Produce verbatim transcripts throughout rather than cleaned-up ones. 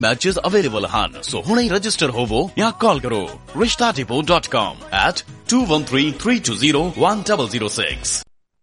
Matches available ਹਨ, ਸੋ ਹੁਣੇ register ਹੋਵੋ ਜਾਂ ਕਾਲ ਕਰੋ Rishta depot dot com at two one three three two zero one zero zero six।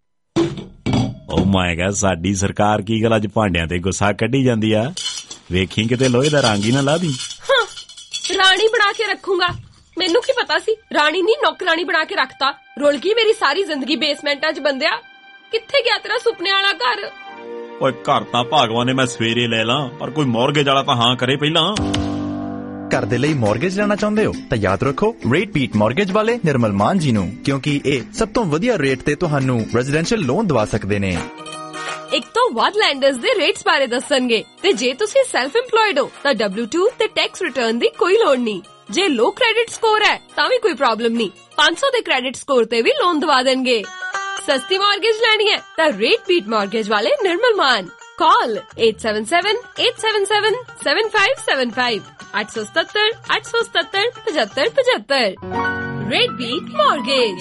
Oh my God, ਸਾਡੀ ਸਰਕਾਰ ਕੀ ਗੱਲ ਅੱਜ ਭਾਂਡਿਆਂ ਤੇ ਗੁੱਸਾ ਕੱਢੀ ਜਾਂਦੀ ਆ। ਵੇਖੀ ਕਿਤੇ ਲੋਹੇ ਦਾ ਰੰਗ ਹੀ ਨਾ ਲਾ ਦੀ। ਰਾਣੀ ਬਣਾ ਕੇ ਰੱਖੂਗਾ, ਮੈਨੂੰ ਕੀ ਪਤਾ ਸੀ। ਰਾਣੀ ਨਹੀਂ ਨੌਕਰਾਣੀ ਬਣਾ ਕੇ ਰੱਖਤਾ। ਰੁਲ ਗਈ ਮੇਰੀ ਸਾਰੀ ਜ਼ਿੰਦਗੀ ਬੇਸਮੈਂਟਾਂ 'ਚ ਬੰਦਿਆ। ਕਿੱਥੇ ਗਿਆ ਤੇਰਾ ਸੁਪਨੇ ਵਾਲਾ ਘਰ? ਓਏ ਘਰ ਤਾਂ ਭਾਗਵਾਨ ਨੇ ਮੈਂ ਸਵੇਰੇ ਲੈ ਲਾਂ, ਪਰ ਕੋਈ ਮੌਰਗੇਜ ਵਾਲਾ ਤਾਂ ਹਾਂ ਕਰੇ ਪਹਿਲਾਂ। ਘਰ ਦੇ ਲਈ ਮੌਰਗੇਜ ਲੈਣਾ ਚਾਹੁੰਦੇ ਹੋ ਤਾਂ ਯਾਦ ਰੱਖੋ ਰੇਟ ਬੀਟ ਮੌਰਗੇਜ ਵਾਲੇ ਨਿਰਮਲ ਮਾਨ ਜੀ ਨੂੰ, ਕਿਉਂਕਿ ਇਹ ਸਭ ਤੋਂ ਵਧੀਆ ਰੇਟ ਤੇ ਤੁਹਾਨੂੰ ਰੈਜ਼ੀਡੈਂਸ਼ੀਅਲ ਲੋਨ ਦਵਾ ਸਕਦੇ ਨੇ। ਇੱਕ ਤੋਂ ਵੱਧ ਲੈਂਡਰਸ ਦੇ ਰੇਟਸ ਬਾਰੇ ਦੱਸਣਗੇ, ਤੇ ਜੇ ਤੁਸੀਂ ਸੈਲਫ ਇੰਪਲੋਇਡ ਹੋ ਤਾਂ ਡਬਲਿਊ ਟੂ ਤੇ ਟੈਕਸ ਰਿਟਰਨ ਦੀ ਕੋਈ ਲੋੜ ਨਹੀਂ। ਜੇ ਲੋ ਕ੍ਰੈਡਿਟ ਸਕੋਰ ਹੈ ਤਾਂ ਵੀ ਕੋਈ ਪ੍ਰੋਬਲਮ ਨਹੀਂ, ਪੰਜ ਸੌ ਦੇ ਕ੍ਰੈਡਿਟ ਸਕੋਰ ਤੇ ਵੀ ਲੋਨ ਦਵਾ ਦੇਣਗੇ। ਸਸਤੀ ਮੌਰਗੇਜ ਲੈਣੀ ਹੈ ਤਾਂ ਰੇਟ ਬੀਟ ਮੌਰਗੇਜ ਵਾਲੇ Nirmal Maan. Call eight seven seven eight seven seven seven five seven five eight seven seven eight seven seven eight five five five। Rate beat mortgage.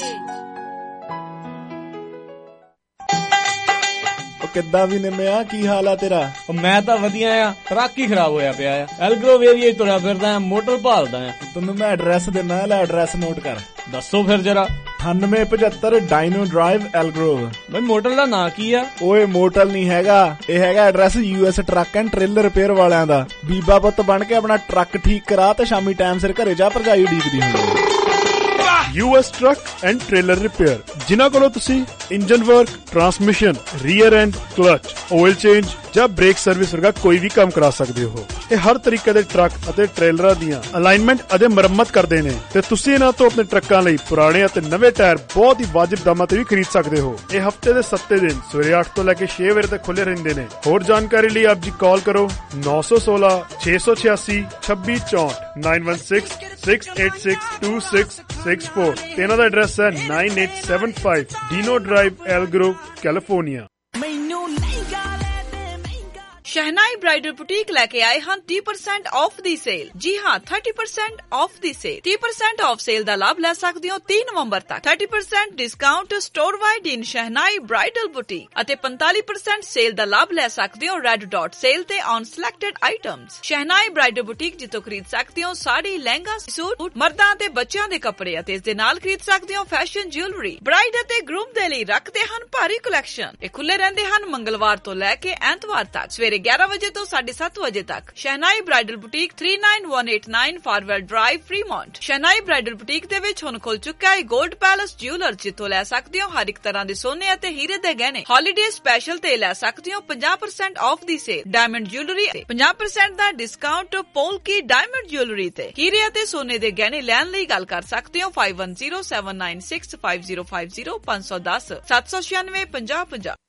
ਕਿੱਦਾਂ ਵੀ ਨਿੰਮਿਆ, ਕੀ ਹਾਲ ਆ ਤੇਰਾ? ਮੈਂ ਤਾਂ ਵਧੀਆ ਆ, ਟਰੱਕ ਹੀ ਖਰਾਬ ਹੋਇਆ ਪਿਆ ਆ। ਐਲਗਰੋਵ ਏਰੀਆ ਤੁਰਿਆ ਫਿਰਦਾ ਆ, ਮੋਟਰ ਭਾਲਦਾ ਆ। ਤੈਨੂੰ ਮੈਂ ਐਡਰੈਸ ਦਿੰਦਾ, ਲੈ ਐਡਰੈਸ ਨੋਟ ਕਰ। ਦੱਸੋ ਫਿਰ ਜਰਾ। ਅਠਾਨਵੇਂ ਪਝੱਤਰ ਡਾਇਨੋ ਡਰਾਈਵ ਐਲਗਰੋਵ। ਬਈ ਮੋਟਰ ਦਾ ਨਾਂ ਕੀ ਆ? ਓਏ ਮੋਟਲ ਨਹੀਂ ਹੈਗਾ, ਇਹ ਹੈਗਾ address U S truck and trailer repair ਵਾਲਿਆਂ ਦਾ। ਬੀਬਾ ਪੁੱਤ ਬਣ ਕੇ ਆਪਣਾ ਟਰੱਕ ਠੀਕ ਕਰਾ ਤੇ ਸ਼ਾਮੀ ਟਾਈਮ ਸਿਰ ਘਰੇ ਜਾ, ਭਰਜਾਈ ਉਡੀਕਦੀ ਹੁੰਦੀ। U S truck and trailer repair, ਜਿਨ੍ਹਾਂ ਕੋਲੋਂ ਤੁਸੀਂ engine work, transmission, rear end clutch, oil change ਜਾਂ ਬ੍ਰੇਕ ਸਰਵਿਸ ਵਰਗਾ ਕੋਈ ਵੀ ਕੰਮ ਕਰਾ ਸਕਦੇ ਹੋ। ਇਹ ਹਰ ਤਰੀਕੇ ਦੇ ਟਰੱਕ ਅਤੇ ਟ੍ਰੇਲਰਾਂ ਦੀਆਂ ਅਲਾਈਨਮੈਂਟ ਅਤੇ ਮੁਰੰਮਤ ਕਰਦੇ ਨੇ, ਤੇ ਤੁਸੀਂ ਇਹਨਾਂ ਤੋਂ ਆਪਣੇ ਟਰੱਕਾਂ ਲਈ ਪੁਰਾਣੇ ਅਤੇ ਨਵੇਂ ਟਾਇਰ ਬਹੁਤ ਹੀ ਵਾਜਿਬ ਦਾਮਾਂ ਤੇ ਵੀ ਖਰੀਦ ਸਕਦੇ ਹੋ। ਇਹ ਹਫਤੇ ਦੇ ਸੱਤੇ ਦਿਨ ਸਵੇਰੇ ਅੱਠ ਤੋਂ ਲੈ ਕੇ ਛੇ ਵਜੇ ਤੱਕ ਖੁੱਲੇ ਰਹਿੰਦੇ ਨੇ। ਹੋਰ ਜਾਣਕਾਰੀ ਲਈ ਆਪ ਜੀ ਕਾਲ ਕਰੋ ਨੌ ਸੌ ਸੋਲਾਂ ਛੇ ਸੌ ਛਿਆਸੀ ਛੱਬੀ ਚੌਂਹਠ nine one six six eight six two six six four। ਇਹਨਾਂ ਦਾ ਐਡਰੈਸ ਹੈ nine eight seven five Dino drive Elk Grove, California. Shehnai bridal boutique ਲੈ ਕੇ ਆਏ ਹਨ ਤੀਹ percent ਆਫ ਦੀ ਸੇਲ। ਜੀ ਹਾਂ, thirty percent ਆਫ ਦੀ ਸੇਲ। ਤੀਹ percent ਆਫ ਸੇਲ ਦਾ ਲਾਭ ਲੈ ਸਕਦੇ ਹੋ ਤੀਹ ਨਵੰਬਰ ਤੱਕ। thirty percent discount storewide in Shehnai bridal boutique ਅਤੇ forty percent ਸੇਲ ਦਾ ਲਾਭ ਲੈ ਸਕਦੇ ਹੋ ਰੈਡ ਡਾਟ ਸੇਲ ਤੇ on selected items. Shehnai bridal boutique ਜਿੱਥੋਂ ਖਰੀਦ ਸਕਦੇ ਹੋ ਸਾੜੀ, ਲਹਿੰਗਾ, ਸੂਟ, ਮਰਦਾਂ ਤੇ ਬੱਚਿਆਂ ਦੇ ਕੱਪੜੇ, ਅਤੇ ਇਸ ਦੇ ਨਾਲ ਖਰੀਦ ਸਕਦੇ ਹੋ ਫੈਸ਼ਨ ਜਿਊਲਰੀ। ਬ੍ਰਾਈਡ ਅਤੇ ਗਰੂਮ ਦੇ ਲਈ ਰੱਖਦੇ ਹਨ ਭਾਰੀ ਕਲੈਕਸ਼ਨ। ਇਹ ਖੁੱਲੇ ਰਹਿੰਦੇ ਹਨ ਮੰਗਲਵਾਰ ਤੋਂ ਲੈ ਕੇ ਐਤਵਾਰ ਤੱਕ, ਸਵੇਰੇ ਗਿਆਰਾਂ ਵਜੇ ਤੋਂ ਸਾਢੇ ਸੱਤ ਵਜੇ ਤੱਕ। Shehnai bridal boutique three nine one eight nine farewell drive, Fremont. Shehnai bridal boutique ਦੇ ਵਿੱਚ ਹੁਣ ਖੁੱਲ ਚੁੱਕਾ ਹੈ ਗੋਲਡ ਪੈਲਸ ਜਿਊਲਰ, ਜਿੱਥੋਂ ਲੈ ਸਕਦੇ ਹੋ ਹਰ ਇੱਕ ਤਰ੍ਹਾਂ ਦੇ ਸੋਨੇ ਅਤੇ ਹੀਰੇ ਦੇ ਗਹਿਣੇ। ਹੌਲੀਡੇ ਸਪੈਸ਼ਲ ਤੇ ਲੈ ਸਕਦੇ ਹੋ fifty percent ਆਫ ਦੀ ਸੇਲ। ਡਾਇਮੰਡ ਜਿਊਲਰੀ ਤੇ fifty percent ਦਾ ਡਿਸਕਾਊਂਟ ਪੋਲਕੀ ਡਾਇਮੰਡ ਜਿਊਲਰੀ ਤੇ। ਹੀਰੇ ਅਤੇ ਸੋਨੇ ਦੇ ਗਹਿਣੇ ਲੈਣ ਲਈ ਗੱਲ ਕਰ ਸਕਦੇ ਹੋ five one zero seven nine six five zero five zero five one zero seven six nine zero five zero five zero।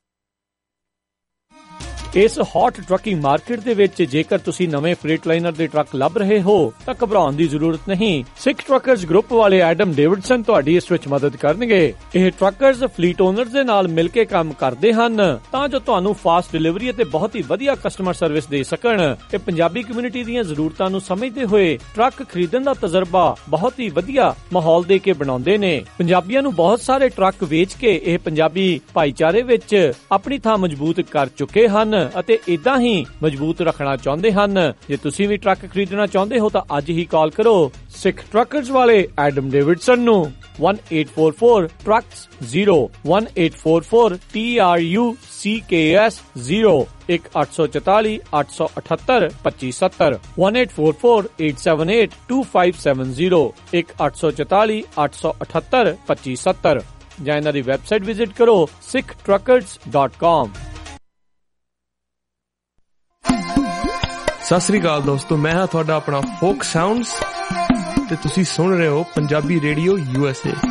ਇਸ ਹੌਟ ਟਰੱਕਿੰਗ ਮਾਰਕੀਟ ਦੇ ਵਿੱਚ ਜੇਕਰ ਤੁਸੀਂ ਨਵੇਂ ਫreight ਲਾਈਨਰ ਦੇ ਟਰੱਕ ਲੱਭ ਰਹੇ ਹੋ ਤਾਂ ਘਬਰਾਉਣ ਦੀ ਜ਼ਰੂਰਤ ਨਹੀਂ। ਸਿੱਖ ਟਰੱਕਰਜ਼ ਗਰੁੱਪ ਵਾਲੇ ਐਡਮ ਡੇਵਿਡਸਨ ਤੁਹਾਡੀ ਇਸ ਵਿੱਚ ਮਦਦ ਕਰਨਗੇ। ਇਹ ਟਰੱਕਰਜ਼ ਫਲੀਟ ਓਨਰਸ ਦੇ ਨਾਲ ਮਿਲ ਕੇ ਕੰਮ ਕਰਦੇ ਹਨ ਤਾਂ ਜੋ ਤੁਹਾਨੂੰ ਫਾਸਟ ਡਿਲੀਵਰੀ ਅਤੇ ਬਹੁਤ ਹੀ ਵਧੀਆ ਕਸਟਮਰ ਸਰਵਿਸ ਦੇ ਸਕਣ। ਇਹ ਪੰਜਾਬੀ ਕਮਿਊਨਿਟੀ ਦੀਆਂ ਜ਼ਰੂਰਤਾਂ ਨੂੰ ਸਮਝਦੇ ਹੋਏ ਟਰੱਕ ਖਰੀਦਣ ਦਾ ਤਜਰਬਾ ਬਹੁਤ ਹੀ ਵਧੀਆ ਮਾਹੌਲ ਦੇ ਕੇ ਬਣਾਉਂਦੇ ਨੇ। ਪੰਜਾਬੀਆਂ ਨੂੰ ਬਹੁਤ ਸਾਰੇ ਟਰੱਕ ਵੇਚ ਕੇ ਇਹ ਪੰਜਾਬੀ ਭਾਈਚਾਰੇ ਵਿੱਚ ਆਪਣੀ ਥਾਂ ਮਜ਼ਬੂਤ ਕਰ ਚੁੱਕੇ ਹਨ ਅਤੇ ਇਦਾਂ ਹੀ ਮਜ਼ਬੂਤ ਰੱਖਣਾ ਚਾਹੁੰਦੇ ਹਨ। ਜੇ ਤੁਸੀਂ ਵੀ ਟਰੱਕ ਖਰੀਦਣਾ ਚਾਹੁੰਦੇ ਹੋ ਤਾਂ ਅੱਜ ਹੀ ਕਾਲ ਕਰੋ ਸਿੱਖ ਟਰੱਕਰਜ਼ ਵਾਲੇ ਐਡਮ ਡੇਵਿਡਸਨ ਨੂੰ one eight four four trucks zero one eight four four T R U C K S zero ਇੱਕ ਅੱਠ ਸੌ ਚੁਤਾਲੀ ਅੱਠ ਸੌ ਅਠੱਤਰ ਪੱਚੀ ਸੱਤਰ one eight four four eight seven eight two five seven zero ਇੱਕ ਅੱਠ ਸੌ ਚੁਤਾਲੀ ਅੱਠ ਸੌ ਅਠੱਤਰ ਪੱਚੀ ਸੱਤਰ ਜਾਂ ਇਹਨਾਂ ਦੀ ਵੈਬਸਾਈਟ ਵਿਜ਼ਿਟ ਕਰੋ ਸਿੱਖ ਟਰੱਕਰਜ਼ ਡਾਟ ਕਾਮ। ਸਤਿ ਸ੍ਰੀ ਅਕਾਲ ਦੋਸਤੋ, ਮੈਂ ਹਾਂ ਤੁਹਾਡਾ ਆਪਣਾ ਫੋਕ ਸਾਊਂਡਸ ਤੇ ਤੁਸੀਂ ਸੁਣ ਰਹੇ ਹੋ Punjabi radio U S A.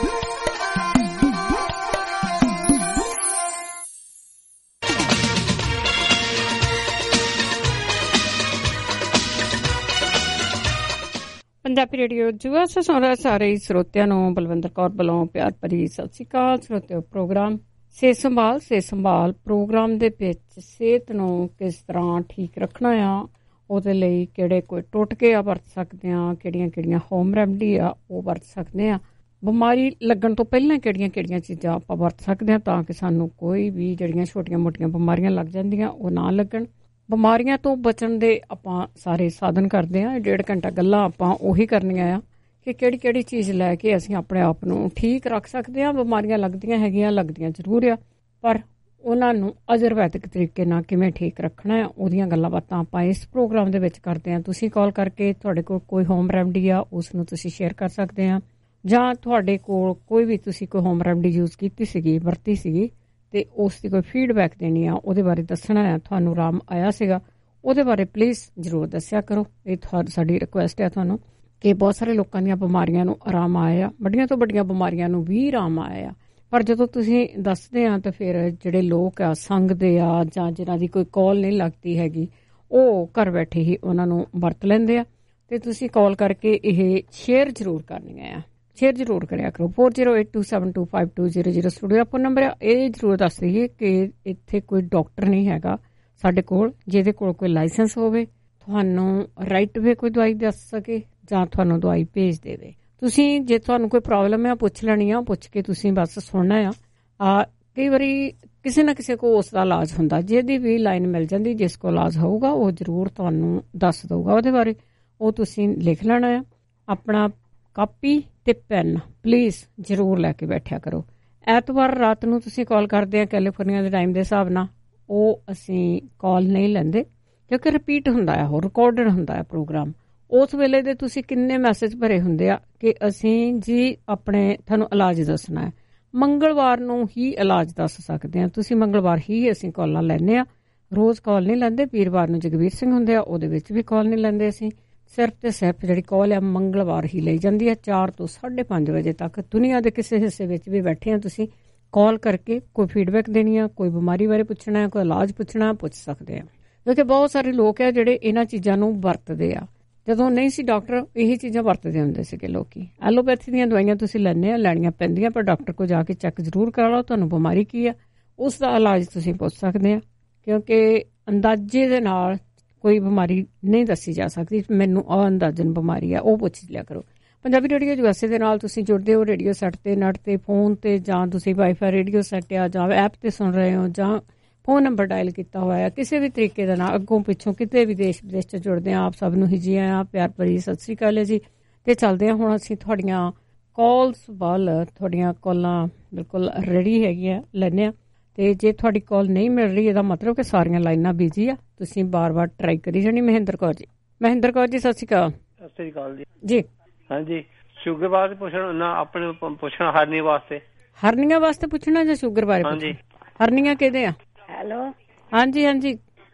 Punjabi radio U S A ਸੁਣ ਰਹੇ ਸਾਰੇ ਸਰੋਤਿਆਂ ਨੂੰ ਬਲਵਿੰਦਰ ਕੌਰ ਵੱਲੋਂ ਪਿਆਰ ਭਰੀ ਸਤਿ ਸ੍ਰੀ ਅਕਾਲ। ਸਰੋਤਿਓ, ਪ੍ਰੋਗਰਾਮ ਸਿਹਤ ਸੰਭਾਲ ਸਿਹਤ ਸੰਭਾਲ ਪ੍ਰੋਗਰਾਮ ਦੇ ਵਿੱਚ ਸਿਹਤ ਨੂੰ ਕਿਸ ਤਰ੍ਹਾਂ ਠੀਕ ਰੱਖਣਾ ਆ, ਉਹਦੇ ਲਈ ਕਿਹੜੇ ਕੋਈ ਟੋਟਕੇ ਆ ਵਰਤ ਸਕਦੇ ਆ, ਕਿਹੜੀਆਂ ਕਿਹੜੀਆਂ ਹੋਮ ਰੈਮਡੀ ਆ ਉਹ ਵਰਤ ਸਕਦੇ ਆ, ਬਿਮਾਰੀ ਲੱਗਣ ਤੋਂ ਪਹਿਲਾਂ ਕਿਹੜੀਆਂ ਕਿਹੜੀਆਂ ਚੀਜ਼ਾਂ ਆਪਾਂ ਵਰਤ ਸਕਦੇ ਆ ਤਾਂ ਕਿ ਸਾਨੂੰ ਕੋਈ ਵੀ ਜਿਹੜੀਆਂ ਛੋਟੀਆਂ ਮੋਟੀਆਂ ਬਿਮਾਰੀਆਂ ਲੱਗ ਜਾਂਦੀਆਂ ਉਹ ਨਾ ਲੱਗਣ। ਬਿਮਾਰੀਆਂ ਤੋਂ ਬਚਣ ਦੇ ਆਪਾਂ ਸਾਰੇ ਸਾਧਨ ਕਰਦੇ ਹਾਂ। ਡੇਢ ਘੰਟਾ ਗੱਲਾਂ ਆਪਾਂ ਉਹੀ ਕਰਨੀਆਂ ਆ ਕਿ ਕਿਹੜੀ ਕਿਹੜੀ ਚੀਜ਼ ਲੈ ਕੇ ਅਸੀਂ ਆਪਣੇ ਆਪ ਨੂੰ ਠੀਕ ਰੱਖ ਸਕਦੇ ਹਾਂ। ਬਿਮਾਰੀਆਂ ਲੱਗਦੀਆਂ ਹੈਗੀਆਂ, ਲੱਗਦੀਆਂ ਜ਼ਰੂਰ ਆ, ਪਰ ਉਹਨਾਂ ਨੂੰ ਆਯੁਰਵੈਦਿਕ ਤਰੀਕੇ ਨਾਲ ਕਿਵੇਂ ਠੀਕ ਰੱਖਣਾ ਹੈ ਉਹਦੀਆਂ ਗੱਲਾਂ ਬਾਤਾਂ ਆਪਾਂ ਇਸ ਪ੍ਰੋਗਰਾਮ ਦੇ ਵਿੱਚ ਕਰਦੇ ਹਾਂ। ਤੁਸੀਂ ਕਾਲ ਕਰਕੇ ਤੁਹਾਡੇ ਕੋਲ ਕੋਈ ਹੋਮ ਰੈਮਡੀ ਆ ਉਸ ਨੂੰ ਤੁਸੀਂ ਸ਼ੇਅਰ ਕਰ ਸਕਦੇ ਆ, ਜਾਂ ਤੁਹਾਡੇ ਕੋਲ ਕੋਈ ਵੀ ਤੁਸੀਂ ਕੋਈ ਹੋਮ ਰੈਮਡੀ ਯੂਜ਼ ਕੀਤੀ ਸੀਗੀ, ਵਰਤੀ ਸੀਗੀ, ਤੇ ਉਸ ਦੀ ਕੋਈ ਫੀਡਬੈਕ ਦੇਣੀ ਆ, ਉਹਦੇ ਬਾਰੇ ਦੱਸਣਾ ਆ, ਤੁਹਾਨੂੰ ਆਰਾਮ ਆਇਆ ਸੀਗਾ, ਉਹਦੇ ਬਾਰੇ ਪਲੀਜ਼ ਜ਼ਰੂਰ ਦੱਸਿਆ ਕਰੋ। ਇਹ ਤੁਹਾਡੀ ਸਾਡੀ ਰਿਕੁਐਸਟ ਹੈ ਤੁਹਾਨੂੰ ਕਿ ਬਹੁਤ ਸਾਰੇ ਲੋਕਾਂ ਦੀਆਂ ਬਿਮਾਰੀਆਂ ਨੂੰ ਆਰਾਮ ਆਇਆ, ਵੱਡੀਆਂ ਤੋਂ ਵੱਡੀਆਂ ਬਿਮਾਰੀਆਂ ਨੂੰ ਵੀ ਆਰਾਮ ਆਇਆ, ਪਰ ਜਦੋਂ ਤੁਸੀਂ ਦੱਸਦੇ ਆ ਤਾਂ ਫਿਰ ਜਿਹੜੇ ਲੋਕ ਆ ਸੰਗਦੇ ਆ ਜਾਂ ਜਿਹਨਾਂ ਦੀ ਕੋਈ ਕਾਲ ਨਹੀਂ ਲੱਗਦੀ ਹੈਗੀ ਉਹ ਘਰ ਬੈਠੇ ਹੀ ਉਹਨਾਂ ਨੂੰ ਵਰਤ ਲੈਂਦੇ ਆ। ਤੇ ਤੁਸੀਂ ਕਾਲ ਕਰਕੇ ਇਹ ਸ਼ੇਅਰ ਜ਼ਰੂਰ ਕਰਨੀਆਂ ਆ, ਸ਼ੇਅਰ ਜ਼ਰੂਰ ਕਰਿਆ ਕਰੋ। Four zero eight two seven two five two zero zero studio phone number ਆ। ਇਹ ਜ਼ਰੂਰ ਦੱਸ ਦਈਏ ਕਿ ਇੱਥੇ ਕੋਈ ਡਾਕਟਰ ਨਹੀਂ ਹੈਗਾ ਸਾਡੇ ਕੋਲ ਜਿਹਦੇ ਕੋਲ ਕੋਈ ਲਾਇਸੈਂਸ ਹੋਵੇ, ਤੁਹਾਨੂੰ ਰਾਈਟ ਵੇ ਕੋਈ ਦਵਾਈ ਦੱਸ ਸਕੇ ਜਾਂ ਤੁਹਾਨੂੰ ਦਵਾਈ ਭੇਜ ਦੇਵੇ। ਤੁਸੀਂ ਜੇ ਤੁਹਾਨੂੰ ਕੋਈ ਪ੍ਰੋਬਲਮ ਹੈ ਪੁੱਛ ਲੈਣੀ ਆ, ਪੁੱਛ ਕੇ ਤੁਸੀਂ ਬਸ ਸੁਣਨਾ ਆ। ਆ ਕਈ ਵਾਰੀ ਕਿਸੇ ਨਾ ਕਿਸੇ ਕੋਲ ਉਸ ਦਾ ਇਲਾਜ ਹੁੰਦਾ, ਜਿਹਦੀ ਵੀ ਲਾਈਨ ਮਿਲ ਜਾਂਦੀ, ਜਿਸ ਕੋਲ ਇਲਾਜ ਹੋਊਗਾ ਉਹ ਜ਼ਰੂਰ ਤੁਹਾਨੂੰ ਦੱਸ ਦਊਗਾ ਉਹਦੇ ਬਾਰੇ। ਉਹ ਤੁਸੀਂ ਲਿਖ ਲੈਣਾ ਆ, ਆਪਣਾ ਕਾਪੀ ਤੇ ਪੈਨ ਪਲੀਜ਼ ਜ਼ਰੂਰ ਲੈ ਕੇ ਬੈਠਿਆ ਕਰੋ। ਐਤਵਾਰ ਰਾਤ ਨੂੰ ਤੁਸੀਂ ਕਾਲ ਕਰਦੇ ਆ ਕੈਲੀਫੋਰਨੀਆ ਦੇ ਟਾਈਮ ਦੇ ਹਿਸਾਬ ਨਾਲ, ਉਹ ਅਸੀਂ ਕਾਲ ਨਹੀਂ ਲੈਂਦੇ ਕਿਉਂਕਿ ਰਿਪੀਟ ਹੁੰਦਾ ਆ, ਉਹ ਰਿਕਾਰਡਡ ਹੁੰਦਾ ਆ ਪ੍ਰੋਗਰਾਮ। ਉਸ ਵੇਲੇ ਦੇ ਤੁਸੀਂ ਕਿੰਨੇ ਮੈਸੇਜ ਭਰੇ ਹੁੰਦੇ ਆ ਕਿ ਅਸੀਂ ਜੀ ਆਪਣੇ ਤੁਹਾਨੂੰ ਇਲਾਜ ਦੱਸਣਾ ਹੈ। ਮੰਗਲਵਾਰ ਨੂੰ ਹੀ ਇਲਾਜ ਦੱਸ ਸਕਦੇ ਆ, ਤੁਸੀਂ ਮੰਗਲਵਾਰ ਹੀ ਅਸੀਂ ਕਾਲਾਂ ਲੈਂਦੇ ਆ, ਰੋਜ਼ ਕਾਲ ਨਹੀਂ ਲੈਂਦੇ। ਵੀਰਵਾਰ ਨੂੰ ਜਗਵੀਰ ਸਿੰਘ ਹੁੰਦੇ ਆ, ਉਹਦੇ ਵਿੱਚ ਵੀ ਕਾਲ ਨਹੀਂ ਲੈਂਦੇ ਅਸੀਂ। ਸਿਰਫ ਤੇ ਸਿਰਫ ਜਿਹੜੀ ਕਾਲ ਆ ਮੰਗਲਵਾਰ ਹੀ ਲਈ ਜਾਂਦੀ ਹੈ ਚਾਰ ਤੋਂ ਸਾਢੇ ਪੰਜ ਵਜੇ ਤੱਕ। ਦੁਨੀਆ ਦੇ ਕਿਸੇ ਹਿੱਸੇ ਵਿੱਚ ਵੀ ਬੈਠੇ ਆ, ਤੁਸੀਂ ਕਾਲ ਕਰਕੇ ਕੋਈ ਫੀਡਬੈਕ ਦੇਣੀ ਆ, ਕੋਈ ਬਿਮਾਰੀ ਬਾਰੇ ਪੁੱਛਣਾ ਹੈ, ਕੋਈ ਇਲਾਜ ਪੁੱਛਣਾ, ਪੁੱਛ ਸਕਦੇ ਆ। ਕਿਉਂਕਿ ਬਹੁਤ ਸਾਰੇ ਲੋਕ ਆ ਜਿਹੜੇ ਇਹਨਾਂ ਚੀਜ਼ਾਂ ਨੂੰ ਵਰਤਦੇ ਆ। ਜਦੋਂ ਨਹੀਂ ਸੀ ਡਾਕਟਰ ਇਹੀ ਚੀਜ਼ਾਂ ਵਰਤਦੇ ਹੁੰਦੇ ਸੀਗੇ ਲੋਕੀ। ਐਲੋਪੈਥੀ ਦੀਆਂ ਦਵਾਈਆਂ ਤੁਸੀਂ ਲੈਣੇ ਆ, ਲੈਣੀਆਂ ਪੈਂਦੀਆਂ, ਪਰ ਡਾਕਟਰ ਕੋਲ ਜਾ ਕੇ ਚੈੱਕ ਜ਼ਰੂਰ ਕਰਾ ਲਓ ਤੁਹਾਨੂੰ ਬਿਮਾਰੀ ਕੀ ਆ, ਉਸ ਦਾ ਇਲਾਜ ਤੁਸੀਂ ਪੁੱਛ ਸਕਦੇ ਆ। ਕਿਉਂਕਿ ਅੰਦਾਜ਼ੇ ਦੇ ਨਾਲ ਕੋਈ ਬਿਮਾਰੀ ਨਹੀਂ ਦੱਸੀ ਜਾ ਸਕਦੀ, ਮੈਨੂੰ ਆ ਅੰਦਾਜ਼ਨ ਬਿਮਾਰੀ ਆ, ਉਹ ਪੁੱਛ ਲਿਆ ਕਰੋ। ਪੰਜਾਬੀ ਰੇਡੀਓ ਯੂਐਸਏ ਦੇ ਨਾਲ ਤੁਸੀਂ ਜੁੜਦੇ ਹੋ ਰੇਡੀਓ ਸੈੱਟ ਤੇ, ਨੈਟ ਤੇ, ਫੋਨ ਤੇ, ਜਾਂ ਤੁਸੀਂ ਵਾਈਫਾਈ ਰੇਡੀਓ ਸੈੱਟ ਆ ਜਾਂ ਐਪ ਤੇ ਸੁਣ ਰਹੇ ਹੋ, ਜਾਂ ਫੋਨ ਨੰਬਰ ਡਾਇਲ ਕੀਤਾ ਹੋਇਆ, ਕਿਸੇ ਵੀ ਤਰੀਕੇ ਦੇ ਨਾਲ ਅੱਗੋਂ ਪਿੱਛੋਂ ਕਿਤੇ ਵੀ ਦੇਸ਼ ਵਿਦੇਸ਼ 'ਚ ਜੁੜਦੇ ਆ। ਆਪ ਸਭ ਨੂੰ ਹੀ ਜੀ ਆਇਆਂ, ਪਿਆਰ ਭਰੀ ਸਤਿ ਸ੍ਰੀ ਅਕਾਲ ਜੀ। ਤੇ ਚੱਲਦੇ ਆ ਹੁਣ ਅਸੀਂ ਤੁਹਾਡੀਆਂ ਕਾਲਸ ਵੱਲ। ਤੁਹਾਡੀਆਂ ਕਾਲਾਂ ਬਿਲਕੁਲ ਰੈਡੀ ਹੈਗੀਆਂ, ਲੈਂਦੇ ਆ। ਤੇ ਜੇ ਤੁਹਾਡੀ ਕਾਲ ਨਹੀਂ ਮਿਲ ਰਹੀ ਇਹਦਾ ਮਤਲਬ ਕਿ ਸਾਰੀਆਂ ਲਾਈਨਾਂ ਬਿਜੀ ਆ, ਤੁਸੀਂ ਬਾਰ-ਬਾਰ ਟਰਾਈ ਕਰੀ ਜਾਣੀ। ਮਹਿੰਦਰ ਕੌਰ ਜੀ, ਮਹਿੰਦਰ ਕੌਰ ਜੀ ਸਤਿ ਸ੍ਰੀ ਅਕਾਲ। ਸਤਿ ਸ੍ਰੀ ਅਕਾਲ ਜੀ। ਜੀ ਹਾਂਜੀ, ਸ਼ੂਗਰ ਬਾਰੇ ਪੁੱਛਣਾ ਨਾ, ਆਪਣੇ ਪੁੱਛਣਾ ਹਰਨੀ ਵਾਸਤੇ। ਹਰਨੀਆਂ ਵਾਸਤੇ ਪੁੱਛਣਾ ਜਾਂ ਸ਼ੂਗਰ ਬਾਰੇ? ਹਾਂਜੀ, ਹਰਨੀਆਂ ਕਿਹਦੇ ਆ? ਹੈਲੋ, ਹਾਂਜੀ ਹਾਂਜੀ,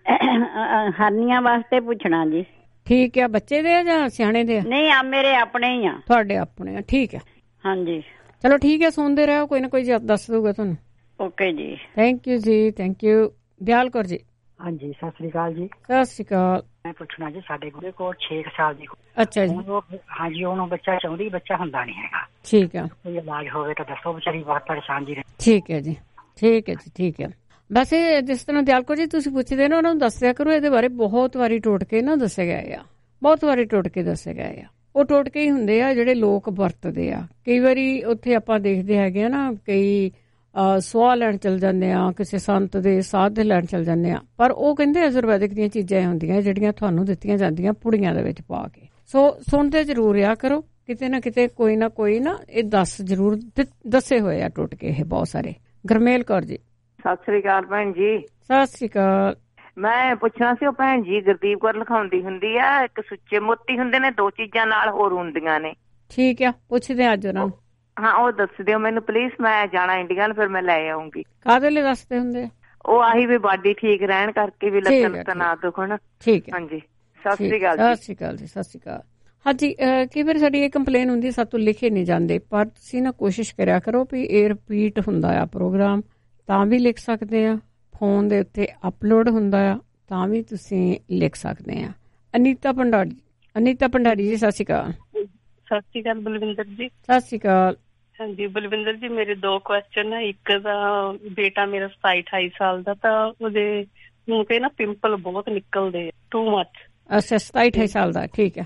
ਹਰਨੀਆਂ ਵਾਸਤੇ ਪੁੱਛਣਾ ਜੀ। ਠੀਕ ਆ, ਬੱਚੇ ਦੇ ਆ ਜਾਂ ਸਿਆਣੇ ਦੇ ਆ? ਨਹੀਂ, ਆ ਮੇਰੇ ਆਪਣੇ ਹੀ ਆ। ਤੁਹਾਡੇ ਆਪਣੇ ਆ, ਠੀਕ ਆ। ਹਾਂਜੀ ਚਲੋ ਠੀਕ ਹੈ, ਸੁਣਦੇ ਰਹੋ, ਕੋਈ ਨਾ ਕੋਈ ਦੱਸ ਦੂਗਾ ਤੁਹਾਨੂੰ। ਓਕੇ ਜੀ, ਥੈਂਕ ਯੂ ਜੀ, ਥੈਂਕ ਯੂ। ਦਿਆਲ ਕੌਰ ਜੀ। ਹਾਂਜੀ, ਸਤਿ ਸ੍ਰੀ ਅਕਾਲ ਜੀ। ਸਤਿ ਸ੍ਰੀ ਅਕਾਲ। ਮੈਂ ਪੁੱਛਣਾ ਜੀ, ਸਾਡੇ ਕੋਲ ਛੇ ਸਾਲ ਦੀ। ਅੱਛਾ ਜੀ। ਹਾਂਜੀ, ਉਹਨੂੰ ਬੱਚਾ ਚਾਹੁੰਦੀ, ਬੱਚਾ ਹੁੰਦਾ ਨਹੀਂ ਹੈਗਾ। ਠੀਕ ਆ, ਕੋਈ ਇਲਾਜ ਹੋਵੇ ਤਾਂ ਦੱਸੋ, ਵਿਚਾਰੀ ਬਹੁਤ ਪਰੇਸ਼ਾਨ ਜੀ। ਠੀਕ ਹੈ ਜੀ, ਠੀਕ ਹੈ ਜੀ, ਠੀਕ ਹੈ। ਵੈਸੇ ਜਿਸ ਤਰ੍ਹਾਂ ਦਿਆਲ ਕੌਰ ਜੀ ਤੁਸੀਂ ਪੁੱਛਦੇ ਨਾ, ਉਹਨਾਂ ਨੂੰ ਦੱਸਿਆ ਕਰੋ ਇਹਦੇ ਬਾਰੇ। ਬਹੁਤ ਵਾਰੀ ਟੋਟਕੇ ਨਾ ਦੱਸੇ ਗਏ ਆ, ਬਹੁਤ ਵਾਰੀ ਟੋਟਕੇ ਦੱਸੇ ਗਏ ਆ। ਉਹ ਟੋਟਕੇ ਹੀ ਹੁੰਦੇ ਆ ਜਿਹੜੇ ਲੋਕ ਵਰਤਦੇ ਆ। ਕਈ ਵਾਰੀ ਉੱਥੇ ਆਪਾਂ ਦੇਖਦੇ ਹੈਗੇ ਆ ਨਾ, ਕਈ ਸੁਆਹ ਲੈਣ ਚਲ ਜਾਂਦੇ ਆ, ਕਿਸੇ ਸੰਤ ਦੇ ਸਾਧ ਦੇ ਲੈਣ ਚਲ ਜਾਂਦੇ ਆ, ਪਰ ਉਹ ਕਹਿੰਦੇ ਆਯੁਰਵੈਦਿਕ ਦੀਆਂ ਚੀਜ਼ਾਂ ਹੁੰਦੀਆਂ ਜਿਹੜੀਆਂ ਤੁਹਾਨੂੰ ਦਿੱਤੀਆਂ ਜਾਂਦੀਆਂ ਪੁੜੀਆਂ ਦੇ ਵਿੱਚ ਪਾ ਕੇ। ਸੋ ਸੁਣਦੇ ਜ਼ਰੂਰ ਰਿਹਾ ਕਰੋ, ਕਿਤੇ ਨਾ ਕਿਤੇ ਕੋਈ ਨਾ ਕੋਈ ਨਾ ਇਹ ਦੱਸ ਜ਼ਰੂਰ ਦੱਸੇ ਹੋਏ ਆ ਟੋਟਕੇ ਇਹ ਬਹੁਤ ਸਾਰੇ। ਗੁਰਮੇਲ ਕੌਰ ਜੀ। ਸਤਿ ਸ੍ਰੀ ਅਕਾਲ ਭੈਣ ਜੀ। ਸਤਿ ਸ੍ਰੀ ਅਕਾਲ। ਮੈਂ ਪੁੱਛਣਾ ਸੀ, ਉਹ ਭੈਣ ਜੀ ਗੁਰਦੀਪ ਕੌਰ ਲਿਖਾਉਂਦੀ ਹੁੰਦੀ ਆ, ਇੱਕ ਸੁੱਚੇ ਮੋਤੀ ਹੁੰਦੇ ਨੇ, ਦੋ ਚੀਜ਼ਾਂ ਨਾਲ ਹੋਰ ਹੁੰਦੀਆਂ ਨੇ। ਠੀਕ ਆ, ਪੁੱਛਦੇ ਅੱਜ ਉਹਨਾਂ ਨੂੰ। ਹਾਂ, ਉਹ ਦੱਸ ਦਿਓ ਮੈਨੂੰ ਪਲੀਜ਼, ਮੈਂ ਜਾਣਾ ਇੰਡੀਆ ਨੂੰ, ਫਿਰ ਮੈਂ ਲੈ ਆਉਂਗੀ। ਕਾਹਦੇ ਲਈ ਦੱਸਦੇ ਹੁੰਦੇ ਆ? ਉਹ ਆਹੀ ਵੀ ਬਾਡੀ ਠੀਕ ਰਹਿਣ ਕਰਕੇ, ਵੀ ਲੱਤਾਂ ਲੱਤਾਂ ਨਾ ਦੁਖਣ। ਠੀਕ ਹੈ, ਹਾਂਜੀ। ਸਤਿ ਸ੍ਰੀ ਅਕਾਲ। ਸਤਿ ਸ੍ਰੀ ਅਕਾਲ ਜੀ, ਸਤਿ ਸ੍ਰੀ ਅਕਾਲ। ਹਾਂਜੀ, ਕਈ ਵਾਰ ਸਾਡੀ ਇਹ ਕੰਪਲੇਨ ਹੁੰਦੀ ਸਾਤੋਂ ਲਿਖੇ ਨਹੀਂ ਜਾਂਦੇ, ਪਰ ਤੁਸੀਂ ਨਾ ਕੋਸ਼ਿਸ਼ ਕਰਿਆ ਕਰੋ ਵੀ ਇਹ ਰਿਪੀਟ ਹੁੰਦਾ ਆ ਪ੍ਰੋਗਰਾਮ, ਤਾਂ ਵੀ ਲਿਖ ਸਕਦੇ ਆ। ਫੋਨ ਦੇ ਉੱਤੇ ਅਪਲੋਡ ਹੁੰਦਾ ਆ ਤਾਂ ਵੀ ਤੁਸੀਂ ਲਿਖ ਸਕਦੇ ਆ। ਅਨੀਤਾ ਭੰਡਾਰੀ। ਅਨੀਤਾ ਭੰਡਾਰੀ ਜੀ, ਸਤਿ ਸ਼੍ਰੀ ਅਕਾਲ। ਸਤਿ ਸ਼੍ਰੀ ਅਕਾਲ ਬਲਵਿੰਦਰ ਜੀ। ਸਤਿ ਸ਼੍ਰੀ ਅਕਾਲ। ਹਾਂਜੀ ਬਲਵਿੰਦਰ ਜੀ, ਮੇਰੇ ਦੋ ਕੁਐਸਚਨ ਹੈ। ਇੱਕ ਦਾ ਬੇਟਾ ਮੇਰਾ ਸਤਾਈ ਅਠਾਈ ਸਾਲ ਦਾ, ਤਾਂ ਉਹਦੇ ਮੂੰਹ ਤੇ ਨਾ ਪਿੰਪਲ ਬਹੁਤ ਨਿਕਲਦੇ, ਟੂ ਮੱਚ। ਅੱਛਾ, ਸਤਾਈ ਅਠਾਈ ਸਾਲ ਦਾ, ਠੀਕ ਹੈ।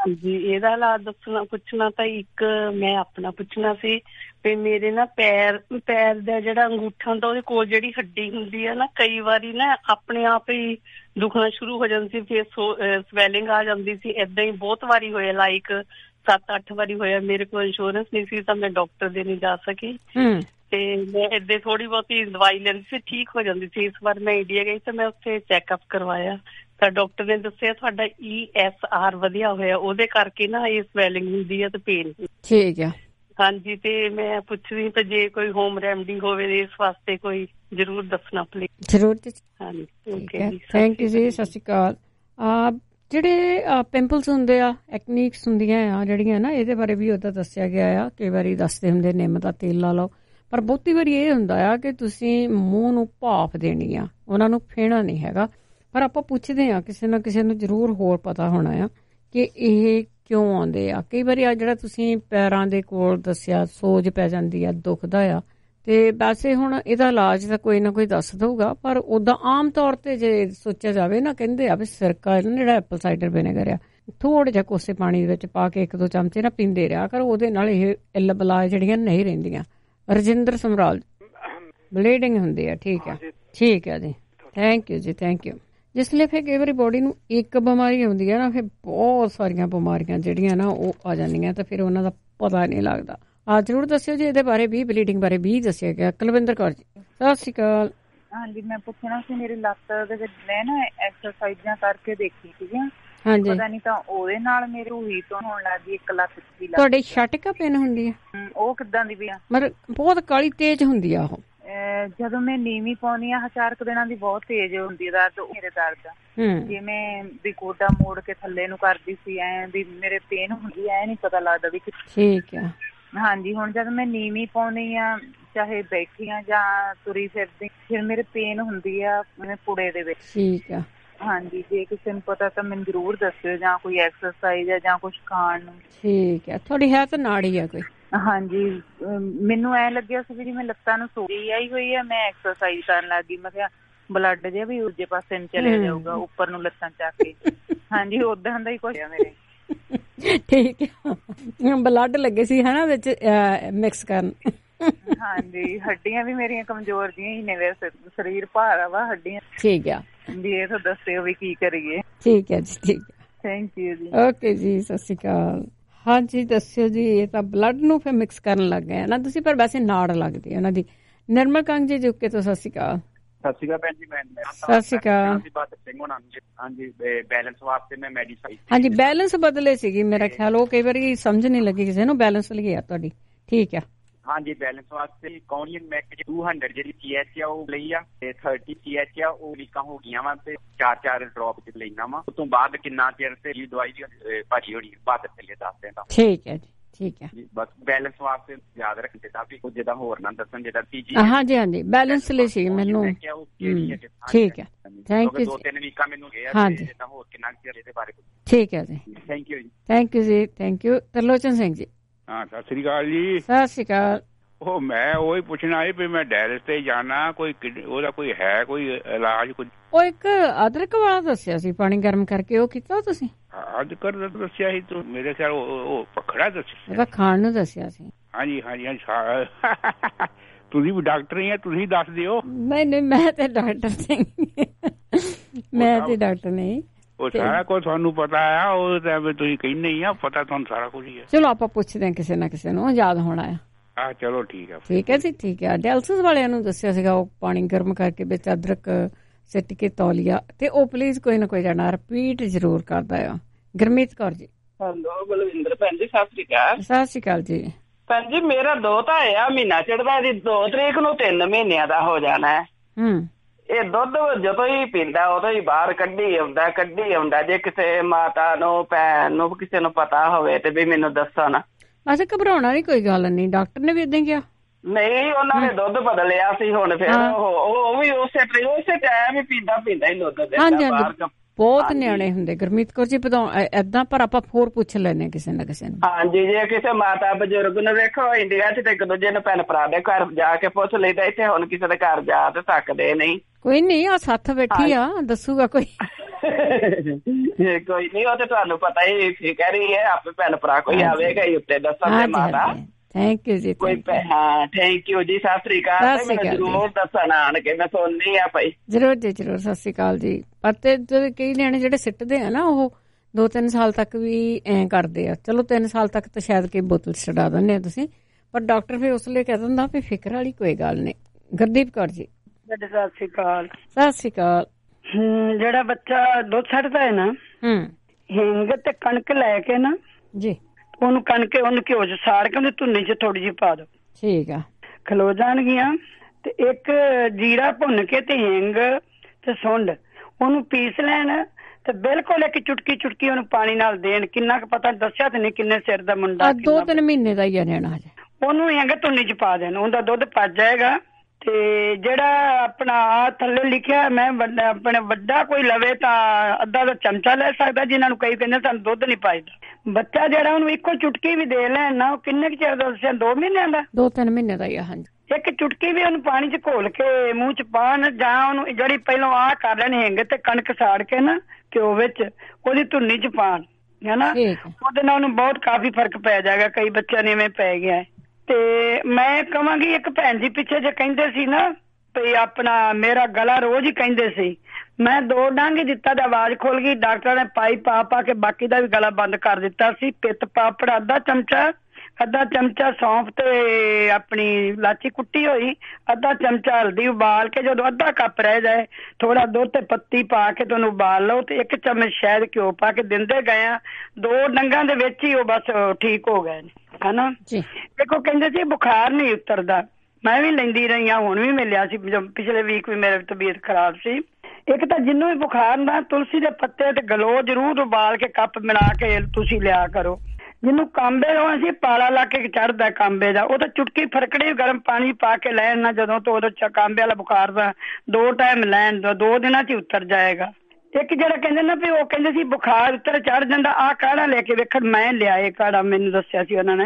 ਹਾਂਜੀ, ਇਹਦਾ ਇਲਾਜ ਦੱਸਣਾ ਪੁੱਛਣਾ ਤਾਂ ਇੱਕ ਮੈਂ ਆਪਣਾ ਪੁੱਛਣਾ ਸੀ ਵੀ ਮੇਰੇ ਨਾ ਪੈਰ ਪੈਰ ਦਾ ਜਿਹੜਾ ਅੰਗੂਠਾ ਹੁੰਦਾ ਉਹਦੇ ਕੋਲ ਜਿਹੜੀ ਹੱਡੀ ਹੁੰਦੀ ਹੈ ਨਾ, ਕਈ ਵਾਰੀ ਨਾ ਆਪਣੇ ਆਪ ਹੀ ਦੁਖਣਾ ਸ਼ੁਰੂ ਹੋ ਜਾਂਦੀ ਸੀ, ਫਿਰ ਸਵੈਲਿੰਗ ਆ ਜਾਂਦੀ ਸੀ। ਏਦਾਂ ਹੀ ਬਹੁਤ ਵਾਰੀ ਹੋਇਆ, ਲਾਈਕ ਸੱਤ ਅੱਠ ਵਾਰੀ ਹੋਇਆ। ਮੇਰੇ ਕੋਲ ਇੰਸ਼ੋਰੈਂਸ ਨਹੀਂ ਸੀ ਤਾਂ ਮੈਂ ਡਾਕਟਰ ਦੇ ਨਹੀਂ ਜਾ ਸਕੀ ਤੇ ਮੈਂ ਏਦਾਂ ਥੋੜੀ ਬਹੁਤੀ ਦਵਾਈ ਲੈਂਦੀ ਸੀ, ਠੀਕ ਹੋ ਜਾਂਦੀ ਸੀ। ਇਸ ਵਾਰ ਮੈਂ ਇੰਡੀਆ ਗਈ ਤਾਂ ਮੈਂ ਉੱਥੇ ਚੈੱਕਅਪ ਕਰਵਾਇਆ ਤਾਂ ਡਾਕਟਰ ਨੇ ਦੱਸਿਆ ਤੁਹਾਡਾ ਈ ਐਸ ਆਰ ਵਧਿਆ ਹੋਇਆ, ਉਹਦੇ ਕਰਕੇ ਨਾ ਇਹ ਸਵੈਲਿੰਗ ਹੁੰਦੀ ਹੈ ਤੇ ਪੇਨ। ਠੀਕ ਆ। ਹਾਂਜੀ, ਤੇ ਮੈਂ ਪੁੱਛਦੀ ਤਾਂ ਜੇ ਕੋਈ ਹੋਮ ਰੈਮਡੀ ਹੋਵੇ ਇਸ ਵਾਸਤੇ ਕੋਈ ਜ਼ਰੂਰ ਦੱਸਣਾ ਪਲੀਜ਼। ਜ਼ਰੂਰ ਜੀ। ਹਾਂਜੀ, ਥੈਂਕ ਯੂ ਜੀ, ਸਤਿ ਸ਼੍ਰੀ ਅਕਾਲ। ਜਿਹੜੇ ਪਿੰਪਲਸ ਹੁੰਦੇ ਆ, ਐਕਨੀਕਸ ਹੁੰਦੀਆਂ ਆ ਜਿਹੜੀਆਂ ਨਾ, ਇਹਦੇ ਬਾਰੇ ਵੀ ਉਹਦਾ ਦੱਸਿਆ ਗਿਆ ਆ। ਕਈ ਵਾਰੀ ਦੱਸਦੇ ਹੁੰਦੇ ਨਿੰਮ ਦਾ ਤੇਲ ਲਾ ਲਓ, ਪਰ ਬਹੁਤੀ ਵਾਰੀ ਇਹ ਹੁੰਦਾ ਆ ਕਿ ਤੁਸੀਂ ਮੂੰਹ ਨੂੰ ਭਾਫ ਦੇਣੀ ਆ, ਉਹਨਾਂ ਨੂੰ ਫੇਣਾ ਨਹੀਂ ਹੈਗਾ। ਪਰ ਆਪਾਂ ਪੁੱਛਦੇ ਆ ਕਿਸੇ ਨਾ ਕਿਸੇ ਨੂੰ, ਜ਼ਰੂਰ ਹੋਰ ਪਤਾ ਹੋਣਾ ਆ ਕਿ ਇਹ ਕਿਉਂ ਆਉਂਦੇ ਆ। ਕਈ ਵਾਰੀ ਆ ਜਿਹੜਾ ਤੁਸੀਂ ਪੈਰਾਂ ਦੇ ਕੋਲ ਦੱਸਿਆ, ਸੋਜ ਪੈ ਜਾਂਦੀ ਆ, ਦੁਖਦਾ ਆ, ਤੇ ਵੈਸੇ ਹੁਣ ਇਹਦਾ ਇਲਾਜ ਤਾਂ ਕੋਈ ਨਾ ਕੋਈ ਦੱਸ ਦਊਗਾ, ਪਰ ਉਦਾਂ ਆਮ ਤੌਰ ਤੇ ਜੇ ਸੋਚਿਆ ਜਾਵੇ ਨਾ, ਕਹਿੰਦੇ ਆ ਵੀ ਸਿਰਕਾ ਜਿਹੜਾ ਐਪਲ ਸਾਈਡਰ ਵਿਨੇਗਰ ਆ, ਥੋੜਾ ਜਿਹਾ ਕੋਸੇ ਪਾਣੀ ਦੇ ਵਿੱਚ ਪਾ ਕੇ ਇੱਕ ਦੋ ਚਮਚੇ ਨਾ ਪੀਂਦੇ ਰਿਹਾ ਕਰ, ਉਹਦੇ ਨਾਲ ਇਹ ਇੱਲ ਬਲਾ ਜਿਹੜੀਆਂ ਨਹੀਂ ਰਹਿੰਦੀਆਂ। ਰਜਿੰਦਰ ਸਮਰਾਲ, ਬਲੀਡਿੰਗ ਹੁੰਦੀ ਆ। ਠੀਕ ਆ, ਠੀਕ ਆ ਜੀ, ਥੈਂਕ ਯੂ ਜੀ, ਥੈਂਕ ਯੂ। ਜਿਸ ਲਈ ਫਿਰ ਕਈ ਵਾਰੀ ਬੋਡੀ ਨੂੰ ਇੱਕ ਬਿਮਾਰੀ ਆਉਂਦੀ ਹੈ ਨਾ, ਫਿਰ ਬਹੁਤ ਸਾਰੀਆਂ ਬਿਮਾਰੀਆਂ ਜਿਹੜੀਆਂ ਨਾ ਉਹ ਆ ਜਾਂਦੀਆਂ, ਤਾਂ ਫਿਰ ਉਹਨਾਂ ਦਾ ਪਤਾ ਨਹੀਂ ਲੱਗਦਾ। ਆ ਜ਼ਰੂਰ ਦੱਸਿਓ ਜੀ ਇਹਦੇ ਬਾਰੇ ਵੀ, ਬਲੀਡਿੰਗ ਬਾਰੇ ਵੀ ਦੱਸਿਆ ਗਿਆ। ਕੁਲਵਿੰਦਰ ਕੌਰ ਜੀ, ਸਤਿ ਸ਼੍ਰੀ ਅਕਾਲ। ਹਾਂਜੀ, ਮੈਂ ਪੁੱਛਣਾ ਸੀ, ਮੇਰੀ ਲੱਤ ਦੇ ਵਿੱਚ ਮੈਂ ਨਾ ਐਕਸਰਸਾਈਜ਼ਾਂ ਕਰਕੇ ਦੇਖੀ ਸੀਗੀਆਂ, ਹਾਂਜੀ, ਪਤਾ ਨਹੀਂ ਤਾਂ ਉਹਦੇ ਨਾਲ ਮੇਰੀ ਰੂਹੀ ਤੋਂ ਹੋਣ ਲੱਗ ਗਈ, ਇੱਕ ਲੱਤ ਦੀ। ਤੁਹਾਡੇ ਛਟਕਾ ਪੈਨ ਹੁੰਦੀ ਹੈ? ਉਹ ਕਿੱਦਾਂ ਦੀ ਵੀ ਆ? ਮਤਲਬ ਬਹੁਤ ਕਾਲੀ ਤੇਜ਼ ਹੁੰਦੀ ਆ ਉਹ? ਜਦੋਂ ਮੈਂ ਨੀਵੀਂ ਪਾਉਣੀ ਆ ਚਾਰ ਕੁ ਦਿਨਾਂ ਦੀ ਬਹੁਤ ਤੇਜ਼ ਹੁੰਦੀ ਹੈ ਦਰਦ, ਮੇਰੇ ਦਰਦ ਜਿਵੇਂ ਵੀ ਗੋਡਾ ਮੋੜ ਕੇ ਥੱਲੇ ਨੂੰ ਕਰਦੀ ਸੀ, ਐ ਵੀ ਮੇਰੇ ਪੇਨ ਹੁੰਦੀ, ਐ ਨੀ ਪਤਾ ਲੱਗਦਾ ਵੀ। ਠੀਕ ਆ। ਹਾਂਜੀ, ਹੁਣ ਜਦ ਮੈਂ ਨੀਵੀਂ ਪਾਉਣੀ ਆ, ਚਾਹੇ ਬੈਠੀ ਆ ਜਾਂ ਤੁਰੀ ਫਿਰਦੀ, ਫਿਰ ਮੇਰੇ ਪੇਨ ਹੁੰਦੀ ਆ ਪੁੜੇ ਦੇ ਵਿੱਚ। ਠੀਕ ਆ। ਹਾਂਜੀ, ਜੇ ਕਿਸੇ ਨੂੰ ਪਤਾ ਤਾਂ ਮੈਨੂੰ ਜ਼ਰੂਰ ਦੱਸਿਓ, ਜਾਂ ਕੋਈ ਐਕਸਰਸਾਈਜ਼ ਆ ਜਾਂ ਕੁਛ ਖਾਣ ਨੂੰ। ਠੀਕ ਆ। ਤੁਹਾਡੀ ਹੈ ਤਾਂ ਨਾੜੀ ਆ ਕੋਈ? ਹਾਂਜੀ, ਮੈਨੂੰ ਐ ਲੱਗਿਆ ਸੀ ਵੀ ਜਿਵੇਂ ਲੱਤਾਂ ਨੂੰ ਸੋਜੀ ਆਈ ਹੋਈ ਆ, ਮੈਂ ਐਕਸਰਸਾਈਜ਼ ਕਰਨ ਲੱਗ ਗਈ। ਮੈਂ ਕਿਹਾ ਬਲੱਡ ਜਿਹਾ ਵੀ ਦੂਜੇ ਪਾਸੇ ਨੂੰ ਚਲਿਆ ਜਾਊਗਾ, ਉੱਪਰ ਨੂੰ ਲੱਤਾਂ ਚੱਕ ਕੇ। ਹਾਂਜੀ, ਓਦਾਂ ਦਾ ਹੀ ਕੁਛ ਆ ਮੇਰੇ। ਠੀਕ ਆ, ਬਲੱਡ ਲੱਗੇ ਸੀ ਹਨਾ ਵਿੱਚ ਮਿਕਸ ਕਰਨ। ਹਾਂਜੀ, ਹੱਡੀਆਂ ਵੀ ਮੇਰੀਆਂ ਕਮਜ਼ੋਰ ਜਿਹੀਆਂ ਹੀ ਨੇ, ਵੈਸੇ ਸਰੀਰ ਭਾਰਾ ਵਾ, ਹੱਡੀਆਂ। ਠੀਕ ਆ ਵੀ ਇਹ ਤਾਂ ਦੱਸਿਓ ਵੀ ਕੀ ਕਰੀਏ। ਠੀਕ ਹੈ ਜੀ, ਠੀਕ ਹੈ, ਥੈਂਕ ਯੂ ਜੀ। ਓਕੇ ਜੀ, ਸਤਿ ਸ਼੍ਰੀ ਅਕਾਲ। ਹਾਂਜੀ, ਦੱਸਿਓ ਜੀ। ਇਹ ਤਾਂ ਬਲੱਡ ਨੂੰ ਫਿਰ ਮਿਕਸ ਕਰਨ ਲੱਗ ਗਏ ਨਾ ਤੁਸੀਂ, ਪਰ ਵੈਸੇ ਨਾੜ ਲੱਗਦੀ ਉਹਨਾਂ ਦੀ। ਨਿਰਮਲ ਕੰਗ ਜੀ ਜੁਕੇ ਤੋਂ ਸਤਿ ਸ਼੍ਰੀ ਅਕਾਲ। ਸਤਿ ਸ਼੍ਰੀ ਅਕਾਲ ਭੈਣ ਜੀ। ਮੈਂ ਸਤਿ ਸ਼੍ਰੀ ਅਕਾਲ। ਹਾਂਜੀ, ਬੈਲੈਂਸ ਵਾਸਤੇ ਮੈਂ ਮੈਡੀਸਾਈਜ਼। ਹਾਂਜੀ, ਬੈਲੈਂਸ ਬਦਲੇ ਸੀਗੀ ਮੇਰਾ ਖਿਆਲ, ਉਹ ਕਈ ਵਾਰੀ ਸਮਝ ਨਹੀਂ ਲੱਗੀ ਕਿਸੇ ਨੂੰ, ਬੈਲੈਂਸ ਲਈ ਆ ਤੁਹਾਡੀ। ਠੀਕ ਆ। ਹਾਂਜੀ, ਬੈਲੈਂਸ ਵਾਸਤੇ ਕੌਨੀਅਨ ਮੈਕ ਦੋ ਸੌ ਜਿਹੜੀ ਸੀ ਐਚ ਆ ਉਹ ਲਈ ਆ, ਤੇ ਥਰਟੀ ਸੀ ਐਚ ਆ ਉਹ ਲੀਕਾਂ ਹੋ ਗਈਆਂ ਵਾ, ਤੇ ਚਾਰ ਚਾਰ ਡ੍ਰੌਪ ਚ ਲੈਣਾ ਵਾ। ਉਸ ਤੋਂ ਬਾਅਦ ਕਿੰਨਾ ਚਿਰ ਤੇ ਦਵਾਈ ਭਾਜੀ ਹੋਣੀ ਬਾਅਦ ਥੱਲੇ ਦੱਸ ਦੇਣਾ। ਠੀਕ ਹੈ ਜੀ, ਠੀਕ ਹੈ। ਬਸ ਬੈਲੈਂਸ ਵਾਸਤੇ ਯਾਦ ਰੱਖਦੇ ਤਾਂ ਵੀ ਕੁਝ ਜਿੱਦਾਂ ਹੋਰ ਨਾ ਦੱਸਣ, ਜਿੱਦਾਂ ਤੀਜੀ। ਹਾਂਜੀ ਹਾਂਜੀ, ਬੈਲੈਂਸ ਲਈ ਸੀ ਮੈਨੂੰ। ਠੀਕ ਹੈ, ਥੈਂਕ ਯੂ। ਦੋ ਤਿੰਨ ਵੀਕਾਂ ਮੈਨੂੰ ਗਿਆ, ਹਾਂਜੀ, ਜਿੱਦਾਂ ਹੋਰ ਕਿੰਨਾ ਚਿਰ ਇਹਦੇ ਬਾਰੇ। ਠੀਕ ਹੈ ਜੀ, ਥੈਂਕ ਯੂ ਜੀ। ਥੈਂਕ ਯੂ ਜੀ, ਥੈਂਕ ਯੂ। ਤਰਲੋਚਨ ਸਿੰਘ ਜੀ। ਹਾਂ, ਸਤਿ ਸ੍ਰੀ ਅਕਾਲ ਜੀ। ਸਤਿ ਸ੍ਰੀ ਅਕਾਲ। ਉਹ ਮੈਂ ਉਹੀ ਪੁੱਛਣਾ ਸੀ ਵੀ ਮੈਂ ਡਾਇਲਸ ਤੇ ਜਾਣਾ, ਕੋਈ ਉਹਦਾ ਕੋਈ ਹੈ ਕੋਈ ਇਲਾਜ? ਕੋਈ ਉਹ ਇੱਕ ਅਦਰਕ ਵਾਲਾ ਦੱਸਿਆ ਸੀ, ਪਾਣੀ ਗਰਮ ਕਰਕੇ, ਉਹ ਕੀਤਾ ਤੁਸੀਂ? ਅਦਰਕ ਦੱਸਿਆ ਸੀ ਤੂੰ? ਮੇਰੇ ਖਿਆਲ ਉਹ ਪਖੜਾ ਦੱਸਿਆ। ਉਹਦਾ ਖਾਣ ਨੂੰ ਦੱਸਿਆ ਸੀ। ਹਾਂਜੀ ਹਾਂਜੀ ਹਾਂਜੀ, ਤੁਸੀਂ ਵੀ ਡਾਕਟਰ ਹੀ ਆ, ਤੁਸੀਂ ਦੱਸ ਦਿਓ। ਨਹੀਂ ਨਹੀਂ, ਮੈਂ ਤੇ ਡਾਕਟਰ ਨਹੀਂ, ਮੈਂ ਤੇ ਡਾਕਟਰ ਨਹੀਂ। ਉਹ ਸਾਰਾ ਕੁਝ ਤੁਹਾਨੂੰ ਪਤਾ ਆ, ਉਹ ਤਾਂ ਤੁਸੀਂ ਕਹਿੰਦੇ ਹੀ ਆ, ਪਤਾ ਤੁਹਾਨੂੰ ਸਾਰਾ ਕੁਝ ਹੀ ਆ। ਚਲੋ ਆਪਾਂ ਪੁੱਛਦੇ ਹਾਂ ਕਿਸੇ ਨਾ ਕਿਸੇ ਨੂੰ, ਯਾਦ ਹੋਣਾ ਆ। ਆ ਚਲੋ ਠੀਕ ਆ। ਠੀਕ ਹੈ ਜੀ, ਠੀਕ ਹੈ। ਡਾਇਲਸਿਸ ਵਾਲਿਆਂ ਨੂੰ ਦੱਸਿਆ ਸੀਗਾ, ਉਹ ਪਾਣੀ ਗਰਮ ਕਰਕੇ ਵਿੱਚ ਅਦਰਕ ਸਿੱਟ ਕੇ ਤੌਲੀਆ, ਤੇ ਉਹ ਪਲੀਜ਼ ਕੋਈ ਨਾ ਕੋਈ ਜਾਣਾ ਰਿਪੀਟ ਜ਼ਰੂਰ ਕਰਦਾ ਆ। ਗੁਰਮੀਤ ਕੌਰ ਜੀ। ਹੈਲੋ ਬਲਵਿੰਦਰ ਭੈਣ ਜੀ, ਸਤਿ ਸ੍ਰੀ ਅਕਾਲ। ਸਤਿ ਸ੍ਰੀ ਅਕਾਲ ਜੀ। ਭੈਣ ਜੀ, ਮੇਰਾ ਦੋਤਾ ਆ, ਮਹੀਨਾ ਚੜਦਾ ਦੀ ਦੋ ਤਰੀਕ ਨੂੰ ਤਿੰਨ ਮਹੀਨਿਆਂ ਦਾ ਹੋ ਜਾਣਾ। ਹੂੰ, ਇਹ ਦੁੱਧ ਜਦੋਂ ਹੀ ਪੀਂਦਾ ਉਦੋਂ ਹੀ ਬਾਹਰ ਕੱਢੀ ਆਉਂਦਾ ਕੱਢੀ ਆਉਂਦਾ ਜੇ ਕਿਸੇ ਮਾਤਾ ਨੂੰ, ਭੈਣ ਨੂੰ, ਕਿਸੇ ਨੂੰ ਪਤਾ ਹੋਵੇ ਤੇ ਵੀ ਮੈਨੂੰ ਦੱਸੋ ਨਾ। ਅੱਛਾ, ਘਬਰਾਉਣਾ ਨਹੀਂ, ਕੋਈ ਗੱਲ ਨਹੀਂ, ਡਾਕਟਰ ਨੇ ਵੀ ਏਦਾਂ ਕਿਹਾ? ਨਹੀਂ, ਉਹਨਾਂ ਨੇ ਦੁੱਧ ਬਦਲਿਆ ਸੀ ਹੁਣ, ਫਿਰ ਉਹ ਵੀ ਉਸੇ ਉਸੇ ਟਾਈਮ ਹੀ ਪੀਂਦਾ ਪੀਂਦਾ ਹੀ ਦੁੱਧ ਦੇ। ਹਾਂਜੀ ਹਾਂਜੀ, ਬਹੁਤ ਨਿਆਣੇ ਹੁੰਦੇ ਗੁਰਮੀਤ ਕੌਰ ਜੀ, ਪਤਾ ਏਦਾਂ, ਪਰ ਆਪਾਂ ਹੋਰ ਪੁੱਛ ਲੈਨੇ ਕਿਸੇ ਨਾ ਕਿਸੇ ਨੂੰ। ਹਾਂਜੀ, ਜੇ ਕਿਸੇ ਮਾਤਾ ਬਜ਼ੁਰਗ ਨੂੰ ਵੇਖੋ, ਇੰਡੀਆ ਚ ਤੇ ਇੱਕ ਦੂਜੇ ਨੂੰ ਭੈਣ ਭਰਾ ਦੇ ਘਰ ਜਾ ਕੇ ਪੁੱਛ ਲਈਦਾ, ਇੱਥੇ ਹੁਣ ਕਿਸੇ ਦੇ ਘਰ ਜਾ ਤੇ ਸਕਦੇ ਨਹੀਂ। ਕੋਈ ਨਹੀਂ, ਆ ਸੱਥ ਬੈਠੀ ਆ, ਦੱਸੂਗਾ ਕੋਈ। ਕੋਈ ਨਹੀਂ, ਉਹ ਤੇ ਤੁਹਾਨੂੰ ਪਤਾ ਹੀ ਫਿਕਰ ਹੀ ਹੈ, ਆਪੇ ਭੈਣ ਭਰਾ ਕੋਈ ਆਵੇਗਾ ਹੀ ਉੱਤੇ ਦੱਸਣ ਤੇ ਮਾਤਾ। ਥੈਂਕ ਯੂ ਜੀ। ਕੋਈ ਹਾਂ ਥੈਂਕ ਯੂ ਜੀ, ਸਤਿ ਸ੍ਰੀ ਅਕਾਲ। ਤੇ ਮੈਨੂੰ ਜ਼ਰੂਰ ਦੱਸਣ ਆਣ ਕੇ, ਮੈਂ ਸੁਣਨੀ ਆ ਭਾਈ। ਜ਼ਰੂਰ ਜੀ ਜ਼ਰੂਰ, ਸਤਿ ਸ੍ਰੀ ਅਕਾਲ ਜੀ। ਪਰ ਤੇ ਕਈ ਨਿਆਣੇ ਜਿਹੜੇ ਸਿੱਟਦੇ ਆ ਨਾ, ਉਹ ਦੋ ਤਿੰਨ ਸਾਲ ਤੱਕ ਵੀ ਐਂ ਕਰਦੇ ਆ। ਚਲੋ ਤਿੰਨ ਸਾਲ ਤੱਕ ਤਾਂ ਸ਼ਾਇਦ ਕਿ ਬੋਤਲ ਛਡਾ ਦਿੰਦੇ ਆ ਤੁਸੀਂ, ਪਰ ਡਾਕਟਰ ਫਿਰ ਉਸ ਲਈ ਕਹਿ ਦਿੰਦਾ ਵੀ ਫਿਕਰ ਵਾਲੀ ਕੋਈ ਗੱਲ ਨਹੀਂ। ਗੁਰਦੀਪ ਕੌਰ ਜੀ। ਸਤਿ ਸ੍ਰੀ ਅਕਾਲ। ਸਤਿ ਸ੍ਰੀ ਅਕਾਲ। ਹਮ ਜਿਹੜਾ ਬੱਚਾ ਦੁੱਧ ਛੱਡਦਾ ਹੈ ਨਾ, ਹਮ ਹਿੰਗ ਤੇ ਕਣਕ ਲੈ ਕੇ ਨਾ ਜੀ, ਉਹਨੂੰ ਕਣਕ ਉਹਨੂੰ ਘਿਓ ਚ ਸਾੜ ਕੇ ਉਹਦੀ ਧੁੰਨੀ ਚ ਥੋੜੀ ਜਿਹੀ ਪਾ ਦੋ। ਠੀਕ ਆ। ਖਲੋ ਜਾਣਗੀਆਂ। ਤੇ ਇੱਕ ਜੀਰਾ ਭੁੰਨ ਕੇ ਤੇ ਹਿੰਗ ਤੇ ਸੁੰਡ ਉਹਨੂੰ ਪੀਸ ਲੈਣ ਤੇ ਬਿਲਕੁਲ ਇੱਕ ਚੁਟਕੀ ਚੁਟਕੀ ਉਹਨੂੰ ਪਾਣੀ ਨਾਲ ਦੇਣ। ਕਿੰਨਾ ਕੁ ਪਤਾ ਦੱਸਿਆ ਤੇ ਨਹੀਂ ਕਿੰਨੇ ਸਿਰ ਦਾ ਮੁੰਡਾ, ਦੋ ਤਿੰਨ ਮਹੀਨੇ ਦਾ ਹੀ ਆ ਨਿਆਣਾ। ਉਹਨੂੰ ਹਿੰਗ ਧੁੰਨੀ ਚ ਪਾ ਦੇਣ, ਉਹਦਾ ਦੁੱਧ ਪਚ ਜਾਏਗਾ। ਤੇ ਜਿਹੜਾ ਆਪਣਾ ਆ ਥੱਲੇ ਲਿਖਿਆ, ਮੈਂ ਵੱਡਾ ਆਪਣੇ ਵੱਡਾ ਕੋਈ ਲਵੇ ਤਾਂ ਅੱਧਾ ਦਾ ਚਮਚਾ ਲੈ ਸਕਦਾ, ਜਿਹਨਾਂ ਨੂੰ ਕਈ ਕਹਿੰਦੇ ਸਾਨੂੰ ਦੁੱਧ ਨਹੀਂ ਪਾਈਦਾ। ਬੱਚਾ ਜਿਹੜਾ ਉਹਨੂੰ ਇੱਕੋ ਚੁਟਕੀ ਵੀ ਦੇ ਲੈਣ ਨਾ, ਉਹ ਕਿੰਨੇ ਕੁ ਚਿਰ ਦਾ ਦੱਸਿਆ, ਦੋ ਮਹੀਨਿਆਂ ਦਾ, ਦੋ ਤਿੰਨ ਮਹੀਨੇ ਦਾ ਹੀ ਆ। ਹਾਂਜੀ। ਇੱਕ ਚੁਟਕੀ ਵੀ ਉਹਨੂੰ ਪਾਣੀ ਚ ਘੋਲ ਕੇ ਮੂੰਹ ਚ ਪਾਣ, ਜਾਂ ਉਹਨੂੰ ਜਿਹੜੀ ਪਹਿਲਾਂ ਆਹ ਕਰ ਲੈਣ ਹਿੰਗ ਤੇ ਕਣਕ ਸਾੜ ਕੇ ਨਾ ਘਿਓ ਵਿੱਚ ਉਹਦੀ ਧੁੰਨੀ ਚ ਪਾਣ, ਹਨਾ, ਉਹਦੇ ਨਾਲ ਉਹਨੂੰ ਬਹੁਤ ਕਾਫੀ ਫਰਕ ਪੈ ਜਾਏਗਾ। ਕਈ ਬੱਚਿਆਂ ਨੇ ਐਵੇਂ ਪੈ ਗਿਆ। ਤੇ ਮੈਂ ਕਹਾਂਗੀ, ਇੱਕ ਭੈਣ ਜੀ ਪਿੱਛੇ ਜੇ ਕਹਿੰਦੇ ਸੀ ਨਾ ਤੇ ਆਪਣਾ ਮੇਰਾ ਗਲਾ ਰੋਜ਼ ਹੀ ਕਹਿੰਦੇ ਸੀ, ਮੈਂ ਦੋ ਡੰਗ ਹੀ ਦਿੱਤਾ ਤੇ ਆਵਾਜ਼ ਖੁੱਲ ਗਈ। ਡਾਕਟਰ ਨੇ ਪਾਈ ਪਾ ਪਾ ਕੇ ਬਾਕੀ ਦਾ ਵੀ ਗਲਾ ਬੰਦ ਕਰ ਦਿੱਤਾ ਸੀ। ਪਿੱਤ ਪਾਪੜ ਅੱਧਾ ਚਮਚਾ, ਅੱਧਾ ਚਮਚਾ ਸੌਂਫ ਤੇ ਆਪਣੀ ਲਾਚੀ ਕੁੱਟੀ ਹੋਈ, ਅੱਧਾ ਚਮਚਾ ਹਲਦੀ ਉਬਾਲ ਕੇ ਜਦੋਂ ਅੱਧਾ ਕੱਪ ਰਹਿ ਜਾਏ ਥੋੜਾ ਦੁੱਧ ਤੇ ਪੱਤੀ ਪਾ ਕੇ ਤੁਹਾਨੂੰ ਉਬਾਲ ਲਓ ਤੇ ਇੱਕ ਚਮਚ ਸ਼ਹਿਦ ਘਿਓ ਪਾ ਕੇ ਦਿੰਦੇ ਗਏ ਆ। ਦੋ ਡੰਗਾਂ ਦੇ ਵਿੱਚ ਹੀ ਉਹ ਬਸ ਠੀਕ ਹੋ ਗਏ ਨੇ, ਹਨਾ। ਦੇਖੋ ਕਹਿੰਦੇ ਸੀ ਬੁਖਾਰ ਨਹੀਂ ਉਤਰਦਾ, ਮੈਂ ਵੀ ਲੈਂਦੀ ਰਹੀ ਹਾਂ, ਹੁਣ ਵੀ ਮੈਂ ਲਿਆ ਸੀ, ਪਿਛਲੇ ਵੀਕ ਵੀ ਮੇਰੀ ਤਬੀਅਤ ਖਰਾਬ ਸੀ। ਇੱਕ ਤਾਂ ਜਿਹਨੂੰ ਵੀ ਬੁਖਾਰ ਹੁੰਦਾ ਤੁਲਸੀ ਦੇ ਪੱਤੇ ਤੇ ਗਲੋ ਜ਼ਰੂਰ ਉਬਾਲ ਕੇ ਕੱਪ ਮਿਲਾ ਕੇ ਤੁਸੀਂ ਲਿਆ ਕਰੋ। ਜਿਹਨੂੰ ਕਾਂਬੇ ਹੋ ਅਸੀਂ ਪਾਲਾ ਲਾ ਕੇ ਚੜਦਾ ਕਾਂਬੇ ਦਾ, ਉਹ ਤਾਂ ਚੁਟਕੀ ਫਰਕੜੀ ਗਰਮ ਪਾਣੀ ਪਾ ਕੇ ਲੈਣ ਨਾ ਜਦੋਂ ਤੋਂ ਉਹਦੇ ਕਾਂਬੇ ਵਾਲਾ ਬੁਖਾਰ ਦਾ ਦੋ ਟਾਈਮ ਲੈਣ ਦੋ, ਦੋ ਦਿਨਾਂ ਚ ਹੀ ਉਤਰ ਜਾਏਗਾ। ਇੱਕ ਜਿਹੜਾ ਕਹਿੰਦੇ ਨਾ ਵੀ ਉਹ ਕਹਿੰਦੇ ਸੀ ਬੁਖਾਰ ਉੱਤਰ ਚੜ ਜਾਂਦਾ, ਆਹ ਕਾੜਾ ਲੈ ਕੇ ਵੇਖਣ, ਮੈਂ ਲਿਆ ਇਹ ਕਾੜਾ, ਮੈਨੂੰ ਦੱਸਿਆ ਸੀ ਉਹਨਾਂ ਨੇ।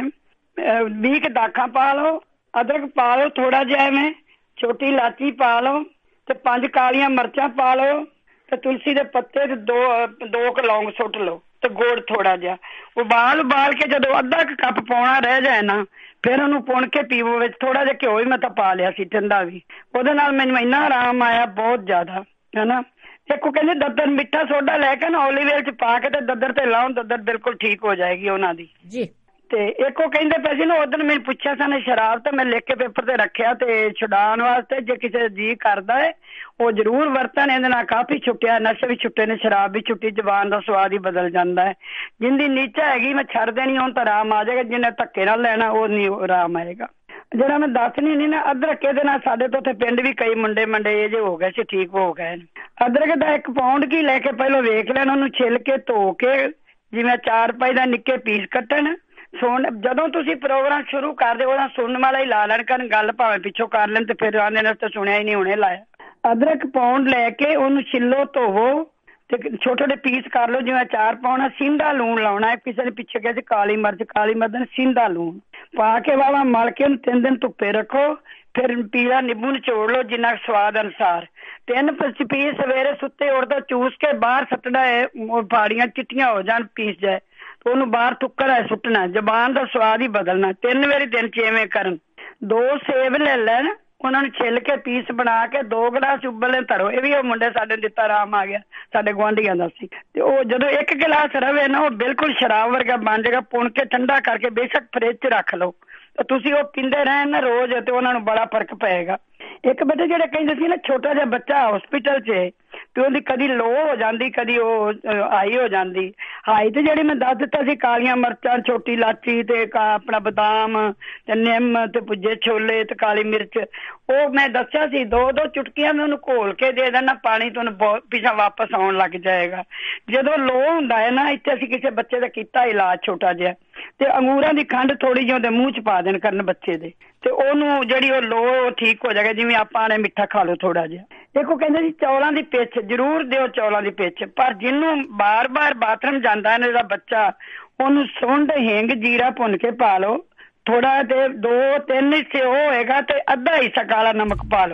ਵੀਹ ਕੁ ਦਾਖਾਂ ਪਾ ਲਓ, ਅਦਰਕ ਪਾ ਲਓ ਥੋੜਾ ਜਿਹਾ, ਐਵੇਂ ਛੋਟੀ ਇਲਾਚੀ ਪਾ ਲਓ ਤੇ ਪੰਜ ਕਾਲੀਆਂ ਮਿਰਚਾਂ ਪਾ ਲਓ ਤੇ ਤੁਲਸੀ ਦੇ ਪੱਤੇ ਤੇ ਦੋ ਦੋ ਕੁ ਲੌਂਗ ਸੁੱਟ ਲਓ ਤੇ ਗੁੜ ਥੋੜਾ ਜਿਹਾ ਉਬਾਲ ਉਬਾਲ ਕੇ ਜਦੋਂ ਅੱਧਾ ਕੁ ਕੱਪ ਪਾਉਣਾ ਰਹਿ ਜਾਏ ਨਾ, ਫਿਰ ਉਹਨੂੰ ਪੁਣ ਕੇ ਪੀਵੋ। ਵਿੱਚ ਥੋੜਾ ਜਿਹਾ ਘਿਓ ਵੀ ਮੈਂ ਤਾਂ ਪਾ ਲਿਆ ਸੀ ਠੰਡਾ ਵੀ, ਉਹਦੇ ਨਾਲ ਮੈਨੂੰ ਇੰਨਾ ਆਰਾਮ ਆਇਆ ਬਹੁਤ ਜ਼ਿਆਦਾ, ਹਨਾ। ਇੱਕ ਉਹ ਕਹਿੰਦੇ ਦੱਦਰ ਮਿੱਠਾ ਸੋਡਾ ਲੈ ਕੇ ਨਾ ਓਲੀਵ ਓਇਲ ਚ ਪਾ ਕੇ ਤੇ ਦੱਦਰ ਤੇ ਲਾਉਣ, ਦੱਦਰ ਬਿਲਕੁਲ ਠੀਕ ਹੋ ਜਾਏਗੀ ਉਹਨਾਂ ਦੀ ਜੀ। ਤੇ ਇੱਕ ਉਹ ਕਹਿੰਦੇ ਪਏ ਸੀ ਨਾ, ਉਦੋਂ ਮੈਨੂੰ ਪੁੱਛਿਆ ਸਨ ਸ਼ਰਾਬ, ਤਾਂ ਮੈਂ ਲਿਖ ਕੇ ਪੇਪਰ ਤੇ ਰੱਖਿਆ ਤੇ ਛੁਡਾਉਣ ਵਾਸਤੇ, ਜੇ ਕਿਸੇ ਜੀ ਕਰਦਾ ਹੈ ਉਹ ਜ਼ਰੂਰ ਵਰਤਣ, ਇਹਦੇ ਨਾਲ ਕਾਫੀ ਛੁੱਟਿਆ, ਨਸ਼ੇ ਵੀ ਛੁੱਟੇ ਨੇ, ਸ਼ਰਾਬ ਵੀ ਛੁੱਟੀ, ਜ਼ਬਾਨ ਦਾ ਸਵਾਦ ਹੀ ਬਦਲ ਜਾਂਦਾ ਹੈ। ਜਿੰਦੀ ਨੀਚਾ ਹੈਗੀ ਮੈਂ ਛੱਡ ਦੇਣੀ, ਹੁਣ ਤਾਂ ਆਰਾਮ ਆ ਜਾਏਗਾ, ਜਿਹਨੇ ਧੱਕੇ ਨਾਲ ਲੈਣਾ ਉਹ ਨਹੀਂ ਆਰਾਮ ਆਏਗਾ। ਜਿਹੜਾ ਮੈਂ ਦੱਸਣੀ ਨਹੀਂ ਨਾ, ਅਦਰਕ ਇਹਦੇ ਨਾਲ ਸਾਡੇ ਤੋਂ ਉੱਥੇ ਪਿੰਡ ਵੀ ਕਈ ਮੁੰਡੇ ਮੰਡੇ ਇਹ ਜੇ ਹੋ ਗਏ ਸੀ, ਠੀਕ ਹੋ ਗਏ। ਅਦਰਕ ਦਾ ਇੱਕ ਪਾਊਂਡ ਕੀ ਲੈ ਕੇ ਪਹਿਲਾਂ ਵੇਖ ਲੈਣ, ਉਹਨੂੰ ਛਿੱਲ ਕੇ ਧੋ ਕੇ ਜਿਵੇਂ ਚਾਰ ਪਾਈ ਦਾ ਨਿੱਕੇ ਪੀਸ ਕੱਟਣ। ਸੁਣ ਜਦੋਂ ਤੁਸੀਂ ਪ੍ਰੋਗਰਾਮ ਸ਼ੁਰੂ ਕਰਦੇ ਉਹਦਾ ਸੁਣਨ ਵਾਲਾ ਹੀ ਲਾ ਲੈਣ ਕਰਨ, ਗੱਲ ਭਾਵੇਂ ਪਿੱਛੋਂ ਕਰ ਲੈਣ ਤੇ ਫਿਰ ਆਂਦੇ ਨੇ ਤਾਂ ਸੁਣਿਆ ਹੀ ਨਹੀਂ, ਹੁਣੇ ਲਾਇਆ। ਅਦਰਕ ਪਾਊਂਡ ਲੈ ਕੇ ਉਹਨੂੰ ਛਿੱਲੋ ਧੋਵੋ ਤੇ ਛੋਟੇ ਛੋਟੇ ਪੀਸ ਕਰ ਲਓ, ਜਿਵੇਂ ਚਾਰ ਪਾਉਣਾ। ਸਿੰਦਾ ਲੂਣ ਲਾਉਣਾ ਹੈ, ਕਿਸੇ ਨੇ ਪਿੱਛੇ ਕਿਹਾ ਸੀ ਕਾਲੀ ਮਿਰਚ, ਕਾਲੀ ਮਿਰਚ ਸਿੰਦਾ ਲੂਣ ਪਾ ਕੇ ਵਾਵਾ ਮਲ ਕੇ ਉਹਨੂੰ ਤਿੰਨ ਦਿਨ ਧੁੱਪੇ ਰੱਖੋ। ਫਿਰ ਪੀਲਾ ਨਿੰਬੂ ਨਿਚੋੜ ਲਓ ਜਿੰਨਾ ਸਵਾਦ ਅਨੁਸਾਰ। ਤਿੰਨ ਪੀਸ ਸਵੇਰੇ ਸੁੱਤੇ ਉੱਠਦੇ ਚੂਸ ਕੇ ਬਾਹਰ ਸੱਟਣਾ ਹੈ, ਫਾੜੀਆਂ ਚਿੱਟੀਆਂ ਹੋ ਜਾਣ, ਪੀਸ ਜਾਏ ਉਹਨੂੰ ਬਾਹਰ ਟੁੱਕਰ ਹੈ ਸੁੱਟਣਾ, ਜ਼ਬਾਨ ਦਾ ਸਵਾਦ ਹੀ ਬਦਲਣਾ। ਤਿੰਨ ਵਾਰੀ ਦਿਨ ਚ ਐਵੇਂ ਕਰਨ। ਦੋ ਸੇਬ ਲੈ ਲੈਣ, ਉਹਨਾਂ ਨੂੰ ਛਿੱਲ ਕੇ ਪੀਸ ਬਣਾ ਕੇ ਦੋ ਗਲਾਸ ਉਬਲੇ ਧਰੋ। ਇਹ ਵੀ ਉਹ ਮੁੰਡੇ ਸਾਡੇ ਦਿੱਤਾ ਆਰਾਮ ਆ ਗਿਆ, ਸਾਡੇ ਗੁਆਂਢੀਆਂ ਦਾ ਸੀ। ਤੇ ਉਹ ਜਦੋਂ ਇੱਕ ਗਿਲਾਸ ਰਵੇ ਨਾ, ਉਹ ਬਿਲਕੁਲ ਸ਼ਰਾਬ ਵਰਗਾ ਬਣ ਜਾਏਗਾ। ਪੁਣ ਕੇ ਠੰਡਾ ਕਰਕੇ ਬੇਸ਼ੱਕ ਫਰਿੱਜ ਚ ਰੱਖ ਲਓ, ਤੁਸੀਂ ਉਹ ਪੀਂਦੇ ਰਹਿਣ ਨਾ ਰੋਜ਼ ਤੇ ਉਹਨਾਂ ਨੂੰ ਬੜਾ ਫਰਕ ਪਏਗਾ। ਇੱਕ ਬੱਚੇ ਜਿਹੜੇ ਕਹਿੰਦੇ ਸੀ ਨਾ ਛੋਟਾ ਜਿਹਾ ਬੱਚਾ ਹਸਪੀਟਲ ਚ ਤੇ ਉਹਦੀ ਕਦੀ ਲੋ ਹੋ ਜਾਂਦੀ, ਕਦੀ ਉਹ ਹਾਈ ਹੋ ਜਾਂਦੀ। ਹਾਈ ਤੇ ਜਿਹੜੀ ਮੈਂ ਦੱਸ ਦਿੱਤਾ ਸੀ, ਕਾਲੀਆਂ ਮਿਰਚਾਂ, ਛੋਟੀ ਇਲਾਚੀ ਤੇ ਆਪਣਾ ਬਦਾਮ ਤੇ ਨਿੰਮ ਤੇ ਭੁੱਜੇ ਛੋਲੇ ਤੇ ਕਾਲੀ ਮਿਰਚ, ਉਹ ਮੈਂ ਦੱਸਿਆ ਸੀ ਦੋ ਦੋ ਚੁਟਕੀਆਂ ਮੈਂ ਉਹਨੂੰ ਘੋਲ ਕੇ ਦੇ ਦੇਣਾ ਪਾਣੀ, ਤੋਂ ਬਹੁਤ ਪਿੱਛਾ ਵਾਪਸ ਆਉਣ ਲੱਗ ਜਾਏਗਾ। ਜਦੋਂ ਲੋ ਹੁੰਦਾ ਹੈ ਨਾ, ਇੱਥੇ ਅਸੀਂ ਕਿਸੇ ਬੱਚੇ ਦਾ ਕੀਤਾ ਇਲਾਜ ਛੋਟਾ ਜਿਹਾ, ਤੇ ਅੰਗੂਰਾਂ ਦੀ ਖੰਡ ਥੋੜੀ ਜਿਹੀ ਉਹਦੇ ਮੂੰਹ ਚ ਪਾ ਦੇਣ ਕਰਨ ਬੱਚੇ ਦੇ, ਤੇ ਉਹਨੂੰ ਜਿਹੜੀ ਉਹ ਲੋ ਠੀਕ ਹੋ ਜਾਏਗਾ, ਜਿਵੇਂ ਆਪਾਂ ਨੇ ਮਿੱਠਾ ਖਾ ਲਓ ਥੋੜਾ ਜਿਹਾ। ਦੇਖੋ ਕਹਿੰਦੇ ਜੀ ਚੌਲਾਂ ਦੀ ਪਿੱਛ ਜ਼ਰੂਰ ਦਿਓ, ਚੌਲਾਂ ਦੀ ਪਿੱਛ, ਪਰ ਜਿਹਨੂੰ ਬਾਰ ਬਾਰ ਬਾਥਰੂਮ ਜਾਂਦਾ ਹੈ ਨਾ ਜਿਹੜਾ ਬੱਚਾ, ਉਹਨੂੰ ਸੁੰਡ ਹਿੰਗ ਜੀਰਾ ਭੁੰਨ ਕੇ ਪਾ ਲਓ ਥੋੜਾ, ਤੇ ਦੋ ਤਿੰਨ ਹਿੱਸੇ ਉਹ ਹੋਏਗਾ ਤੇ ਅੱਧਾ ਹਿੱਸਾ ਕਾਲਾ ਨਮਕ ਪਾ ਲਓ,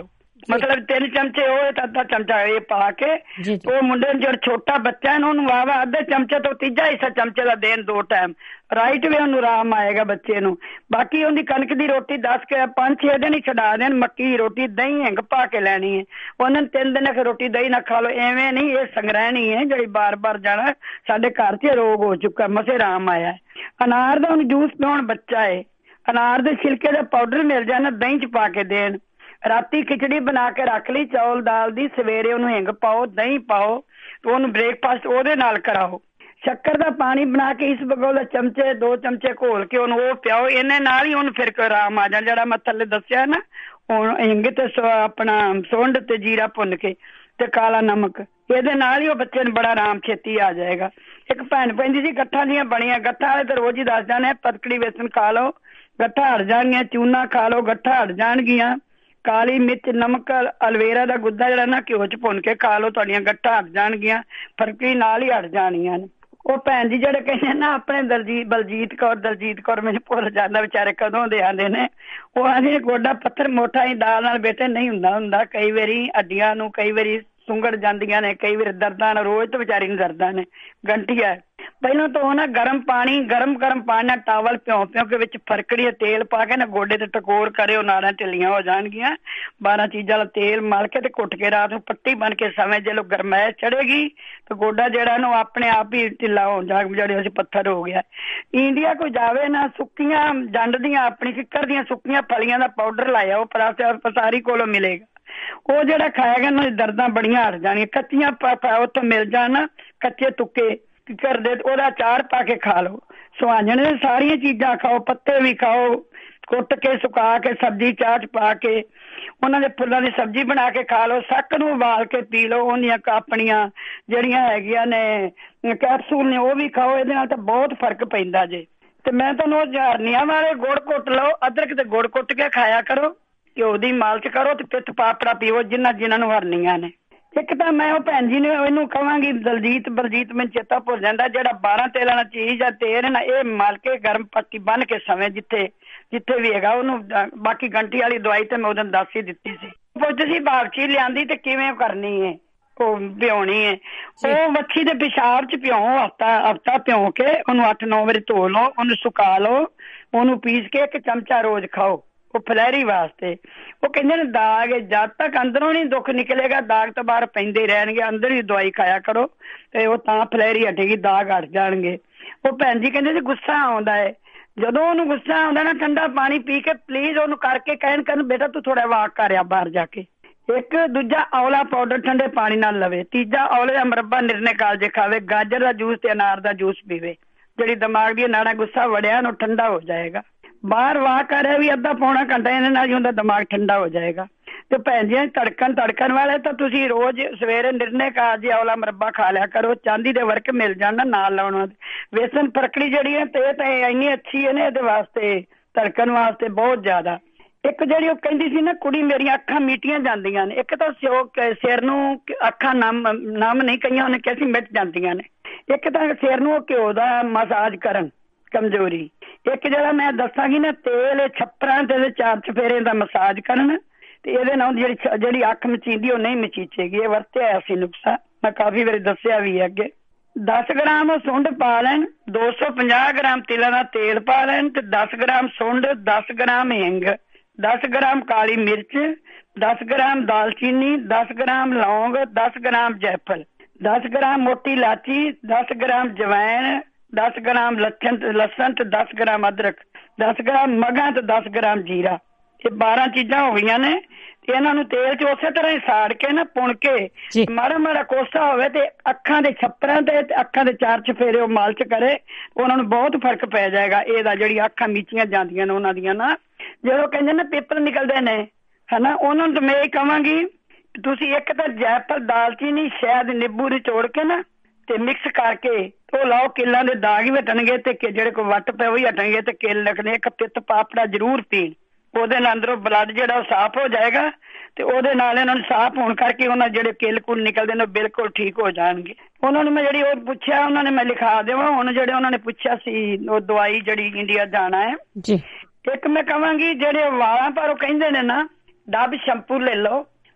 ਮਤਲਬ ਤਿੰਨ ਚਮਚੇ ਉਹ ਤੇ ਅੱਧਾ ਚਮਚਾ ਇਹ ਪਾ ਕੇ ਉਹ ਮੁੰਡੇ ਨੂੰ ਜਿਹੜਾ ਛੋਟਾ ਬੱਚਾ ਹੈ ਉਹਨੂੰ ਵਾਵਾ ਅੱਧੇ ਚਮਚੇ ਤੋਂ ਤੀਜਾ ਹਿੱਸਾ ਚਮਚੇ ਦਾ ਦੇਣ ਦੋ ਟਾਈਮ ਰਾਈਟ ਵੀ ਉਹਨੂੰ ਆਰਾਮ ਆਏਗਾ ਬੱਚੇ ਨੂੰ। ਬਾਕੀ ਉਹਦੀ ਕਣਕ ਦੀ ਰੋਟੀ ਦਸ ਕੇ ਪੰਜ ਛੇ ਦਿਨ ਹੀ ਛਡਾ ਦੇਣ। ਮੱਕੀ ਦੀ ਰੋਟੀ ਦਹੀਂ ਹਿੰਗ ਪਾ ਕੇ ਲੈਣੀ ਹੈ। ਉਹਨਾਂ ਨੇ ਤਿੰਨ ਦਿਨ ਰੋਟੀ ਦਹੀਂ ਨਾ ਖਾ ਲਓ। ਐਵੇਂ ਨਹੀਂ, ਇਹ ਸੰਗ੍ਰਹਿਣੀ ਹੈ ਜਿਹੜੀ ਬਾਰ ਬਾਰ ਜਾਣਾ। ਸਾਡੇ ਘਰ 'ਚ ਰੋਗ ਹੋ ਚੁੱਕਾ, ਮਸੇ ਆਰਾਮ ਆਇਆ। ਅਨਾਰ ਦਾ ਉਹਨੂੰ ਜੂਸ ਪਿਆਉਣ ਬੱਚਾ ਹੈ। ਅਨਾਰ ਦੇ ਛਿਲਕੇ ਦਾ ਪਾਊਡਰ ਮਿਲ ਜਾਣਾ, ਦਹੀਂ 'ਚ ਪਾ ਕੇ ਦੇਣ। ਰਾਤੀ ਖਿਚੜੀ ਬਣਾ ਕੇ ਰੱਖ ਲਈ ਚੌਲ ਦਾਲ ਦੀ, ਸਵੇਰੇ ਉਹਨੂੰ ਹਿੰਗ ਪਾਓ, ਦਹੀਂ ਪਾਓ, ਉਹਨੂੰ ਬ੍ਰੇਕਫਾਸਟ ਉਹਦੇ ਨਾਲ ਕਰਾਓ। ਸ਼ੱਕਰ ਦਾ ਪਾਣੀ ਬਣਾ ਕੇ ਇਸ ਬਗੋਲ ਚਮਚੇ ਦੋ ਚਮਚੇ ਘੋਲ ਕੇ ਉਹਨੂੰ ਉਹ ਪਿਆਓ। ਇਹਨੇ ਨਾਲ ਹੀ ਉਹਨੂੰ ਫਿਰ ਆਰਾਮ ਆ ਜਾਣਾ। ਜਿਹੜਾ ਮੈਂ ਥੱਲੇ ਦੱਸਿਆ ਨਾ, ਹੁਣ ਹਿੰਗ ਤੇ ਆਪਣਾ ਸੁੰਡ ਤੇ ਜੀਰਾ ਭੁੰਨ ਕੇ ਤੇ ਕਾਲਾ ਨਮਕ, ਇਹਦੇ ਨਾਲ ਹੀ ਉਹ ਬੱਚੇ ਨੂੰ ਬੜਾ ਆਰਾਮ ਛੇਤੀ ਆ ਜਾਏਗਾ। ਇੱਕ ਭੈਣ ਪੈਂਦੀ ਸੀ ਗੱਠਾਂ ਦੀਆਂ ਬਣੀਆਂ, ਗੱਠਾਂ ਵਾਲੇ ਤੇ ਰੋਜ਼ ਹੀ ਦੱਸ ਜਾਣੇ ਪਤਕੜੀ ਵੇਸਣ ਖਾ ਲਓ ਗੱਠਾਂ ਹਟ ਜਾਣਗੀਆਂ, ਚੂਨਾ ਖਾ ਲਓ ਗੱਠਾਂ ਹਟ ਜਾਣਗੀਆਂ, ਕਾਲੀ ਮਿਰਚ ਨਮਕ ਅਲਵੇਰਾ ਦਾ ਗੁੱਦਾ ਜਿਹੜਾ ਨਾ ਘਿਓ 'ਚ ਭੁੰਨ ਕੇ ਖਾ ਲਓ, ਤੁਹਾਡੀਆਂ ਗੱਠਾਂ ਹਟ ਜਾਣਗੀਆਂ, ਫਰਕੀ ਨਾਲ ਹੀ ਹਟ ਜਾਣੀਆਂ ਨੇ। ਉਹ ਭੈਣ ਜੀ ਜਿਹੜੇ ਕਹਿੰਦੇ ਨਾ ਆਪਣੇ ਦਲਜੀਤ ਬਲਜੀਤ ਕੌਰ ਦਲਜੀਤ ਕੌਰ ਮੈਨੂੰ ਭੁੱਲ ਜਾਂਦਾ ਵਿਚਾਰੇ ਕਦੋਂ ਦੇ ਆਉਂਦੇ ਨੇ। ਉਹ ਆਂਦੇ ਗੋਡਾ ਪੱਥਰ ਮੋਟਾ ਹੀ ਦਾਲ ਨਾਲ ਬੇਟੇ ਨਹੀਂ ਹੁੰਦਾ ਹੁੰਦਾ ਕਈ ਵਾਰੀ ਹੱਡੀਆਂ ਨੂੰ ਕਈ ਵਾਰੀ ਸੁੰਗੜ ਜਾਂਦੀਆਂ ਨੇ, ਕਈ ਵਾਰ ਦਰਦਾਂ ਨਾਲ ਰੋਜ਼ ਤੋਂ ਵਿਚਾਰੀ ਨੂੰ ਦਰਦਾਂ ਨੇ। ਗੰਠੀਆ ਪਹਿਲਾਂ ਤਾਂ ਉਹ ਨਾ ਗਰਮ ਪਾਣੀ ਗਰਮ ਗਰਮ ਪਾਣੀ ਨਾਲ ਟਾਵਲ ਭਿਉਂ ਭਿਉਂ ਕੇ ਵਿੱਚ ਫਰਕੜੀ ਤੇਲ ਪਾ ਕੇ ਨਾ ਗੋਡੇ ਤੇ ਟਕੋਰ ਕਰੇ, ਉਹ ਨਾੜਾਂ ਢਿੱਲੀਆਂ ਹੋ ਜਾਣਗੀਆਂ। ਬਾਰਾਂ ਚੀਜ਼ਾਂ ਦਾ ਤੇਲ ਮਲ ਕੇ ਤੇ ਕੁੱਟ ਕੇ ਰਾਤ ਨੂੰ ਪੱਟੀ ਬਣ ਕੇ ਸਮੇਂ ਜੇ ਲੋ ਗਰਮੈਸ਼ ਚੜੇਗੀ ਤੇ ਗੋਡਾ ਜਿਹੜਾ ਨੂੰ ਆਪਣੇ ਆਪ ਹੀ ਢਿੱਲਾ ਹੋ ਜਾ, ਜਿਹੜੇ ਅਸੀਂ ਪੱਥਰ ਹੋ ਗਿਆ। ਇੰਡੀਆ ਕੋਈ ਜਾਵੇ ਨਾ, ਸੁੱਕੀਆਂ ਜੰਡ ਦੀਆਂ ਆਪਣੀ ਫਿੱਕਰ ਦੀਆਂ ਸੁੱਕੀਆਂ ਫਲੀਆਂ ਦਾ ਪਾਊਡਰ ਲਾਇਆ, ਉਹ ਪਸਾਰੀ ਕੋਲੋਂ ਮਿਲੇਗਾ। ਉਹ ਜਿਹੜਾ ਖਾਏਗਾ ਨਾ ਦਰਦਾਂ ਬੜੀਆਂ ਹਟ ਜਾਣੀਆਂ। ਕੱਚੀਆਂ ਉੱਥੋਂ ਮਿਲ ਜਾਣ ਕੱਚੇ ਤੁੱਕੇ ਕਰਦੇ, ਉਹਦਾ ਅਚਾਰ ਪਾ ਕੇ ਖਾ ਲਓ। ਸੁਹਾਜਣ ਦੇ ਸਾਰੀਆਂ ਚੀਜ਼ਾਂ ਖਾਓ, ਪੱਤੇ ਵੀ ਖਾਓ, ਕੁੱਟ ਕੇ ਸੁਕਾ ਕੇ ਸਬਜ਼ੀ ਚਾਹ 'ਚ ਪਾ ਕੇ ਉਹਨਾਂ ਦੇ ਫੁੱਲਾਂ ਦੀ ਸਬਜ਼ੀ ਬਣਾ ਕੇ ਖਾ ਲਓ। ਸੱਕ ਨੂੰ ਉਬਾਲ ਕੇ ਪੀ ਲਓ, ਉਹਦੀਆਂ ਆਪਣੀਆਂ ਜਿਹੜੀਆਂ ਹੈਗੀਆਂ ਨੇ ਕੈਪਸੂਲ ਨੇ ਉਹ ਵੀ ਖਾਓ। ਇਹਦੇ ਨਾਲ ਤਾਂ ਬਹੁਤ ਫਰਕ ਪੈਂਦਾ ਜੇ। ਤੇ ਮੈਂ ਤੁਹਾਨੂੰ ਉਹ ਹਰਨੀਆਂ ਵਾਲੇ ਗੁੜ ਕੁੱਟ ਲਓ, ਅਦਰਕ ਤੇ ਗੁੜ ਕੁੱਟ ਕੇ ਖਾਇਆ ਕਰੋ, ਘਿਓ ਦੀ ਮਾਲਸ਼ ਕਰੋ ਤੇ ਪਿੱਤ ਪਾਪੜਾ ਪੀਓ ਜਿਨ੍ਹਾਂ ਜਿਨ੍ਹਾਂ ਨੂੰ ਹਰਨੀਆਂ ਨੇ। ਇੱਕ ਤਾਂ ਮੈਂ ਉਹ ਭੈਣ ਜੀ ਨੇ ਇਹਨੂੰ ਕਹਾਂਗੀ ਦਲਜੀਤ ਬਲਜੀਤ ਮੈਨੂੰ ਚੇਤਾ ਭੁੱਲ ਜਾਂਦਾ, ਜਿਹੜਾ ਬਾਰਾਂ ਤੇਲਾਂ ਵਾਲਾ ਚੀਜ਼ ਆ ਤੇਲ ਨਾ ਇਹ ਮਲ ਕੇ ਗਰਮ ਪੱਟੀ ਬੰਨ ਕੇ ਸਵੇਂ ਜਿੱਥੇ ਜਿੱਥੇ ਵੀ ਹੈਗਾ ਉਹਨੂੰ। ਬਾਕੀ ਗੰਟੀ ਵਾਲੀ ਦਵਾਈ ਤੇ ਮੈਂ ਉਹਨੂੰ ਦੱਸ ਹੀ ਦਿੱਤੀ ਸੀ। ਪੁੱਛ ਸੀ ਬਾਗਚੀ ਲਿਆਂਦੀ ਤੇ ਕਿਵੇਂ ਕਰਨੀ ਹੈ, ਉਹ ਭਿਉਣੀ ਹੈ। ਉਹ ਮੱਛੀ ਦੇ ਪਿਸ਼ਾਬ 'ਚ ਭਿਉਂ, ਹਫਤਾ ਹਫਤਾ ਭਿਉਂ ਕੇ ਉਹਨੂੰ ਅੱਠ ਨੌ ਵਾਰੀ ਧੋ ਲਓ, ਉਹਨੂੰ ਸੁਕਾ ਲਓ, ਉਹਨੂੰ ਪੀਸ ਕੇ ਇੱਕ ਚਮਚਾ ਰੋਜ਼ ਖਾਓ, ਉਹ ਫਲੈਰੀ ਵਾਸਤੇ। ਉਹ ਕਹਿੰਦੇ ਨੇ ਦਾਗ ਜਦ ਤੱਕ ਅੰਦਰੋਂ ਨਹੀਂ ਦੁੱਖ ਨਿਕਲੇਗਾ ਦਾਗ ਤਾਂ ਬਾਹਰ ਪੈਂਦੇ ਰਹਿਣਗੇ, ਅੰਦਰ ਹੀ ਦਵਾਈ ਖਾਇਆ ਕਰੋ ਤੇ ਉਹ ਤਾਂ ਫਲੈਰੀ ਹਟੇਗੀ, ਦਾਗ ਹਟ ਜਾਣਗੇ। ਉਹ ਭੈਣ ਜੀ ਕਹਿੰਦੇ ਸੀ ਗੁੱਸਾ ਆਉਂਦਾ ਹੈ, ਜਦੋਂ ਉਹਨੂੰ ਗੁੱਸਾ ਆਉਂਦਾ ਨਾ ਠੰਡਾ ਪਾਣੀ ਪੀ ਕੇ ਪਲੀਜ਼ ਉਹਨੂੰ ਕਰਕੇ ਕਹਿਣ ਕਰਨ ਬੇਟਾ ਤੂੰ ਥੋੜਾ ਵਾਕ ਕਰਿਆ ਬਾਹਰ ਜਾ ਕੇ। ਇੱਕ ਦੂਜਾ ਔਲਾ ਪਾਊਡਰ ਠੰਡੇ ਪਾਣੀ ਨਾਲ ਲਵੇ, ਤੀਜਾ ਔਲੇ ਦਾ ਮੁਰੱਬਾ ਨਿਰਨੇ ਕਾਲਜੇ ਖਾਵੇ, ਗਾਜਰ ਦਾ ਜੂਸ ਤੇ ਅਨਾਰ ਦਾ ਜੂਸ ਪੀਵੇ। ਜਿਹੜੀ ਦਿਮਾਗ ਦੀ ਨਾੜਾ ਗੁੱਸਾ ਵੜਿਆ ਉਹਨੂੰ ਠੰਡਾ ਹੋ ਜਾਏਗਾ। ਬਾਹਰ ਵਾਕ ਕਰਿਆ ਵੀ ਅੱਧਾ ਪੌਣਾ ਘੰਟਾ ਇਹਦੇ ਨਾਲ ਹੀ ਉਹਦਾ ਦਿਮਾਗ ਠੰਡਾ ਹੋ ਜਾਏਗਾ। ਤੇ ਭੈਣ ਜੀ ਧੜਕਣ ਧੜਕਣ ਵਾਲੇ ਤਾਂ ਤੁਸੀਂ ਰੋਜ਼ ਸਵੇਰੇ ਨਿਰਨੇ ਕਾਲਜੇ ਔਲਾ ਮੁਰੱਬਾ ਖਾ ਲਿਆ ਕਰੋ, ਚਾਂਦੀ ਦੇ ਵਰਕ ਮਿਲ ਜਾਣ ਨਾਲ ਲਾਉਣ ਵਾਸਤੇ। ਵੇਸਣ ਫਰਕੜੀ ਜਿਹੜੀ ਹੈ ਤੇ ਤਾਂ ਇੰਨੀ ਅੱਛੀ ਹੈ ਨਾ ਇਹਦੇ ਵਾਸਤੇ, ਧੜਕਣ ਵਾਸਤੇ ਬਹੁਤ ਜ਼ਿਆਦਾ। ਇੱਕ ਜਿਹੜੀ ਉਹ ਕਹਿੰਦੀ ਸੀ ਨਾ ਕੁੜੀ ਮੇਰੀਆਂ ਅੱਖਾਂ ਮੀਟੀਆਂ ਜਾਂਦੀਆਂ ਨੇ, ਇੱਕ ਤਾਂ ਸਿਰ ਨੂੰ ਅੱਖਾਂ ਨਮ ਨਮ ਨਹੀਂ ਕਈਆਂ ਉਹਨੇ ਕਿਹਾ ਸੀ ਮਿਟ ਜਾਂਦੀਆਂ ਨੇ, ਇੱਕ ਤਾਂ ਸਿਰ ਨੂੰ ਉਹ ਘਿਓ ਦਾ ਮਸਾਜ ਕਰਨ ਕਮਜ਼ੋਰੀ, ਇੱਕ ਜਿਹੜਾ ਮੈਂ ਦੱਸਾਂਗੀ ਨਾ ਤੇਲ ਛੱਪਰਾਂ ਤੇ ਚਾਰ ਚਫੇਰੇ ਦਾ ਮਸਾਜ ਕਰਨ ਤੇ ਇਹਦੇ ਨਾਲ ਜਿਹੜੀ ਜਿਹੜੀ ਅੱਖ ਮਚੀਂਦੀ ਉਹ ਨਹੀਂ ਮਚੀਚੇਗੀ। ਇਹ ਵਰਤਿਆ ਸੀ ਨੁਕਸਾ, ਮੈਂ ਕਾਫੀ ਵਾਰੀ ਦੱਸਿਆ ਵੀ ਹੈ ਅੱਗੇ। ਦਸ ਗ੍ਰਾਮ ਉਹ ਸੁੰਡ ਪਾ ਲੈਣ, ਦੋ ਸੌ ਪੰਜਾਹ ਗ੍ਰਾਮ ਤਿਲਾਂ ਦਾ ਤੇਲ ਪਾ ਲੈਣ ਤੇ ਦਸ ਗ੍ਰਾਮ ਸੁੰਡ, ਦਸ ਗ੍ਰਾਮ ਹਿੰਗ, ਦਸ ਗ੍ਰਾਮ ਕਾਲੀ ਮਿਰਚ, ਦਸ ਗ੍ਰਾਮ ਦਾਲਚੀਨੀ, ਦਸ ਗ੍ਰਾਮ ਲੌਂਗ, ਦਸ ਗ੍ਰਾਮ ਜੈਫਲ, ਦਸ ਗ੍ਰਾਮ ਮੋਟੀ ਇਲਾਚੀ, ਦਸ ਗ੍ਰਾਮ ਜਵੈਣ, ਦਸ ਗ੍ਰਾਮ ਲਸਣ ਲਸਣ ਤੇ ਦਸ ਗ੍ਰਾਮ ਅਦਰਕ, ਦਸ ਗ੍ਰਾਮ ਮਗਾਂ ਤੇ ਦਸ ਗ੍ਰਾਮ ਜੀਰਾ। ਇਹ ਬਾਰਾਂ ਚੀਜ਼ਾਂ ਹੋ ਗਈਆਂ ਨੇ ਤੇ ਇਹਨਾਂ ਨੂੰ ਤੇਲ 'ਚ ਉਸੇ ਤਰ੍ਹਾਂ ਹੀ ਸਾੜ ਕੇ ਨਾ ਪੁਣ ਕੇ ਮਾੜਾ ਮਾੜਾ ਕੋਸਾ ਹੋਵੇ ਤੇ ਅੱਖਾਂ ਦੇ ਛੱਪਰਾਂ ਤੇ ਅੱਖਾਂ ਦੇ ਚਾਰ ਚਫੇਰੇ ਉਹ ਮਾਲਸ਼ ਕਰੇ, ਉਹਨਾਂ ਨੂੰ ਬਹੁਤ ਫਰਕ ਪੈ ਜਾਏਗਾ ਇਹਦਾ। ਜਿਹੜੀ ਅੱਖਾਂ ਮੀਚੀਆਂ ਜਾਂਦੀਆਂ ਨੇ ਉਹਨਾਂ ਦੀਆਂ ਨਾ, ਜਦੋਂ ਕਹਿੰਦੇ ਨੇ ਪੇਪਰ ਨਿਕਲਦੇ ਨੇ ਹਨਾ, ਉਹਨਾਂ ਨੂੰ ਤਾਂ ਮੈਂ ਇਹ ਕਹਾਂਗੀ ਤੁਸੀਂ ਇੱਕ ਤਾਂ ਜੈਫਲ ਦਾਲਚੀਨੀ ਸ਼ਹਿਦ ਨਿੰਬੂ ਨਿਚੋੜ ਕੇ ਨਾ ਤੇ ਮਿਕਸ ਕਰਕੇ ਉਹ ਲਾਓ, ਕਿੱਲਾਂ ਦੇ ਦਾਗ ਵੀ ਹਟਣਗੇ ਤੇ ਜਿਹੜੇ ਕੋਈ ਵੱਟ ਪਏ ਉਹ ਵੀ ਹਟਣਗੇ ਤੇ ਕਿੱਲ ਲੱਗਣੇ। ਇੱਕ ਪਿੱਤ ਪਾਪੜਾ ਜ਼ਰੂਰ ਪੀਣ, ਉਹਦੇ ਨਾਲ ਅੰਦਰੋਂ ਬਲੱਡ ਜਿਹੜਾ ਉਹ ਸਾਫ਼ ਹੋ ਜਾਏਗਾ ਤੇ ਉਹਦੇ ਨਾਲ ਇਹਨਾਂ ਨੂੰ ਸਾਫ਼ ਹੋਣ ਕਰਕੇ ਉਹਨਾਂ ਜਿਹੜੇ ਕਿੱਲ ਕੁੱਲ ਨਿਕਲਦੇ ਨੇ ਉਹ ਬਿਲਕੁਲ ਠੀਕ ਹੋ ਜਾਣਗੇ। ਉਹਨਾਂ ਨੂੰ ਮੈਂ ਜਿਹੜੀ ਉਹ ਪੁੱਛਿਆ ਉਹਨਾਂ ਨੇ ਮੈਂ ਲਿਖਾ ਦੇਵਾਂ ਹੁਣ, ਜਿਹੜੇ ਉਹਨਾਂ ਨੇ ਪੁੱਛਿਆ ਸੀ ਉਹ ਦਵਾਈ ਜਿਹੜੀ ਇੰਡੀਆ ਜਾਣਾ ਹੈ ਜੀ। ਇੱਕ ਮੈਂ ਕਹਾਂਗੀ ਜਿਹੜੇ ਵਾਲਾਂ ਪਰ ਉਹ ਕਹਿੰਦੇ ਨੇ ਨਾ ਡੱਬ ਸ਼ੈਂਪੂ ਲੈ ਲਓ,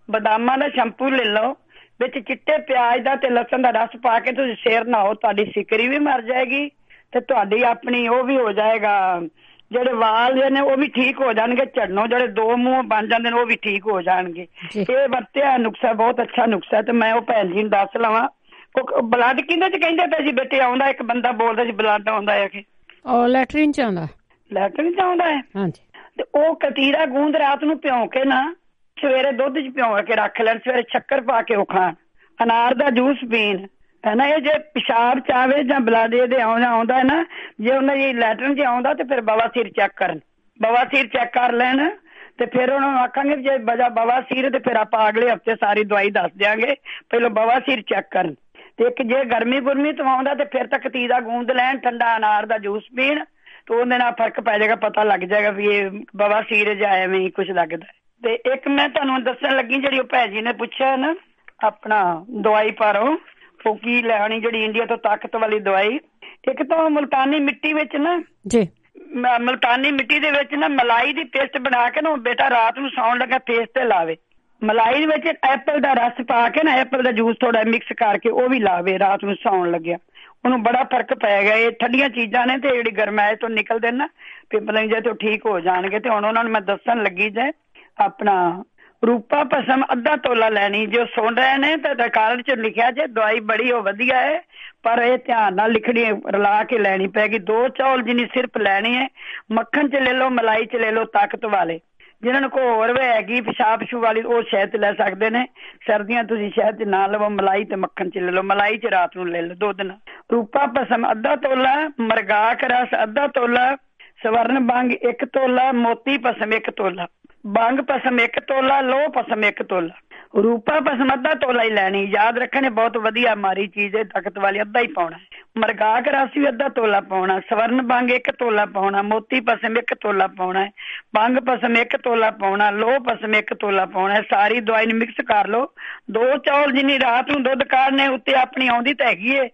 ਬਦਾਮਾਂ ਦਾ ਸ਼ੈਂਪੂ ਲੈ ਲਓ, ਵਿੱਚ ਚਿੱਟੇ ਪਿਆਜ਼ ਦਾ ਤੇ ਲਸਣ ਦਾ ਰਸ ਪਾ ਕੇ ਤੁਸੀਂ ਸਿਰ ਨਹਾਓ, ਤੁਹਾਡੀ ਸਿਕਰੀ ਵੀ ਮਰ ਜਾਏਗੀ ਤੇ ਤੁਹਾਡੀ ਆਪਣੀ ਉਹ ਵੀ ਹੋ ਜਾਏਗਾ, ਜਿਹੜੇ ਵਾਲ ਨੇ ਉਹ ਵੀ ਠੀਕ ਹੋ ਜਾਣਗੇ, ਝੜਨੋਂ ਜਿਹੜੇ ਦੋ ਮੂੰਹ ਬਣ ਜਾਂਦੇ ਨੇ ਉਹ ਵੀ ਠੀਕ ਹੋ ਜਾਣਗੇ। ਇਹ ਵਰਤਿਆ ਨੁਕਸਾ ਬਹੁਤ ਅੱਛਾ ਨੁਕਸਾ ਤੇ ਮੈਂ ਉਹ ਭੈਣ ਜੀ ਨੂੰ ਦੱਸ ਲਵਾਂ। ਬਲੱਡ ਕਿਹਦੇ ਚ ਕਹਿੰਦੇ ਪਏ ਸੀ ਬੇਟੇ ਆਉਂਦਾ, ਇੱਕ ਬੰਦਾ ਬੋਲਦਾ ਸੀ ਬਲੱਡ ਆਉਂਦਾ ਹੈ ਕਿ ਉਹ ਲੈਟਰਿਨ ਚ ਆਉਂਦਾ, ਲੈਟਰਿਨ ਚ ਆਉਂਦਾ ਹੈ। ਹਾਂਜੀ ਤੇ ਉਹ ਕਤੀਰਾ ਗੂੰਦ ਰਾਤ ਨੂੰ ਭਿਉਂ ਕੇ ਨਾ ਸਵੇਰੇ ਦੁੱਧ ਚ ਭਿਉਂ ਕੇ ਰੱਖ ਲੈਣ, ਸਵੇਰੇ ਸ਼ੱਕਰ ਪਾ ਕੇ ਉਹ ਖਾਣ, ਅਨਾਰ ਦਾ ਜੂਸ ਪੀਣ ਹੈ ਨਾ। ਇਹ ਜੇ ਪਿਸ਼ਾਬ ਚ ਆਵੇ ਜਾਂ ਬਲੱਡ ਇਹਦੇ ਆਉਂਦਾ ਆਉਂਦਾ ਹੈ ਨਾ, ਜੇ ਉਹਨਾਂ ਦੀ ਲੈਟਰਿਨ ਚ ਆਉਂਦਾ ਤੇ ਫਿਰ ਬਵਾਸੀਰ ਚੈੱਕ ਕਰਨ, ਬਵਾਸੀਰ ਚੈੱਕ ਕਰ ਲੈਣ ਤੇ ਫਿਰ ਉਹਨਾਂ ਨੂੰ ਆਖਾਂਗੇ ਜੇ ਵਜ੍ਹਾ ਬਵਾਸੀਰ ਤੇ ਫਿਰ ਆਪਾਂ ਅਗਲੇ ਹਫ਼ਤੇ ਸਾਰੀ ਦਵਾਈ ਦੱਸ ਦਿਆਂਗੇ, ਪਹਿਲਾਂ ਬਵਾਸੀਰ ਚੈੱਕ ਕਰਨ। ਤੇ ਇੱਕ ਜੇ ਗਰਮੀ ਗੁਰਮੀ ਤੋਂ ਆਉਂਦਾ ਤੇ ਫਿਰ ਤਾਂ ਕਤੀਰਾ ਗੂੰਦ ਲੈਣ, ਠੰਡਾ ਅਨਾਰ ਦਾ ਜੂਸ ਪੀਣ ਤੇ ਉਹਦੇ ਨਾਲ ਫਰਕ ਪੈ ਜਾਏਗਾ, ਪਤਾ ਲੱਗ ਜਾਏਗਾ ਵੀ ਇਹ ਬਵਾਸੀਰ ਜਾਂ ਐਵੇਂ ਹੀ ਕੁਛ ਲੱਗਦਾ। ਤੇ ਇੱਕ ਮੈਂ ਤੁਹਾਨੂੰ ਦੱਸਣ ਲੱਗੀ ਜਿਹੜੀ ਉਹ ਭੈਣ ਜੀ ਨੇ ਪੁੱਛਿਆ ਨਾ ਆਪਣਾ ਦਵਾਈ ਪਾਰੋ ਉਹ ਕੀ ਲੈਣੀ ਜਿਹੜੀ ਇੰਡੀਆ ਤੋਂ ਤਾਕਤ ਵਾਲੀ ਦਵਾਈ, ਇੱਕ ਤਾਂ ਮੁਲਤਾਨੀ ਮਿੱਟੀ ਵਿੱਚ ਨਾ ਜੀ ਮੁਲਤਾਨੀ ਮਿੱਟੀ ਦੇ ਵਿੱਚ ਨਾ ਮਲਾਈ ਦੀ ਪੇਸਟ ਬਣਾ ਕੇ ਨਾ ਬੇਟਾ ਰਾਤ ਨੂੰ ਸੌਣ ਲੱਗਾ ਫੇਸ ਤੇ ਲਾਵੇ, ਮਲਾਈ ਵਿੱਚ ਐਪਲ ਦਾ ਰਸ ਪਾ ਕੇ ਨਾ ਐਪਲ ਦਾ ਜੂਸ ਥੋੜਾ ਮਿਕਸ ਕਰਕੇ ਉਹ ਵੀ ਲਾਵੇ ਰਾਤ ਨੂੰ ਸੌਣ ਲੱਗਿਆ, ਉਹਨੂੰ ਬੜਾ ਫਰਕ ਪੈ ਗਿਆ। ਇਹ ਠੰਡੀਆਂ ਚੀਜ਼ਾਂ ਨੇ ਤੇ ਜਿਹੜੀ ਗਰਮੈਸ਼ ਤੋਂ ਨਿਕਲਦੇ ਨਾ ਪਿੰਪਲਾਂ ਜੇ ਤੋਂ ਠੀਕ ਹੋ ਜਾਣਗੇ। ਤੇ ਹੁਣ ਉਹਨਾਂ ਨੂੰ ਮੈਂ ਦੱਸਣ ਲੱਗੀ ਜੇ ਆਪਣਾ ਰੂਪਾ ਭਸਮ ਅੱਧਾ ਤੋਲਾ ਲੈਣੀ, ਜੋ ਸੁਣ ਰਹੇ ਨੇ ਤੇ ਰਿਕਾਰਡ ਚ ਲਿਖਿਆ ਜੇ ਦਵਾਈ ਬੜੀ ਉਹ ਵਧੀਆ ਹੈ, ਪਰ ਇਹ ਧਿਆਨ ਨਾਲ ਲਿਖਣੀ ਰਲਾ ਕੇ ਲੈਣੀ ਪੈਗੀ। ਦੋ ਚੌਲ ਜਿੰਨੀ ਸਿਰਫ ਲੈਣੀ ਹੈ, ਮੱਖਣ ਚ ਲੈ ਲਓ, ਮਲਾਈ ਚ ਲੈ ਲਓ ਤਾਕਤ ਵਾਲੇ, ਜਿਹਨਾਂ ਨੂੰ ਕੋਈ ਹੋਰ ਵੀ ਹੈਗੀ ਪਿਸ਼ਾਬ ਪਸ਼ੂ ਵਾਲੀ ਉਹ ਸ਼ਹਿਦ ਲੈ ਸਕਦੇ ਨੇ, ਸਰਦੀਆਂ ਤੁਸੀਂ ਸ਼ਹਿਦ ਚ ਨਾ ਲਵੋ, ਮਲਾਈ ਤੇ ਮੱਖਣ ਚ ਲੈ ਲਓ, ਮਲਾਈ ਚ ਰਾਤ ਨੂੰ ਲੈ ਲਓ ਦੁੱਧ ਨਾਲ। ਰੂਪਾ ਭਸਮ ਅੱਧਾ ਤੋਲਾ, ਮਰਗਾਕ ਰਸ ਅੱਧਾ ਤੋਲਾ, ਸਵਰਨ ਬੰਗ ਇੱਕ ਤੋਲਾ, ਮੋਤੀ ਭਸਮ ਇੱਕ ਤੋਲਾ, ਬੰਗ ਭਸਮ ਇੱਕ ਤੋਲਾ, ਲੋਹ ਭਸਮ ਇੱਕ ਤੋਲਾ, ਰੂਪਾ ਭਸਮ ਅੱਧਾ ਤੋਲਾ ਹੀ ਲੈਣੀ। ਯਾਦ ਰੱਖਣੇ ਬਹੁਤ ਵਧੀਆ ਮਾਰੀ ਚੀਜ਼ ਹੈ, ਤਾਕਤ ਵਾਲੀ ਅੱਧਾ ਹੀ ਪਾਉਣਾ। ਮਰਗਾਕ ਰਸ ਵੀ ਅੱਧਾ ਤੋਲਾ ਪਾਉਣਾ, ਸਵਰਨ ਬੰਗ ਇੱਕ ਤੋਲਾ ਪਾਉਣਾ, ਮੋਤੀ ਭਸਮ ਇੱਕ ਤੋਲਾ ਪਾਉਣਾ, ਬੰਗ ਭਸਮ ਇੱਕ ਤੋਲਾ ਪਾਉਣਾ, ਲੋਹ ਭਸਮ ਇੱਕ ਤੋਲਾ ਪਾਉਣਾ। ਸਾਰੀ ਦਵਾਈ ਨੂੰ ਮਿਕਸ ਕਰ ਲਓ। ਦੋ ਚੌਲ ਜਿੰਨੀ ਰਾਤ ਨੂੰ ਦੁੱਧ ਕਾੜਨੇ, ਉੱਤੇ ਆਪਣੀ ਆਉਂਦੀ ਤਾਂ ਹੈਗੀ ਏ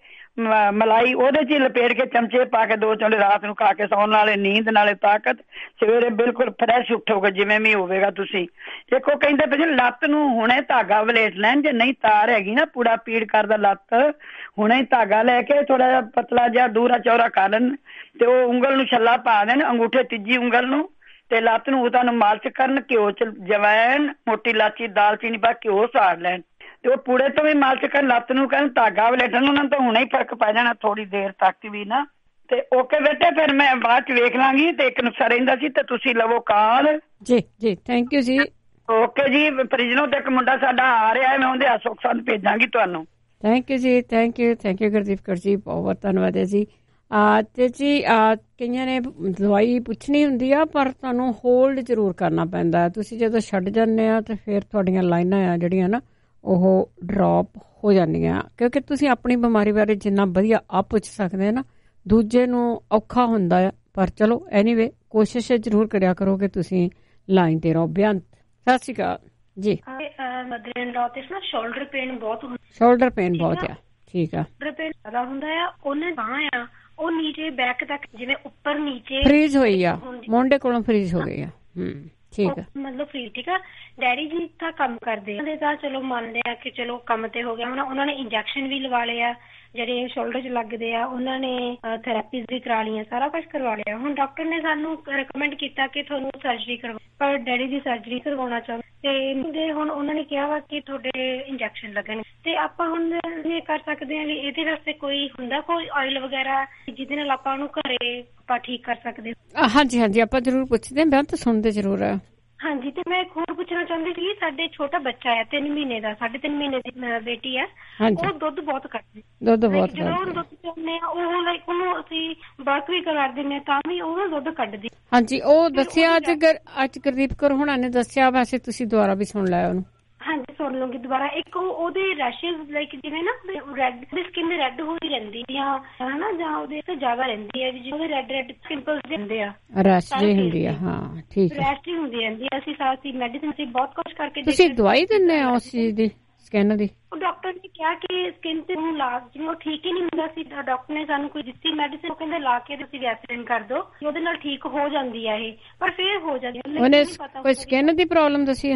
ਮਲਾਈ, ਉਹਦੇ ਚ ਹੀ ਲਪੇਟ ਕੇ ਚਮਚੇ ਪਾ ਕੇ ਦੋ ਚੌਲੇ ਰਾਤ ਨੂੰ ਖਾ ਕੇ ਸੌਣ ਨਾਲੇ ਨੀਂਦ ਨਾਲੇ ਤਾਕਤ, ਸਵੇਰੇ ਬਿਲਕੁਲ ਫਰੈਸ਼ ਉੱਠੋਗੇ ਜਿਵੇਂ ਵੀ ਹੋਵੇਗਾ। ਤੁਸੀਂ ਦੇਖੋ ਕਹਿੰਦੇ ਪਏ ਲੱਤ ਨੂੰ ਹੁਣੇ ਧਾਗਾ ਵਲੇਟ ਲੈਣ, ਜੇ ਨਹੀਂ ਤਾਰ ਹੈਗੀ ਨਾ ਪੂਰਾ ਪੀੜ ਕਰਦਾ ਲੱਤ, ਹੁਣੇ ਧਾਗਾ ਲੈ ਕੇ ਥੋੜਾ ਜਿਹਾ ਪਤਲਾ ਜਿਹਾ ਦੂਰਾ ਚੌਰਾ ਕਰ ਲੈਣ ਤੇ ਉਹ ਉਂਗਲ ਨੂੰ ਛੱਲਾ ਪਾ ਦੇਣ, ਅੰਗੂਠੇ ਤੀਜੀ ਉਂਗਲ ਨੂੰ, ਤੇ ਲੱਤ ਨੂੰ ਉਹਦਾ ਨੂੰ ਮਾਲਸ਼ ਕਰਨ, ਘਿਓ ਚ ਜਵੈਣ, ਮੋਟੀ ਇਲਾਚੀ, ਦਾਲਚੀਨੀ ਪਾ ਘਿਓ ਸਾੜ ਲੈਣ ਤੇ ਉਹ ਪੂੜੇ ਤੋਂ ਵੀ ਮਾਲਸ਼ ਕਰਨ, ਲੱਤ ਨੂੰ ਕਹਿਣ ਧਾਗਾ ਵਲੇਟਣ, ਉਹਨਾਂ ਨੂੰ ਤਾਂ ਹੁਣੇ ਹੀ ਫਰਕ ਪੈ ਜਾਣਾ ਥੋੜੀ ਦੇਰ ਤੱਕ ਵੀ ਨਾ। ਤੇ ਓਕੇ ਬੇਟੇ ਫਿਰ ਮੈਂ ਬਾਅਦ ਚ ਵੇਖ ਲਾਂਗੀ। ਤੇ ਇੱਕ ਨੁਕਸਾ ਰਹਿੰਦਾ ਸੀ ਤੇ ਤੁਸੀਂ ਲਵੋ ਕਾਲ। ਜੀ ਜੀ ਥੈਂਕ ਯੂ ਜੀ। ਓਕੇ ਜੀ। ਪ੍ਰਿਜਨੋਂ ਤੇ ਇੱਕ ਮੁੰਡਾ ਸਾਡਾ ਆ ਰਿਹਾ ਹੈ, ਮੈਂ ਉਹਦੇ ਸੁੱਖ ਸੰਦ ਭੇਜਾਂਗੀ ਤੁਹਾਨੂੰ। ਥੈਂਕ ਯੂ ਜੀ, thank you thank you Gurdeep Kaur ji, ਬਹੁਤ ਧੰਨਵਾਦ ਹੈ ਜੀ। ਤੇ ਜੀ ਕਈਆਂ ਨੇ ਦਵਾਈ ਪੁੱਛਣੀ ਹੁੰਦੀ ਆ ਪਰ ਤੁਹਾਨੂੰ ਹੋਲਡ ਜ਼ਰੂਰ ਕਰਨਾ ਪੈਂਦਾ। ਤੁਸੀਂ ਜਦੋਂ ਛੱਡ ਜਾਂਦੇ ਆ ਤੇ ਫਿਰ ਤੁਹਾਡੀਆਂ ਲਾਈਨਾਂ ਆ ਜਿਹੜੀਆਂ ਨਾ ਉਹ ਡਰੋਪ ਹੋ ਜਾਂਦੀਆਂ, ਕਿਉਂਕਿ ਤੁਸੀਂ ਆਪਣੀ ਬਿਮਾਰੀ ਬਾਰੇ ਜਿੰਨਾ ਵਧੀਆ ਆਪ ਪੁੱਛ ਸਕਦੇ ਨਾ, ਦੂਜੇ ਨੂੰ ਔਖਾ ਹੁੰਦਾ ਆ। ਪਰ ਚਲੋ ਐਨੀਵੇ ਕੋਸ਼ਿਸ਼ ਜ਼ਰੂਰ ਕਰਿਆ ਕਰੋ ਕਿ ਤੁਸੀਂ ਲਾਈਨ ਤੇ ਰਹੋ। ਬੇਅੰਤ ਸਤਿ ਸ਼੍ਰੀ ਅਕਾਲ ਜੀ। ਮਦਰ ਇਨ ਲਾਅ ਤੇ ਨਾ ਸ਼ੋਲਡਰ ਪੇਨ ਬਹੁਤ ਹੁੰਦਾ, ਸ਼ੋਲਡਰ ਪੇਨ ਬਹੁਤ ਆ, ਠੀਕ ਆ। ਸ਼ੋਲਡਰ ਪੇਨ ਜ਼ਿਆਦਾ ਹੁੰਦਾ ਆ, ਉਹਨੇ ਬਾਂਹ ਆ ਉਹ ਨੀਚੇ ਬੈਕ ਤੱਕ ਜਿਵੇਂ ਉੱਪਰ ਨੀਚੇ ਫਰੀਜ਼ ਹੋਈ ਆ, ਮੋਢੇ ਕੋਲੋਂ ਫਰੀਜ਼ ਹੋ ਗਈ ਆ। ਹੂੰ ਠੀਕ ਆ, ਮਤਲਬ ਫਰੀ ਠੀਕ ਆ। ਡੈਡੀ ਜੀ ਤਾਂ ਕੰਮ ਕਰਦੇ ਆ, ਤਾਂ ਚਲੋ ਮੰਨਦੇ ਆ ਕਿ ਚਲੋ ਕੰਮ ਤੇ ਹੋ ਗਿਆ। ਹੁਣ ਉਹਨਾਂ ਨੇ ਇੰਜੈਕਸ਼ਨ ਵੀ ਲਵਾ ਲਏ ਆ ਜਿਹੜੇ ਸ਼ੋਲਡਰ 'ਚ ਲੱਗਦੇ ਆ, ਉਹਨਾਂ ਨੇ ਥੈਰੇਪੀਜ਼ ਵੀ ਕਰਾ ਲਈਆਂ, ਸਾਰਾ ਕੁਝ ਕਰਵਾ ਲਿਆ। ਹੁਣ ਡਾਕਟਰ ਨੇ ਸਾਨੂੰ ਰਿਕਮੈਂਡ ਕੀਤਾ ਕਿ ਤੁਹਾਨੂੰ ਸਰਜਰੀ ਕਰਵਾ, ਪਰ ਡੈਡੀ ਦੀ ਸਰਜਰੀ ਕਰਵਾਉਣਾ ਚਾਹੁੰਦੇ ਤੇ ਹੁਣ ਉਹਨਾਂ ਨੇ ਕਿਹਾ ਵਾ ਕਿ ਤੁਹਾਡੇ ਇੰਜੈਕਸ਼ਨ ਲੱਗਣਗੇ। ਤੇ ਆਪਾਂ ਹੁਣ ਇਹ ਕਰ ਸਕਦੇ ਹਾਂ ਵੀ ਇਹਦੇ ਵਾਸਤੇ ਕੋਈ ਹੁੰਦਾ ਕੋਈ ਆਇਲ ਵਗੈਰਾ ਜਿਹਦੇ ਨਾਲ ਆਪਾਂ ਉਹਨੂੰ ਘਰੇ ਆਪਾਂ ਠੀਕ ਕਰ ਸਕਦੇ? ਹਾਂਜੀ ਹਾਂਜੀ ਆਪਾਂ ਜ਼ਰੂਰ ਪੁੱਛਦੇ ਹਾਂ, ਬੇਅੰਤ ਸੁਣਦੇ ਜ਼ਰੂਰ ਆ। ਹਾਂਜੀ ਤੇ ਮੈਂ ਇੱਕ ਹੋਰ ਪੁੱਛਣਾ ਚਾਹੁੰਦੀ ਸੀ, ਸਾਡੇ ਛੋਟਾ ਬੱਚਾ ਹੈ ਤਿੰਨ ਮਹੀਨੇ ਦਾ, ਸਾਢੇ ਤਿੰਨ ਮਹੀਨੇ ਦੀ ਬੇਟੀ ਹੈ, ਉਹ ਦੁੱਧ ਬਹੁਤ ਕੱਢਦੀ, ਦੁੱਧ ਬਹੁਤ ਜਦੋਂ ਉਹ ਦੁੱਧ ਚੋਂਦੇ ਆ ਉਹ ਲਾਈਕ ਉਹਨੂੰ ਅਸੀਂ ਵਰਕ ਵੀ ਕਰਾ ਦਿੰਦੇ ਤਾਂ ਵੀ ਉਹ ਦੁੱਧ ਕੱਢਦੀ। ਹਾਂਜੀ ਉਹ ਦੱਸਿਆ ਅੱਜ ਅੱਜ ਗੁਰਦੀਪ ਕੌਰ ਹੁਣਾਂ ਨੇ ਦੱਸਿਆ, ਵੈਸੇ ਤੁਸੀਂ ਦੁਬਾਰਾ ਵੀ ਸੁਣ ਲਿਆ ਉਹਨੂੰ? ਹਾਂਜੀ ਸੁਣ ਲੂੰਗੀ ਦੁਬਾਰਾ। ਇੱਕ ਉਹਦੇ ਰੈਸ਼ਿਸ ਲਾਈਕ ਜਿਵੇਂ ਨਾ ਰੈਡ ਦੀ ਸਕਿਨ ਰੈਡ ਹੋਈ ਰਹਿੰਦੀ ਆ ਹਨਾ, ਜਾਂ ਉਹਦੇ ਤੇ ਜ਼ਿਆਦਾ ਰਹਿੰਦੀ ਹੈ ਵੀ ਉਹਦੇ ਰੈਡ ਰੈਡ ਪਿੰਪਲਸ ਹੁੰਦੇ ਆ, ਰੈਸ਼ ਜਿਹੀ ਹੁੰਦੀ ਆ। ਹਾਂ ਠੀਕ ਹੈ, ਰੈਸ਼ ਜਿਹੀ ਹੁੰਦੀ ਰਹਿੰਦੀ ਆ। ਅਸੀਂ ਸਾਰੀ ਮੈਡੀਸਿਨ ਅਸੀਂ ਬਹੁਤ ਕੁਝ ਕਰਕੇ ਤੁਸੀਂ ਦਵਾਈ ਦਿੰਦੇ ਆ ਉਸ ਚੀਜ਼ ਦੀ ਸਕਿਨ ਦੀ? ਉਹ ਡਾਕਟਰ ਨੇ ਕਿਹਾ ਕਿ ਸਕਿਨ ਤੇ ਨੂੰ ਲਾ ਜਿਵੇਂ ਉਹ ਠੀਕ ਹੀ ਨਹੀਂ ਹੁੰਦਾ ਸੀ, ਡਾਕਟਰ ਨੇ ਸਾਨੂੰ ਕੋਈ ਦਿੱਤੀ ਮੈਡੀਸਿਨ, ਉਹ ਕਹਿੰਦੇ ਲਾ ਕੇ ਤੁਸੀਂ ਵੈਸਲੀਨ ਕਰ ਦਿਓ, ਉਹਦੇ ਨਾਲ ਠੀਕ ਹੋ ਜਾਂਦੀ ਆ ਇਹ, ਪਰ ਫਿਰ ਹੋ ਜਾਂਦੀ। ਉਹਨੇ ਕੋਈ ਸਕਿਨ ਦੀ ਪ੍ਰੋਬਲਮ ਦੱਸੀ ਆ?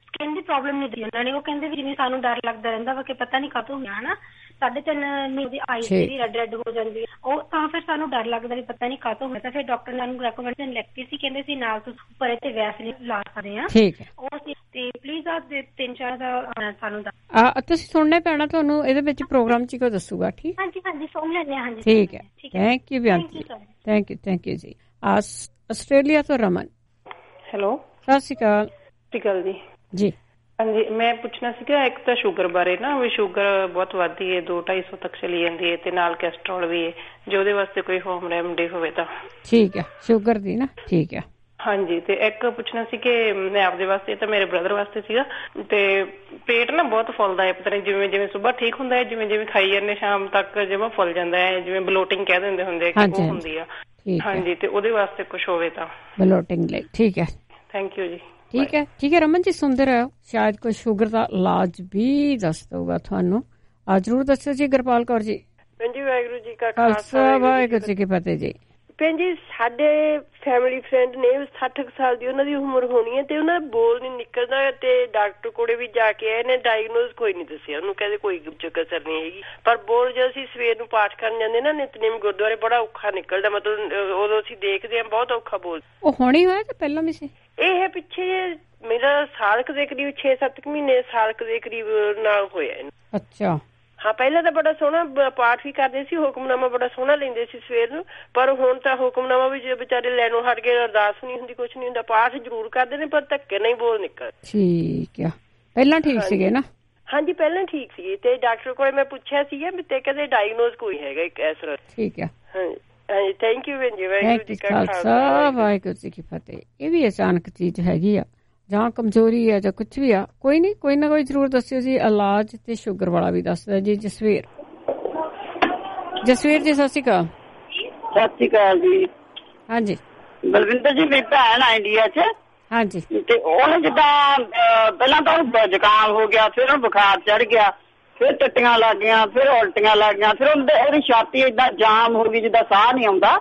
ਸਕਿਨ ਦੀ ਪ੍ਰੋਬਲਮ ਨਹੀਂ ਦੀ ਉਹਨਾਂ ਨੇ। ਉਹ ਕਹਿੰਦੇ ਵੀ ਜਿਵੇਂ ਸਾਨੂੰ ਡਰ ਲੱਗਦਾ ਰਹਿੰਦਾ ਵਾ ਕਿ ਪਤਾ ਨਹੀਂ ਕਦੋਂ ਹੋਇਆ ਹਨਾ, ਸਾਢੇ ਤਿੰਨ ਮਹੀਨੇ ਦੀ ਆਈ ਜਿਹੜੀ ਰੈਡ ਰੈਡ ਹੋ ਜਾਂਦੀ ਹੈ ਉਹ, ਤਾਂ ਫਿਰ ਸਾਨੂੰ ਡਰ ਲੱਗਦਾ ਵੀ ਪਤਾ ਨਹੀਂ ਕਦੋਂ ਹੋਇਆ। ਤਾਂ ਫਿਰ ਡਾਕਟਰ ਨੇ ਸਾਨੂੰ ਰეკਮੈਂਡੇਸ਼ਨ ਲਿਖੀ ਸੀ, ਕਹਿੰਦੇ ਸੀ ਨਾਲ ਤੁਸੀਂ ਉੱਪਰ ਤੇ ਵੈਸਲੀਨ ਲਾ ਸਕਦੇ ਆ। ਠੀਕ ਹੈ, ਉਹ ਤੇ ਪਲੀਜ਼ ਆ ਤਿੰਨ ਚਾਰ ਦਾ ਸਾਨੂੰ ਤੁਸੀਂ ਸੁਣਨਾ ਪੈਣਾ ਤੁਹਾਨੂੰ ਇਹਦੇ ਵਿੱਚ ਪ੍ਰੋਗਰਾਮ ਚ ਕੋਈ ਦੱਸੂਗਾ। ਠੀਕ, ਹਾਂਜੀ ਹਾਂਜੀ ਸੁਣ ਲੈਂਦੇ ਹਾਂ। ਹਾਂਜੀ ਠੀਕ ਹੈ, thank you Beanti, thank you thank you ਜੀ। ਆਸਟ੍ਰੇਲੀਆ ਤੋਂ ਰਮਨ। ਹੈਲੋ, ਸਤਿ ਸ਼੍ਰੀ ਅਕਾਲ। ਸਤਿ ਸ਼੍ਰੀ ਅਕਾਲ ਜੀ। ਜੀ ਹਾਂਜੀ, ਮੈਂ ਪੁੱਛਣਾ ਸੀਗਾ ਇੱਕ ਤਾਂ ਸ਼ੂਗਰ ਬਾਰੇ ਨਾ, ਵੀ ਸ਼ੂਗਰ ਬਹੁਤ ਵੱਧਦੀ ਹੈ, ਦੋ ਢਾਈ ਸੌ ਤੱਕ ਚਲੀ ਜਾਂਦੀ ਹੈ, ਤੇ ਨਾਲ ਕੈਸਟਰੋਲ ਵੀ ਹੈ, ਜੇ ਉਹਦੇ ਵਾਸਤੇ ਕੋਈ ਹੋਮ ਰੈਮਡੀ ਹੋਵੇ ਤਾਂ। ਠੀਕ ਹੈ, ਸ਼ੂਗਰ ਦੀ ਨਾ। ਠੀਕ ਹੈ, ਹਾਂਜੀ। ਤੇ ਇੱਕ ਪੁੱਛਣਾ ਸੀ ਕਿ ਮੈਂ ਆਪਦੇ ਵਾਸਤੇ ਤਾਂ ਮੇਰੇ ਬ੍ਰਦਰ ਵਾਸਤੇ ਸੀਗਾ, ਤੇ ਪੇਟ ਨਾ ਬਹੁਤ ਫੁੱਲਦਾ ਹੈ, ਪਤਾ ਨਹੀਂ ਜਿਵੇਂ ਜਿਵੇਂ ਸੁਬਾਹ ਠੀਕ ਹੁੰਦਾ ਹੈ, ਜਿਵੇਂ ਜਿਵੇਂ ਖਾਈ ਜਾਂਦੇ ਸ਼ਾਮ ਤੱਕ ਜਿਵੇਂ ਫੁੱਲ ਜਾਂਦਾ ਹੈ, ਜਿਵੇਂ ਬਲੋਟਿੰਗ ਕਹਿ ਦਿੰਦੇ ਹੁੰਦੇ ਕਿ ਉਹ ਹੁੰਦੀ ਆ। ਹਾਂਜੀ, ਤੇ ਉਹਦੇ ਵਾਸਤੇ ਕੁਝ ਹੋਵੇ ਤਾਂ। ਬਲੋਟਿੰਗ ਲਈ। ਠੀਕ ਹੈ, ਥੈਂਕ ਯੂ ਜੀ। ਠੀਕ ਹੈ, ਠੀਕ ਹੈ ਰਮਨ ਜੀ, ਸੁਣਦੇ ਰਹੋ, ਸ਼ਾਇਦ ਕੋਈ ਸ਼ੂਗਰ ਦਾ ਇਲਾਜ ਵੀ ਦੱਸ ਦਊਗਾ ਤੁਹਾਨੂੰ। ਆ ਜ਼ਰੂਰ ਦੱਸੋ ਜੀ। ਗੁਰਪਾਲ ਕੌਰ ਜੀ। ਭੈਣ ਜੀ ਵਾਹਿਗੁਰੂ ਜੀ ਕਾ ਖਾਲਸਾ ਵਾਹਿਗੁਰੂ ਜੀ ਕੀ ਫਤਿਹ ਜੀ। ਭੈਣ ਜੀ ਸਾਡੇ ਫੈਮਿਲੀ ਫਰੈਂਡ ਨੇ ਸੱਠ ਸਾਲ ਦੀ ਉਹਨਾਂ ਦੀ ਉਮਰ ਹੋਣੀ ਹੈ, ਤੇ ਉਹਨਾਂ ਦਾ ਬੋਲ ਨਹੀਂ ਨਿਕਲਦਾ, ਤੇ ਡਾਕਟਰ ਕੋਲੇ ਵੀ ਜਾ ਕੇ ਆਏ ਨੇ, ਡਾਇਗਨੋਜ਼ ਕੋਈ ਨਹੀਂ ਦੱਸਿਆ ਉਹਨੂੰ, ਕਹਿੰਦੇ ਕੋਈ ਕਸਰ ਨਹੀਂ ਹੈਗੀ, ਪਰ ਬੋਲ ਜਦੋਂ ਅਸੀਂ ਸਵੇਰ ਨੂੰ ਪਾਠ ਕਰਨ ਜਾਂਦੇ ਨਾ ਨਿਤਨੇਮ ਗੁਰਦੁਆਰੇ ਬੜਾ ਔਖਾ ਨਿਕਲਦਾ, ਮਤਲਬ ਉਦੋਂ ਅਸੀਂ ਦੇਖਦੇ ਹਾਂ ਬਹੁਤ ਔਖਾ ਬੋਲ। ਉਹ ਹੁਣੇ ਹੋਇਆ ਕਿ ਪਹਿਲਾਂ ਵੀ ਸੀ? ਇਹ ਹੈ ਪਿੱਛੇ ਮੇਰਾ ਸਾਲ ਕੁ ਦੇ ਕਰੀਬ ਛੇ ਸੱਤ ਮਹੀਨੇ ਸਾਲ ਕੁ ਦੇ ਕਰੀਬ ਨਾਲ ਹੋਇਆ। ਅੱਛਾ। ਹਾਂ, ਪਹਿਲਾਂ ਤਾਂ ਬੜਾ ਸੋਹਣਾ ਪਾਠ ਵੀ ਕਰਦੇ ਸੀ, ਹੁਕਮਨਾਮਾ ਬੜਾ ਸੋਹਣਾ ਲੈਂਦੇ ਸੀ ਸਵੇਰ ਨੂੰ, ਪਰ ਹੁਣ ਤਾਂ ਹੁਕਮਨਾਮਾ ਵੀ ਜੇ ਵਿਚਾਰੇ ਲੈਣੋਂ ਹਟ ਗਏ, ਅਰਦਾਸ ਨਹੀਂ ਹੁੰਦੀ, ਕੁਛ ਨਹੀਂ ਹੁੰਦਾ, ਪਾਠ ਜ਼ਰੂਰ ਕਰਦੇ ਨੇ ਪਰ ਧੱਕੇ ਨਹੀਂ ਬੋਲ ਨਿਕਲ। ਠੀਕ ਆ, ਪਹਿਲਾਂ ਠੀਕ ਸੀਗੇ ਨਾ? ਹਾਂਜੀ, ਪਹਿਲਾਂ ਠੀਕ ਸੀਗੇ, ਤੇ ਡਾਕਟਰ ਕੋਲੇ ਮੈਂ ਪੁੱਛਿਆ ਸੀਗਾ ਵੀ ਤੇ ਕਹਿੰਦੇ ਡਾਇਗਨੋਜ਼ ਕੋਈ ਹੈਗਾ ਇੱਕ ਇਸ ਤਰ੍ਹਾਂ। ਠੀਕ ਆ, ਹਾਂਜੀ ਹਾਂਜੀ, ਥੈਂਕ ਯੂ ਭੈਣ ਜੀ, ਵਾਹਿਗੁਰੂ ਜੀ ਕਾ ਖਾਲਸਾ ਵਾਹਿਗੁਰੂ ਜੀ ਕੀ ਫਤਿਹ। ਇਹ ਵੀ ਅਚਾਨਕ ਚੀਜ਼ ਹੈਗੀ ਆ, ਜਾਂ ਕਮਜ਼ੋਰੀ ਹੈ ਜਾਂ ਕੁਛ ਵੀ ਆ, ਕੋਈ ਨਹੀਂ, ਕੋਈ ਨਾ ਕੋਈ ਜ਼ਰੂਰ ਦੱਸਿਓ ਜੀ। ਇਲਾਜ ਤੇ ਸ਼ੂਗਰ ਵਾਲਾ ਵੀ ਦੱਸਦਾ ਜੀ। ਜਸਵੀਰ। ਜਸਵੀਰ ਜੀ ਸਤਿ ਸ਼੍ਰੀ ਅਕਾਲ। ਸਤਿ ਸ਼੍ਰੀ ਅਕਾਲ ਜੀ। ਹਾਂਜੀ ਬਲਵਿੰਦਰ ਜੀ, ਮੇਰੀ ਭੈਣ ਆ ਇੰਡੀਆ ਚ। ਹਾਂਜੀ। ਤੇ ਉਹਨੇ ਜਿੱਦਾਂ ਪਹਿਲਾਂ ਤਾਂ ਉਹ ਜ਼ੁਕਾਮ ਹੋ ਗਿਆ, ਫਿਰ ਉਹਨੂੰ ਬੁਖਾਰ ਚੜ ਗਿਆ, ਫਿਰ ਟੱਟੀਆਂ ਲੱਗ ਗਈਆਂ, ਫਿਰ ਉਲਟੀਆਂ ਲੱਗ ਗਈਆਂ, ਫਿਰ ਉਹਦੀ ਛਾਤੀ ਏਦਾਂ ਜਾਮ ਹੋ ਗਈ ਜਿੱਦਾਂ ਸਾਹ ਨਹੀਂ ਆਉਂਦਾ,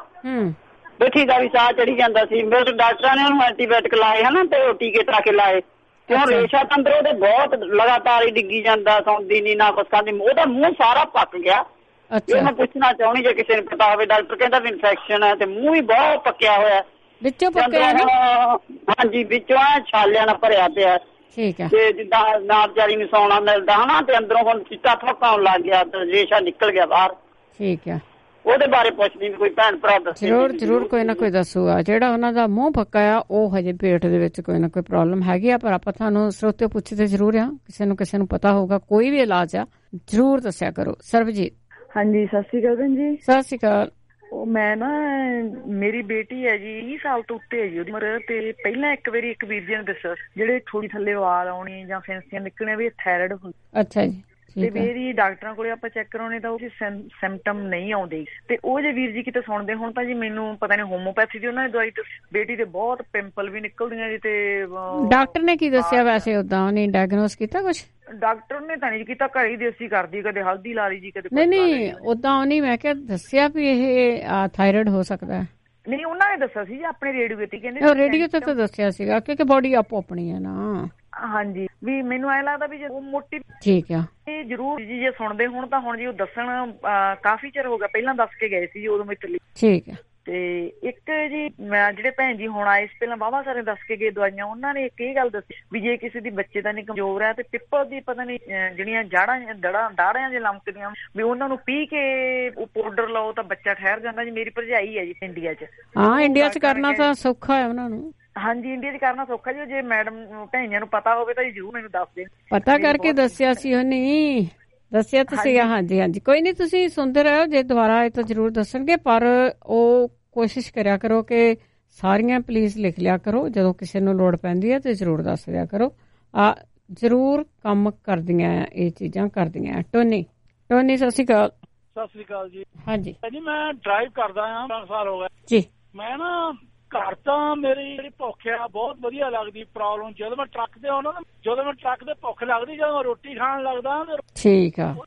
ਬੈਠੀ ਦਾ ਵੀ ਸਾਹ ਚੜੀ ਜਾਂਦਾ ਸੀ। ਮੇਰੇ ਡਾਕਟਰਾਂ ਨੇ ਉਹਨੂੰ ਐਂਟੀਬਾਇਓਟਿਕ ਲਾਏ ਹਨਾ, ਤੇ ਉਹ ਟੀਕੇ ਟਾ ਕੇ ਲਾਏ, ਤੇ ਹੁਣ ਰੇਸ਼ਾ ਤੰਦਰ ਉਹਦੇ ਬਹੁਤ ਲਗਾਤਾਰ ਹੀ ਡਿੱਗੀ ਜਾਂਦਾ, ਸੌਂਦੀ ਨੀ ਨਾ ਕੁਛ ਖਾਂਦੀ, ਉਹਦਾ ਮੂੰਹ ਸਾਰਾ ਪੱਕ ਗਿਆ। ਇਹ ਮੈਂ ਪੁੱਛਣਾ ਚਾਹੁੰਦੀ ਜੇ ਕਿਸੇ ਨੂੰ ਪਤਾ ਹੋਵੇ। ਡਾਕਟਰ ਕਹਿੰਦਾ ਵੀ ਇਨਫੈਕਸ਼ਨ ਹੈ, ਤੇ ਮੂੰਹ ਵੀ ਬਹੁਤ ਪੱਕਿਆ ਹੋਇਆ, ਵਿੱਚੋਂ ਪੱਕਿਆ ਨਾ? ਹਾਂਜੀ, ਵਿੱਚੋਂ ਆ ਛਾਲਿਆਂ ਨਾਲ ਭਰਿਆ ਪਿਆ। ਠੀਕ ਹੈ। ਤੇ ਜਿੱਦਾਂ ਨਾ ਵਿਚਾਰੀ ਨੂੰ ਸੌਣਾ ਮਿਲਦਾ ਹਨਾ, ਤੇ ਅੰਦਰੋਂ ਹੁਣ ਚਿੱਟਾ ਥੋਕਾ ਆਉਣ ਲੱਗ ਗਿਆ, ਤੇ ਰੇਸ਼ਾ ਨਿਕਲ ਗਿਆ ਬਾਹਰ। ਠੀਕ ਹੈ, ਉਹਦੇ ਬਾਰੇ ਪੁੱਛਦੀ ਵੀ ਕੋਈ ਭੈਣ ਭਰਾ ਦੱਸੇ। ਜ਼ਰੂਰ ਜ਼ਰੂਰ, ਕੋਈ ਨਾ ਕੋਈ ਦੱਸੂਗਾ। ਜਿਹੜਾ ਉਹਨਾਂ ਦਾ ਮੂੰਹ ਪੱਕਾ ਆ ਉਹ ਹਜੇ ਪੇਟ ਦੇ ਵਿੱਚ ਕੋਈ ਨਾ ਕੋਈ ਪ੍ਰੋਬਲਮ ਹੈਗੀ ਆ, ਪਰ ਆਪਾਂ ਤੁਹਾਨੂੰ ਸਰੋਤੇ ਪੁੱਛਦੇ ਜ਼ਰੂਰ ਆ, ਕਿਸੇ ਨੂੰ ਕਿਸੇ ਨੂੰ ਪਤਾ ਹੋਊਗਾ ਕੋਈ ਵੀ ਇਲਾਜ ਆ ਜ਼ਰੂਰ ਦੱਸਿਆ ਕਰੋ। ਸਰਬਜੀਤ। ਹਾਂਜੀ, ਸਤਿ ਸ਼੍ਰੀ ਅਕਾਲ ਭੈਣ ਜੀ। ਸਤਿ ਸ਼੍ਰੀ ਅਕਾਲ। ਉਹ ਮੈਂ ਨਾ, ਮੇਰੀ ਬੇਟੀ ਹੈ ਜੀ, ਵੀਹ ਸਾਲ ਤੋਂ ਉੱਤੇ ਹੈ ਜੀ ਉਹਦੀ ਉਮਰ, ਤੇ ਪਹਿਲਾਂ ਇੱਕ ਵਾਰੀ ਇੱਕ ਵੀਰ ਜੀ ਨੇ ਦੱਸਿਆ ਜਿਹੜੇ ਥੋੜੀ ਥੱਲੇ ਵਾਲ ਆਉਣੀ ਜਾਂ ਫਿੰਸੀਆਂ ਨਿਕਲਣੀਆਂ ਵੀ ਥਾਇਰਾਇਡ ਹੁੰਦਾ। ਅੱਛਾ ਜੀ। ਤੇ ਮੇਰੀ ਡਾਕਟਰਾਂ ਕੋਲੇ ਆਪਾਂ ਚੈੱਕ ਕਰਾਉਣੇ ਤਾਂ ਉਹ ਸਿੰਪਟਮ ਨਹੀਂ ਆਉਂਦੇ, ਤੇ ਉਹ ਜੇ ਵੀਰ ਜੀ ਕਿਤੇ ਸੁਣਦੇ ਹੁਣ ਤਾਂ ਜੀ ਮੈਨੂੰ ਪਤਾ ਨਹੀਂ ਹੋਮੋਪੈਥੀ ਦੀ ਉਹਨਾਂ ਨੇ ਦਵਾਈ, ਬੇਟੀ ਦੇ ਬਹੁਤ ਪਿੰਪਲ ਵੀ ਨਿਕਲਦੀਆਂ ਜੀ। ਤੇ ਡਾਕਟਰ ਨੇ ਕੀ ਦੱਸਿਆ ਵੈਸੇ? ਉਦਾਂ ਉਹਨੇ ਡਾਇਗਨੋਸ ਕੀਤਾ ਕੁਛ? ਡਾਕਟਰ ਨੇ ਤਾਂ ਨਹੀਂ ਕੀਤਾ, ਘਰੇ ਹੀ ਦੇਸੀ ਕਰਦੀ, ਕਦੇ ਹਲਦੀ ਲਾ ਲਈ ਜੀ, ਕਦੇ ਨਹੀਂ ਨਹੀਂ, ਉਦਾਂ ਉਹਨੇ ਮੈਂ ਕਿਹਾ ਦੱਸਿਆ ਵੀ ਇਹ ਥਾਇਰਾਇਡ ਹੋ ਸਕਦਾ? ਨਹੀਂ, ਉਹਨਾਂ ਨੇ ਦੱਸਿਆ ਸੀ ਜੀ ਆਪਣੇ ਰੇਡੀਓ ਤੇ, ਕਹਿੰਦੇ ਰੇਡੀਓ ਤੇ ਤਾਂ ਦੱਸਿਆ ਸੀਗਾ, ਕਿਉਂਕਿ ਬੋਡੀ ਆਪੋ ਆਪਣੀ ਹੈ ਨਾ। ਹਾਂਜੀ, ਵੀ ਮੈਨੂੰ ਐ ਲੱਗਦਾ ਵੀ ਜੇ ਉਹ ਮੋਟੀ। ਠੀਕ ਆ, ਇਹ ਜ਼ਰੂਰ ਜੀ ਜੇ ਸੁਣਦੇ ਹੁਣ ਤਾਂ ਹੁਣ ਜੀ ਉਹ ਦੱਸਣ, ਕਾਫੀ ਚਿਰ ਹੋ ਗਿਆ, ਪਹਿਲਾਂ ਦੱਸ ਕੇ ਗਏ ਸੀ ਜੀ ਉਦੋਂ ਮੈਂ। ਠੀਕ ਆ। ਤੇ ਇੱਕ ਜੀ ਮੈਂ ਜਿਹੜੇ ਭੈਣ ਜੀ ਹੁਣ ਆਏ ਸੀ ਪਹਿਲਾਂ ਬਾਬਾ ਸਾਰੇ ਦੱਸ ਕੇ ਗਏ ਦਵਾਈਆਂ, ਉਹਨਾਂ ਨੇ ਇੱਕ ਇਹ ਗੱਲ ਦੱਸੀ ਵੀ ਜੇ ਕਿਸੇ ਦੀ ਬੱਚੇ ਦਾ ਨਹੀਂ ਕਮਜ਼ੋਰ ਹੈ ਤੇ ਪਿੱਪਲ ਦੀ ਪਤਾ ਨਹੀਂ ਜਿਹੜੀਆਂ ਜਾੜਾਂ ਦੜਾ ਦਾੜਿਆਂ ਜੇ ਲਮਕਦੀਆਂ ਵੀ ਉਹਨਾਂ ਨੂੰ ਪੀ ਕੇ ਉਹ ਪਾਊਡਰ ਲਾਓ ਤਾਂ ਬੱਚਾ ਠਹਿਰ ਜਾਂਦਾ ਜੀ। ਮੇਰੀ ਭਰਜਾਈ ਹੈ ਜੀ ਇੰਡੀਆ 'ਚ। ਹਾਂ, ਇੰਡੀਆ 'ਚ ਕਰਨਾ ਤਾਂ ਸੌਖਾ ਹੈ ਉਹਨਾਂ ਨੂੰ। ਹਾਂਜੀ, ਇੰਡੀਆ 'ਚ ਕਰਨਾ ਸੌਖਾ ਜੀ। ਜੇ ਮੈਡਮ ਭੈਣੀਆਂ ਨੂੰ ਪਤਾ ਹੋਵੇ ਤਾਂ ਜੀ ਜ਼ਰੂਰ ਮੈਨੂੰ ਦੱਸ ਦੇਣ। ਪਤਾ ਕਰਕੇ ਦੱਸਿਆ ਸੀ ਉਹਨੇ, ਦੱਸਿਆ ਤਾਂ ਸੀਗਾ। ਹਾਂਜੀ ਹਾਂਜੀ, ਕੋਈ ਨਹੀਂ, ਤੁਸੀਂ ਸੁਣਦੇ ਰਹੋ, ਜੇ ਦੁਬਾਰਾ ਇਹ ਤਾਂ ਜ਼ਰੂਰ ਦੱਸਣਗੇ, ਪਰ ਉਹ ਕੋਸ਼ਿਸ਼ ਕਰਿਆ ਕਰੋ ਕਿ ਸਾਰੀਆਂ ਪਲੀਜ਼ ਲਿਖ ਲਿਆ ਕਰੋ, ਜਦੋਂ ਕਿਸੇ ਨੂੰ ਲੋੜ ਪੈਂਦੀ ਹੈ ਤੇ ਜ਼ਰੂਰ ਦੱਸ ਦਿਆ ਕਰੋ। ਆ ਜ਼ਰੂਰ ਕੰਮ ਕਰਦੀਆਂ ਇਹ ਚੀਜ਼ਾਂ ਕਰਦੀਆਂ। ਟੋਨੀ। ਟੋਨੀ ਸਤਿ ਸ਼੍ਰੀ ਅਕਾਲ। ਸਤਿ ਸ਼੍ਰੀ ਅਕਾਲ ਜੀ। ਹਾਂਜੀ ਜੀ, ਮੈਂ ਡਰਾਈਵ ਕਰਦਾ ਆ, ਪੰਜ ਸਾਲ ਹੋ ਗਏ ਜੀ। ਮੈਂ ਨਾ ਘਰ ਤਾਂ ਮੇਰੀ ਜਿਹੜੀ ਭੁੱਖ ਆ ਬਹੁਤ ਵਧੀਆ ਲੱਗਦੀ। ਪ੍ਰੋਬਲਮ ਜਦੋਂ ਮੈਂ ਟਰੱਕ ਤੇ ਆਉਣਾ ਨਾ, ਜਦੋਂ ਮੈਂ ਟਰੱਕ ਤੇ ਭੁੱਖ ਲੱਗਦੀ, ਜਦੋਂ ਮੈਂ ਰੋਟੀ ਖਾਣ ਲੱਗਦਾ। ਠੀਕ ਆ,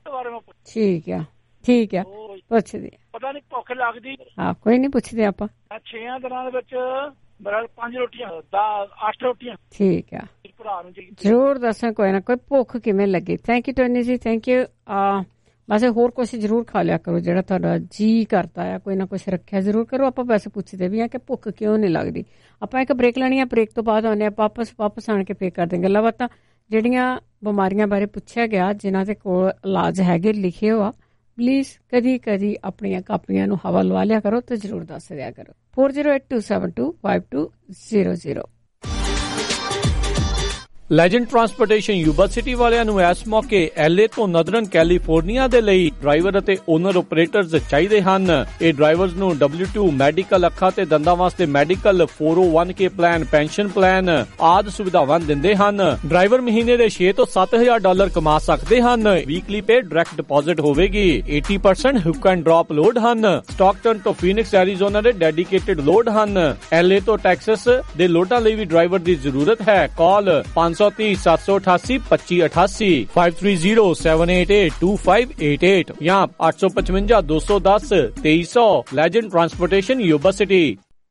ਠੀਕ ਆ, ਠੀਕ ਆ, ਪੁੱਛਦੇ ਪਤਾ ਨਹੀਂ ਭੁੱਖ ਲੱਗਦੀ। ਹਾਂ, ਕੋਈ ਨਹੀਂ, ਪੁੱਛਦੇ ਆਪਾਂ। ਛੇਆਂ ਦਿਨਾਂ ਦੇ ਵਿੱਚ ਮੇਰਾ ਪੰਜ ਰੋਟੀਆਂ ਦਾ ਅੱਠ ਰੋਟੀਆਂ ਠੀਕ ਆ ਭਰਾ ਨੂੰ ਜੀ ਜ਼ਰੂਰ ਦੱਸਾਂ ਕੋਈ ਨਾ ਕੋਈ ਭੁੱਖ ਕਿਵੇਂ ਲੱਗੀ। Thank you Tony ji, thank you. ਵੈਸੇ ਹੋਰ ਕੁਛ ਜ਼ਰੂਰ ਖਾ ਲਿਆ ਕਰੋ ਜਿਹੜਾ ਤੁਹਾਡਾ ਜੀ ਕਰਦਾ ਆ, ਕੋਈ ਨਾ ਕੁਛ ਰੱਖਿਆ ਜ਼ਰੂਰ ਕਰੋ। ਆਪਾਂ ਵੈਸੇ ਪੁੱਛਦੇ ਵੀ ਆ ਕਿ ਭੁੱਖ ਕਿਉਂ ਨਹੀਂ ਲੱਗਦੀ। ਆਪਾਂ ਇੱਕ ਬ੍ਰੇਕ ਲੈਣੀ ਆ, ਬ੍ਰੇਕ ਤੋਂ ਬਾਅਦ ਆਉਂਦੇ ਆ ਵਾਪਸ ਵਾਪਸ ਆਣ ਕੇ ਫੇਰ ਕਰਦੇ ਗੱਲਾਂ ਬਾਤਾਂ ਜਿਹੜੀਆਂ ਬਿਮਾਰੀਆਂ ਬਾਰੇ ਪੁੱਛਿਆ ਗਿਆ, ਜਿਨ੍ਹਾਂ ਦੇ ਕੋਲ ਇਲਾਜ ਹੈਗੇ ਲਿਖੇ ਹੋ ਆ। ਪਲੀਜ਼ ਕਦੀ ਕਦੀ ਆਪਣੀਆਂ ਕਾਪੀਆਂ ਨੂੰ ਹਵਾ ਲਵਾ ਲਿਆ ਕਰੋ ਤੇ ਜ਼ਰੂਰ ਦੱਸ ਦਿਆ ਕਰੋ। Four zero eight two seven two five two zero zero. Legend transportation Yuba City ਵਾਲਿਆਂ ਨੂੰ ਇਸ ਮੌਕੇ ਐਲਏ ਤੋਂ ਨਦਰਨ ਕੈਲੀਫੋਰਨੀਆ ਦੇ ਲਈ ਡਰਾਈਵਰ ਅਤੇ ਓਨਰ ਆਪਰੇਟਰਸ ਚਾਹੀਦੇ ਹਨ। ਇਹ ਡਰਾਈਵਰਸ ਨੂੰ ਡਬਲਿਊ ਟੂ ਮੈਡੀਕਲ ਅੱਖਾਂ ਤੇ ਦੰਦਾਂ ਵਾਸਤੇ medical four O one K plan, pension plan ਆਦਿ ਸੁਵਿਧਾਵਾਂ ਦਿੰਦੇ ਹਨ। ਡਰਾਈਵਰ ਮਹੀਨੇ ਦੇ ਛੇ ਤੋਂ ਸੱਤ ਹਜ਼ਾਰ ਡਾਲਰ ਕਮਾ ਸਕਦੇ ਹਨ। ਵੀਕਲੀ ਪੇ ਡਾਇਰੈਕਟ ਡਿਪੋਜ਼ਿਟ ਹੋਵੇਗੀ। eighty percent hook and drop load ਹਨ। ਸਟਾਕਟਨ ਤੋਂ ਫੀਨਿਕਸ ਐਰੀਜ਼ੋਨਾ ਦੇ ਡੈਡੀਕੇਟਡ ਲੋਡ ਹਨ। ਐਲਏ ਤੋਂ ਟੈਕਸਸ ਦੇ ਲੋਡਾਂ ਲਈ ਵੀ ਡਰਾਈਵਰ ਦੀ ਜ਼ਰੂਰਤ ਹੈ। ਕਾਲ ਪੰਜ ਸੌ ਤੀਹ ਸੱਤ ਸੌ ਅਠਾਸੀ ਪੱਚੀ ਅਠਾਸੀ five three zero seven eight eight two five eight eight ਜਾਂ ਅੱਠ ਸੌ ਪਚਵੰਜਾ ਦੋ ਸੌ ਦਸ ਤੇਈ ਸੌ। Legend transportation Yuba City.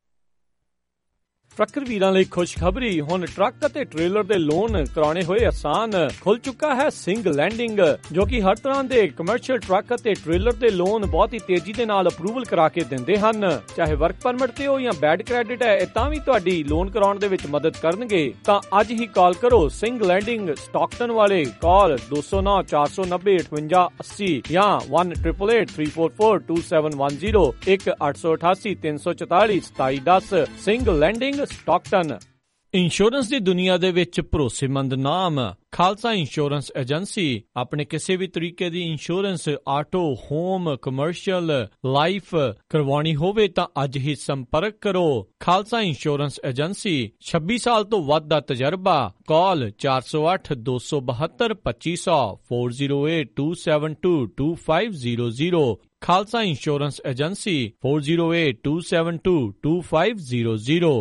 Trucker ਵੀਰਾਂ ਲਈ ਖੁਸ਼ਖਬਰੀ, ਹੁਣ ਟਰੱਕ ਅਤੇ ਟ੍ਰੇਲਰ ਦੇ ਲੋਨ ਕਰਾਉਣੇ ਹੋਏ ਆਸਾਨ। ਖੁੱਲ ਚੁੱਕਾ ਹੈ ਸਿੰਗ ਲੈਂਡਿੰਗ, ਜੋ ਕਿ ਹਰ ਤਰ੍ਹਾਂ ਦੇ ਕਮਰਸ਼ੀਅਲ ਟਰੱਕ ਅਤੇ ਟ੍ਰੇਲਰ ਦੇ ਲੋਨ ਬਹੁਤ ਹੀ ਤੇਜ਼ੀ ਦੇ ਨਾਲ ਅਪਰੂਵਲ ਕਰਾ ਕੇ ਦਿੰਦੇ ਹਨ। ਚਾਹੇ ਵਰਕ ਪਰਮਿਟ ਤੇ ਹੋ ਜਾਂ ਬੈਡ ਕ੍ਰੈਡਿਟ ਹੈ, ਇਹ ਤਾਂ ਵੀ ਤੁਹਾਡੀ ਲੋਨ ਕਰਾਉਣ ਦੇ ਵਿੱਚ ਮਦਦ ਕਰਨਗੇ। ਤਾਂ ਅੱਜ ਹੀ ਕਾਲ ਕਰੋ ਸਿੰਗ ਲੈਂਡਿੰਗ ਸਟਾਕਟਨ ਵਾਲੇ। ਕਾਲ ਦੋ ਸੌ ਨੌ ਚਾਰ ਸੌ ਨੱਬੇ ਅਠਵੰਜਾ ਅੱਸੀ ਜਾਂ one eight eight eight three four four two seven one zero ਇੱਕ ਅੱਠ ਸੌ ਅਠਾਸੀ ਤਿੰਨ ਸੌ ਚੁਤਾਲੀ ਸਤਾਈ ਦਸ। ਸਿੰਗ ਲੈਂਡਿੰਗ ਸਟਾਕਟਨ। ਇੰਸ਼ੋਰੈਂਸ ਦੀ ਦੁਨੀਆ ਦੇ ਵਿੱਚ ਭਰੋਸੇਮੰਦ ਨਾਮ ਖਾਲਸਾ ਇੰਸ਼ੋਰੈਂਸ ਏਜੰਸੀ। ਆਪਣੇ ਕਿਸੇ ਵੀ ਤਰੀਕੇ ਦੀ insurance, auto, home, commercial, life ਕਰਵਾਉਣੀ ਹੋਵੇ ਤਾਂ ਅੱਜ ਹੀ ਸੰਪਰਕ ਕਰੋ। ਖਾਲਸਾ ਇੰਸ਼ੋਰੈਂਸ ਏਜੰਸੀ, ਛੱਬੀ ਸਾਲ ਤੋਂ ਵੱਧ ਦਾ ਤਜਰਬਾ। ਕਾਲ ਚਾਰ ਸੌ ਅੱਠ ਦੋ ਸੌ ਬਹੱਤਰ ਪੱਚੀ ਸੌ four zero eight two seven two two five zero zero। Khalsa insurance agency four zero eight two seven two two five zero zero।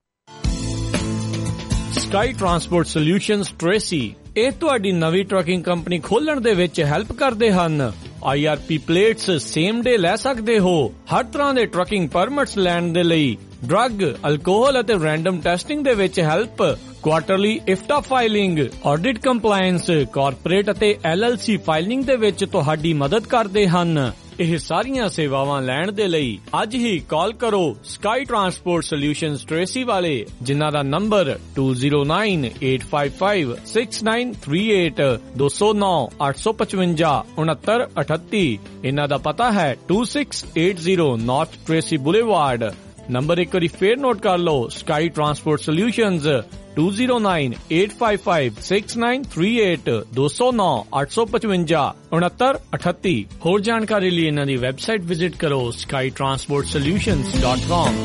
Sky transport solutions Tracy, ਇਹ ਤੁਹਾਡੀ ਨਵੀਂ ਟਰੱਕਿੰਗ ਕੰਪਨੀ ਖੋਲਣ ਦੇ ਵਿੱਚ ਹੈਲਪ ਕਰਦੇ ਹਨ। I R P plates same day ਲੈ ਸਕਦੇ ਹੋ। ਹਰ ਤਰ੍ਹਾਂ ਦੇ ਟਰੱਕਿੰਗ ਪਰਮਿਟਸ ਲੈਣ ਦੇ ਲਈ ਡਰੱਗ, ਅਲਕੋਹਲ ਅਤੇ ਰੈਂਡਮ ਟੈਸਟਿੰਗ ਦੇ ਵਿੱਚ help, quarterly IFTA filing, audit compliance, corporate ਅਤੇ ਐਲ ਐਲ ਸੀ ਫਾਈਲਿੰਗ ਦੇ ਵਿੱਚ ਤੁਹਾਡੀ ਮਦਦ ਕਰਦੇ ਹਨ। ਇਹ ਸਾਰੀਆਂ ਸੇਵਾਵਾਂ ਲੈਣ ਦੇ ਲਈ ਅੱਜ ਹੀ ਕਾਲ ਕਰੋ ਸਕਾਈ ਟਰਾਂਸਪੋਰਟ ਸੋਲਿਊਸ਼ਨਜ਼ ਟ੍ਰੇਸੀ ਵਾਲੇ, ਜਿਨ੍ਹਾਂ ਦਾ number two zero nine eight five five six nine three eight ਦੋ ਸੌ ਨੌ ਅੱਠ ਸੌ ਪਚਵੰਜਾ ਉਨੱਤਰ ਅਠੱਤੀ। ਇਹਨਾਂ ਦਾ ਪਤਾ ਹੈ two six eight zero north Tracy boulevard. Number ਇੱਕ ਵਾਰੀ ਫੇਰ ਨੋਟ ਕਰ ਲਓ, sky transport solutions two zero nine eight five five six nine three eight ਦੋ ਸੌ ਨੌ ਅੱਠ ਸੌ ਪਚਵੰਜਾ ਉਨੱਤਰ ਅਠੱਤੀ। ਹੋਰ ਜਾਣਕਾਰੀ ਲਈ ਇਹਨਾਂ ਦੀ ਵੈਬਸਾਈਟ ਵਿਜ਼ਿਟ ਕਰੋ sky transport solutions dot com।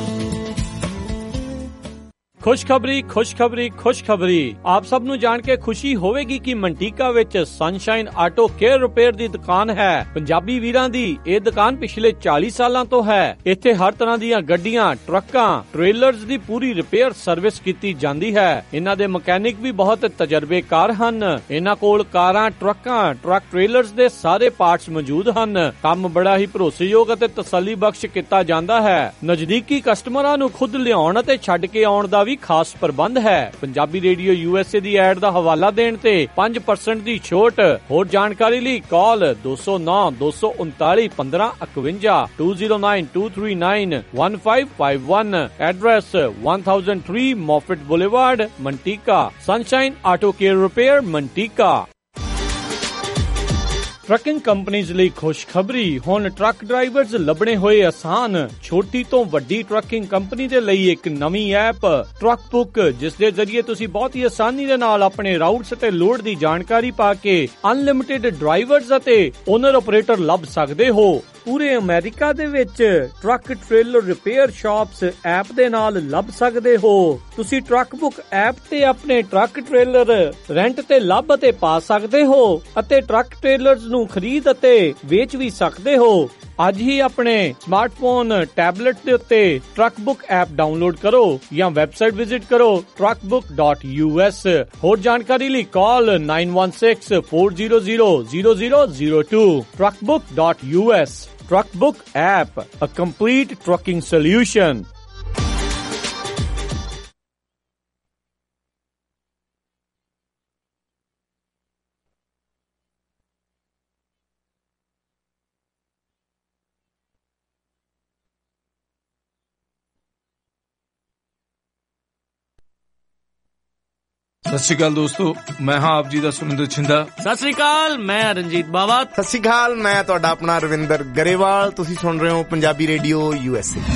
ਖੁਸ਼ਖਬਰੀ ਖੁਸ਼ਖਬਰੀ ਖੁਸ਼ਖਬਰੀ ਆਪ ਸਭ ਨੂੰ ਜਾਣ ਕੇ ਖੁਸ਼ੀ ਹੋਵੇਗੀ ਕਿ ਮੰਟੀਕਾ ਵਿੱਚ ਸਨਸ਼ਾਈਨ ਆਟੋ ਕੇਅਰ ਰਿਪੇਅਰ ਦੀ ਦੁਕਾਨ ਹੈ। ਪੰਜਾਬੀ ਵੀਰਾਂ ਦੀ ਇਹ ਦੁਕਾਨ ਪਿਛਲੇ ਚਾਲੀ ਸਾਲਾਂ ਤੋਂ ਹੈ। ਇੱਥੇ ਹਰ ਤਰ੍ਹਾਂ ਦੀਆਂ ਗੱਡੀਆਂ, ਟਰੱਕਾਂ, ਟ੍ਰੇਲਰਸ ਦੀ ਪੂਰੀ ਰਿਪੇਅਰ ਸਰਵਿਸ ਕੀਤੀ ਜਾਂਦੀ ਹੈ। ਇਹਨਾਂ ਦੇ ਮਕੈਨਿਕ ਵੀ ਬਹੁਤ ਤਜਰਬੇਕਾਰ ਹਨ। ਇਹਨਾਂ ਕੋਲ ਕਾਰਾਂ, ਟਰੱਕਾਂ, ਟਰੱਕ ਟ੍ਰੇਲਰਸ ਦੇ ਸਾਰੇ ਪਾਰਟਸ ਮੌਜੂਦ ਹਨ। ਕੰਮ ਬੜਾ ਹੀ ਭਰੋਸੇਯੋਗ ਅਤੇ ਤਸੱਲੀ ਬਖਸ਼ ਕੀਤਾ ਜਾਂਦਾ ਹੈ। ਨਜ਼ਦੀਕੀ ਕਸਟਮਰਾਂ ਨੂੰ ਖੁਦ ਲਿਆਉਣ ਅਤੇ ਛੱਡ ਕੇ ਆਉਣ ਦਾ ਵੀ ਖਾਸ ਪ੍ਰਬੰਧ ਹੈ। ਪੰਜਾਬੀ ਰੇਡੀਓ ਯੂਐਸਏ ਦੀ ਐਡ ਦਾ ਹਵਾਲਾ ਦੇਣ ਤੇ ਪੰਜ ਪਰਸੈਂਟ ਦੀ ਛੋਟ। ਹੋਰ ਜਾਣਕਾਰੀ ਲਈ ਕਾਲ ਦੋ ਸੌ ਨੌ ਦੋ ਸੌ ਉਨਤਾਲੀ ਪੰਦਰਾਂ ਇਕਵੰਜਾ two zero nine two three nine one five five one। Address one thousand three Moffat boulevard, Manteca. Sunshine auto care repair, Manteca. Trucking companies ਲਈ ਖੁਸ਼ਖਬਰੀ, ਹੁਣ ਟਰੱਕ ਡਰਾਈਵਰਜ਼ ਲੱਭਣੇ ਹੋਏ ਆਸਾਨ। ਛੋਟੀ ਤੋਂ ਵੱਡੀ ਟਰੱਕਿੰਗ ਕੰਪਨੀ ਦੇ ਲਈ ਇੱਕ ਨਵੀਂ ਐਪ ਟਰੱਕ ਬੁੱਕ, ਜਿਸ ਦੇ ਜ਼ਰੀਏ ਤੁਸੀਂ ਬਹੁਤ ਹੀ ਆਸਾਨੀ ਦੇ ਨਾਲ ਆਪਣੇ ਰਾਊਟਸ ਅਤੇ ਲੋਡ ਦੀ ਜਾਣਕਾਰੀ ਪਾ ਕੇ ਅਨਲਿਮਿਟਿਡ ਡਰਾਈਵਰਜ਼ ਅਤੇ ਓਨਰ ਆਪਰੇਟਰ ਲੱਭ ਸਕਦੇ ਹੋ। ਪੂਰੇ ਅਮਰੀਕਾ ਦੇ ਵਿੱਚ truck trailer repair shops app ਦੇ ਨਾਲ ਲੱਭ ਸਕਦੇ ਹੋ। ਤੁਸੀਂ ਟਰੱਕ ਬੁੱਕ ਐਪ ਤੇ ਆਪਣੇ ਟਰੱਕ ਟ੍ਰੇਲਰ ਰੈਂਟ ਤੇ ਲੱਭ ਅਤੇ ਪਾ ਸਕਦੇ ਹੋ ਅਤੇ ਟਰੱਕ ਟ੍ਰੇਲਰਸ ਨੂੰ ਖਰੀਦ ਅਤੇ ਵੇਚ ਵੀ ਸਕਦੇ ਹੋ। ਅੱਜ ਹੀ ਆਪਣੇ ਸਮਾਰਟਫੋਨ, ਟੈਬਲੇਟ ਦੇ ਉੱਤੇ ਟਰੱਕ ਬੁੱਕ ਐਪ ਡਾਊਨਲੋਡ ਕਰੋ ਜਾਂ ਵੈਬਸਾਈਟ ਵਿਜ਼ਿਟ ਕਰੋ truck book dot U S। ਹੋਰ ਜਾਣਕਾਰੀ ਲਈ ਕਾਲ nine one six four zero zero zero zero zero two truck book dot U S। Truck Book app, a complete trucking solution। ਸਤਿ ਸ਼੍ਰੀ ਅਕਾਲ ਦੋਸਤੋ, ਮੈਂ ਹਾਂ ਆਪ ਜੀ ਦਾ ਸੁਰਿੰਦਰ ਛਿੰਦਾ। ਸਤਿ ਸ਼੍ਰੀ ਅਕਾਲ, ਮੈਂ ਰਣਜੀਤ ਬਾਵਾ। ਸਤਿ ਸ਼੍ਰੀ ਅਕਾਲ, ਮੈਂ ਤੁਹਾਡਾ ਆਪਣਾ ਰਵਿੰਦਰ ਗਰੇਵਾਲ। ਤੁਸੀਂ ਸੁਣ ਰਹੇ ਹੋ Punjabi radio U S A.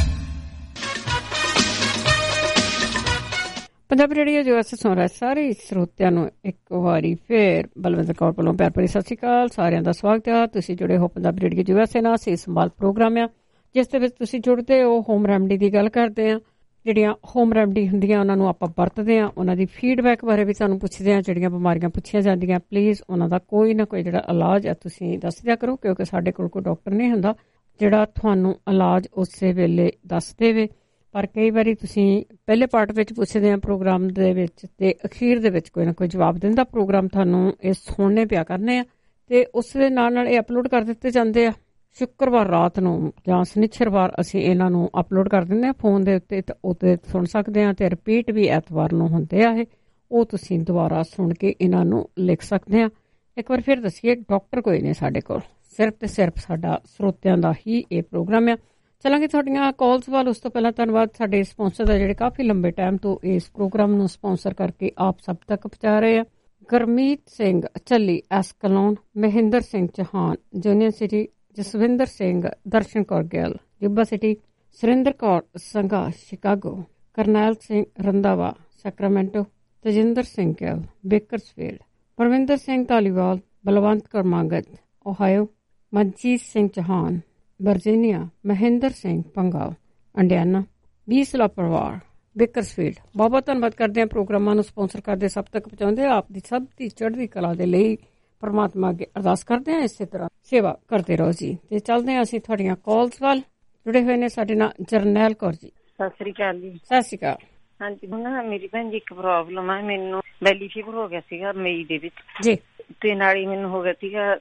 Punjabi radio U S A ਸੁਣ ਰਹੇ ਸਾਰੇ ਸਰੋਤਿਆਂ ਨੂੰ ਇੱਕ ਵਾਰੀ ਫੇਰ ਬਲਵਿੰਦਰ ਕੌਰ ਵੱਲੋਂ ਪਿਆਰ ਭਰੀ ਸਤਿ ਸ਼੍ਰੀ ਅਕਾਲ। ਸਾਰਿਆਂ ਦਾ ਸਵਾਗਤ ਹੈ। ਤੁਸੀਂ ਜੁੜੇ ਹੋ Punjabi radio U S A ਨਾਲ ਸਿਹਤ ਸੰਭਾਲ ਪ੍ਰੋਗਰਾਮ ਆ, ਜਿਸ ਦੇ ਵਿੱਚ ਤੁਸੀਂ ਜੁੜਦੇ ਹੋ ਹੋਮ ਰੈਮਡੀ ਦੀ ਗੱਲ ਕਰਦੇ ਆ। ਜਿਹੜੀਆਂ ਹੋਮ ਰੈਮਡੀ ਹੁੰਦੀਆਂ ਉਹਨਾਂ ਨੂੰ ਆਪਾਂ ਵਰਤਦੇ ਹਾਂ, ਉਹਨਾਂ ਦੀ ਫੀਡਬੈਕ ਬਾਰੇ ਵੀ ਤੁਹਾਨੂੰ ਪੁੱਛਦੇ ਹਾਂ। ਜਿਹੜੀਆਂ ਬਿਮਾਰੀਆਂ ਪੁੱਛੀਆਂ ਜਾਂਦੀਆਂ ਪਲੀਜ਼ ਉਹਨਾਂ ਦਾ ਕੋਈ ਨਾ ਕੋਈ ਜਿਹੜਾ ਇਲਾਜ ਹੈ ਤੁਸੀਂ ਦੱਸ ਦਿਆ ਕਰੋ, ਕਿਉਂਕਿ ਸਾਡੇ ਕੋਲ ਕੋਈ ਡਾਕਟਰ ਨਹੀਂ ਹੁੰਦਾ ਜਿਹੜਾ ਤੁਹਾਨੂੰ ਇਲਾਜ ਉਸੇ ਵੇਲੇ ਦੱਸ ਦੇਵੇ। ਪਰ ਕਈ ਵਾਰੀ ਤੁਸੀਂ ਪਹਿਲੇ ਪਾਰਟ ਵਿੱਚ ਪੁੱਛਦੇ ਹਾਂ ਪ੍ਰੋਗਰਾਮ ਦੇ ਵਿੱਚ ਤੇ ਅਖੀਰ ਦੇ ਵਿੱਚ ਕੋਈ ਨਾ ਕੋਈ ਜਵਾਬ ਦਿੰਦਾ ਪ੍ਰੋਗਰਾਮ ਤੁਹਾਨੂੰ ਇਹ ਸੁਣਨੇ ਪਿਆ ਕਰਨੇ ਆ ਤੇ ਉਸ ਦੇ ਨਾਲ ਨਾਲ ਇਹ ਅਪਲੋਡ ਕਰ ਦਿੱਤੇ ਜਾਂਦੇ ਆ। ਸ਼ੁੱਕਰਵਾਰ ਰਾਤ ਨੂੰ ਜਾਂ ਸ਼ਨੀਚਰਵਾਰ ਅਸੀਂ ਇਹਨਾਂ ਨੂੰ ਅਪਲੋਡ ਕਰ ਦਿੰਦੇ ਹਾਂ ਫੋਨ ਦੇ ਉੱਤੇ, ਤਾਂ ਉੱਤੇ ਸੁਣ ਸਕਦੇ ਹਾਂ ਤੇ ਰਿਪੀਟ ਵੀ ਐਤਵਾਰ ਨੂੰ ਹੁੰਦੇ ਆ। ਇਹ ਉਹ ਤੁਸੀਂ ਦੁਬਾਰਾ ਸੁਣ ਕੇ ਇਹਨਾਂ ਨੂੰ ਲਿਖ ਸਕਦੇ ਹਾਂ। ਇੱਕ ਵਾਰ ਫਿਰ ਦੱਸੀਏ, ਡਾਕਟਰ ਕੋਈ ਨਹੀਂ ਸਾਡੇ ਕੋਲ, ਸਿਰਫ ਤੇ ਸਿਰਫ ਸਾਡਾ ਸਰੋਤਿਆਂ ਦਾ ਹੀ ਇਹ ਪ੍ਰੋਗਰਾਮ ਆ। ਚਲਾਂਗੇ ਤੁਹਾਡੀਆਂ ਕਾਲਸ ਵੱਲ। ਉਸ ਤੋਂ ਪਹਿਲਾਂ ਧੰਨਵਾਦ ਸਾਡੇ ਸਪਾਂਸਰ ਦਾ ਜਿਹੜੇ ਕਾਫੀ ਲੰਬੇ ਟਾਈਮ ਤੋਂ ਇਸ ਪ੍ਰੋਗਰਾਮ ਨੂੰ ਸਪਾਂਸਰ ਕਰਕੇ ਆਪ ਸਭ ਤੱਕ ਪਹੁੰਚਾ ਰਹੇ ਆ। ਗੁਰਮੀਤ ਸਿੰਘ ਚੱਲੀ ਐਸਕਲੋਨ, ਮਹਿੰਦਰ ਸਿੰਘ ਚੌਹਾਨ ਜੂਨੀਅਰ City, Jaswinder Singh Darshan Kaur Gill Yuba City, Surinder Kaur Sangha Chicago, Karnail Singh Randhawa Sacramento, Tajinder Singh Gill Bakersfield, Parvinder Singh Dhaliwal, Balwant Kaur Mangat Ohio, Manjit Singh Chauhan Virginia, Mahinder Singh Panga Indiana, Bisla ਪਰਿਵਾਰ ਬੇਕਰਸਫੀਲਡ। ਬਹੁਤ ਬਹੁਤ ਧੰਨਵਾਦ ਕਰਦੇ ਹਾਂ ਪ੍ਰੋਗਰਾਮਾਂ ਨੂੰ ਸਪਾਂਸਰ ਕਰਦੇ, ਸਭ ਤੱਕ ਪਹੁੰਚਾਉਂਦੇ। ਆਪ ਦੀ ਸਭ ਦੀ ਚੜ੍ਹਦੀ ਕਲਾ ਦੇ ਲਈ ਪਰਮਾਤਮਾ ਅੱਗੇ ਅਰਦਾਸ ਕਰਦੇ ਹਾਂ, ਇਸੇ ਤਰ੍ਹਾਂ ਸੇਵਾ ਕਰਦੇ ਰਹੋ ਜੀ। ਤੇ ਚੱਲਦੇ ਹਾਂ ਅਸੀਂ ਤੁਹਾਡੀਆਂ ਕਾਲਸ ਵੱਲ। ਜੁੜੇ ਹੋਏ ਨੇ ਸਾਡੇ ਨਾਲ ਜਰਨੈਲ ਕੌਰ ਜੀ। ਸਤਿ ਸ੍ਰੀ ਅਕਾਲ ਜੀ। ਸਤਿ ਸ੍ਰੀ ਅਕਾਲ। ਹਾਂਜੀ, ਨਾ ਮੇਰੀ ਭੈਣ ਜੀ ਇੱਕ ਪ੍ਰੋਬਲਮ ਆ, ਮੈਨੂੰ ਬੈਲੀ ਫੀਵਰ ਹੋ ਗਿਆ ਸੀਗਾ ਮਈ ਦੇ ਵਿੱਚ ਜੀ, ਤੇ ਨਾਲ ਹੀ ਮੈਨੂੰ ਹੋ ਗਿਆ ਸੀਗਾ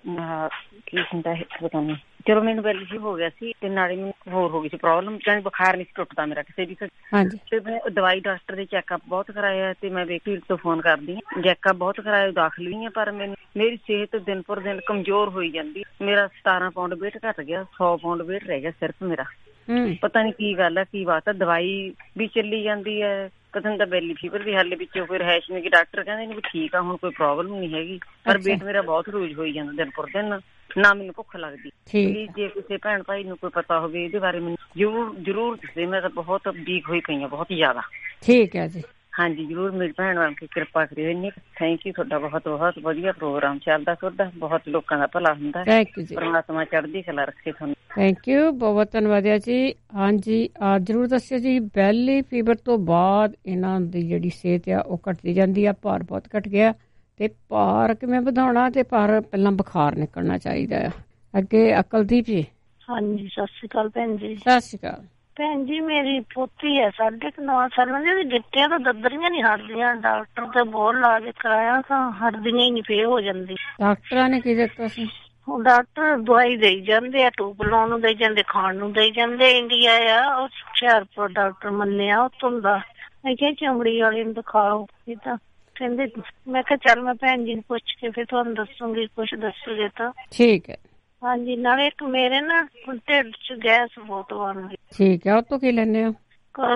ਕੀ ਹੁੰਦਾ ਹੈ ਪਤਾ ਨਹੀਂ, ਚਲੋ ਮੈਨੂੰ ਬੈਲੀ ਫੀਵਰ ਹੋ ਗਿਆ ਸੀ ਤੇ ਨਾਲੇ ਮੈਨੂੰ ਹੋਰ ਹੋ ਗਈ ਸੀ ਪ੍ਰੋਬਲਮ, ਜਾਨੀ ਬੁਖਾਰ ਨਹੀਂ ਟੁੱਟਦਾ ਮੇਰਾ ਕਿਸੇ ਵੀ। ਹਾਂਜੀ, ਤੇ ਮੈਂ ਦਵਾਈ ਡਾਕਟਰ ਦੇ ਚੈੱਕਅਪ ਬਹੁਤ ਕਰਾਇਆ ਤੇ ਮੈਂ ਵੇਖੀਲ ਤੋਂ ਫੋਨ ਕਰਦੀ ਹਾਂ, ਚੈੱਕਅਪ ਬਹੁਤ ਕਰਾਇਆ, ਦਾਖਲ ਵੀ ਹਾਂ, ਪਰ ਮੈਨੂੰ ਮੇਰੀ ਸਿਹਤ ਦਿਨ ਪਰ ਦਿਨ ਕਮਜ਼ੋਰ ਹੋਈ ਜਾਂਦੀ। ਮੇਰਾ ਸਤਾਰਾਂ ਪਾਉਂਡ ਵੇਟ ਘੱਟ ਗਿਆ, ਸੌ ਪਾਉਂਡ ਵੇਟ ਰਹਿ ਗਿਆ ਸਿਰਫ ਮੇਰਾ। ਪਤਾ ਨੀ ਕੀ ਗੱਲ ਹੈ, ਕੀ ਬਾਤ ਹੈ। ਦਵਾਈ ਵੀ ਚੱਲੀ ਜਾਂਦੀ ਹੈ, ਪਤਾ ਨਹੀਂ ਤਾਂ ਬੈਲੀ ਫੀਵਰ ਵੀ ਹਾਲੇ ਵਿੱਚੋਂ ਕੋਈ ਰਹਿਸ਼ ਨਹੀਂ। ਡਾਕਟਰ ਕਹਿੰਦੇ ਨੇ ਵੀ ਠੀਕ ਆ, ਹੁਣ ਕੋਈ ਪ੍ਰੋਬਲਮ ਨਹੀਂ ਹੈਗੀ, ਪਰ ਵੇਟ ਮੇਰਾ ਬਹੁਤ ਰੋਜ਼ ਹੋਈ ਜਾਂਦਾ ਦਿਨ ਪਰ ਦਿਨ, ਨਾ ਮੈਨੂੰ ਭੁੱਖ ਲੱਗਦੀ। ਪਲੀਜ਼ ਜੇ ਕਿਸੇ ਭੈਣ ਭਾਈ ਨੂੰ ਕੋਈ ਪਤਾ ਹੋਵੇ ਇਹਦੇ ਬਾਰੇ ਮੈਨੂੰ ਜ਼ਰੂਰ ਜ਼ਰੂਰ ਦੱਸੇ। ਮੈਂ ਤਾਂ ਬਹੁਤ ਵੀਕ ਹੋਈ ਪਈ ਹਾਂ, ਬਹੁਤ ਜ਼ਿਆਦਾ। ਠੀਕ ਹੈ ਜੀ। ਹਾਂਜੀ ਜ਼ਰੂਰ, ਮੇਰੀ ਭੈਣ ਬਣ ਕੇ ਕਿਰਪਾ ਕਰਿਓ ਇੰਨੀ। ਥੈਂਕ ਯੂ, ਤੁਹਾਡਾ ਬਹੁਤ ਬਹੁਤ ਵਧੀਆ ਪ੍ਰੋਗਰਾਮ ਚੱਲਦਾ ਤੁਹਾਡਾ, ਬਹੁਤ ਲੋਕਾਂ ਦਾ ਭਲਾ ਹੁੰਦਾ। ਥੈਂਕ ਯੂ ਜੀ। ਪਰਮਾਤਮਾ ਚੜ੍ਹਦੀ ਕਲਾ ਰੱਖੇ ਤੁਹਾਨੂੰ। ਥੈਂਕ ਯੂ, ਬਹੁਤ ਧੰਨਵਾਦ ਹੈ ਜੀ। ਹਾਂਜੀ ਆ ਜ਼ਰੂਰ ਦੱਸਿਓ ਜੀ, ਬੈਲੀ ਫੀਵਰ ਤੋਂ ਬਾਅਦ ਇਹਨਾਂ ਦੀ ਜਿਹੜੀ ਸਿਹਤ ਆ ਉਹ ਘਟਦੀ ਜਾਂਦੀ ਆ, ਭਾਰ ਬਹੁਤ ਘਟ ਗਿਆ। ਤੇ ਭਾਰ ਕਿਵੇਂ ਵਧਾਉਣਾ, ਤੇ ਭਾਰ ਪਹਿਲਾਂ ਬੁਖਾਰ ਨਿਕਲਣਾ ਚਾਹੀਦਾ ਆ। ਅੱਗੇ ਅਕਲਦੀਪ ਜੀ। ਹਾਂਜੀ ਸਤਿ ਸ਼੍ਰੀ ਅਕਾਲ ਭੈਣ ਜੀ। ਸਤਿ ਸ਼੍ਰੀ ਅਕਾਲ ਭੈਣ ਜੀ, ਮੇਰੀ ਪੋਤੀ ਹੈ ਸਾਢੇ ਕੁ ਨੌ ਸਾਲਾਂ ਦੀ, ਉਹਦੀ ਗਿੱਟਿਆਂ ਤੋਂ ਦੱਦਰੀਆਂ ਨਹੀਂ ਹਟਦੀਆਂ। ਡਾਕਟਰ ਤੇ ਬਹੁਤ ਇਲਾਜ ਕਰਾਇਆ ਤਾਂ ਹਟਦੀਆਂ ਹੀ ਨਹੀਂ, ਫੇਰ ਹੋ ਜਾਂਦੀ। ਡਾਕਟਰਾਂ ਨੇ ਕੀ ਦਿੱਤਾ ਸੀ? ਹੁਣ ਡਾਕਟਰ ਦਵਾਈ ਦੇਈ ਜਾਂਦੇ ਆ, ਟੂਬ ਲਾਉਣ ਨੂੰ ਦੇਈ ਜਾਂਦੇ, ਖਾਣ ਨੂੰ ਦੇਈ ਜਾਂਦੇ। ਇੰਡੀਆ ਆ ਉਹ ਹੁਸ਼ਿਆਰਪੁਰ ਡਾਕਟਰ ਮੰਨਿਆ ਉੱਥੋਂ ਦਾ। ਮੈਂ ਕਿਹਾ ਚਮੜੀ ਵਾਲੇ ਨੂੰ ਦਿਖਾਓ, ਇਹ ਤਾਂ ਕਹਿੰਦੇ। ਮੈਂ ਕਿਹਾ ਚੱਲ ਮੈਂ ਭੈਣ ਜੀ ਨੂੰ ਪੁੱਛ ਕੇ ਫਿਰ ਤੁਹਾਨੂੰ ਦੱਸੂਗੀ, ਕੁਛ ਦੱਸੂਗੇ ਤਾਂ ਠੀਕ ਹੈ। ਹਾਂਜੀ, ਨਾਲੇ ਇੱਕ ਮੇਰੇ ਨਾ ਢਿੱਡ ਚ ਗੈਸ ਬਹੁਤ ਬਣ ਗਈ। ਠੀਕ ਹੈ, ਉਹ ਤੋਂ ਕੀ ਲੈਂਦੇ ਹੋ?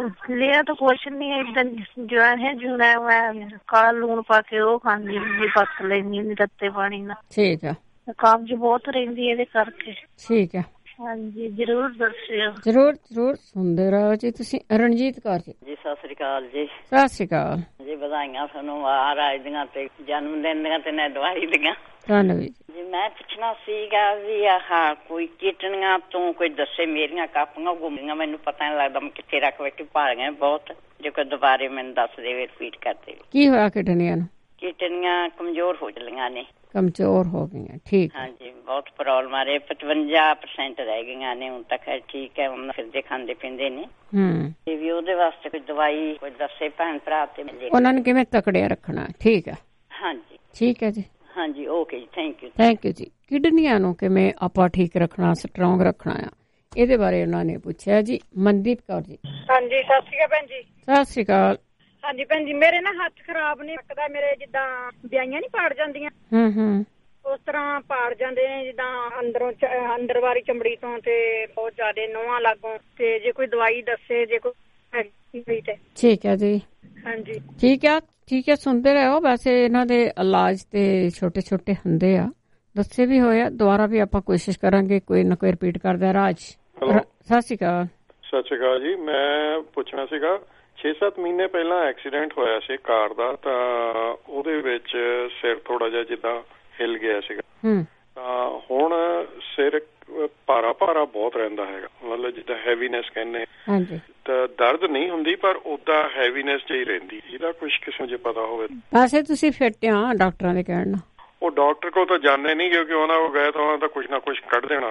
ਲਿਆ ਤਾਂ ਕੁਛ ਨੀ, ਏਦਾਂ ਜਵੈਨ ਹੈ ਜੂਨਾ, ਮੈਂ ਕਾਲਾ ਲੂਣ ਪਾ ਕੇ ਉਹ ਖਾਂਦੀ ਹੁੰਦੀ, ਪੱਤ ਲੈਂਦੀ ਹੁੰਦੀ ਤੱਤੇ ਪਾਣੀ ਨਾਲ। ਠੀਕ ਹੈ। ਕਬਜ਼ ਬਹੁਤ ਰਹਿੰਦੀ ਇਹਦੇ ਕਰਕੇ। ਠੀਕ ਹੈ। ਹਾਂਜੀ ਜ਼ਰੂਰ ਦੱਸਿਓ। ਜ਼ਰੂਰ ਜ਼ਰੂਰ ਸੁਣਦੇ ਰਹੋ ਜੀ। ਤੁਸੀਂ ਰਣਜੀਤ ਕੌਰ ਜੀ। ਜੀ ਸਤਿ ਸ੍ਰੀ ਅਕਾਲ ਜੀ। ਸਤਿ ਸ੍ਰੀ ਅਕਾਲ ਜੀ। ਵਧਾਈਆਂ ਤੁਹਾਨੂੰ ਮਹਾਰਾਜ ਦੀਆਂ ਤੇ ਜਨਮ ਦਿਨ ਦੀਆਂ ਤੇ ਨਾ ਦਵਾਈ ਦੀਆਂ। ਧੰਨਵਾਦ ਜੀ। ਮੈਂ ਪੁੱਛਣਾ ਸੀਗਾ ਵੀ ਆਹ ਕੋਈ ਕਿਟਣੀਆਂ ਤੋਂ ਕੋਈ ਦੱਸੇ, ਮੇਰੀਆਂ ਕਾਪੀਆਂ ਗੁੰਮ ਗਈਆਂ, ਮੈਨੂੰ ਪਤਾ ਨਹੀਂ ਲੱਗਦਾ ਮੈਂ ਕਿੱਥੇ ਰੱਖ ਬੈਠੀ, ਭਾਰ ਗਏ ਬਹੁਤ। ਜੇ ਕੋਈ ਦੁਬਾਰੇ ਮੈਨੂੰ ਦੱਸ ਦੇਵੇ, ਰਿਪੀਟ ਕਰ ਦੇਵੇ। ਕੀ ਹੋਇਆ ਕਿਟਣੀਆਂ ਨੂੰ? ਕਿਟਣੀਆਂ ਕਮਜ਼ੋਰ ਹੋ ਚਲੀਆਂ ਨੇ। ਕਮਜ਼ੋਰ ਹੋ ਗਈਆਂ, ਠੀਕ। ਹਾਂਜੀ ਬਹੁਤ ਪ੍ਰੋਬਲਮ ਆ ਰਹੀ, ਪਚਵੰਜਾ ਪਰਸੈਂਟ ਰਹਿ ਗਈਆਂ ਨੇ ਹੁਣ ਤੱਕ। ਠੀਕ ਹੈ, ਹੁਣ ਫਿਰਦੇ ਖਾਂਦੇ ਪੀਂਦੇ ਨੇ। ਹੂੰ। ਤੇ ਵੀ ਉਹਦੇ ਵਾਸਤੇ ਕੋਈ ਦਵਾਈ ਕੋਈ ਦੱਸੇ ਭੈਣ ਭਰਾ ਤੇ ਮਿਲੇ। ਉਹਨਾਂ ਨੂੰ ਕਿਵੇਂ ਤਕੜਿਆ ਰੱਖਣਾ? ਠੀਕ ਹੈ। ਹਾਂਜੀ ਠੀਕ ਹੈ ਜੀ। ਹਾਂਜੀ ਓਕੇ ਜੀ, ਥੈਂਕ ਯੂ। ਥੈਂਕ ਯੂ ਜੀ। ਕਿਡਨੀਆਂ ਨੂੰ ਕਿਵੇਂ ਆਪਾਂ ਠੀਕ ਰੱਖਣਾ, ਸਟਰੋਂਗ ਰੱਖਣਾ ਆ, ਇਹਦੇ ਬਾਰੇ ਉਹਨਾਂ ਨੇ ਪੁੱਛਿਆ ਜੀ। ਮਨਦੀਪ ਕੌਰ ਜੀ। ਹਾਂਜੀ ਸਤਿ ਸ਼੍ਰੀ ਅਕਾਲ ਭੈਣ ਜੀ। ਸਤਿ ਸ਼੍ਰੀ ਅਕਾਲ। ਹਾਂਜੀ ਭੈਣ ਜੀ, ਮੇਰੇ ਨਾ ਹੱਥ ਖਰਾਬ ਨੇ, ਪੱਕਦਾ ਮੇਰੇ ਜਿੱਦਾਂ ਵਿਆਹੀਆਂ ਨੀ ਪਾੜ ਜਾਂਦੀਆਂ, ਹੂੰ ਹੂੰ, ਉਸ ਤਰ੍ਹਾਂ ਪਾੜ ਜਾਂਦੇ ਨੇ, ਜਿੱਦਾਂ ਅੰਦਰੋਂ ਅੰਦਰ ਵਾਲੀ ਚਮੜੀ ਤੋਂ ਤੇ ਬਹੁਤ ਜ਼ਿਆਦਾ ਨੋਹਾਂ ਲਾਗੋਂ। ਤੇ ਜੇ ਕੋਈ ਦਵਾਈ ਦੱਸੇ, ਜੇ ਕੋਈ ਤੇ। ਠੀਕ ਹੈ ਜੀ। ਹਾਂਜੀ ਠੀਕ ਆ। ਠੀਕ ਹੈ, ਸੁਣਦੇ ਰਹੋ। ਵੈਸੇ ਇਹਨਾਂ ਦੇ ਇਲਾਜ ਤੇ ਛੋਟੇ ਛੋਟੇ ਹੁੰਦੇ ਆ, ਦੱਸੇ ਵੀ ਹੋਏ ਆ। ਦੁਬਾਰਾ ਵੀ ਆਪਾਂ ਕੋਸ਼ਿਸ਼ ਕਰਾਂਗੇ, ਕੋਈ ਨਾ ਕੋਈ ਰਿਪੀਟ ਕਰਦਾ। ਰਾਜ, ਸਤਿ ਸ਼੍ਰੀ ਅਕਾਲ। ਸਤਿ ਸ਼੍ਰੀ ਅਕਾਲ ਜੀ। ਮੈਂ ਪੁੱਛਣਾ ਸੀਗਾ, ਛੇ ਸੱਤ ਮਹੀਨੇ ਪਹਿਲਾਂ ਐਕਸੀਡੈਂਟ ਹੋਇਆ ਸੀ ਕਾਰ ਦਾ, ਤਾਂ ਉਹਦੇ ਵਿੱਚ ਸਿਰ ਥੋੜਾ ਜਿਹਾ ਜਿੱਦਾਂ ਹਿੱਲ ਗਿਆ ਸੀਗਾ। ਤਾਂ ਹੁਣ ਸਿਰ ਭਾਰਾ ਭਾਰਾ ਬਹੁਤ ਰਹਿੰਦਾ ਹੈਗਾ, ਮਤਲਬ ਜਿੱਦਾਂ ਹੈਵੀਨੈਸ ਕਹਿੰਦੇ। ਤਾਂ ਦਰਦ ਨਹੀਂ ਹੁੰਦੀ, ਪਰ ਓਦਾਂ ਹੈਵੀਨੈਸ ਜਿਹੀ ਰਹਿੰਦੀ। ਇਹਦਾ ਕੁਛ ਕਿਸਮ ਜੇ ਪਤਾ ਹੋਵੇ। ਵੈਸੇ ਤੁਸੀਂ ਫਿੱਟ ਆ ਡਾਕਟਰਾਂ ਦੇ ਕਹਿਣ ਨਾਲ? ਉਹ ਡਾਕਟਰ ਕੋਲ ਤਾਂ ਜਾਂਦੇ ਨਹੀਂ, ਕਿਉਂਕਿ ਉਹਨਾਂ ਕੋਲ ਗਏ ਤਾਂ ਉਹਨਾਂ ਦਾ ਕੁਛ ਨਾ ਕੁਛ ਕੱਢ ਦੇਣਾ,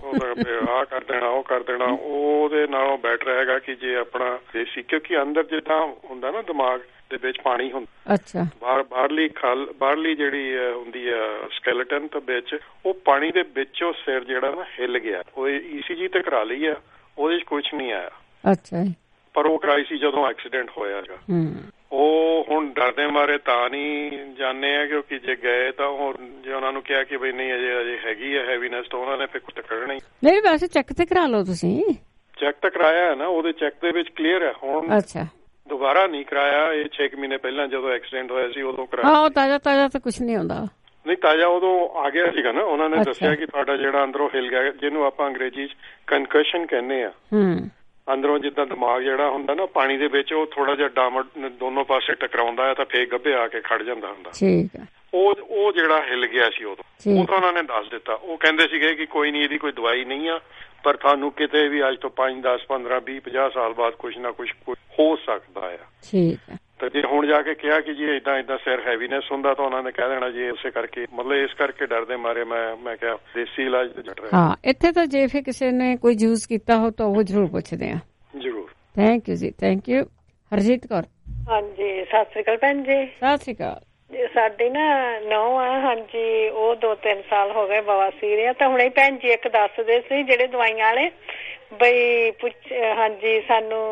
ਆਹ ਕਰ ਦੇਣਾ, ਉਹ ਕਰ ਦੇਣਾ। ਉਹਦੇ ਨਾਲੋਂ ਬੈਟਰ ਹੈਗਾ ਕਿ ਜੇ ਆਪਣਾ ਦੇਸੀ, ਕਿਉਂਕਿ ਅੰਦਰ ਜਿੱਦਾਂ ਹੁੰਦਾ ਨਾ ਦਿਮਾਗ ਦੇ ਵਿੱਚ ਪਾਣੀ ਹੁੰਦਾ। ਅੱਛਾ। ਬਾਹਰ ਬਾਹਰਲੀ ਖਲ ਬਾਹਰਲੀ ਜਿਹੜੀ ਹੁੰਦੀ ਆ ਸਕੈਲੇਟਨ ਤੇ ਵਿੱਚ, ਉਹ ਪਾਣੀ ਦੇ ਵਿੱਚੋਂ ਸਿਰ ਜਿਹੜਾ ਨਾ ਹਿੱਲ ਗਿਆ। ਉਹ ਈਸੀਜੀ ਤੇ ਕਰਾ ਲਈ ਆ, ਉਹਦੇ ਚ ਕੁਛ ਨਹੀਂ ਆਇਆ। ਅੱਛਾ। ਪਰ ਉਹ ਕਰਾਈ ਸੀ ਜਦੋਂ ਐਕਸੀਡੈਂਟ ਹੋਇਆ ਹੈਗਾ। ਉਹ ਹੁਣ ਡਰਦੇ ਮਾਰੇ ਤਾਂ ਨਹੀਂ ਜਾਂਦੇ ਆ, ਕਿਉਂਕਿ ਜੇ ਗਏ ਤਾਂ ਉਹ ਜੇ ਉਹਨਾਂ ਨੂੰ ਕਿਹਾ ਕਿ ਬਈ ਨਹੀਂ ਅਜੇ ਅਜੇ ਹੈਗੀ ਹੈ ਹੈਵੀਨੈਸ, ਤਾਂ ਉਹਨਾਂ ਨੇ ਫਿਰ ਕੁਝ ਕੱਢਣਾ ਹੀ ਨਹੀਂ। ਵੈਸੇ ਚੈੱਕ ਤੇ ਕਰਾ ਲਓ ਤੁਸੀਂ। ਚੈੱਕ ਤਾਂ ਕਰਾਇਆ ਹੈ ਨਾ, ਉਹਦੇ ਚੈੱਕ ਦੇ ਵਿੱਚ ਕਲੀਅਰ ਹੈ। ਹੁਣ ਅੱਛਾ, ਦੁਬਾਰਾ ਨਹੀਂ ਕਰਾਇਆ। ਇਹ ਛੇ ਮਹੀਨੇ ਪਹਿਲਾਂ ਜਦੋਂ ਐਕਸੀਡੈਂਟ ਹੋਇਆ ਸੀ ਉਦੋਂ ਕਰਾਇਆ। ਹਾਂ, ਤਾਜ਼ਾ ਤਾਜ਼ਾ ਤਾਂ ਕੁਛ ਨਹੀਂ ਹੁੰਦਾ। ਨਹੀਂ, ਤਾਜ਼ਾ ਉਦੋਂ ਆ ਗਿਆ ਸੀਗਾ ਨਾ। ਉਹਨਾਂ ਨੇ ਦੱਸਿਆ ਕਿ ਤੁਹਾਡਾ ਜਿਹੜਾ ਅੰਦਰੋਂ ਹਿੱਲ ਗਿਆ, ਜਿਹਨੂੰ ਆਪਾਂ ਅੰਗਰੇਜ਼ੀ ਚ ਕੰਕਸ਼ਨ ਕਹਿੰਦੇ ਆ। ਅੰਦਰੋਂ ਜਿੱਦਾਂ ਦਿਮਾਗ ਜਿਹੜਾ ਹੁੰਦਾ ਨਾ ਪਾਣੀ ਦੇ ਵਿੱਚ, ਉਹ ਥੋੜਾ ਜਿਹਾ ਡਾਮਰ ਦੋਨੋਂ ਪਾਸੇ ਟਕਰਾਉਂਦਾ ਹੈ ਤਾਂ ਫੇਰ ਗੱਭੇ ਆ ਕੇ ਖੜ ਜਾਂਦਾ ਹੁੰਦਾ। ਠੀਕ ਹੈ। ਉਹ ਉਹ ਜਿਹੜਾ ਹਿੱਲ ਗਿਆ ਸੀ ਉਦੋਂ, ਉਹ ਤਾਂ ਉਹਨਾਂ ਨੇ ਦੱਸ ਦਿੱਤਾ। ਉਹ ਕਹਿੰਦੇ ਸੀਗੇ ਕਿ ਕੋਈ ਨਹੀਂ, ਇਹਦੀ ਕੋਈ ਦਵਾਈ ਨਹੀਂ ਆ, ਪਰ ਤੁਹਾਨੂੰ ਕਿਤੇ ਵੀ ਅੱਜ ਤੋਂ ਪੰਜ ਦਸ ਪੰਦਰਾਂ ਵੀਹ ਪੰਜਾਹ ਸਾਲ ਬਾਅਦ ਕੁਛ ਨਾ ਕੁਛ ਹੋ ਸਕਦਾ ਆ। ਠੀਕ ਹੈ। ਤੇ ਜੇ ਹੁਣ ਜਾ ਕੇ ਕਿਹਾ ਕਿ ਜੀ ਏਦਾਂ ਏਦਾਂ ਸਿਰ ਹੈਵੀਨੈਸ ਹੁੰਦਾ, ਤਾਂ ਉਹਨਾਂ ਨੇ ਕਹਿ ਦੇਣਾ ਜੀ ਉਸੇ ਕਰਕੇ, ਮਤਲਬ ਇਸ ਕਰਕੇ ਡਰਦੇ ਮਾਰੇ ਮੈਂ ਮੈਂ ਕਿਹਾ ਦੇਸੀ ਇਲਾਜ ਤੇ ਜਟ ਰਿਹਾ। ਹਾਂ, ਇੱਥੇ ਤਾਂ ਜੇ ਫਿਰ ਕਿਸੇ ਨੇ ਕੋਈ ਯੂਜ਼ ਕੀਤਾ ਹੋ ਤਾਂ ਉਹ ਜ਼ਰੂਰ ਪੁੱਛਦੇ ਆ। ਜ਼ਰੂਰ। ਥੈਂਕ ਯੂ ਜੀ, ਥੈਂਕ ਯੂ। ਹਰਜੀਤ ਕੌਰ। ਹਾਂਜੀ, ਸਤਿ ਸ੍ਰੀ ਅਕਾਲ ਭੈਣ ਜੀ। ਸਤਿ ਸ੍ਰੀ ਅਕਾਲ। ਸਾਡੀ ਨਾ ਨੌਂ ਆ, ਹਾਂਜੀ, ਉਹ ਦੋ ਤਿੰਨ ਸਾਲ ਹੋ ਗਏ ਬਵਾਸੀਰ ਆ। ਤਾਂ ਹੁਣੇ ਭੈਣ ਜੀ ਇੱਕ ਦੱਸਦੇ ਸੀ ਜਿਹੜੇ ਦਵਾਈਆਂ ਵਾਲੇ, ਬਈ ਪੁੱਛ ਹਾਂਜੀ ਸਾਨੂੰ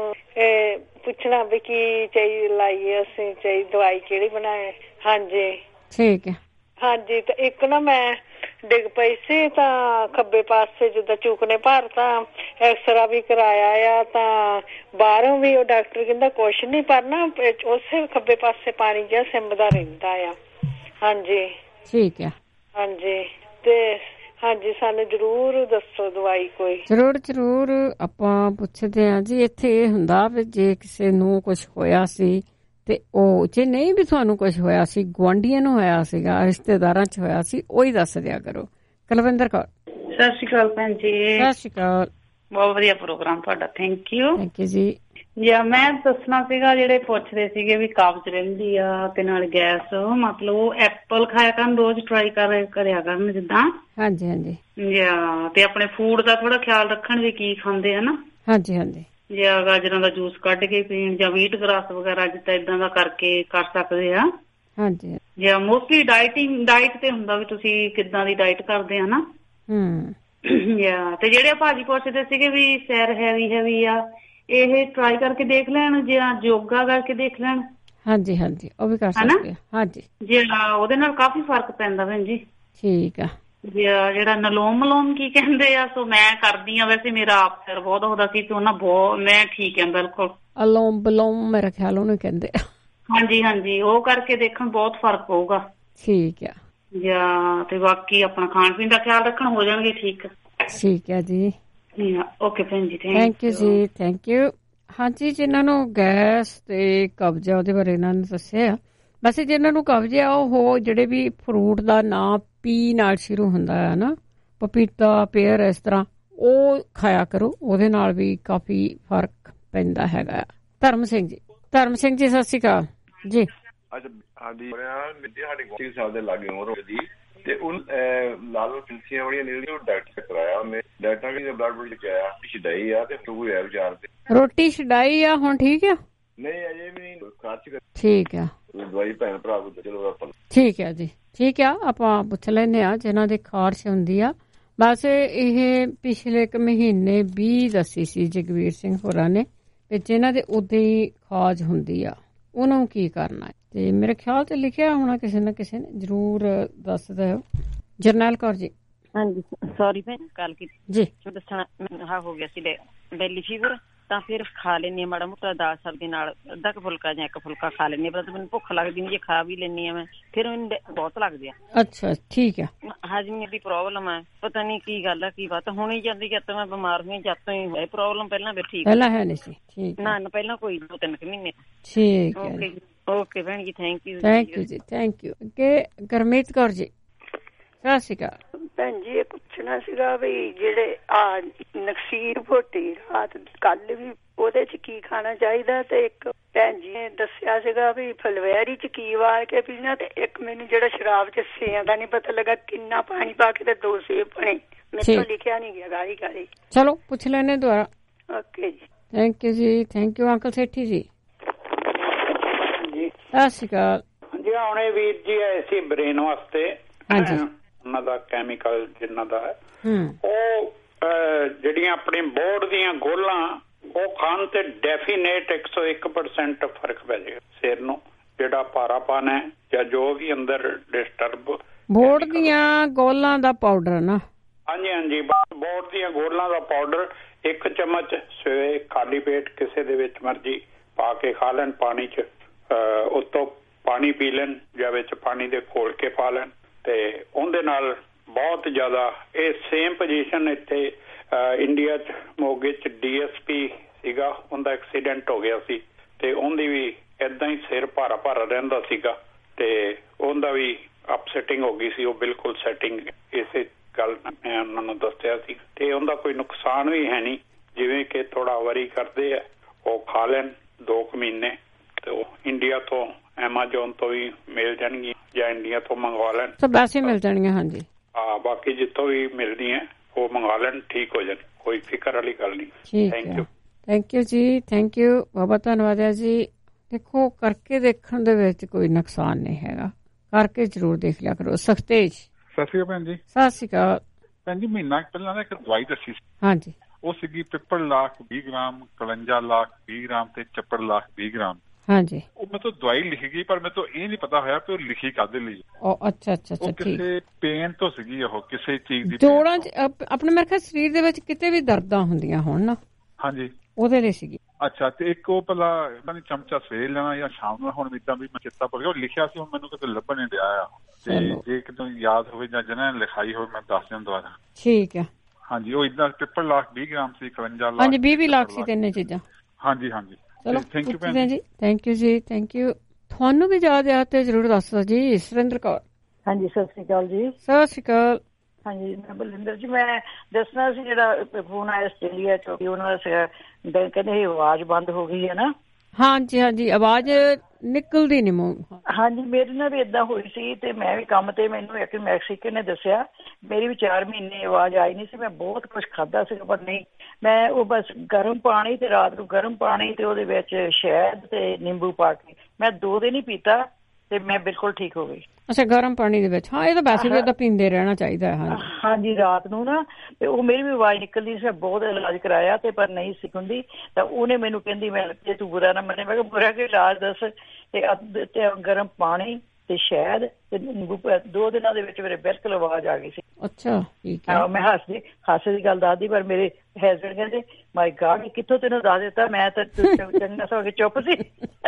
ਪੁੱਛਣਾ ਵੀ ਕੀ ਚਾਹੀ ਲਾਈਏ ਅਸੀਂ, ਚਾਹੀ ਦਵਾਈ ਕਿਹੜੀ ਬਣਾਏ। ਹਾਂਜੀ ਠੀਕ ਹੈ। ਹਾਂਜੀ, ਤੇ ਇੱਕ ਨਾ ਮੈਂ ਡਿੱਗ ਪਈ ਸੀ ਤਾਂ ਖੱਬੇ ਪਾਸੇ ਜਿੱਦਾਂ ਚੂਕ ਨੇ ਭਰ, ਤਾਂ ਐਕਸਰਾ ਵੀ ਕਰਾਇਆ ਆ, ਤਾਂ ਬਾਹਰੋਂ ਵੀ ਉਹ ਡਾਕਟਰ ਕਹਿੰਦਾ ਕੁਛ ਨੀ, ਪਰ ਨਾ ਉਸੇ ਖੱਬੇ ਪਾਸੇ ਪਾਣੀ ਜਿਹਾ ਸਿੰਮਦਾ ਰਹਿੰਦਾ ਆ। ਹਾਂਜੀ ਠੀਕ ਹੈ। ਹਾਂਜੀ, ਤੇ ਹਾਂਜੀ ਸਾਨੂੰ ਜ਼ਰੂਰ ਦੱਸੋ ਦਵਾਈ ਕੋਈ। ਜ਼ਰੂਰ ਜ਼ਰੂਰ, ਆਪਾਂ ਪੁੱਛਦੇ ਹਾਂ ਜੀ। ਇੱਥੇ ਇਹ ਹੁੰਦਾ ਵੀ ਜੇ ਕਿਸੇ ਨੂੰ ਕੁਛ ਹੋਇਆ ਸੀ ਤੇ ਉਹ, ਜੇ ਨਹੀਂ ਵੀ ਤੁਹਾਨੂੰ ਕੁਛ ਹੋਇਆ ਸੀ, ਗੁਆਂਢੀਆਂ ਨੂੰ ਹੋਇਆ ਸੀਗਾ, ਰਿਸ਼ਤੇਦਾਰਾਂ ਚ ਹੋਇਆ ਸੀ, ਉਹੀ ਦੱਸ ਦਿਆ ਕਰੋ। ਕੁਲਵਿੰਦਰ ਕੌਰ। ਸਤਿ ਸ਼੍ਰੀ ਅਕਾਲ ਭੈਣ ਜੀ। ਸਤਿ ਸ਼੍ਰੀ ਅਕਾਲ। ਬਹੁਤ ਵਧੀਆ ਪ੍ਰੋਗਰਾਮ ਤੁਹਾਡਾ, ਥੈਂਕ ਯੂ। ਥੈਂਕ ਯੂ ਜੀ। ਜੀ ਮੈਂ ਦੱਸਣਾ ਸੀਗਾ, ਜਿਹੜੇ ਪੁੱਛਦੇ ਸੀਗੇ ਵੀ ਕਬਜ਼ ਰਹਿੰਦੀ ਆ ਤੇ ਨਾਲ ਗੈਸ, ਮਤਲਬ ਉਹ ਐਪਲ ਖਾਇਆ ਕਰਨ, ਰੋਜ਼ ਟਰਾਈ ਕਰ ਕਰਿਆ ਕਰਨ ਜਿੱਦਾਂ। ਹਾਂਜੀ ਹਾਂਜੀ। ਜਾਂ ਤੇ ਆਪਣੇ ਫੂਡ ਦਾ ਥੋੜਾ ਖਿਆਲ ਰੱਖਣ ਵੀ ਕੀ ਖਾਂਦੇ ਆ ਨਾ। ਹਾਂਜੀ ਹਾਂਜੀ। ਜਾਂ ਗਾਜਰਾਂ ਦਾ ਜੂਸ ਕੱਢ ਕੇ ਪੀਣ, ਜਾਂ ਵੀਟ ਗਰਾਸ ਵਗੈਰਾ ਜਿੱਦਾਂ ਏਦਾਂ ਦਾ ਕਰਕੇ ਕਰ ਸਕਦੇ ਆ। ਹਾਂਜੀ। ਜਾਂ ਮੋਸਟਲੀ ਡਾਈਟਿੰਗ ਡਾਈਟ ਤੇ ਹੁੰਦਾ ਵੀ ਤੁਸੀਂ ਕਿੱਦਾਂ ਦੀ ਡਾਈਟ ਕਰਦੇ ਆ ਨਾ। ਹਮ ਜਾਂ ਤੇ ਜਿਹੜੇ ਭਾਜੀ ਪੁੱਛਦੇ ਸੀਗੇ ਵੀ ਸੈਰ ਹੈਵੀ ਹੈਵੀ ਆ, ਇਹ ਟਰਾਈ ਕਰਕੇ ਦੇਖ ਲੈਣ, ਜਾਂ ਯੋਗਾ ਕਰਕੇ ਦੇਖ ਲੈਣ। ਹਾਂਜੀ ਹਾਂਜੀ, ਉਹ ਵੀ ਕਰ ਸਕਦੇ ਆ। ਹਾਂਜੀ, ਜੇ ਉਹਦੇ ਨਾਲ ਕਾਫੀ ਫਰਕ ਪੈਂਦਾ ਭੈਣ ਜੀ। ਠੀਕ ਆ। ਜਿਹੜਾ ਨਲੋਮ ਮਲੋਮ ਕੀ ਕਹਿੰਦੇ ਆ, ਸੋ ਮੈਂ ਕਰਦੀ ਆ। ਵੈਸੇ ਮੇਰਾ ਆਪ ਸਿਰ ਬਹੁਤ ਹੁੰਦਾ ਸੀ ਤੇ ਉਹਨਾਂ ਬਹੁਤ, ਮੈਂ ਠੀਕ ਆ ਬਿਲਕੁਲ। ਅਲੋਮ ਬਲੋਮ ਮੇਰਾ ਖਿਆਲ ਉਹਨੂੰ ਕਹਿੰਦੇ ਆ। ਹਾਂਜੀ ਹਾਂਜੀ, ਉਹ ਕਰਕੇ ਦੇਖਣ ਬਹੁਤ ਫਰਕ ਪਊਗਾ। ਠੀਕ ਆ। ਜਾਂ ਤੇ ਬਾਕੀ ਆਪਣਾ ਖਾਣ ਪੀਣ ਦਾ ਖਿਆਲ ਰੱਖਣ, ਹੋ ਜਾਣਗੇ ਠੀਕ। ਠੀਕ ਹੈ ਜੀ। ਓਕੇ ਭੈਣ ਜੀ, ਥੈਂਕ ਯੂ ਜੀ, ਥੈਂਕ ਯੂ। ਹਾਂਜੀ, ਜਿਨ੍ਹਾਂ ਨੂੰ ਗੈਸ ਤੇ ਕਬਜ਼ ਆ ਉਹਦੇ ਬਾਰੇ ਇਹਨਾਂ ਨੇ ਦੱਸਿਆ। ਵੈਸੇ ਜਿਨ੍ਹਾਂ ਨੂੰ ਕਬਜ਼ ਆ ਉਹ ਜਿਹੜੇ ਵੀ ਫਰੂਟ ਦਾ ਨਾਂ ਪੀ ਨਾਲ ਸ਼ੁਰੂ ਹੁੰਦਾ ਹੈ ਨਾ, ਪਪੀਤਾ, ਪੇਅਰ, ਇਸ ਤਰ੍ਹਾਂ ਉਹ ਖਾਇਆ ਕਰੋ, ਉਹਦੇ ਨਾਲ ਵੀ ਕਾਫੀ ਫਰਕ ਪੈਂਦਾ ਹੈਗਾ। ਧਰਮ ਸਿੰਘ ਜੀ। ਧਰਮ ਸਿੰਘ ਜੀ ਸਤਿ ਸ਼੍ਰੀ ਅਕਾਲ ਜੀ। ਅੱਜ ਸਾਡੀ ਸਾਡੇ ਗੋਟੀ ਸਾਹਿਬ ਦੇ ਲਾਗੇ ਉਮਰ ਹੋ ਗਈ ਤੇ ਉਹ ਲਾਲ ਫਿਲਸੀਆਂ ਵਾਲੀਆਂ ਨਿਕਲੀਆਂ, ਉਹ ਡਾਕਟਰ ਕਰਾਇਆ ਉਹਨੇ, ਡਾਕਟਰ ਵੀ ਬਲੱਡ ਬਲੱਡ ਚਕਾਇਆ, ਛਡਾਈ ਆ ਤੇ ਕੋਈ ਹੈ ਵਿਚਾਰ ਤੇ ਰੋਟੀ ਛਡਾਈ ਆ, ਹੁਣ ਠੀਕ ਆ? ਨਹੀਂ ਅਜੇ ਵੀ ਨਹੀਂ, ਖਾਰਚ ਕਰ। ਠੀਕ ਆ। ਦਵਾਈ ਭੈਣ ਭਰਾ ਕੋ ਚਲੋ ਆਪਾਂ। ਠੀਕ ਆ ਜੀ, ਠੀਕ ਆ। ਆਪਾਂ ਪੁੱਛ ਲੈਂਦੇ ਆ ਜਿਹਨਾਂ ਦੇ ਖਾਰਸ਼ ਹੁੰਦੀ ਆ। ਬਸ ਇਹ ਪਿਛਲੇ ਇੱਕ ਮਹੀਨੇ ਵੀ ਦੱਸੀ ਸੀ ਜਗਵੀਰ ਸਿੰਘ ਹੋਰਾਂ ਨੇ, ਤੇ ਜਿਹਨਾਂ ਦੇ ਉਦਾਂ ਹੀ ਖਾਜ ਹੁੰਦੀ ਆ ਉਹਨੂੰ ਕੀ ਕਰਨਾ ਹੈ, ਤੇ ਮੇਰੇ ਖਿਆਲ ਚ ਲਿਖਿਆ ਹੋਣਾ ਕਿਸੇ ਨਾ ਕਿਸੇ ਨੇ, ਜ਼ਰੂਰ ਦੱਸ ਦਿਓ। ਜਰਨੈਲ ਕੌਰ ਜੀ। ਹਾਂਜੀ, ਸੌਰੀ ਭੈਣ ਕਾਲ ਕੀਤੀ ਜੀ। ਦੱਸਣਾ ਹਾਂ ਹੋ ਗਿਆ ਸੀ ਬੈਲੀ ਫੀਵਰ, ਤਾਂ ਫਿਰ ਖਾ ਲੈਂਦੀ ਹਾਂ ਮਾੜਾ ਮੋਟਾ ਦਾਲ ਸਬਜ਼ੀ ਨਾਲ, ਅੱਧਾ ਕੁ ਫੁਲਕਾ ਜਾਂ ਇੱਕ ਫੁਲਕਾ ਖਾ ਲੈਂਦੀ ਹਾਂ। ਪਰ ਮੈਨੂੰ ਭੁੱਖ ਲੱਗਦੀ ਨਹੀਂ, ਜੇ ਖਾ ਵੀ ਲੈਂਦੀ ਹਾਂ ਮੈਂ ਫਿਰ ਮੈਨੂੰ ਬਹੁਤ ਲੱਗਦੇ ਆ। ਅੱਛਾ ਠੀਕ ਆ। ਹਾਜ਼ਮੇ ਦੀ ਪ੍ਰੋਬਲਮ ਹੈ, ਪਤਾ ਨਹੀਂ ਕੀ ਗੱਲ ਆ ਕੀ ਬਾਤ ਹੋਣੀ ਜਾਂਦੀ। ਜਦ ਤੋਂ ਮੈਂ ਬਿਮਾਰ ਹੋਈ ਜਦ ਤੋਂ ਹੀ ਹੈ ਪ੍ਰੋਬਲਮ, ਪਹਿਲਾਂ ਫਿਰ ਠੀਕ ਪਹਿਲਾਂ ਹੈ ਨਹੀਂ ਸੀ। ਠੀਕ ਨਾ ਨਾ ਪਹਿਲਾਂ ਕੋਈ ਦੋ ਤਿੰਨ ਕੁ ਮਹੀਨੇ। ਠੀਕ ਹੈ, ਓਕੇ ਭੈਣ ਜੀ, ਥੈਂਕ ਯੂ ਥੈਂਕ ਯੂ ਜੀ, ਥੈਂਕ ਯੂ। ਅੱਗੇ ਗੁਰਮੀਤ ਕੌਰ ਜੀ, ਸਤਿ ਸ਼੍ਰੀ ਅਕਾਲ। ਭੈਣ ਜੀ ਇਹ ਪੁੱਛਣਾ ਸੀਗਾ ਵੀ ਜਿਹੜੇ ਆ ਨਕਸੀਰ ਭੋਟੀ ਰਾਤ ਕੱਲ ਵੀ ਉਹਦੇ ਚ ਕੀ ਖਾਣਾ ਚਾਹੀਦਾ, ਤੇ ਇੱਕ ਭੈਣ ਜੀ ਨੇ ਦੱਸਿਆ ਸੀਗਾ ਵੀ ਫਲਵੈਰੀ ਚ ਕੀ ਵਾਰ ਕੇ ਪੀਣਾ, ਤੇ ਇੱਕ ਮੈਨੂੰ ਜਿਹੜਾ ਸ਼ਰਾਬ ਚ ਸੇਆਂ ਦਾ ਨਹੀਂ ਪਤਾ ਲੱਗਾ ਕਿੰਨਾ ਪਾਣੀ ਪਾ ਕੇ ਤੇ ਦੋ ਸੇਬ ਬਣੇ, ਮੇਰੇ ਤੋਂ ਲਿਖਿਆ ਨਹੀਂ ਗਿਆ ਗਾਲੀ ਗਾਲੀ। ਚਲੋ ਪੁੱਛ ਲੈਣੇ ਦੁਬਾਰਾ। ਓਕੇ ਜੀ, ਥੈਂਕ ਯੂ ਜੀ, thank you. Uncle Sethi ji ਜੀ ਸਤਿ ਸ਼੍ਰੀ ਅਕਾਲ ਜੀ। ਹੁਣੇ ਵੀਰ ਜੀ ਆਏ ਸੀ ਬ੍ਰੇਨ ਵਾਸਤੇ, ਹਾਂਜੀ ਉਹਨਾਂ ਦਾ ਕੈਮੀਕਲ ਜਿੰਨਾ ਦਾ ਹੈ ਹੂੰ ਉਹ ਜਿਹੜੀਆਂ ਆਪਣੀ ਬੋਰਡ ਦੀਆਂ ਗੋਲਾਂ ਉਹ ਖਾਣ ਤੇ ਡੈਫੀਨੇਟ ਇੱਕ ਸੌ ਇੱਕ ਪਰਸੈਂਟ ਫਰਕ ਪੈ ਜਾਏਗਾ ਸਿਰ ਨੂੰ, ਜਿਹੜਾ ਭਾਰਾਪਨ ਹੈ ਜਾਂ ਜੋ ਵੀ ਅੰਦਰ ਡਿਸਟਰਬ। ਬੋਰਡ ਦੀਆਂ ਗੋਲਾਂ ਦਾ ਪਾਊਡਰ ਨਾ? ਹਾਂਜੀ ਹਾਂਜੀ, ਬੋਰਡ ਦੀਆਂ ਗੋਲਾਂ ਦਾ ਪਾਊਡਰ ਇੱਕ ਚਮਚ ਸਵੇਰੇ ਖਾਲੀ ਪੇਟ ਕਿਸੇ ਦੇ ਵਿੱਚ ਮਰਜੀ ਪਾ ਕੇ ਖਾ ਲੈਣ, ਪਾਣੀ ਚ ਉੱਤੋਂ ਪਾਣੀ ਪੀ ਲੈਣ ਜਾਂ ਵਿੱਚ ਪਾਣੀ ਦੇ ਘੋਲ ਕੇ ਪਾ ਲੈਣ, ਤੇ ਉਹਦੇ ਨਾਲ ਬਹੁਤ ਜ਼ਿਆਦਾ। ਇਹ ਸੇਮ ਪੋਜੀਸ਼ਨ ਇੱਥੇ ਇੰਡੀਆ ਚ ਮੋਗੇ ਚ ਡੀ ਐਸ ਪੀ ਸੀਗਾ, ਉਹਦਾ ਐਕਸੀਡੈਂਟ ਹੋ ਗਿਆ ਸੀ ਤੇ ਉਹਦੀ ਵੀ ਏਦਾਂ ਹੀ ਸਿਰ ਭਾਰਾ ਭਾਰਾ ਰਹਿੰਦਾ ਸੀਗਾ ਤੇ ਉਹਦਾ ਵੀ ਅਪਸੈਟਿੰਗ ਹੋ ਗਈ ਸੀ। ਉਹ ਬਿਲਕੁਲ ਸੈਟਿੰਗ ਇਸੇ ਗੱਲ ਮੈਂ ਉਹਨਾਂ ਨੂੰ ਦੱਸਿਆ ਸੀ, ਤੇ ਉਹਦਾ ਕੋਈ ਨੁਕਸਾਨ ਵੀ ਹੈ ਨਹੀਂ। ਜਿਵੇਂ ਕਿ ਥੋੜਾ ਵਰੀ ਕਰਦੇ ਆ ਉਹ ਖਾ ਲੈਣ ਦੋ ਕੁ ਮਹੀਨੇ, ਤੇ ਉਹ ਇੰਡੀਆ ਤੋਂ ਐਮਾਜ਼ੋਨ ਤੋਂ ਵੀ ਮਿਲ ਜਾਣਗੀਆਂ ਜਾਂ ਇੰਡੀਆ ਤੋਂ ਮੰਗਵਾ ਲੈਣ, ਸਭ ਵੈਸੇ ਮਿਲ ਜਾਣਗੀਆਂ। ਹਾਂਜੀ ਹਾਂ, ਬਾਕੀ ਜਿੱਥੋਂ ਵੀ ਮਿਲਦੀਆਂ ਉਹ ਮੰਗਵਾ ਲੈਣ, ਠੀਕ ਹੋ ਜਾਣ, ਕੋਈ ਫਿਕਰ ਵਾਲੀ ਗੱਲ ਨਹੀਂ। ਥੈਂਕ ਯੂ ਥੈਂਕ ਯੂ ਜੀ, ਥੈਂਕ ਯੂ, ਬਹੁਤ ਧੰਨਵਾਦ ਹੈ ਜੀ। ਦੇਖੋ ਕਰਕੇ ਦੇਖਣ ਦੇ ਵਿੱਚ ਕੋਈ ਨੁਕਸਾਨ ਨਹੀਂ ਹੈਗਾ, ਕਰਕੇ ਜ਼ਰੂਰ ਦੇਖ ਲਿਆ ਕਰੋ। ਸਖਤੇਜ ਸਤਿ ਸ਼੍ਰੀ ਅਕਾਲ ਭੈਣ ਜੀ। ਸਤਿ ਸ਼੍ਰੀ ਅਕਾਲ ਭੈਣ ਜੀ। ਮਹੀਨਾ ਪਹਿਲਾਂ ਨਾ ਇੱਕ ਦਵਾਈ ਦੱਸੀ ਸੀ, ਹਾਂਜੀ, ਉਹ ਸੀਗੀ ਪਿੱਪਲ ਲਾਖ ਵੀਹ ਗ੍ਰਾਮ, ਕਲੰਜਾ ਲਾਖ ਵੀਹ ਗ੍ਰਾਮ ਤੇ ਚੱਪੜ ਲਾਖ ਵੀਹ ਗ੍ਰਾਮ। ਹਾਂਜੀ, ਉਹ ਮੇਰੇ ਤੋਂ ਦਵਾਈ ਲਿਖੀ ਗਈ ਪਰ ਮੇਰੇ ਤੋਂ ਇਹ ਨਹੀਂ ਪਤਾ ਹੋਇਆ ਕਿ ਉਹ ਲਿਖੀ ਕਾਹਦੇ ਲਈ। ਉਹ ਅੱਛਾ ਅੱਛਾ ਅੱਛਾ, ਠੀਕ। ਕਿਸੇ ਪੇਨ ਤੋਂ ਸੀਗੀ, ਉਹ ਕਿਸੇ ਚੀਜ਼ ਦੀ ਜੋੜਾਂ ਚ ਆਪਣੇ ਮੇਰੇ ਖਿਆਲ ਸਰੀਰ ਦੇ ਵਿੱਚ ਕਿਤੇ ਵੀ ਦਰਦਾਂ ਹੁੰਦੀਆਂ ਹੋਣ ਨਾ, ਹਾਂਜੀ, ਉਹਦੇ ਲਈ ਸੀਗੀ। ਅੱਛਾ, ਤੇ ਇੱਕ ਉਹ ਪਹਿਲਾਂ ਇਹਨਾਂ ਨੇ ਚਮਚਾ ਸਵੇਰ ਲੈਣਾ ਜਾਂ ਸ਼ਾਮ ਨੂੰ, ਹੁਣ ਇਦਾਂ ਵੀ ਮੈਂ ਚੇਤਾ ਭੁੱਲ ਗਿਆ, ਉਹ ਲਿਖਿਆ ਸੀ, ਹੁਣ ਮੈਨੂੰ ਕਿਤੇ ਲੱਭਣ ਨਹੀਂ ਡਿਆ ਆ। ਤੇ ਜੇ ਕਿਤੇ ਯਾਦ ਹੋਵੇ ਜਾਂ ਜਿਹਨਾਂ ਨੇ ਲਿਖਾਈ ਹੋਵੇ ਮੈਂ ਦੱਸ ਦਿਆਂ ਦੁਬਾਰਾ। ਠੀਕ ਹੈ। ਹਾਂਜੀ, ਉਹ ਇਦਾਂ ਪਿੱਪਲ ਲਾਖ ਵੀਹ ਗ੍ਰਾਮ ਸੀ, ਇਕਵੰਜਾ ਲੱਖ, ਹਾਂਜੀ ਵੀਹ ਵੀਹ ਲੱਖ ਸੀ, ਤਿੰਨੇ ਚੀਜ਼ਾਂ। ਹਾਂਜੀ ਹਾਂਜੀ, ਚਲੋ ਥੈਂਕ ਯੂ ਭੈਣ ਜੀ, ਥੈਂਕ ਯੂ ਜੀ, ਥੈਂਕ ਯੂ। ਤੁਹਾਨੂੰ ਵੀ ਯਾਦ ਆ ਤੇ ਜ਼ਰੂਰ ਦੱਸ ਦਿਓ ਜੀ। ਸੁਰਿੰਦਰ ਕੌਰ ਹਾਂਜੀ, ਸਤਿ ਸ਼੍ਰੀ ਅਕਾਲ ਜੀ। ਸਤਿ ਸ਼੍ਰੀ ਅਕਾਲ। ਹਾਂਜੀ, ਮੈਂ ਬਲਵਿੰਦਰ ਜੀ, ਮੈਂ ਦੱਸਣਾ ਸੀ ਜਿਹੜਾ ਫੋਨ ਆਇਆ ਆਸਟ੍ਰੇਲੀਆ ਚੋਂ, ਉਹਨਾਂ ਦਾ ਕਹਿੰਦੇ ਆਵਾਜ਼ ਬੰਦ ਹੋ ਗਈ ਹੈ ਨਾ। ਹਾਂਜੀ ਹਾਂਜੀ, ਆਵਾਜ਼ ਨਿਕਲਦੀ ਨਹੀਂ ਮੂੰਹ। ਹਾਂਜੀ, ਮੇਰੇ ਨਾਲ ਵੀ ਏਦਾਂ ਹੋਈ ਸੀ, ਤੇ ਮੈਂ ਵੀ ਕੰਮ ਤੇ, ਮੈਨੂੰ ਇੱਕ ਮੈਕਸੀਕਨ ਨੇ ਦੱਸਿਆ, ਮੇਰੀ ਵੀ ਚਾਰ ਮਹੀਨੇ ਆਵਾਜ਼ ਆਈ ਨਹੀਂ ਸੀ। ਮੈਂ ਬਹੁਤ ਕੁਛ ਖਾਧਾ ਸੀ ਪਰ ਨਹੀਂ, ਮੈਂ ਉਹ ਬਸ ਗਰਮ ਪਾਣੀ ਤੇ ਰਾਤ ਨੂੰ ਗਰਮ ਪਾਣੀ ਤੇ ਉਹਦੇ ਵਿੱਚ ਸ਼ਹਿਦ ਤੇ ਨਿੰਬੂ ਪਾ ਕੇ ਮੈਂ ਦੋ ਦਿਨ ਹੀ ਪੀਤਾ ਤੇ ਮੈਂ ਬਿਲਕੁਲ ਠੀਕ ਹੋ ਗਈ। ਅੱਛਾ, ਗਰਮ ਪਾਣੀ ਦੇ ਵਿੱਚ? ਹਾਂ, ਇਹ ਤਾਂ ਵੈਸੇ ਵੀ ਉਹਦਾ ਪੀਂਦੇ ਰਹਿਣਾ ਚਾਹੀਦਾ ਹੈ। ਹਾਂਜੀ, ਰਾਤ ਨੂੰ ਨਾ, ਤੇ ਉਹ ਮੇਰੀ ਵੀ ਆਵਾਜ਼ ਨਿਕਲਦੀ ਸੀ, ਬਹੁਤ ਇਲਾਜ ਕਰਾਇਆ ਤੇ ਪਰ ਨਹੀਂ ਸੀ ਹੁੰਦੀ। ਤਾਂ ਉਹਨੇ ਮੈਨੂੰ ਕਹਿੰਦੀ, ਮੈਂ ਜੇ ਤੂੰ ਬੁਰਾ ਨਾ ਮੰਨੇ, ਮੈਂ ਕਿਹਾ ਬੁਰਾ ਕਿ ਇਲਾਜ ਦੱਸ। ਤੇ ਗਰਮ ਪਾਣੀ ਤੇ ਸ਼ਹਿਦ ਤੇ ਨਿੰਬੂ, ਦੋ ਦਿਨਾਂ ਦੇ ਵਿੱਚ ਮੇਰੇ ਬਿਲਕੁਲ ਆਵਾਜ਼ ਆ ਗਈ ਸੀ। ਅੱਛਾ, ਠੀਕ ਹੈ। ਮੈਂ ਹੱਸਦੀ ਹਾਸੇ ਦੀ ਗੱਲ ਦੱਸਦੀ, ਪਰ ਮੇਰੇ ਹਸਬੈਂਡ ਕਹਿੰਦੇ ਮਾਈ ਗਾਡ ਕਿੱਥੋਂ ਤੈਨੂੰ ਦੱਸ ਦਿੱਤਾ, ਮੈਂ ਤਾਂ ਚੰਗਾ ਸੋ ਕੇ ਚੁੱਪ ਸੀ।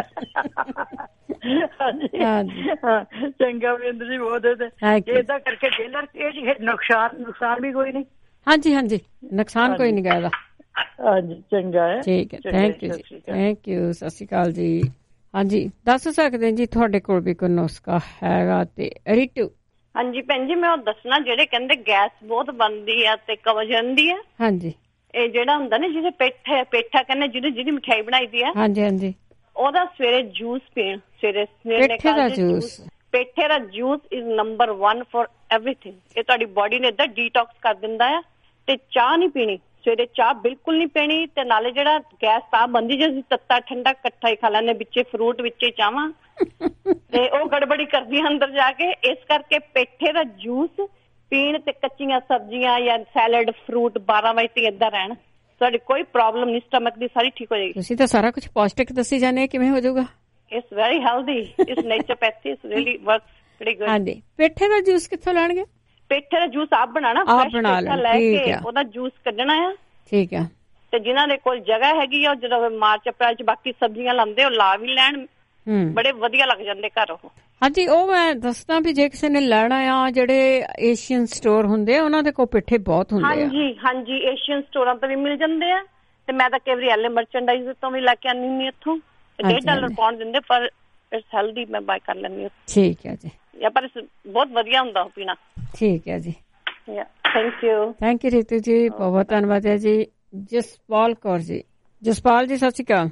ਚੰਗਾ ਵਿੰਦਰ ਜੀ, ਬਹੁਤ ਏਦਾਂ ਕਰਕੇ ਡੇਲਰ ਇਹ ਨੁਕਸਾਨ ਨੁਕਸਾਨ ਵੀ ਕੋਈ ਨਹੀਂ। ਹਾਂਜੀ ਹਾਂਜੀ, ਨੁਕਸਾਨ ਕੋਈ ਨਹੀਂ ਗਾ। ਹਾਂਜੀ, ਚੰਗਾ ਹੈ, ਠੀਕ ਹੈ, ਥੈਂਕ ਯੂ ਜੀ, ਥੈਂਕ ਯੂ, ਸਤਿ ਸ਼੍ਰੀ ਅਕਾਲ ਜੀ। ਹਾਂਜੀ, ਦੱਸ ਸਕਦੇ ਜੀ ਤੁਹਾਡੇ ਕੋਲ ਵੀ ਕੋਈ ਨੁਸਖਾ ਹੈਗਾ ਤੇ? ਰੀਟੂ ਹਾਂਜੀ ਭੈਣ ਜੀ, ਮੈਂ ਉਹ ਦੱਸਣਾ, ਜਿਹੜੇ ਕਹਿੰਦੇ ਗੈਸ ਬਹੁਤ ਬਣਦੀ ਆ ਤੇ ਕਬਜ਼ ਜਾਂਦੀ ਆ। ਹਾਂਜੀ, ਇਹ ਜਿਹੜਾ ਹੁੰਦਾ ਨਾ ਜਿਹਦੇ ਪੇਠਾ ਪੇਠਾ ਕਹਿੰਦੇ, ਜਿਹਦੀ ਜਿਹਦੀ ਮਿਠਾਈ ਬਣਾਈ ਦੀ ਆ, ਹਾਂਜੀ ਹਾਂਜੀ, ਉਹਦਾ ਸਵੇਰੇ ਜੂਸ ਪੀਣ। ਸਵੇਰੇ ਪੇਠੇ ਦਾ ਜੂਸ, ਪੇਠੇ ਦਾ juice is number one for everything. ਇਹ ਤੁਹਾਡੀ ਬੋਡੀ ਨੇ ਏਦਾਂ ਡੀਟੌਕਸ ਕਰ ਦਿੰਦਾ ਆ। ਤੇ ਚਾਹ ਨਹੀਂ ਪੀਣੀ ਸਵੇਰੇ, ਚਾਹ ਬਿਲਕੁਲ ਨਹੀਂ ਪੀਣੀ। ਤੇ ਨਾਲੇ ਜਿਹੜਾ ਗੈਸ ਤਾਂ ਬਣਦੀ, ਜੇ ਅਸੀਂ ਤੱਤਾ ਠੰਡਾ ਇਕੱਠਾ ਹੀ ਖਾ ਲੈਂਦੇ, ਵਿੱਚੇ ਫਰੂਟ ਵਿੱਚੇ ਚਾਵਾਂ, ਤੇ ਉਹ ਗੜਬੜੀ ਕਰਦੀ ਅੰਦਰ ਜਾ ਕੇ। ਇਸ ਕਰਕੇ ਪੇਠੇ ਦਾ ਜੂਸ ਪੀਣ ਤੇ ਕੱਚੀਆਂ ਸਬਜ਼ੀਆਂ ਜਾਂ ਸੈਲਡ ਫਰੂਟ ਬਾਰਾਂ ਵਜੇ ਤੱਕ ਏਦਾਂ ਰਹਿਣ, ਤੁਹਾਡੀ ਕੋਈ ਪ੍ਰੋਬਲਮ ਨਹੀਂ, ਸਟਮਕ ਦੀ ਸਾਰੀ ਠੀਕ ਹੋ ਜਾਏਗੀ। ਤੁਸੀਂ ਤਾਂ ਸਾਰਾ ਕੁਝ ਪੌਸ਼ਟਿਕ ਦੱਸੀ ਜਾਂਦੇ, ਕਿਵੇਂ ਹੋ ਜਾਊਗਾ? It's very healthy, it's naturopathy, it's really works very good. ਹਾਂਜੀ, ਪੇਠੇ ਦਾ ਜੂਸ ਕਿੱਥੋਂ ਲੈਣਗੇ? ਪੇਠੇ ਦਾ ਜੂਸ ਆਪ ਬਣਾਣਾ, ਆਪ ਬਣਾ ਲੈ ਕੇ ਉਹਦਾ ਜੂਸ ਕੱਢਣਾ ਆ। ਠੀਕ ਹੈ। ਤੇ ਜਿਨ੍ਹਾਂ ਦੇ ਕੋਲ ਜਗ੍ਹਾ ਹੈਗੀ ਆ ਉਹ ਜਦੋਂ ਮਾਰਚ ਅਪ੍ਰੈਲ ਚ ਬਾਕੀ ਸਬਜ਼ੀਆਂ ਲਾਉਂਦੇ ਉਹ ਲਾ ਵੀ ਲੈਣ, ਬੜੇ ਵਧੀਆ ਲੱਗ ਜਾਂਦੇ ਘਰ ਉਹ। ਹਾਂਜੀ, ਉਹ ਮੈਂ ਦੱਸਦਾ ਵੀ ਜੇ ਕਿਸੇ ਨੇ ਲੈਣਾ ਆ, ਜਿਹੜੇ ਏਸ਼ੀਅਨ ਸਟੋਰ ਹੁੰਦੇ ਆ ਉਹਨਾਂ ਦੇ ਕੋਲ ਪਿੱਠੇ ਬਹੁਤ ਹੁੰਦੇ ਆ। ਹਾਂਜੀ ਹਾਂਜੀ, ਏਸ਼ੀਅਨ ਸਟੋਰਾਂ ਤੋਂ ਵੀ ਮਿਲ ਜਾਂਦੇ ਆ ਤੇ ਮੈਂ ਤਾਂ ਕਈ ਵਾਰੀ ਐਲ ਮਰਚੈਂਡਾਈਜ਼ ਤੋਂ ਵੀ ਲੈ ਕੇ ਆਨੀ ਹੁੰਦੀ ਇੱਥੋਂ। ਡੇਢ ਡਾਲਰ ਪਾਉਂਡ ਦਿੰਦੇ ਪਰ ਇਟਸ ਹੈਲਦੀ, ਮੈਂ ਬਾਈ ਕਰ ਲੈਂਦੀ ਹਾਂ। ਠੀਕ ਹੈ ਜੀ। ਜਾਂ ਪਰ ਬਹੁਤ ਵਧੀਆ ਹੁੰਦਾ ਉਹ ਪੀਣਾ। ਠੀਕ ਹੈ ਜੀ, thank you. Thank you Ritu ji, ਬਹੁਤ ਬਹੁਤ ਧੰਨਵਾਦ ਹੈ ਜੀ। ਜਸਪਾਲ ਕੌਰ ਜੀ, ਜਸਪਾਲ ਜੀ ਸਤਿ ਸ਼੍ਰੀ ਅਕਾਲ।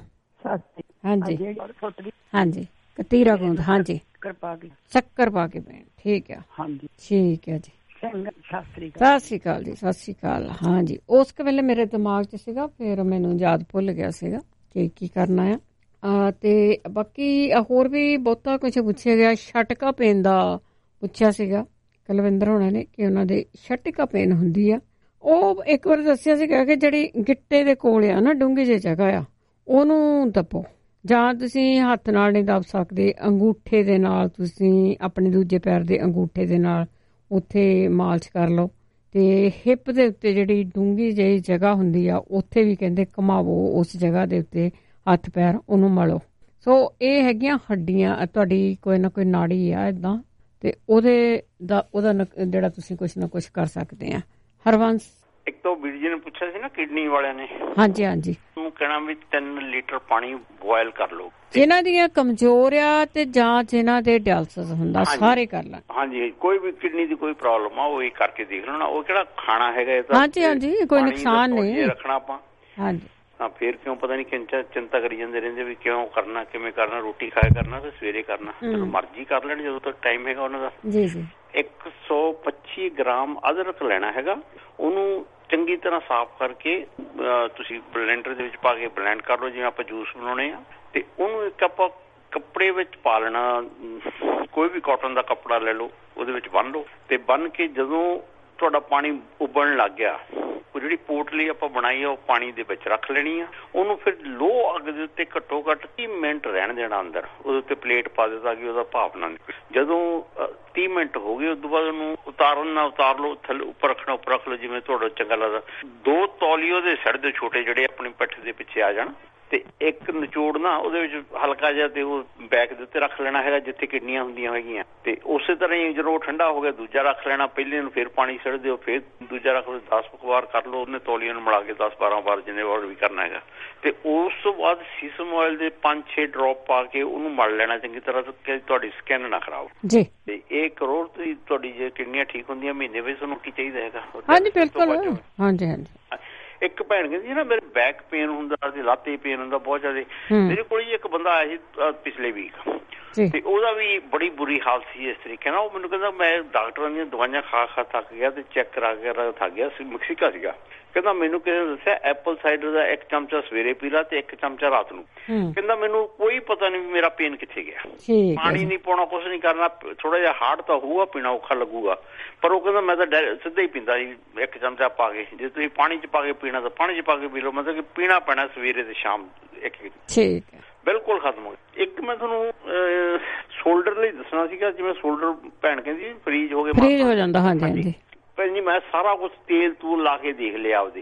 ਹਾਂਜੀ ਹਾਂਜੀ, ਕਤੀਰਾ ਗੂੰਦ, ਹਾਂਜੀ ਸ਼ੱਕਰ ਪਾ ਕੇ ਸ਼ੱਕਰ ਪਾ ਕੇ ਪੀਣ, ਠੀਕ ਹੈ। ਹਾਂਜੀ ਠੀਕ ਹੈ ਜੀ, ਸਤਿ ਸ਼੍ਰੀ ਅਕਾਲ ਜੀ। ਸਤਿ ਸ਼੍ਰੀ ਅਕਾਲ। ਹਾਂਜੀ, ਉਸ ਵੇਲੇ ਮੇਰੇ ਦਿਮਾਗ 'ਚ ਸੀਗਾ, ਫਿਰ ਮੈਨੂੰ ਯਾਦ ਭੁੱਲ ਗਿਆ ਸੀਗਾ ਕਿ ਕੀ ਕਰਨਾ ਆ। ਤੇ ਬਾਕੀ ਹੋਰ ਵੀ ਬਹੁਤਾ ਕੁਛ ਪੁੱਛਿਆ ਗਿਆ। ਛਟਕਾ ਪੇਨ ਦਾ ਪੁੱਛਿਆ ਸੀਗਾ ਕੁਲਵਿੰਦਰ ਹੋਣਾ ਨੇ ਕਿ ਉਹਨਾਂ ਦੇ ਛਟਕਾ ਪੇਨ ਹੁੰਦੀ ਆ। ਉਹ ਇੱਕ ਵਾਰ ਦੱਸਿਆ ਸੀਗਾ ਕਿ ਜਿਹੜੀ ਗਿੱਟੇ ਦੇ ਕੋਲ ਆ ਨਾ, ਡੂੰਘੀ ਜਿਹੀ ਜਗ੍ਹਾ ਆ, ਉਹਨੂੰ ਦੱਬੋ, ਜਾਂ ਤੁਸੀਂ ਹੱਥ ਨਾਲ ਨਹੀਂ ਦੱਬ ਸਕਦੇ, ਅੰਗੂਠੇ ਦੇ ਨਾਲ ਤੁਸੀਂ ਆਪਣੇ ਦੂਜੇ ਪੈਰ ਦੇ ਅੰਗੂਠੇ ਦੇ ਨਾਲ ਉੱਥੇ ਮਾਲਸ਼ ਕਰ ਲਓ। ਤੇ ਹਿੱਪ ਦੇ ਉੱਤੇ ਜਿਹੜੀ ਡੂੰਘੀ ਜਿਹੀ ਜਗ੍ਹਾ ਹੁੰਦੀ ਆ, ਉੱਥੇ ਵੀ ਕਹਿੰਦੇ ਘੁਮਾਵੋ, ਉਸ ਜਗ੍ਹਾ ਦੇ ਉੱਤੇ ਹੱਥ ਪੈਰ ਉਹਨੂੰ ਮਲੋ। ਸੋ ਇਹ ਹੈਗੀਆਂ ਹੱਡੀਆਂ, ਤੁਹਾਡੀ ਕੋਈ ਨਾ ਕੋਈ ਨਾੜੀ ਆ ਏਦਾਂ, ਤੇ ਉਹਦੇ ਦਾ ਉਹਦਾ ਜਿਹੜਾ ਤੁਸੀਂ ਕੁਛ ਨਾ ਕੁਛ ਕਰ ਸਕਦੇ ਆ। ਹਰਵੰਸ, ਇੱਕ ਤਾਂ ਵੀਰ ਜੀ ਨੇ ਪੁੱਛਿਆ ਸੀ ਨਾ ਕਿਡਨੀ ਵਾਲਿਆਂ ਨੇ, ਹਾਂਜੀ ਹਾਂਜੀ, ਉਹਨੂੰ ਕਹਿਣਾ ਵੀ ਤਿੰਨ ਲੀਟਰ ਪਾਣੀ ਬੋਇਲ ਕਰ ਲਓ। ਜਿਨ੍ਹਾਂ ਦੀਆਂ ਕਮਜ਼ੋਰ ਆ ਤੇ ਜਾਂ ਜਿਨ੍ਹਾਂ ਦੇ ਡਾਇਲਸਿਸ ਹੁੰਦਾ, ਸਾਰੇ ਕਰ ਲੈਣ। ਹਾਂਜੀ, ਕੋਈ ਵੀ ਕਿਡਨੀ ਦੀ ਕੋਈ ਪ੍ਰੋਬਲਮ ਆ ਉਹ ਇਹ ਕਰਕੇ ਦੇਖ ਲੈਣਾ। ਉਹ ਕਿਹੜਾ ਖਾਣਾ ਹੈਗਾ ਇਹ ਤਾਂ, ਹਾਂਜੀ ਹਾਂਜੀ, ਕੋਈ ਨੁਕਸਾਨ ਨਹੀਂ ਰੱਖਣਾ ਆਪਾਂ। ਹਾਂਜੀ ਹਾਂ, ਫੇਰ ਕਿਉਂ ਪਤਾ ਨੀ ਚਿੰਤਾ ਚਿੰਤਾ ਕਰੀ ਜਾਂਦੇ ਰਹਿੰਦੇ ਵੀ ਕਿਉਂ ਕਰਨਾ, ਕਿਵੇਂ ਕਰਨਾ, ਰੋਟੀ ਖਾਇਆ ਕਰਨਾ ਤੇ ਸਵੇਰੇ ਕਰਨਾ, ਜਦੋਂ ਮਰਜ਼ੀ ਕਰ ਲੈਣ ਜਦੋਂ ਤੱਕ ਟਾਈਮ ਹੈਗਾ ਉਹਨਾਂ ਦਾ। ਜੀ ਜੀ। ਇੱਕ ਸੌ ਪੱਚੀ ਗ੍ਰਾਮ ਅਦਰਕ ਲੈਣਾ ਹੈਗਾ, ਉਹਨੂੰ ਚੰਗੀ ਤਰ੍ਹਾਂ ਸਾਫ਼ ਕਰਕੇ ਤੁਸੀਂ ਬਲੈਂਡਰ ਦੇ ਵਿੱਚ ਪਾ ਕੇ ਬਲੈਂਡ ਕਰ ਲਓ ਜਿਵੇਂ ਆਪਾਂ ਜੂਸ ਬਣਾਉਣੇ ਆ। ਤੇ ਉਹਨੂੰ ਇੱਕ ਆਪਾਂ ਕੱਪੜੇ ਵਿੱਚ ਪਾ ਲੈਣਾ, ਕੋਈ ਵੀ ਕਾਟਨ ਦਾ ਕੱਪੜਾ ਲੈ ਲਓ, ਉਹਦੇ ਵਿੱਚ ਬੰਨ ਲਓ। ਤੇ ਬੰਨ ਕੇ ਜਦੋਂ ਤੁਹਾਡਾ ਪਾਣੀ ਉਬਲਣ ਲੱਗ ਗਿਆ, ਉਹ ਜਿਹੜੀ ਪੋਟਲੀ ਆਪਾਂ ਬਣਾਈ ਆ ਉਹ ਪਾਣੀ ਦੇ ਵਿੱਚ ਰੱਖ ਲੈਣੀ ਆ। ਉਹਨੂੰ ਫਿਰ ਲੋ ਅੱਗ ਦੇ ਉੱਤੇ ਘੱਟੋ ਘੱਟ ਤੀਹ ਮਿੰਟ ਰਹਿਣ ਦੇਣਾ ਅੰਦਰ, ਉਹਦੇ ਉੱਤੇ ਪਲੇਟ ਪਾ ਦਿੱਤਾ ਕਿ ਉਹਦਾ ਭਾਪ ਨਾ ਨਿਕਲੇ। ਜਦੋਂ ਤੀਹ ਮਿੰਟ ਹੋ ਗਏ ਉਸ ਤੋਂ ਬਾਅਦ ਉਹਨੂੰ ਉਤਾਰਨ ਨਾ ਉਤਾਰ ਲਓ, ਥੱਲੇ ਉੱਪਰ ਰੱਖਣਾ ਉੱਪਰ ਰੱਖ ਲਓ ਜਿਵੇਂ ਤੁਹਾਡਾ ਚੰਗਾ ਲੱਗਦਾ। ਦੋ ਤੌਲੀਓ ਦੇ ਸਿਰ ਦੇ ਛੋਟੇ ਜਿਹੜੇ ਆਪਣੀ ਪਿੱਠ ਦੇ ਪਿੱਛੇ ਆ ਜਾਣ, ਤੇ ਇੱਕ ਨਿਚੋੜਨਾ ਉਹਦੇ ਵਿੱਚ ਹਲਕਾ ਜਿਹਾ ਤੇ ਉਹ ਬੈਕ ਦੇ ਉੱਤੇ ਰੱਖ ਲੈਣਾ ਹੈਗਾ ਜਿੱਥੇ ਕਿਡਨੀਆਂ ਹੁੰਦੀਆਂ ਹੈਗੀਆਂ। ਤੇ ਉਸੇ ਤਰ੍ਹਾਂ ਹੀ ਜਦੋਂ ਠੰਡਾ ਹੋ ਗਿਆ ਦੂਜਾ ਰੱਖ ਲੈਣਾ, ਪਹਿਲੇ ਨੂੰ ਫਿਰ ਪਾਣੀ ਛੱਡ ਦਿਓ, ਫਿਰ ਦੂਜਾ ਰੱਖ ਲਓ, ਦਸ ਵਾਰ ਕਰ ਲਓ ਉਹਨੇ ਤੌਲੀਆਂ ਨੂੰ ਮਿਲਾ ਕੇ, ਦਸ ਬਾਰਾਂ ਵਾਰ ਜਿੰਨੇ ਵਾਰ ਵੀ ਕਰਨਾ ਹੈਗਾ। ਤੇ ਉਸ ਤੋਂ ਬਾਅਦ ਸੀਸਮ ਆਇਲ ਦੇ ਪੰਜ ਛੇ ਡ੍ਰੌਪ ਪਾ ਕੇ ਉਹਨੂੰ ਮਲ ਲੈਣਾ ਚੰਗੀ ਤਰ੍ਹਾਂ ਕਿ ਤੁਹਾਡੀ ਸਕਿਨ ਨਾ ਖਰਾਬ ਜੀ। ਤੇ ਇਹ ਕਰੋ ਤੇ ਤੁਹਾਡੀ ਜੇ ਕਿਡਨੀਆਂ ਠੀਕ ਹੁੰਦੀਆਂ ਮਹੀਨੇ ਵਿੱਚ ਤੁਹਾਨੂੰ ਕੀ ਚਾਹੀਦਾ ਹੈਗਾ। ਹਾਂਜੀ ਬਿਲਕੁਲ, ਹਾਂਜੀ ਹਾਂਜੀ। ਇੱਕ ਭੈਣ ਕਹਿੰਦੀ ਨਾ ਮੇਰੇ ਬੈਕ ਪੇਨ ਹੁੰਦਾ, ਲੱਤ ਪੇਨ ਹੁੰਦਾ ਬਹੁਤ ਜ਼ਿਆਦਾ। ਮੇਰੇ ਕੋਲ ਹੀ ਇੱਕ ਬੰਦਾ ਆਇਆ ਸੀ ਪਿਛਲੇ ਵੀਕ, ਤੇ ਉਹਦਾ ਵੀ ਬੜੀ ਬੁਰੀ ਹਾਲਤ ਸੀ ਇਸ ਤਰੀਕੇ ਨਾਲ। ਉਹ ਮੈਨੂੰ ਕਹਿੰਦਾ ਮੈਂ ਡਾਕਟਰਾਂ ਦੀਆਂ ਦਵਾਈਆਂ ਖਾ ਖਾ ਥੱਕ ਗਿਆ ਤੇ ਚੈੱਕ ਕਰਾ ਕੇ ਥੱਕ ਗਿਆ ਸੀ, ਮੈਕਸੀਕਾ ਸੀਗਾ। ਕਹਿੰਦਾ ਮੈਨੂੰ ਕਿਸੇ ਨੇ ਦੱਸਿਆ ਐਪਲ ਸਾਈਡਰ ਦਾ ਇੱਕ ਚਮਚਾ ਸਵੇਰੇ ਪੀ ਲਾ ਤੇ ਇੱਕ ਚਮਚਾ ਰਾਤ ਨੂੰ। ਕਹਿੰਦਾ ਮੈਨੂੰ ਕੋਈ ਪਤਾ ਨਹੀਂ ਮੇਰਾ ਪੇਨ ਕਿੱਥੇ ਗਿਆ। ਪਾਣੀ ਨਹੀਂ ਪਾਉਣਾ, ਕੁਛ ਨਹੀਂ ਕਰਨਾ, ਥੋੜਾ ਜਿਹਾ ਹਾਰਡ ਤਾਂ ਹੋਊਗਾ, ਪੀਣਾ ਔਖਾ ਲੱਗੂਗਾ, ਪਰ ਉਹ ਕਹਿੰਦਾ ਮੈਂ ਤਾਂ ਸਿੱਧਾ ਹੀ ਪੀਂਦਾ ਸੀ ਇੱਕ ਚਮਚਾ ਪਾ ਕੇ। ਜੇ ਤੁਸੀਂ ਪਾਣੀ ਚ ਪਾ ਕੇ ਪੀਣਾ ਤਾਂ ਪਾਣੀ ਚ ਪਾ ਕੇ ਪੀ ਲਓ, ਮਤਲਬ ਕਿ ਪੀਣਾ ਪੈਣਾ ਸਵੇਰੇ ਤੇ ਸ਼ਾਮ ਇੱਕ ਠੀਕ ਹੈ, ਬਿਲਕੁਲ ਖਤਮ ਹੋ ਗਿਆ। ਇੱਕ ਮੈਂ ਤੁਹਾਨੂੰ ਸ਼ੋਲਡਰ ਲਈ ਦੱਸਣਾ ਸੀਗਾ, ਜਿਵੇਂ ਸ਼ੋਲਡਰ ਭੈਣ ਕਹਿੰਦੀ ਫਰੀਜ ਹੋ ਗਏ, ਫਰੀਜ ਹੋ ਜਾਂਦਾ। ਹਾਂਜੀ ਹਾਂਜੀ ਭੈਣ ਜੀ, ਮੈਂ ਸਾਰਾ ਕੁਛ ਤੇਲ ਤੂਲ ਲਾ ਕੇ ਦੇਖ ਲਿਆ ਉਹਦੇ।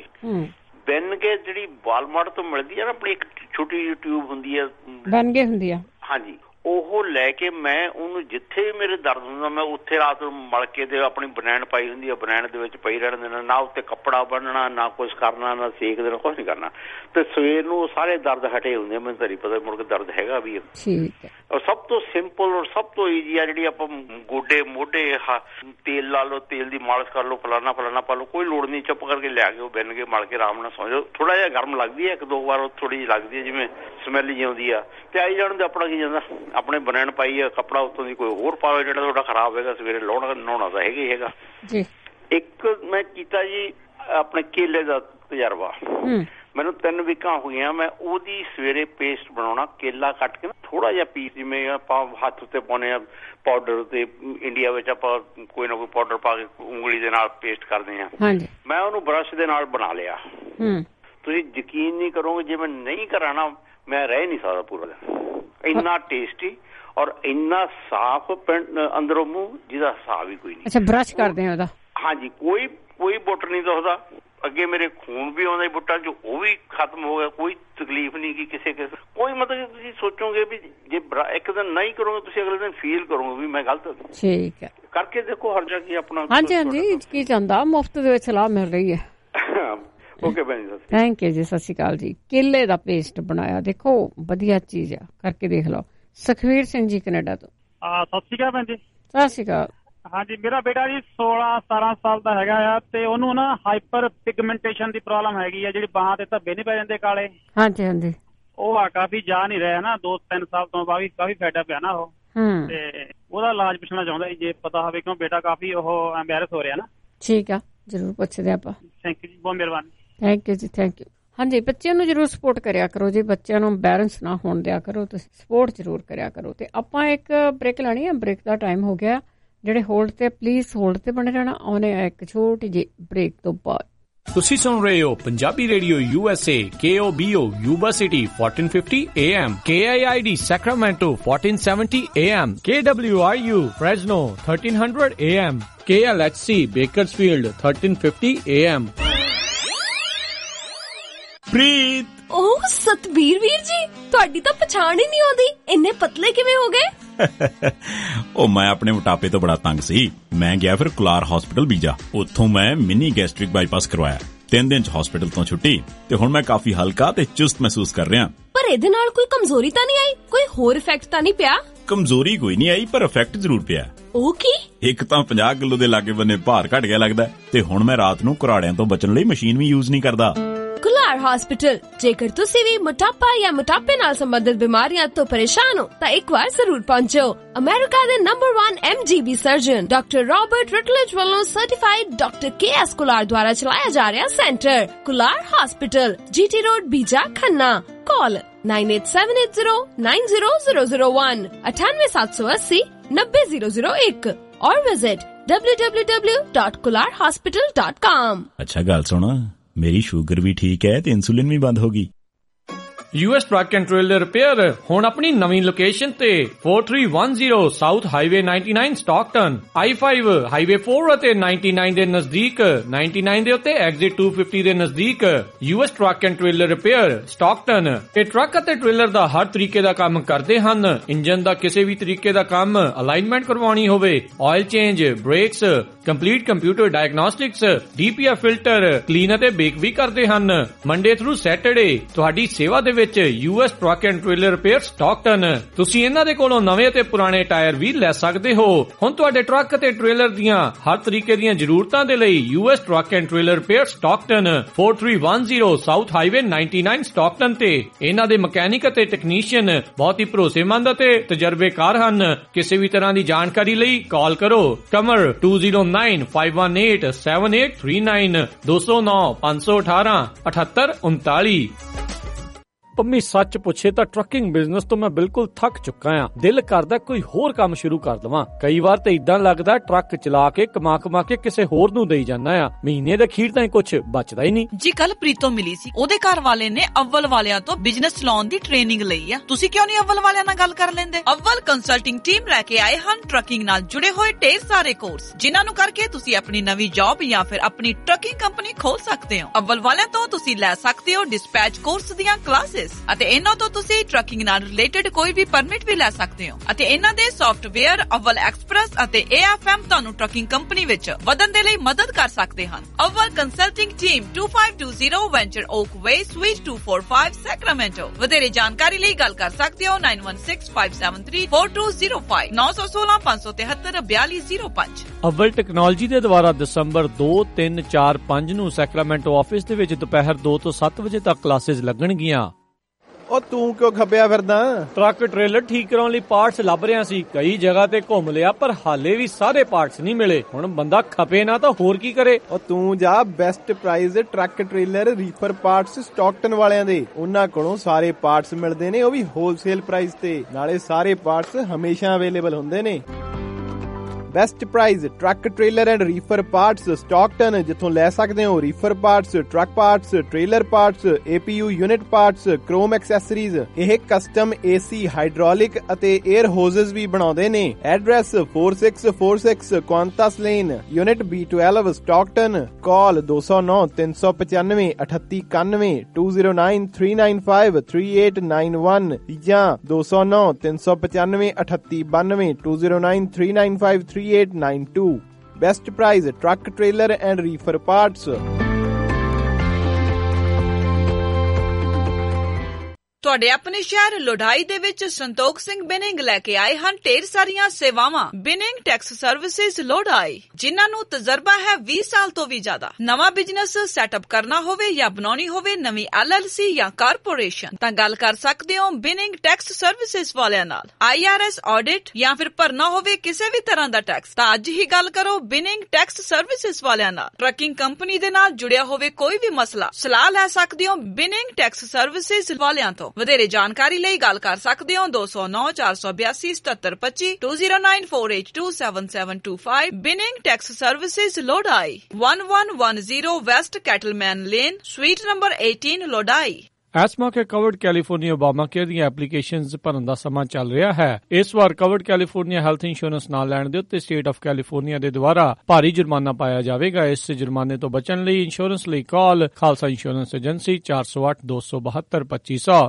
ਬੈਨ ਕੇ ਜਿਹੜੀ ਵਾਲਮਾਰਟ ਤੋਂ ਮਿਲਦੀ ਆ ਨਾ ਆਪਣੀ ਇੱਕ ਛੋਟੀ ਜਿਹੀ ਟਿਊਬ ਹੁੰਦੀ ਆ, ਬੈਨ ਕੇ ਹੁੰਦੀ ਆ, ਹਾਂਜੀ, ਉਹ ਲੈ ਕੇ ਮੈਂ ਉਹਨੂੰ ਜਿੱਥੇ ਮੇਰੇ ਦਰਦ ਹੁੰਦਾ ਮੈਂ ਉੱਥੇ ਰਾਤ ਨੂੰ ਮਲ ਕੇ ਤੇ ਆਪਣੀ ਬਨੈਣ ਪਾਈ ਹੁੰਦੀ ਆ, ਬਨੈਣ ਦੇ ਵਿੱਚ ਪਈ ਰਹਿਣ ਦੇਣਾ, ਨਾ ਉੱਤੇ ਕੱਪੜਾ ਬੰਨਣਾ, ਨਾ ਕੁਛ ਕਰਨਾ, ਨਾ ਸੇਕ ਦੇਣਾ, ਕੁਛ ਨਹੀਂ ਕਰਨਾ। ਤੇ ਸਵੇਰ ਨੂੰ ਸਾਰੇ ਦਰਦ ਹਟੇ ਹੁੰਦੇ, ਮੈਨੂੰ ਤਾਂ ਨਹੀਂ ਪਤਾ ਮੁੜ ਕੇ ਦਰਦ ਹੈਗਾ ਵੀ। ਠੀਕ ਹੈ। ਔਰ ਸਭ ਤੋਂ ਸਿੰਪਲ ਔਰ ਸਭ ਤੋਂ ਈਜ਼ੀ ਆ ਜਿਹੜੀ ਆਪਾਂ ਗੋਡੇ ਮੋਢੇ ਤੇਲ ਲਾ ਲਓ, ਤੇਲ ਦੀ ਮਾਲਿਸ਼ ਕਰ ਲਓ, ਫਲਾਨਾ ਫਲਾਨਾ ਪਾ ਲਓ, ਕੋਈ ਲੋੜ ਨਹੀਂ, ਚੁੱਪ ਕਰਕੇ ਲਿਆ ਕੇ ਉਹ ਬਿੰਨ ਕੇ ਮਲ ਕੇ ਆਰਾਮ ਨਾਲ ਸੌਂ ਜਾਓ। ਥੋੜਾ ਜਿਹਾ ਗਰਮ ਲੱਗਦੀ ਹੈ, ਇੱਕ ਦੋ ਵਾਰ ਥੋੜੀ ਜਿਹੀ ਲੱਗਦੀ ਹੈ ਜਿਵੇਂ ਸਮੈਲ ਜਿਹੀ ਆਉਂਦੀ ਆ, ਤੇ ਆਈ ਜਾਣ ਦੇ ਆਪਣਾ ਕੀ ਜਾਂਦਾ। ਆਪਣੇ ਬਨੈਣ ਪਾਈ ਆ, ਕੱਪੜਾ ਉੱਤੋਂ ਦੀ ਕੋਈ ਹੋਰ ਪਾਵੇ ਜਿਹੜਾ ਤੁਹਾਡਾ ਖਰਾਬ ਹੈਗਾ, ਸਵੇਰੇ ਲਾਉਣਾ ਨਹਾਉਣਾ ਤਾਂ ਹੈਗਾ ਹੀ ਹੈਗਾ ਜੀ। ਇੱਕ ਮੈਂ ਕੀਤਾ ਜੀ ਆਪਣੇ ਕੇਲੇ ਦਾ ਤਜਰਬਾ, ਮੈਨੂੰ ਤਿੰਨ ਵੀਕਾਂ ਹੋ ਗਈਆਂ। ਮੈਂ ਉਹਦੀ ਸਵੇਰੇ ਪੇਸਟ ਬਣਾਉਣਾ, ਕੇਲਾ ਕੱਟ ਕੇ ਨਾ ਥੋੜਾ ਜਿਹਾ ਪੀਸ, ਜਿਵੇਂ ਆਪਾਂ ਹੱਥ ਉੱਤੇ ਪਾਉਂਦੇ ਆ ਪਾਊਡਰ, ਤੇ ਇੰਡੀਆ ਵਿੱਚ ਆਪਾਂ ਕੋਈ ਨਾ ਕੋਈ ਪਾਊਡਰ ਪਾ ਕੇ ਉਂਗਲੀ ਦੇ ਨਾਲ ਪੇਸਟ ਕਰਦੇ ਆ। ਮੈਂ ਉਹਨੂੰ ਬਰਸ਼ ਦੇ ਨਾਲ ਬਣਾ ਲਿਆ। ਤੁਸੀਂ ਯਕੀਨ ਨਹੀਂ ਕਰੋਗੇ, ਜੇ ਮੈਂ ਨਹੀਂ ਕਰਾਣਾ ਮੈਂ ਰਹਿ ਨਹੀਂ ਸਕਦਾ ਪੂਰਾ ਦਿਨ। ਇੰਨਾ ਟੇਸਟੀ ਔਰ ਇੰਨਾ ਸਾਫ਼ ਅੰਦਰੋਂ ਮੂੰਹ ਜਿਹਦਾ ਹਿਸਾਬ ਹੀ ਕੋਈ ਨਹੀਂ। ਅੱਛਾ, ਬਰਸ਼ ਕਰਦੇ ਆ ਉਹਦਾ? ਹਾਂਜੀ, ਕੋਈ ਕੋਈ ਬੁੱਟ ਨਹੀਂ ਦੁਖਦਾ, ਅੱਗੇ ਮੇਰੇ ਖੂਨ ਵੀ ਆਉਂਦਾ ਬੁੱਟਾਂ 'ਚ, ਉਹ ਵੀ ਖਤਮ ਹੋ ਗਿਆ, ਕੋਈ ਤਕਲੀਫ ਨਹੀਂ ਗੀ ਕਿਸੇ ਕਿਸੇ ਕੋਈ। ਮਤਲਬ ਤੁਸੀਂ ਸੋਚੋਗੇ ਵੀ ਜੇ ਇੱਕ ਦਿਨ ਨਹੀਂ ਕਰੋਗੇ ਤੁਸੀਂ ਅਗਲੇ ਦਿਨ ਫੀਲ ਕਰੋਗੇ ਵੀ ਮੈਂ ਗਲਤ ਠੀਕ ਹੈ, ਕਰਕੇ ਦੇਖੋ ਹਰ ਜਗ੍ਹਾ ਕੀ ਆਪਣਾ। ਹਾਂਜੀ ਹਾਂਜੀ, ਕੀ ਚਾਹੁੰਦਾ ਮੁਫਤ ਦੇ ਵਿੱਚ ਸਲਾਹ ਮਿਲ ਰਹੀ ਹੈ। ਓਕੇ ਭੈਣ ਜੀ, ਥੈਂਕ ਯੂ ਜੀ, ਸਤਿ ਸ਼੍ਰੀ ਅਕਾਲ ਜੀ। ਕੇਲੇ ਦਾ ਪੇਸਟ ਬਣਾਇਆ, ਦੇਖੋ ਵਧੀਆ ਚੀਜ਼ ਆ, ਕਰਕੇ ਦੇਖ ਲਓ। ਸੁਖਵੀਰ ਸਿੰਘ ਜੀ ਕੈਨੇਡਾ ਤੋਂ। ਸਤਿ ਸ਼੍ਰੀ ਅਕਾਲ ਭੈਣ ਜੀ। ਸਤਿ ਸ਼੍ਰੀ ਅਕਾਲ। ਹਾਂਜੀ, ਮੇਰਾ ਬੇਟਾ ਜੀ ਸੋਲਾਂ ਸਤਾਰਾਂ ਸਾਲ ਦਾ ਹੈਗਾ ਆ, ਤੇ ਉਹਨੂੰ ਨਾ ਹਾਈਪਰ ਪਿਗਮੈਂਟੇਸ਼ਨ ਦੀ ਪ੍ਰੋਬਲਮ ਹੈਗੀ ਆ, ਜਿਹੜੀ ਬਾਹਾਂ ਤੇ ਧੱਬੇ ਨਹੀਂ ਪੈ ਜਾਂਦੇ ਕਾਲੇ। ਹਾਂਜੀ ਹਾਂਜੀ, ਉਹ ਆ ਕਾਫੀ ਜਾ ਨਹੀਂ ਰਿਹਾ ਨਾ, ਦੋ ਤਿੰਨ ਸਾਲ ਤੋਂ ਕਾਫੀ ਕਾਫੀ ਫਾਇਦਾ ਪਿਆ ਨਾ ਉਹ, ਤੇ ਉਹਦਾ ਇਲਾਜ ਪੁੱਛਣਾ ਚਾਹੁੰਦਾ ਜੀ, ਜੇ ਪਤਾ ਹੋਵੇ, ਕਿਉਂ ਬੇਟਾ ਕਾਫੀ ਉਹ ਐਮਬੈਰਸ ਹੋ ਰਿਹਾ ਨਾ। ਠੀਕ ਆ, ਜ਼ਰੂਰ ਪੁੱਛਦੇ ਆਪਾਂ। ਥੈਂਕ ਯੂ ਜੀ, ਬਹੁਤ ਮਿਹਰਬਾਨੀ। ਥੈਂਕ ਯੂ ਜੀ, ਥੈਂਕ ਯੂ। ਹਾਂਜੀ, ਬੱਚਿਆਂ ਨੂੰ ਜ਼ਰੂਰ ਸਪੋਰਟ ਕਰਿਆ ਕਰੋ ਜੀ, ਬੱਚਿਆਂ ਨੂੰ ਬੈਲੈਂਸ ਨਾ ਹੋਣ ਦਿਆ ਕਰੋ, ਤੁਸੀਂ ਸਪੋਰਟ ਜ਼ਰੂਰ ਕਰਿਆ ਕਰੋ। ਤੇ ਆਪਾਂ ਇੱਕ ਬ੍ਰੇਕ ਲੈਣੀ ਹੈ, ਬ੍ਰੇਕ ਦਾ ਟਾਈਮ ਹੋ ਗਿਆ। ਜਿਹੜੇ ਹੋਲਡ ਤੇ ਪਲੀਜ਼ ਹੋਲਡ ਤੇ ਬਣੇ ਰਹਿਣਾ, ਆਉਣੇ ਆ ਇੱਕ ਛੋਟੀ ਜਿਹੀ ਬ੍ਰੇਕ ਤੋਂ ਬਾਅਦ। ਤੁਸੀਂ ਸੁਣ ਰਹੇ ਹੋ Punjabi radio U S A, K O B O Yuba City fourteen fifty A M, K I I D Sacramento fourteen seventy A M, K W I U Fresno thirteen hundred A M, K L H C Bakersfield thirteen fifty A M। Preet, ਉਹ ਸਤਬੀਰ ਵੀਰ ਜੀ, ਤੁਹਾਡੀ ਤਾਂ ਪਛਾਣ ਹੀ ਨਹੀਂ ਆਉਂਦੀ, ਇੰਨੇ ਪਤਲੇ ਕਿਵੇਂ ਹੋ ਗਏ? ਉਹ ਮੈਂ ਆਪਣੇ ਮੋਟਾਪੇ ਤੋਂ ਬੜਾ ਤੰਗ ਸੀ, ਮੈਂ ਗਿਆ ਫਿਰ ਕੁਲਾਰ ਹਸਪੀਟਲ ਬੀਜਾ, ਉੱਥੋਂ ਮੈਂ ਮਿਨੀ ਗੈਸਟ੍ਰਿਕ ਬਾਈਪਾਸ ਕਰਵਾਇਆ। ਤਿੰਨ ਦਿਨ ਚ ਹਸਪੀਟਲ ਤੋਂ ਛੁੱਟੀ, ਤੇ ਹੁਣ ਮੈਂ ਕਾਫੀ ਹਲਕਾ ਤੇ ਚੁਸਤ ਮਹਿਸੂਸ ਕਰ ਰਿਹਾ। ਪਰ ਇਹਦੇ ਨਾਲ ਕੋਈ ਕਮਜ਼ੋਰੀ ਤਾਂ ਨਹੀਂ ਆਈ? ਕੋਈ ਹੋਰ ਇਫੈਕਟ ਤਾਂ ਨਹੀਂ ਪਿਆ? ਕਮਜ਼ੋਰੀ ਕੋਈ ਨਹੀਂ ਆਈ, ਪਰ ਇਫੈਕਟ ਜ਼ਰੂਰ ਪਿਆ। ਉਹ ਕੀ? ਇੱਕ ਤਾਂ ਪੰਜਾਹ ਕਿਲੋ ਦੇ ਲਾਗੇ ਬੰਨੇ ਭਾਰ ਘਟ ਗਿਆ ਲੱਗਦਾ, ਤੇ ਹੁਣ ਮੈਂ ਰਾਤ ਨੂੰ ਘਰਾੜਿਆਂ ਤੋਂ ਬਚਣ ਲਈ ਮਸ਼ੀਨ ਵੀ ਯੂਜ਼ ਨਹੀਂ ਕਰਦਾ। ਕੁਲਾਰ ਹਸਪੀਟਲ, ਜੇਕਰ ਤੁਸੀਂ ਵੀ ਮੋਟਾਪਾ ਜਾਂ ਮੋਟਾਪੇ ਨਾਲ ਸੰਬੰਧਿਤ ਬਿਮਾਰੀਆਂ ਤੋਂ ਪਰੇਸ਼ਾਨ ਹੋ ਤਾਂ ਇੱਕ ਵਾਰ ਜ਼ਰੂਰ ਪਹੁੰਚੋ। ਅਮਰੀਕਾ ਦੇ number one M G B surgeon doctor Robert Rutledge ਵੱਲੋਂ certified doctor K S Kular ਦੁਆਰਾ ਚਲਾਇਆ ਜਾ ਰਿਹਾ centre Kular hospital, G T road, Bija, Khanna. Call nine eight seven eight zero nine zero zero zero one, ਅਠਾਨਵੇਂ ਸੱਤ ਸੌ ਅੱਸੀ ਨੱਬੇ ਜ਼ੀਰੋ ਜ਼ੀਰੋ ਇੱਕ, और visit w w w dot kular hospital dot com। अच्छा गल सुनो, मेरी शुगर भी ठीक है ते इंसुलिन भी बंद होगी। U S truck and trailer repair ਹੁਣ ਆਪਣੀ ਨਵੀਂ ਲੋਕੇਸ਼ਨ ਤੇ forty-three ten south highway ninety-nine Stockton, I five highway four ਅਤੇ ninety-nine ਦੇ ਨਜ਼ਦੀਕ, ninety-nine ਦੇ ਉੱਤੇ ਐਗਜ਼ਿਟ two fifty ਦੇ ਨਜ਼ਦੀਕ। U S truck and trailer repair Stockton. ਇਹ ਟਰੱਕ ਅਤੇ ਟ੍ਰੇਲਰ ਦਾ ਹਰ ਤਰੀਕੇ ਦਾ ਕੰਮ ਕਰਦੇ ਹਨ। ਇੰਜਨ ਦਾ ਕਿਸੇ ਵੀ ਤਰੀਕੇ ਦਾ ਕੰਮ, ਅਲਾਈਨਮੈਂਟ ਕਰਵਾਉਣੀ ਹੋਵੇ, oil change, brakes, complete computer diagnostics, D P F filter, clean ਅਤੇ ਬੇਕ ਵੀ ਕਰਦੇ ਹਨ। ਮੰਡੇ ਥਰੂ ਸੈਟਰਡੇ ਤੁਹਾਡੀ ਸੇਵਾ ਦੇ ਵਿੱਚ U S truck and trailer repair Stockton. ਤੁਸੀਂ ਇਹਨਾਂ ਦੇ ਕੋਲੋਂ ਨਵੇਂ ਤੇ ਪੁਰਾਣੇ ਟਾਇਰ ਵੀ ਲੈ ਸਕਦੇ ਹੋ। ਹੁਣ ਤੁਹਾਡੇ ਟਰੱਕ ਅਤੇ ਟ੍ਰੇਲਰ ਦੀਆਂ ਹਰ ਤਰੀਕੇ ਦੀਆਂ ਜ਼ਰੂਰਤਾਂ ਦੇ ਲਈ U S truck and trailer repair Stockton, forty-three ten south highway ninety-nine Stockton ਤੇ। ਇਹਨਾਂ ਦੇ ਮਕੈਨਿਕ ਅਤੇ ਟੈਕਨੀਸ਼ੀਅਨ ਬਹੁਤ ਹੀ ਭਰੋਸੇਮੰਦ ਅਤੇ ਤਜਰਬੇਕਾਰ ਹਨ। ਕਿਸੇ ਵੀ ਤਰ੍ਹਾਂ ਦੀ ਜਾਣਕਾਰੀ ਲਈ ਕਾਲ ਕਰੋ ਕਮਰ two zero nine five one eight seven eight three nine, two zero nine five one eight eight eight nine। Pammi ਸੱਚ ਪੁੱਛੇ ਤਾਂ ਟਰੱਕਿੰਗ ਬਿਜ਼ਨਸ ਤੋਂ ਮੈਂ ਬਿਲਕੁਲ ਥੱਕ ਚੁੱਕਾ ਆ। ਦਿਲ ਕਰਦਾ ਕੋਈ ਹੋਰ ਕੰਮ ਸ਼ੁਰੂ ਕਰ ਲਵਾਂ। ਕਈ ਵਾਰ ਤਾਂ ਇਦਾਂ ਲੱਗਦਾ ਟਰੱਕ ਚਲਾ ਕੇ ਕਮਾ ਕਮਾ ਕੇ ਕਿਸੇ ਹੋਰ ਨੂੰ ਦੇਈ ਜਾਂਦਾ ਆ, ਮਹੀਨੇ ਦੇ ਅਖੀਰ ਤਾਂ ਕੁਝ ਬਚਦਾ ਹੀ ਨਹੀਂ। ਜੀ ਕੱਲ ਪ੍ਰੀਤੋਂ ਮਿਲੀ ਸੀ, ਉਹਦੇ ਘਰ ਵਾਲੇ ਨੇ ਅਵਲ ਵਾਲਿਆਂ ਤੋਂ ਬਿਜ਼ਨਸ ਚਲਾਉਣ ਦੀ ਟ੍ਰੇਨਿੰਗ ਲਈ ਆ। ਤੁਸੀਂ ਕਿਉਂ ਨਹੀਂ ਅਵਲ ਵਾਲਿਆਂ ਨਾਲ ਗੱਲ ਕਰ ਲੈਂਦੇ? ਅਵਲ ਕੰਸਲਟਿੰਗ ਟੀਮ ਲੈ ਕੇ ਆਏ ਹਨ ਟਰੱਕਿੰਗ ਨਾਲ ਜੁੜੇ ਹੋਏ ਢੇਰ ਸਾਰੇ ਕੋਰਸ, ਜਿਨ੍ਹਾਂ ਨੂੰ ਕਰਕੇ ਤੁਸੀਂ ਆਪਣੀ ਨਵੀਂ ਜੌਬ ਜਾਂ ਫਿਰ ਆਪਣੀ ਟਰੱਕਿੰਗ ਕੰਪਨੀ ਖੋਲ ਸਕਦੇ ਹੋ। ਅਵਲ ਵਾਲਿਆਂ ਤੋਂ ਤੁਸੀਂ ਲੈ ਸਕਦੇ ਹੋ ਡਿਸਪੈਚ ਕੋਰਸ ਦੀਆਂ ਕਲਾਸਿਸ, ਅਤੇ ਇਹਨਾਂ ਤੋਂ ਤੁਸੀਂ ਟਰੱਕਿੰਗ ਨਾਲ ਰਿਲੇਟਡ ਕੋਈ ਵੀ ਪਰਮਿਟ ਵੀ ਲੈ ਸਕਦੇ ਹੋ। ਅਤੇ ਇਹਨਾਂ ਦੇ ਸੌਫਟਵੇਅਰ ਅਵਲ ਐਕਸਪ੍ਰੈਸ ਅਤੇ ਏ ਐਫ ਐਮ ਤੁਹਾਨੂੰ ਟਰੱਕਿੰਗ ਕੰਪਨੀ ਵਿੱਚ ਵਧਣ ਦੇ ਲਈ ਮਦਦ ਕਰ ਸਕਦੇ ਹਨ। Awal consulting team twenty-five twenty Venture Oak Way suite two forty-five Sacramento. ਵਧੇਰੇ ਜਾਣਕਾਰੀ ਲਈ ਗੱਲ ਕਰ ਸਕਦੇ ਹੋ nine one six five seven three four two zero five, nine one six five seven three four two zero five। Awal technology ਦੇ ਦੁਆਰਾ ਦਸੰਬਰ ਦੋ, ਤਿੰਨ, ਚਾਰ, ਪੰਜ ਨੂੰ ਸੈਕਰਾਮੈਂਟੋ ਆਫਿਸ ਦੇ ਵਿੱਚ ਦੁਪਹਿਰ ਦੋ ਤੋਂ ਸੱਤ ਵਜੇ ਤੱਕ ਕਲਾਸਿਸ ਲੱਗਣਗੀਆਂ। ਉਹ ਤੂੰ ਕਿਉਂ ਖੱਬਿਆ ਫਿਰਦਾ? ਟਰੱਕ ਟ੍ਰੇਲਰ ਠੀਕ ਕਰਾਉਣ ਲਈ ਪਾਰਟਸ ਲੱਭ ਰਿਹਾ ਸੀ, ਕਈ ਜਗ੍ਹਾ ਤੇ ਘੁੰਮ ਲਿਆ ਪਰ ਹਾਲੇ ਵੀ ਸਾਰੇ ਪਾਰਟਸ ਨਹੀਂ ਮਿਲੇ। ਹੁਣ ਬੰਦਾ ਖਪੇ ਨਾ ਤਾਂ ਹੋਰ ਕੀ ਕਰੇ। ਉਹ ਤੂੰ ਜਾ ਬੈਸਟ ਪ੍ਰਾਈਸ ਦੇ truck trailer reefer parts Stockton ਵਾਲਿਆਂ ਦੇ। ਉਹਨਾਂ ਕੋਲੋਂ ਸਾਰੇ ਪਾਰਟਸ ਮਿਲਦੇ ਨੇ, ਉਹ ਵੀ ਹੋਲਸੇਲ ਪ੍ਰਾਈਸ ਤੇ। ਨਾਲੇ ਸਾਰੇ ਪਾਰਟਸ ਹਮੇਸ਼ਾ ਅਵੇਲੇਬਲ ਹੁੰਦੇ ਨੇ। Best price truck trailer and reefer parts Stockton, ਜਿੱਥੋਂ ਲੈ ਸਕਦੇ ਹੋ reefer parts, truck parts, trailer parts, APU unit parts, chrome accessories. ਇਹ ਕਸਟਮ ਏਸੀ, ਹਾਈਡ੍ਰੋਲਿਕ ਅਤੇ 에ਅਰ ਹੋਜ਼ਸ ਵੀ ਬਣਾਉਂਦੇ ਨੇ। Address four six four six Quantas lane, unit B twelve Stockton. Call ਦੋ ਸੌ ਨੌ ਤਿੰਨ ਸੌ ਪਚਾਨਵੇਂ ਅਠੱਤੀ ਇਕਾਨਵੇਂ two zero nine three nine five three eight nine one ਜਾਂ ਦੋ ਸੌ ਨੌ ਤਿੰਨ ਸੌ ਪਚਾਨਵੇਂ ਅਠੱਤੀ ਬਾਨਵੇਂ two zero nine three nine five three eight nine two। Best price truck trailer and reefer parts. ਤੁਹਾਡੇ ਆਪਣੇ ਸ਼ਹਿਰ ਲੋਢਾਈ ਦੇ ਵਿੱਚ ਸੰਤੋਖ ਸਿੰਘ ਬਿਨਿੰਗ ਲੈ ਕੇ ਆਏ ਹਨ ਢੇਰ ਸਾਰੀਆਂ ਸੇਵਾਵਾਂ। ਬਿਨਿੰਗ ਟੈਕਸ ਸਰਵਿਸਿਜ਼ ਲੋਢਾਈ, ਜਿਨ੍ਹਾਂ ਨੂੰ ਤਜਰਬਾ ਹੈ ਵੀਹ ਸਾਲ ਤੋਂ ਵੀ ਜ਼ਿਆਦਾ। ਨਵਾਂ ਬਿਜ਼ਨਸ ਸੈਟਅਪ ਕਰਨਾ ਹੋਵੇ ਜਾਂ ਬਣਾਉਣੀ ਹੋਵੇ ਨਵੀਂ ਐਲ ਐਲ ਸੀ ਜਾਂ ਕਾਰਪੋਰੇਸ਼ਨ, ਤਾਂ ਗੱਲ ਕਰ ਸਕਦੇ ਹੋ ਬਿਨਿੰਗ ਟੈਕਸ ਸਰਵਿਸਿਜ਼ ਵਾਲਿਆਂ ਨਾਲ। ਆਈ ਆਰ ਐਸ ਆਡਿਟ ਜਾਂ ਫਿਰ ਭਰਨਾ ਹੋਵੇ ਕਿਸੇ ਵੀ ਤਰ੍ਹਾਂ ਦਾ ਟੈਕਸ, ਤਾਂ ਅੱਜ ਹੀ ਗੱਲ ਕਰੋ ਬਿਨਿੰਗ ਟੈਕਸ ਸਰਵਿਸਿਜ਼ ਵਾਲਿਆਂ ਨਾਲ। ਟਰੱਕਿੰਗ ਕੰਪਨੀ ਦੇ ਨਾਲ ਜੁੜਿਆ ਹੋਵੇ ਕੋਈ ਵੀ ਮਸਲਾ, ਸਲਾਹ ਲੈ ਸਕਦੇ ਹੋ ਬਿਨਿੰਗ ਟੈਕਸ ਸਰਵਿਸਿਜ਼ ਵਾਲਿਆਂ ਤੋਂ। ਵਧੇਰੇ ਜਾਣਕਾਰੀ ਲਈ ਗੱਲ ਕਰ ਸਕਦੇ ਹੋ ਦੋ ਸੌ ਨੌ ਚਾਰ ਸੌ ਬਿਆਸੀ ਸਤੱਤਰ ਪੱਚੀ two zero nine four eight two seven seven two five। Binning tax services Lodi one one one zero west Cattleman lane, suite number eighteen Lodi. ਇਸ ਮੌਕੇ ਕਵਰਡ ਕੈਲੀਫੋਰਨੀਆ ਓਬਾਮਾ ਕੇਅਰ ਦੀਆਂ ਐਪਲੀਕੇਸ਼ਨਜ਼ ਭਰਨ ਦਾ ਸਮਾਂ ਚੱਲ ਰਿਹਾ ਹੈ। ਇਸ ਵਾਰ ਕਵਰਡ ਕੈਲੀਫੋਰਨੀਆ ਹੈਲਥ ਇੰਸ਼ੋਰੈਂਸ ਨਾ ਲੈਣ ਦੇ ਉੱਤੇ ਸਟੇਟ ਆਫ ਕੈਲੀਫੋਰਨੀਆ ਦੇ ਦੁਆਰਾ ਭਾਰੀ ਜੁਰਮਾਨਾ ਪਾਇਆ ਜਾਵੇਗਾ। ਇਸ ਜੁਰਮਾਨੇ ਤੋਂ ਬਚਣ ਲਈ ਇੰਸ਼ੋਰੈਂਸ ਲਈ ਕਾਲ ਖਾਲਸਾ ਇੰਸ਼ੋਰੈਂਸ ਏਜੰਸੀ ਚਾਰ ਸੌ ਅੱਠ ਦੋ ਸੌ ਬਹੱਤਰ ਪੱਚੀ ਸੌ।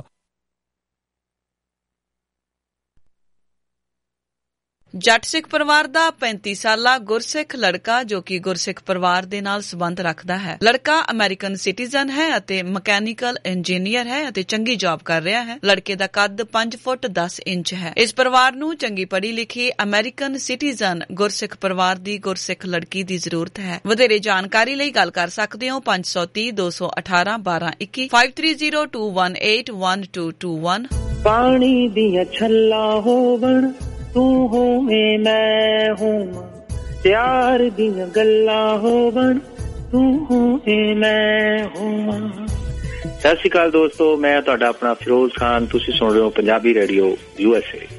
ਜੱਟ ਸਿੱਖ ਪਰਿਵਾਰ ਦਾ ਪੈਂਤੀ ਸਾਲਾ ਗੁਰਸਿੱਖ ਲੜਕਾ, ਜੋ ਕਿ ਗੁਰਸਿੱਖ ਪਰਿਵਾਰ ਦੇ ਨਾਲ ਸੰਬੰਧ ਰੱਖਦਾ ਹੈ। ਲੜਕਾ ਅਮਰੀਕਨ ਸਿਟੀਜ਼ਨ ਹੈ ਅਤੇ ਮਕੈਨੀਕਲ ਇੰਜੀਨੀਅਰ ਹੈ ਅਤੇ ਚੰਗੀ ਜੌਬ ਕਰ ਰਿਹਾ ਹੈ। ਲੜਕੇ ਦਾ ਕੱਦ ਪੰਜ ਫੁੱਟ ਦਸ ਇੰਚ ਹੈ। ਇਸ ਪਰਿਵਾਰ ਨੂੰ ਚੰਗੀ ਪੜ੍ਹੀ ਲਿਖੀ ਅਮਰੀਕਨ ਸਿਟੀਜ਼ਨ ਗੁਰਸਿੱਖ ਪਰਿਵਾਰ ਦੀ ਗੁਰਸਿੱਖ ਲੜਕੀ ਦੀ ਜ਼ਰੂਰਤ ਹੈ। ਵਧੇਰੇ ਜਾਣਕਾਰੀ ਲਈ ਗੱਲ ਕਰ ਸਕਦੇ ਹੋ ਪੰਜ ਸੌ ਤੀਹ ਦੋ ਸੌ ਅਠਾਰਾਂ ਬਾਰਾਂ ਇੱਕੀ five three zero two one eight one two two one। ਪਾਣੀ ਦੀਆਂ ਛੱਲਾਂ ਹੋਵਣ ਤੂੰ ਹੋਵੇਂ ਮੈਂ ਹੋਵਾਂ, ਪਿਆਰ ਦੀਆਂ ਗੱਲਾਂ ਹੋਵਣ ਤੂੰ ਹੋਵੇਂ ਮੈਂ ਹੋਵਾਂ। ਸਤਿ ਸ਼੍ਰੀ ਅਕਾਲ ਦੋਸਤੋ, ਮੈਂ ਤੁਹਾਡਾ ਆਪਣਾ ਫਿਰੋਜ਼ ਖਾਨ। ਤੁਸੀਂ ਸੁਣ ਰਹੇ ਹੋ Punjabi radio U S A.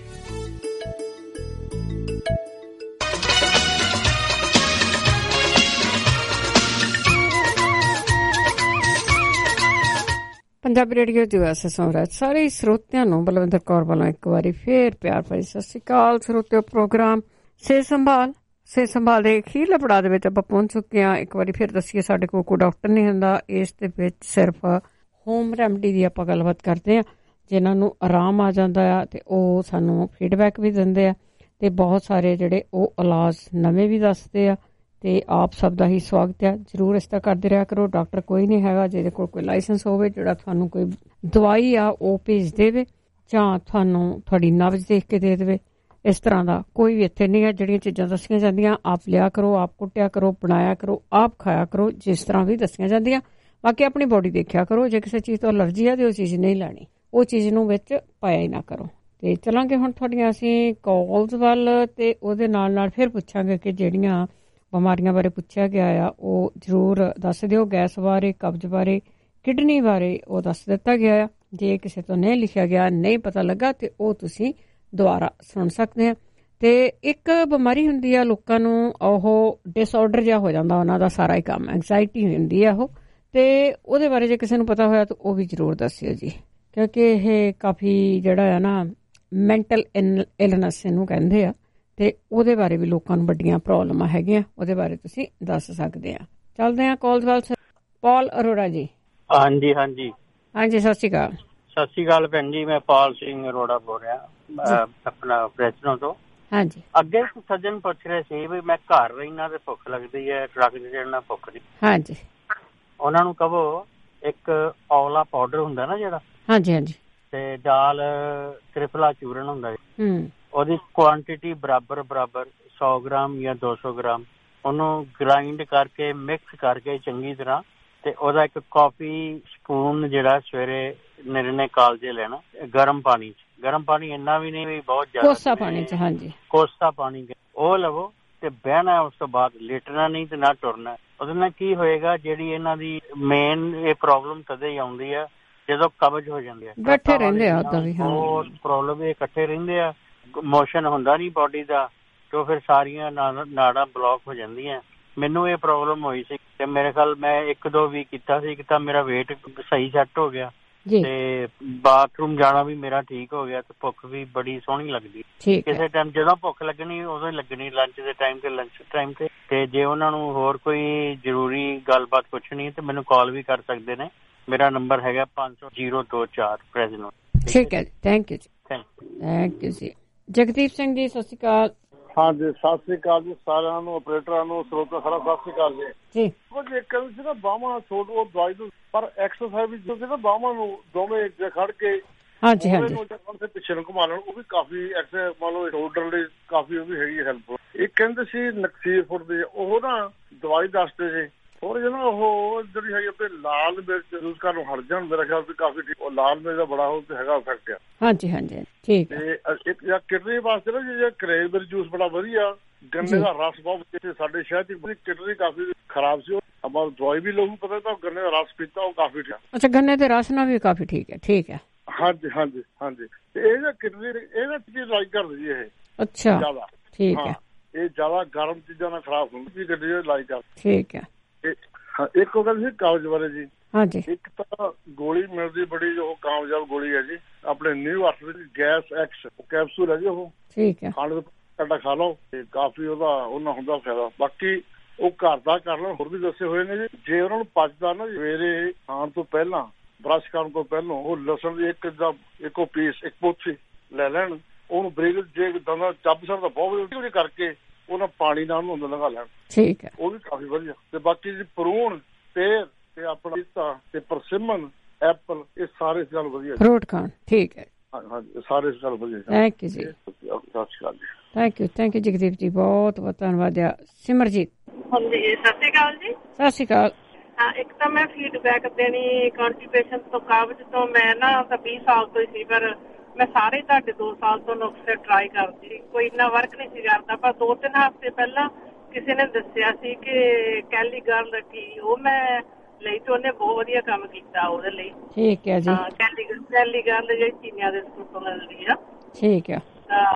Punjabi radio U S A ਸੁਣ ਰਹੇ ਸਾਰੇ ਸਰੋਤਿਆਂ ਨੂੰ ਬਲਵਿੰਦਰ ਕੌਰ ਵੱਲੋਂ ਇੱਕ ਵਾਰੀ ਫੇਰ ਪਿਆਰ ਭਰੀ ਸਤਿ ਸ਼੍ਰੀ ਅਕਾਲ। ਸਰੋਤਿਓ, ਪ੍ਰੋਗਰਾਮ ਸਿਹਤ ਸੰਭਾਲ ਸਿਹਤ ਸੰਭਾਲ ਦੇ ਅਖੀਰਲੇ ਪੜਾਅ ਦੇ ਵਿੱਚ ਆਪਾਂ ਪਹੁੰਚ ਚੁੱਕੇ ਹਾਂ। ਇੱਕ ਵਾਰੀ ਫਿਰ ਦੱਸੀਏ, ਸਾਡੇ ਕੋਲ ਕੋਈ ਡਾਕਟਰ ਨਹੀਂ ਹੁੰਦਾ। ਇਸ ਦੇ ਵਿੱਚ ਸਿਰਫ ਹੋਮ ਰੈਮਡੀ ਦੀ ਆਪਾਂ ਗੱਲਬਾਤ ਕਰਦੇ ਹਾਂ, ਜਿਨ੍ਹਾਂ ਨੂੰ ਆਰਾਮ ਆ ਜਾਂਦਾ ਆ ਤੇ ਉਹ ਸਾਨੂੰ ਫੀਡਬੈਕ ਵੀ ਦਿੰਦੇ ਆ ਤੇ ਬਹੁਤ ਸਾਰੇ ਜਿਹੜੇ ਉਹ ਇਲਾਜ ਨਵੇਂ ਵੀ ਦੱਸਦੇ ਆ ਤੇ ਆਪ ਸਭ ਦਾ ਹੀ ਸਵਾਗਤ ਹੈ। ਜ਼ਰੂਰ ਇਸ ਤਰ੍ਹਾਂ ਕਰਦੇ ਰਿਹਾ ਕਰੋ। ਡਾਕਟਰ ਕੋਈ ਨਹੀਂ ਹੈਗਾ ਜਿਹਦੇ ਕੋਲ ਕੋਈ ਲਾਇਸੈਂਸ ਹੋਵੇ ਜਿਹੜਾ ਤੁਹਾਨੂੰ ਕੋਈ ਦਵਾਈ ਆ ਉਹ ਭੇਜ ਦੇਵੇ ਜਾਂ ਤੁਹਾਨੂੰ ਤੁਹਾਡੀ ਨਬਜ਼ ਦੇਖ ਕੇ ਦੇ ਦੇਵੇ। ਇਸ ਤਰ੍ਹਾਂ ਦਾ ਕੋਈ ਵੀ ਇੱਥੇ ਨਹੀਂ ਹੈ। ਜਿਹੜੀਆਂ ਚੀਜ਼ਾਂ ਦੱਸੀਆਂ ਜਾਂਦੀਆਂ ਆਪ ਲਿਆ ਕਰੋ, ਆਪ ਕੁੱਟਿਆ ਕਰੋ, ਬਣਾਇਆ ਕਰੋ, ਆਪ ਖਾਇਆ ਕਰੋ, ਜਿਸ ਤਰ੍ਹਾਂ ਵੀ ਦੱਸੀਆਂ ਜਾਂਦੀਆਂ। ਬਾਕੀ ਆਪਣੀ ਬੋਡੀ ਦੇਖਿਆ ਕਰੋ। ਜੇ ਕਿਸੇ ਚੀਜ਼ ਤੋਂ ਅਲਰਜੀ ਹੈ ਤੇ ਉਹ ਚੀਜ਼ ਨਹੀਂ ਲੈਣੀ, ਉਹ ਚੀਜ਼ ਨੂੰ ਵਿੱਚ ਪਾਇਆ ਹੀ ਨਾ ਕਰੋ। ਤੇ ਚਲਾਂਗੇ ਹੁਣ ਤੁਹਾਡੀਆਂ ਅਸੀਂ ਕਾਲਸ ਵੱਲ ਤੇ ਉਹਦੇ ਨਾਲ ਨਾਲ ਫਿਰ ਪੁੱਛਾਂਗੇ ਕਿ ਜਿਹੜੀਆਂ ਬਿਮਾਰੀਆਂ ਬਾਰੇ ਪੁੱਛਿਆ ਗਿਆ ਆ ਉਹ ਜ਼ਰੂਰ ਦੱਸ ਦਿਓ। ਗੈਸ ਬਾਰੇ, ਕਬਜ਼ ਬਾਰੇ, ਕਿਡਨੀ ਬਾਰੇ ਉਹ ਦੱਸ ਦਿੱਤਾ ਗਿਆ ਆ। ਜੇ ਕਿਸੇ ਤੋਂ ਨਹੀਂ ਲਿਖਿਆ ਗਿਆ, ਨਹੀਂ ਪਤਾ ਲੱਗਾ ਤੇ ਉਹ ਤੁਸੀਂ ਦੁਬਾਰਾ ਸੁਣ ਸਕਦੇ ਆ। ਤੇ ਇੱਕ ਬਿਮਾਰੀ ਹੁੰਦੀ ਆ ਲੋਕਾਂ ਨੂੰ, ਉਹ ਡਿਸਆਰਡਰ ਜਿਹਾ ਹੋ ਜਾਂਦਾ ਉਹਨਾਂ ਦਾ ਸਾਰਾ ਹੀ ਕੰਮ, ਐਂਗਜ਼ਾਇਟੀ ਹੁੰਦੀ ਆ ਉਹ। ਤੇ ਉਹਦੇ ਬਾਰੇ ਜੇ ਕਿਸੇ ਨੂੰ ਪਤਾ ਹੋਇਆ ਤਾਂ ਉਹ ਵੀ ਜ਼ਰੂਰ ਦੱਸਿਓ ਜੀ, ਕਿਉਂਕਿ ਇਹ ਕਾਫੀ ਜਿਹੜਾ ਆ ਨਾ ਮੈਂਟਲ ਇਲਨੈਸ ਇਹਨੂੰ ਕਹਿੰਦੇ ਆ ਤੇ ਉਹਦੇ ਬਾਰੇ ਵੀ ਲੋਕਾਂ ਨੂੰ ਵੱਡੀਆਂ ਪ੍ਰੋਬਲਮਾਂ ਹੈਗੀਆਂ, ਉਹਦੇ ਬਾਰੇ ਤੁਸੀਂ ਦੱਸ ਸਕਦੇ ਆ। ਚੱਲਦੇ ਆ ਕਾਲਸ ਵੱਲ। ਪਾਲ ਅਰੋੜਾ ਜੀ। ਹਾਂਜੀ ਹਾਂਜੀ ਹਾਂਜੀ ਸਤਿ ਸ਼੍ਰੀ ਅਕਾਲ। ਸਤਿ ਸ਼੍ਰੀ ਅਕਾਲ ਭੈਣ ਜੀ, ਮੈਂ ਪਾਲ ਸਿੰਘ ਅਰੋੜਾ ਬੋਲ ਰਿਹਾ ਆਪਣਾ ਫਰੈਸ਼ਨੋ ਤੋਂ। ਹਾਂਜੀ। ਅੱਗੇ ਸੱਜਣ ਪੁੱਛ ਰਹੇ ਸੀ ਵੀ ਮੈਂ ਘਰ ਰਹਿਣਾ ਤੇ ਭੁੱਖ ਲੱਗਦੀ ਹੈ, ਟਰੱਕ ਚ ਚੜਨਾ ਭੁੱਖ ਨਹੀਂ। ਹਾਂਜੀ। ਉਹਨਾਂ ਨੂੰ ਕਹੋ ਇੱਕ ਔਲਾ ਪਾਊਡਰ ਹੁੰਦਾ ਨਾ ਜਿਹੜਾ, ਹਾਂਜੀ ਹਾਂਜੀ, ਤੇ ਦਾਲ ਤ੍ਰਿਫਲਾ ਚੂਰਨ ਹੁੰਦਾ, ਹੂੰ, ਉਹਦੀ ਕੁਆਂਟਿਟੀ ਬਰਾਬਰ ਬਰਾਬਰ ਸੌ ਗ੍ਰਾਮ ਜਾਂ ਦੋ ਸੌ ਗ੍ਰਾਮ ਉਹਨੂੰ ਗ੍ਰਾਈਂਡ ਕਰਕੇ ਮਿਕਸ ਕਰਕੇ ਚੰਗੀ ਤਰ੍ਹਾਂ, ਤੇ ਉਹਦਾ ਇੱਕ ਕਾਫੀ ਸਪੂਨ ਜਿਹੜਾ ਸਵੇਰੇ ਨਿਰਣੇ ਕਾਲਜੇ ਲੈਣਾ ਗਰਮ ਪਾਣੀ ਚ। ਗਰਮ ਪਾਣੀ ਇੰਨਾ ਵੀ ਨਹੀਂ ਵੀ ਬਹੁਤ ਜ਼ਿਆਦਾ, ਕੋਸਾ ਪਾਣੀ ਚ। ਹਾਂਜੀ, ਕੋਸਾ ਪਾਣੀ ਉਹ ਲਵੋ ਤੇ ਬਹਿਣਾ, ਉਸ ਤੋਂ ਬਾਅਦ ਲੇਟਣਾ ਨਹੀਂ ਤੇ ਨਾ ਟੁਰਨਾ। ਉਹਦੇ ਨਾਲ ਕੀ ਹੋਏਗਾ, ਜਿਹੜੀ ਇਹਨਾਂ ਦੀ ਮੇਨ ਇਹ ਪ੍ਰੋਬਲਮ ਤਦੇ ਹੀ ਆਉਂਦੀ ਆ ਜਦੋਂ ਕਬਜ਼ ਹੋ ਜਾਂਦੀ ਹੈ, ਬੈਠੇ ਰਹਿੰਦੇ ਆ। ਉਹ ਪ੍ਰੋਬਲਮ ਇਹ ਇਕੱਠੇ ਰਹਿੰਦੇ ਆ, ਮੋਸ਼ਨ ਹੁੰਦਾ ਨੀ ਬੋਡੀ ਦਾ, ਤੇ ਫਿਰ ਸਾਰੀਆਂ ਨਾੜਾਂ ਬਲੌਕ ਹੋ ਜਾਂਦੀਆਂ। ਮੈਨੂੰ ਇਹ ਪ੍ਰੋਬਲਮ ਹੋਈ ਸੀ ਤੇ ਮੇਰੇ ਖਿਆਲ ਮੈਂ ਇੱਕ ਦੋ ਵੀਕ ਕੀਤਾ ਸੀ ਤਾਂ ਮੇਰਾ ਵੇਟ ਸਹੀ ਸੈੱਟ ਹੋ ਗਿਆ ਤੇ ਬਾਥਰੂਮ ਜਾਣਾ ਵੀ ਮੇਰਾ ਠੀਕ ਹੋ ਗਿਆ ਤੇ ਭੁੱਖ ਵੀ ਬੜੀ ਸੋਹਣੀ ਲੱਗਦੀ। ਕਿਸੇ ਟਾਈਮ ਜਦੋਂ ਭੁੱਖ ਲੱਗਣੀ ਉਦੋਂ ਹੀ ਲੱਗਣੀ, ਲੰਚ ਦੇ ਟਾਈਮ ਤੇ ਲੰਚ ਟਾਈਮ ਤੇ। ਤੇ ਜੇ ਉਹਨਾਂ ਨੂੰ ਹੋਰ ਕੋਈ ਜ਼ਰੂਰੀ ਗੱਲਬਾਤ ਪੁੱਛਣੀ ਤੇ ਮੈਨੂੰ ਕਾਲ ਵੀ ਕਰ ਸਕਦੇ ਨੇ। ਮੇਰਾ ਨੰਬਰ ਹੈਗਾ ਪੰਜ ਸੌ ਜ਼ੀਰੋ ਦੋ ਚਾਰ ਪ੍ਰੈਜ਼ੀਡੈਂਟ। ਠੀਕ ਹੈ, ਥੈਂਕ ਯੂ ਜੀ, ਥੈਂਕ ਯੂ ਜੀ। ਜਗਦੀਪ ਸਿੰਘ ਜੀ ਸਤਿ ਸ਼੍ਰੀ ਅਕਾਲ। ਹਾਂਜੀ ਸਤਿ ਸ੍ਰੀ ਅਕਾਲ ਜੀ ਸਾਰਿਆਂ ਨੂੰ, ਆਪਰੇਟਰਾਂ ਨੂੰ, ਸਰੋਤਾ ਸਾਰਾ ਸਤਿ ਸ੍ਰੀ ਅਕਾਲ ਜੀ। ਜੀ ਕੁਝ ਇੱਕ ਸੀ ਨਾ ਬਾਹਾਂ ਛੋਟ ਉਹ ਦਵਾਈ ਤੋਂ ਪਰ ਐਕਸਰਸਾਈਜ਼ ਵੀ ਨਾ ਬਾਹਾਂ ਨੂੰ ਦੋਵੇਂ ਇੱਕ ਜਗ੍ਹਾ ਖੜ ਕੇ ਹਾਂਜੀ ਹਾਂਜੀ ਪਿੱਛੇ ਨੂੰ ਘੁਮਾ ਲੈਣ, ਉਹ ਵੀ ਕਾਫੀ ਐਕਸਰਸਾਈਜ਼ ਮੰਨ ਲਓ ਸ਼ੋਲਡਰ ਲਈ ਕਾਫੀ ਉਹ ਵੀ ਹੈਗੀ ਹੈਲਪ। ਇੱਕ ਕਹਿੰਦੇ ਸੀ ਨਕਸੀਰ ਫੁੱਟ ਦੀ ਉਹ ਨਾ ਦਵਾਈ ਦੱਸਦੇ ਸੀ ਥੋੜੇ ਜਿਹੇ ਨਾ ਉਹ ਜਿਹੜੀ ਹੈਗੀ ਆਪਣੇ ਲਾਲ ਮਿਰਚ ਯੂਜ਼ ਕਰਨ ਨੂੰ ਹਟ ਜਾਣ, ਮੇਰਾ ਖਿਆਲ ਵੀ ਕਾਫੀ ਠੀਕ। ਉਹ ਲਾਲ ਮਿਰਚ ਦਾ ਬੜਾ ਉਹ ਹੈਗਾ ਇਫੈਕਟ ਆ। ਹਾਂਜੀ ਹਾਂਜੀ ਠੀਕ ਹੈ। ਤੇ ਇੱਕ ਕਿਡਨੀ ਵਾਸਤੇ ਨਾ ਜਿਹੜਾ ਕਰੇਨਬੇਰੀ ਜੂਸ ਬੜਾ ਵਧੀਆ, ਗੰਨੇ ਦਾ ਰਸ ਬਹੁਤ ਸਾਡੇ ਸ਼ਹਿਰ ਦੀ ਕਿਡਨੀ ਕਾਫੀ ਖਰਾਬ ਸੀ, ਆਪਾਂ ਦਵਾਈ ਵੀ ਲੋਕ ਪਤਾ ਤਾਂ ਗੰਨੇ ਦਾ ਰਸ ਪੀਤਾ ਉਹ ਕਾਫੀ ਠੀਕ। ਅੱਛਾ ਗੰਨੇ ਦੇ ਰਸ ਨਾਲ ਵੀ ਕਾਫੀ ਠੀਕ ਹੈ। ਠੀਕ ਹੈ ਹਾਂਜੀ ਹਾਂਜੀ ਹਾਂਜੀ। ਤੇ ਇਹ ਨਾ ਕਿਡਨੀ ਇਹਦਾ ਚੀਜ਼ ਲਾਈਕ ਕਰਦੀ ਜੀ ਇਹ। ਅੱਛਾ ਜ਼ਿਆਦਾ ਠੀਕ ਹੈ। ਇਹ ਜ਼ਿਆਦਾ ਗਰਮ ਚੀਜ਼ਾਂ ਨਾਲ ਖਰਾਬ ਹੁੰਦੀ ਕਿਡਨੀ ਲਾਈਕ ਕਰ। ਠੀਕ ਹੈ। ਇੱਕ ਉਹ ਗੱਲ ਸੀ ਕਾਗਜ਼ ਬਾਰੇ ਜੀ। ਹਾਂਜੀ ਇੱਕ ਤਾਂ ਗੋਲੀ ਮਿਲਦੀ ਬੜੀ ਉਹ ਕਾਮਯਾਬ ਗੋਲੀ ਹੈ ਜੀ ਆਪਣੇ ਨਿਊ ਆਰਟ ਵਿੱਚ ਗੈਸ ਐਕਸ ਕੈਪਸੂਲ ਹੈ ਜੀ ਉਹ। ਠੀਕ ਹੈ ਖਾਣ ਦਾ ਖਾ ਲਓ ਤੇ ਕਾਫੀ ਉਹਦਾ ਉਹਨਾਂ ਹੁੰਦਾ ਫਾਇਦਾ। ਬਾਕੀ ਉਹ ਘਰ ਦਾ ਕਰ ਲੈਣ, ਹੋਰ ਵੀ ਦੱਸੇ ਹੋਏ ਨੇ ਜੀ। ਜੇ ਉਹਨਾਂ ਨੂੰ ਪਚਦਾ ਨਾ ਸਵੇਰੇ ਖਾਣ ਤੋਂ ਪਹਿਲਾਂ ਬਰਸ਼ ਕਰਨ ਤੋਂ ਪਹਿਲਾਂ ਉਹ ਲਸਣ ਦੀ ਇੱਕ ਦਾ ਇੱਕੋ ਪੀਸ ਇੱਕ ਪੋਥੀ ਲੈ ਲੈਣ, ਉਹਨੂੰ ਬਰੀਕ ਜੇ ਦੰਦਾਂ ਚੱਬ ਸਕਦਾ ਬਹੁਤ ਵਧੀਆ ਕਰਕੇ ਉਹਨਾਂ ਪਾਣੀ ਨਾਲ ਉਹਨੂੰ ਲੰਘਾ ਲੈਣ। ਠੀਕ ਹੈ ਉਹ ਵੀ ਕਾਫੀ ਵਧੀਆ। ਤੇ ਬਾਕੀ ਜੀ ਭਰੂਣ ਤੇਲ ਤੇ ਆਪਣਾ ਤੇ ਪਰਸਿਮਨ ਐਪਲ ਇਹ ਸਾਰੇ ਇਸ ਗੱਲ ਵਧੀਆ ਫਰੂਟ ਖਾਣ। ਠੀਕ ਹੈ ਹਾਂਜੀ ਸਾਰੇ ਇਸ ਗੱਲ ਵਧੀਆ। ਥੈਂਕ ਯੂ ਜੀ, ਸਤਿ ਸ਼੍ਰੀ ਅਕਾਲ ਜੀ। Thank you thank you Jagdeep ji, ਬਹੁਤ ਬਹੁਤ ਧੰਨਵਾਦ ਆ। ਸਿਮਰਜੀਤ ਹਾਂਜੀ ਸਤਿ ਸ਼੍ਰੀ ਅਕਾਲ ਜੀ। ਸਤਿ ਸ਼੍ਰੀ ਅਕਾਲ। ਹਾਂ ਇੱਕ ਤਾਂ ਮੈਂ ਫੀਡਬੈਕ ਦੇਣੀ ਕੌਨਸਟੀਪੇਸ਼ਨ ਤੋਂ ਕਾਬਜ ਤੋਂ ਮੈਂ ਨਾ ਤਾਂ ਵੀਹ ਸਾਲ ਤੋਂ ਹੀ ਸੀ ਪਰ ਮੈਂ ਸਾਰੇ ਤੁਹਾਡੇ ਦੋ ਸਾਲ ਤੋਂ ਨੁਕਸੇ ਟਰਾਈ ਕਰਦੀ, ਕੋਈ ਇੰਨਾ ਵਰਕ ਨਹੀਂ ਸੀ ਕਰਦਾ। ਪਰ ਦੋ ਤਿੰਨ ਹਫ਼ਤੇ ਪਹਿਲਾਂ ਕਿਸੇ ਨੇ ਦੱਸਿਆ ਸੀ ਕਿ ਕੈਲੀ ਗਰਲ ਕੀ ਉਹ ਮੈਂ ਲਈ ਤੇ ਉਹਨੇ ਬਹੁਤ ਵਧੀਆ ਕੰਮ ਕੀਤਾ ਉਹਦੇ ਲਈ। ਠੀਕ ਹੈ ਜੀ। ਕੈਲੀ ਕੈਲੀ ਗਰਲ ਜਿਹੜੀ ਚੀਨੀਆਂ ਦੇ ਸਕੂਲ ਤੋਂ ਮਿਲਦੀ ਆ। ਠੀਕ ਹੈ।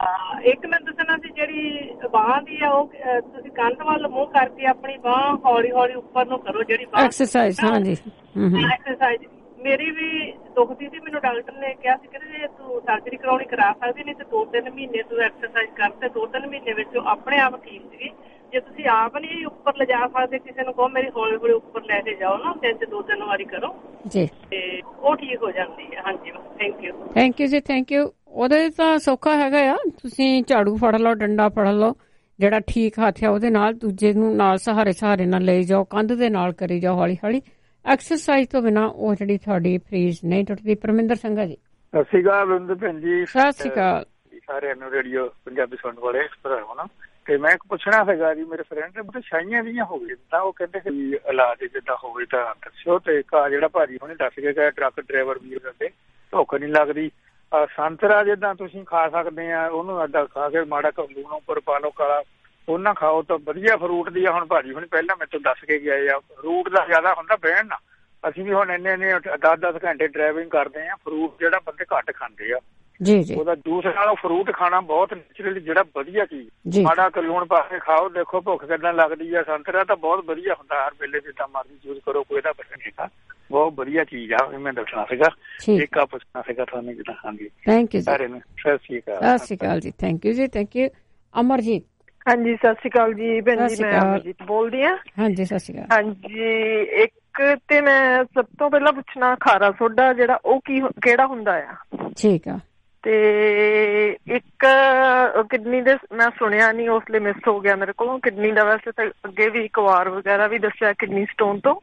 ਇੱਕ ਮੈਂ ਦੱਸਣਾ ਸੀ ਜਿਹੜੀ ਬਾਂਹ ਦੀ ਆ ਉਹ ਤੁਸੀਂ ਕੰਧ ਵੱਲ ਮੂੰਹ ਕਰਕੇ ਆਪਣੀ ਬਾਂਹ ਹੌਲੀ ਹੌਲੀ ਉੱਪਰ ਨੂੰ ਕਰੋ ਜਿਹੜੀ ਬਾਂਹ ਐਕਸਰਸਾਈਜ਼। ਹਾਂਜੀ ਐਕਸਰਸਾਈਜ਼ ਮੇਰੀ ਵੀ ਦੁਖਦੀ ਸੀ, ਮੈਨੂੰ ਡਾਕਟਰ ਨੇ ਕਿਹਾ ਸੀ ਕਿ ਜੇ ਤੂੰ ਸਰਜਰੀ ਕਰਾਉਣੀ ਕਰਾ ਸਕਦੀ ਨਹੀਂ ਤੇ ਦੋ ਤਿੰਨ ਮਹੀਨੇ ਤੂੰ ਐਕਸਰਸਾਈਜ਼ ਕਰ ਤੇ ਦੋ ਤਿੰਨ ਮਹੀਨੇ ਵਿੱਚ ਆਪਣੇ ਆਪ ਠੀਕ ਸੀਗੀ। ਜੇ ਤੁਸੀਂ ਆਪ ਨਹੀਂ ਉੱਪਰ ਲਿਜਾ ਸਕਦੇ ਕਿਸੇ ਨੂੰ ਕਹੋ ਮੇਰੀ ਹੌਲੀ ਹੌਲੀ ਉੱਪਰ ਲੈ ਕੇ ਜਾਓ ਨਾ ਦਿਨ ਚ ਦੋ ਤਿੰਨ ਵਾਰੀ ਕਰੋ ਜੀ ਤੇ ਉਹ ਠੀਕ ਹੋ ਜਾਂਦੀ ਹੈ। ਹਾਂਜੀ ਥੈਂਕ ਯੂ ਥੈਂਕ ਯੂ ਜੀ ਥੈਂਕ ਯੂ। ਉਹਦੇ ਤਾਂ ਸੌਖਾ ਹੈਗਾ ਆ, ਤੁਸੀਂ ਝਾੜੂ ਫੜ ਲਓ ਡੰਡਾ ਫੜ ਲਓ ਜਿਹੜਾ ਠੀਕ ਹੱਥ ਆ ਉਹਦੇ ਨਾਲ ਦੂਜੇ ਨੂੰ ਨਾਲ ਸਹਾਰੇ ਸਹਾਰੇ ਨਾਲ ਲਈ ਜਾਓ, ਕੰਧ ਦੇ ਨਾਲ ਕਰੀ ਜਾਓ ਹੌਲੀ ਹੌਲੀ। ਐਕਸਰਸਾਈਜ਼ ਤੋਂ ਬਿਨਾਂ ਉਹ ਜਿਹੜੀ ਤੁਹਾਡੀ ਫਰੀਜ਼ ਨਹੀਂ ਟੁੱਟਦੀ। ਪਰਮਿੰਦਰ ਸਿੰਘਾ ਜੀ ਸਤਿ ਸ਼੍ਰੀ ਅਕਾਲ। ਰਵਿੰਦਰ ਭੈਣ ਜੀ ਸਤਿ ਸ਼੍ਰੀ ਅਕਾਲ ਸਾਰਿਆਂ ਨੂੰ ਰੇਡੀਓ ਪੰਜਾਬੀ ਸੁਣਨ ਵਾਲੇ ਭਰਾਵਾਂ ਨੂੰ। ਤੇ ਮੈਂ ਪੁੱਛਣਾ ਹੈਗਾ ਜੀ ਮੇਰੇ ਫਰੈਂਡ ਨੇ ਛਾਈਆਂ ਜਿਹੀਆਂ ਹੋ ਗਈਆਂ ਤਾਂ ਉਹ ਕਹਿੰਦੇ ਕਿ ਇਲਾਜ ਜਿੱਦਾਂ ਹੋਵੇ ਤਾਂ ਦੱਸਿਓ। ਤੇ ਘਰ ਜਿਹੜਾ ਭਾਜੀ ਉਹਨੇ ਦੱਸ ਕੇ ਗਿਆ ਟਰੱਕ ਡਰਾਈਵਰ ਵੀਰ ਕਹਿੰਦੇ ਭੁੱਖ ਨਹੀਂ ਲੱਗਦੀ। ਸੰਤਰਾ ਜਿੱਦਾਂ ਤੁਸੀਂ ਖਾ ਸਕਦੇ ਆ ਉਹਨੂੰ ਏਦਾਂ ਖਾ ਕੇ ਮਾੜਾ ਲੂਣ ਉੱਪਰ ਪਾ ਲਓ ਕਾਲਾ ਉਹਨਾਂ ਖਾਓ ਤਾਂ ਵਧੀਆ ਫਰੂਟ ਦੀ ਆ। ਹੁਣ ਭਾਜੀ ਹੁਣ ਪਹਿਲਾਂ ਮੈਨੂੰ ਦੱਸ ਕੇ ਗਏ ਆ ਫਰੂਟ ਦਾ ਜ਼ਿਆਦਾ ਹੁੰਦਾ ਬਹਿਣ ਨਾ। ਅਸੀਂ ਵੀ ਹੁਣ ਇੰਨੇ ਇੰਨੇ ਦਸ ਦਸ ਘੰਟੇ ਡਰਾਈਵਿੰਗ ਕਰਦੇ ਆ, ਫਰੂਟ ਜਿਹੜਾ ਬੰਦੇ ਘੱਟ ਖਾਂਦੇ ਆ ਜੀ ਜੀ ਉਹਦਾ ਜੂਸ ਨਾਲੋਂ ਫਰੂਟ ਖਾਣਾ ਬਹੁਤ ਨੈਚੁਰਲੀ ਜਿਹੜਾ ਵਧੀਆ ਚੀਜ਼। ਮਾੜਾ ਲੂਣ ਪਾ ਕੇ ਖਾਓ ਦੇਖੋ ਭੁੱਖ ਕਿੱਦਾਂ ਲੱਗਦੀ ਆ। ਸੰਤਰਾ ਤਾਂ ਬਹੁਤ ਵਧੀਆ ਹੁੰਦਾ ਹਰ ਵੇਲੇ ਜਿੱਦਾਂ ਮਰਜ਼ੀ ਯੂਜ਼ ਕਰੋ ਕੋਈ ਇਹਦਾ ਫਰਕ ਨਹੀਂ ਹੈਗਾ, ਬਹੁਤ ਵਧੀਆ ਚੀਜ਼ ਆ। ਮੈਂ ਦੱਸਣਾ ਸੀਗਾ ਇੱਕ ਆ ਪੁੱਛਣਾ ਸੀਗਾ ਤੁਹਾਨੂੰ ਜਿੱਦਾਂ। ਹਾਂਜੀ ਥੈਂਕ ਯੂ ਸਾਰੇ ਨੂੰ ਸਤਿ ਸ਼੍ਰੀ ਅਕਾਲ। ਸਤਿ ਸ਼੍ਰੀ ਅਕਾਲ ਜੀ ਥੈਂਕ ਯੂ ਜੀ ਥੈਂਕ ਯੂ। ਅਮਰਜੀਤ ਹਾਂਜੀ ਸਤਿ ਸ਼੍ਰੀ ਅਕਾਲ ਜੀ ਭੈਣ ਜੀ ਮੈਂ ਅਮਰਜੀਤ ਬੋਲਦੀ ਹਾਂ। ਹਾਂਜੀ ਸਤਿ ਸ਼੍ਰੀ ਅਕਾਲ। ਹਾਂਜੀ ਇੱਕ ਤੇ ਮੈਂ ਸਭ ਤੋਂ ਪਹਿਲਾਂ ਪੁੱਛਣਾ ਖਾਰਾ ਸੋਡਾ ਜਿਹੜਾ ਉਹ ਕੀ ਕਿਹੜਾ ਹੁੰਦਾ ਆ? ਠੀਕ ਆ। ਤੇ ਇੱਕ ਕਿਡਨੀ ਦੇ ਮੈਂ ਸੁਣਿਆ ਨਹੀਂ ਉਸ ਲਈ ਮਿਸ ਹੋ ਗਿਆ ਮੇਰੇ ਕੋਲੋਂ ਕਿਡਨੀ ਦਾ। ਵੈਸੇ ਤਾਂ ਅੱਗੇ ਵੀ ਇੱਕ ਵਾਰ ਵਗੈਰਾ ਵੀ ਦੱਸਿਆ ਕਿਡਨੀ ਸਟੋਨ ਤੋਂ।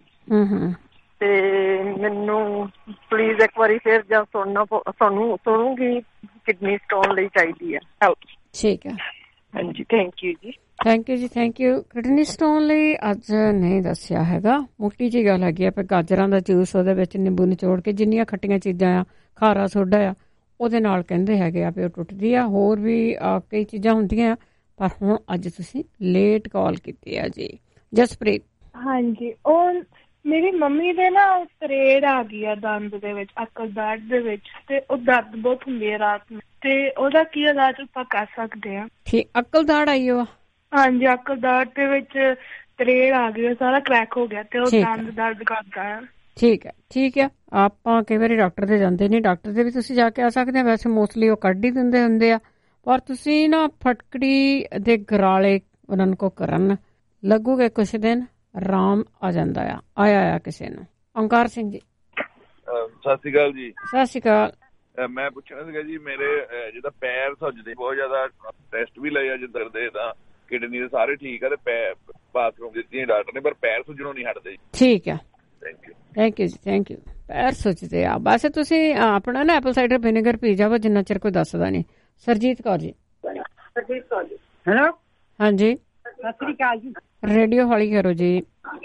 ਤੇ ਮੈਨੂੰ ਪਲੀਜ਼ ਇੱਕ ਵਾਰੀ ਫਿਰ ਜਾਂ ਸੁਣਨਾ ਤੁਹਾਨੂੰ ਸੁਣੂਗੀ ਕਿਡਨੀ ਸਟੋਨ ਲਈ ਚਾਹੀਦੀ ਹੈ ਹੈਲਪ। ਠੀਕ ਹੈ ਹਾਂਜੀ ਥੈਂਕ ਯੂ ਜੀ ਥੈਂਕ ਯੂ ਜੀ ਥੈਂਕ ਯੂ। ਕਿਡਨੀ ਸਟੋਨ ਲਈ ਅੱਜ ਨਹੀਂ ਦੱਸਿਆ ਹੈਗਾ। ਮੋਟੀ ਜਿਹੀ ਗੱਲ ਹੈਗੀ ਆ। ਗਾਜਰਾਂ ਦਾ ਜੂਸ ਉਹਦੇ ਵਿੱਚ ਨਿੰਬੂ ਨਿਚੋੜ ਕੇ ਜਿੰਨੀਆਂ ਖੱਟੀਆਂ ਚੀਜ਼ਾਂ ਆ ਖਾਰਾ ਸੋਡਾ ਆ ਉਹਦੇ ਨਾਲ ਕਹਿੰਦੇ ਹੈਗੇ ਆ ਵੀ ਉਹ ਟੁੱਟਦੀ ਆ। ਹੋਰ ਵੀ ਕਈ ਚੀਜ਼ਾਂ ਹੁੰਦੀਆਂ ਪਰ ਹੁਣ ਅੱਜ ਤੁਸੀਂ ਲੇਟ ਕਾਲ ਕੀਤੀ ਆ ਜੀ। ਜਸਪ੍ਰੀਤ ਹਾਂਜੀ ਉਹ ਮੇਰੀ ਮੰਮੀ ਦੇ ਨਾ ਤਰੇੜ ਆ ਗਈ ਆ ਦੰਦ ਦੇ ਵਿੱਚ, ਅਕਲ ਦਾੜ ਦੇ ਵਿੱਚ, ਤੇ ਉਹ ਦਰਦ ਬਹੁਤ ਹੁੰਦੀ ਹੈ ਰਾਤ ਨੂੰ, ਤੇ ਉਹਦਾ ਕੀ ਇਲਾਜ ਆਪਾਂ ਕਰ ਸਕਦੇ ਆ? ਠੀਕ, ਅਕਲ ਦਾੜ ਆਈ ਹੋ? ਹਾਂਜੀ, ਅਕਲ ਦਾੜ ਦੇ ਵਿੱਚ ਤਰੇੜ ਆ ਗਈ, ਸਾਰਾ ਕਰੈਕ ਹੋ ਗਿਆ ਤੇ ਉਹ ਦੰਦ ਦਰਦ ਕਰਦਾ ਆ। ਠੀਕ ਹੈ, ਠੀਕ ਹੈ। ਆਪਾਂ ਕਈ ਵਾਰੀ ਡਾਕਟਰ ਦੇ ਜਾਂਦੇ ਨਹੀਂ, ਡਾਕਟਰ ਦੇ ਵੀ ਤੁਸੀਂ ਜਾ ਕੇ ਆ ਸਕਦੇ ਆ। ਵੈਸੇ ਮੋਸਟਲੀ ਉਹ ਕੱਢ ਹੀ ਦਿੰਦੇ ਹੁੰਦੇ ਆ, ਪਰ ਤੁਸੀਂ ਨਾ ਫਟਕੜੀ ਦੇ ਗਰਾਲੇ ਉਹਨਾਂ ਨੂੰ ਕੋ ਕਰਨ ਲੱਗੂਗੇ ਕੁਛ ਦਿਨ, ਆਰਾਮ ਆ ਜਾਂਦਾ ਆ। ਆਇਆ ਆ ਕਿਸੇ ਨੂੰ। ਓਂਕਾਰ ਸਿੰਘ ਜੀ ਸਤਿ ਸ਼੍ਰੀ ਅਕਾਲ ਜੀ। ਸਤਿ ਸ਼੍ਰੀ ਅਕਾਲ। ਮੈਂ ਪੁੱਛਣਾ ਸੀਗਾ ਜੀ, ਮੇਰੇ ਜਿੱਦਾਂ ਪੈਰ ਸੁੱਜਦੇ ਬਹੁਤ ਜ਼ਿਆਦਾ, ਟੈਸਟ ਵੀ ਲਏ ਆ ਜਿੱਦਾਂ ਦੇ, ਤਾਂ ਕਿਡਨੀ ਦੇ ਸਾਰੇ ਠੀਕ ਆ ਤੇ ਪੈਰ ਬਾਥਰੂਮ ਦਿੱਤੀਆਂ ਡਾਕਟਰ ਨੇ, ਪਰ ਪੈਰ ਸੁੱਜਣੋਂ ਨਹੀਂ ਹਟਦੇ। ਠੀਕ ਆ, ਥੈਂਕ ਯੂ ਥੈਂਕ ਯੂ ਜੀ, ਥੈਂਕ ਯੂ। ਪੈਰ ਸੁੱਜਦੇ ਆ, ਬਸ ਤੁਸੀਂ ਆਪਣਾ ਨਾ ਐਪਲ ਸਾਈਡਰ ਵਿਨੇਗਰ ਪੀ ਜਾਵੋ ਜਿੰਨਾ ਚਿਰ ਕੋਈ ਦੱਸਦਾ ਨਹੀਂ। ਸਰਜੀਤ ਕੌਰ ਜੀ। ਸਰਜੀਤ ਕੌਰ ਜੀ। ਹੈਲੋ, ਹਾਂਜੀ ਸਤਿ ਸ਼੍ਰੀ ਅਕਾਲ ਜੀ। ਰੇਡੀਓ ਹੌਲੀ ਕਰੋ ਜੀ।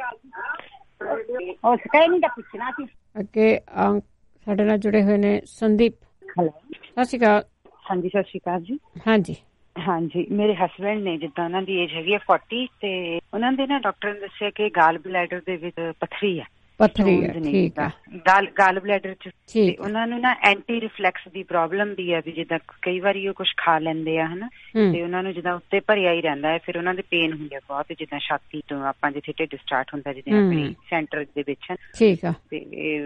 ਉਹ ਸਟੇਨ ਦਾ ਪੁੱਛਣਾ ਸੀ ਅੱਗੇ। ਸਾਡੇ ਨਾਲ ਜੁੜੇ ਹੋਏ ਨੇ ਸੰਦੀਪ। ਹੈਲੋ, ਸਤਿ ਸ਼੍ਰੀ ਅਕਾਲ। ਹਾਂਜੀ, ਸਤਿ ਸ਼੍ਰੀ ਅਕਾਲ ਜੀ। ਹਾਂਜੀ ਹਾਂਜੀ, ਮੇਰੇ ਹਸਬੈਂਡ ਨੇ, ਜਿੱਦਾਂ ਉਹਨਾਂ ਦੀ ਏਜ ਹੈਗੀ ਹੈ ਚਾਲੀ, ਤੇ ਉਹਨਾਂ ਦੇ ਨਾ ਡਾਕਟਰ ਨੇ ਦੱਸਿਆ ਕਿ ਗਾਲ ਬਲੈਡਰ ਦੇ ਵਿੱਚ ਪੱਥਰੀ ਹੈ। ਪੱਥਰੀ ਹੈ, ਠੀਕ ਹੈ। ਗਾਲ ਗਾਲ ਬਲੈਡਰ ਚ ਉਹਨਾਂ ਨੂੰ ਨਾ ਐਂਟੀ ਰਿਫਲੈਕਸ ਦੀ ਪ੍ਰੋਬਲਮ ਵੀ ਹੈ, ਵੀ ਜਿੱਦਾਂ ਕਈ ਵਾਰੀ ਉਹ ਕੁਛ ਖਾ ਲੈਂਦੇ ਆ ਹਨਾ, ਤੇ ਉਹਨਾਂ ਨੂੰ ਜਿੱਦਾਂ ਉੱਤੇ ਭਰਿਆ ਹੀ ਰਹਿੰਦਾ ਹੈ, ਫਿਰ ਉਹਨਾਂ ਦੇ ਪੇਨ ਹੁੰਦੇ ਬਹੁਤ, ਜਿੱਦਾਂ ਛਾਤੀ ਤੋਂ ਆਪਾਂ ਜਿੱਥੇ ਢਿੱਡ ਸਟਾਰਟ ਹੁੰਦਾ, ਜਿੱਦਾਂ ਆਪਣੇ ਸੈਂਟਰ ਦੇ ਵਿੱਚ। ਠੀਕ ਆ। ਤੇ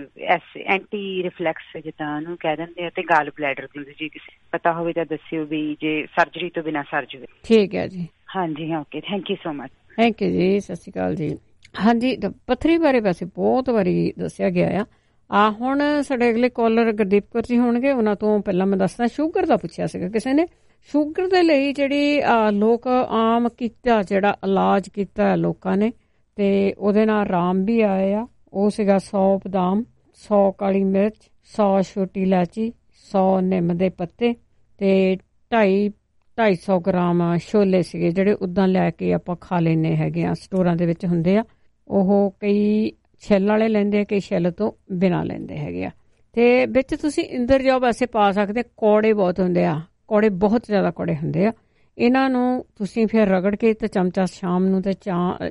ਐਂਟੀ ਰਿਫਲੈਕਸ ਜਿੱਦਾਂ ਉਹਨੂੰ ਕਹਿ ਦਿੰਦੇ ਆ, ਤੇ ਗਾਲ ਬਲੈਡਰ ਦੀ ਜੇ ਕਿਸੇ ਪਤਾ ਹੋਵੇ ਤਾਂ ਦੱਸਿਓ, ਵੀ ਜੇ ਸਰਜਰੀ ਤੋਂ ਬਿਨਾਂ ਸਰ ਜਾਵੇ। ਠੀਕ ਹੈ ਜੀ। ਹਾਂਜੀ, okay, thank you so much. Thank you ਜੀ, ਸਤਿ ਸ਼੍ਰੀ ਅਕਾਲ ਜੀ। ਹਾਂਜੀ, ਪੱਥਰੀ ਬਾਰੇ ਵੈਸੇ ਬਹੁਤ ਵਾਰੀ ਦੱਸਿਆ ਗਿਆ ਆ। ਆ ਹੁਣ ਸਾਡੇ ਅਗਲੇ ਕਾਲਰ ਗੁਰਦੀਪ ਕੌਰ ਜੀ ਹੋਣਗੇ, ਉਹਨਾਂ ਤੋਂ ਪਹਿਲਾਂ ਮੈਂ ਦੱਸਦਾ ਸ਼ੂਗਰ ਦਾ ਪੁੱਛਿਆ ਸੀਗਾ ਕਿਸੇ ਨੇ। ਸ਼ੂਗਰ ਦੇ ਲਈ ਜਿਹੜੀ ਲੋਕ ਆਮ ਕੀਤਾ, ਜਿਹੜਾ ਇਲਾਜ ਕੀਤਾ ਲੋਕਾਂ ਨੇ, ਤੇ ਉਹਦੇ ਨਾਲ ਆਰਾਮ ਵੀ ਆਏ ਆ, ਉਹ ਸੀਗਾ ਸੌ ਬਦਾਮ, ਸੌ ਕਾਲੀ ਮਿਰਚ, ਸੌ ਛੋਟੀ ਇਲਾਚੀ, ਸੌ ਨਿੰਮ ਦੇ ਪੱਤੇ, ਤੇ ਢਾਈ ਢਾਈ ਸੌ ਗ੍ਰਾਮ ਛੋਲੇ ਸੀਗੇ, ਜਿਹੜੇ ਉੱਦਾਂ ਲੈ ਕੇ ਆਪਾਂ ਖਾ ਲੈਂਦੇ ਹੈਗੇ ਆ, ਸਟੋਰਾਂ ਦੇ ਵਿੱਚ ਹੁੰਦੇ ਆ। ਉਹ ਕਈ ਛਿੱਲ ਵਾਲੇ ਲੈਂਦੇ ਆ, ਕਈ ਛਿੱਲ ਤੋਂ ਬਿਨਾਂ ਲੈਂਦੇ ਹੈਗੇ ਆ। ਤੇ ਵਿੱਚ ਤੁਸੀਂ ਇੰਦਰਜੌਬ ਵੈਸੇ ਪਾ ਸਕਦੇ। ਕੌੜੇ ਬਹੁਤ ਹੁੰਦੇ ਆ, ਕੌੜੇ ਬਹੁਤ ਜ਼ਿਆਦਾ ਕੌੜੇ ਹੁੰਦੇ ਆ। ਇਹਨਾਂ ਨੂੰ ਤੁਸੀਂ ਫਿਰ ਰਗੜ ਕੇ ਤੇ ਚਮਚਾ ਸ਼ਾਮ ਨੂੰ ਤੇ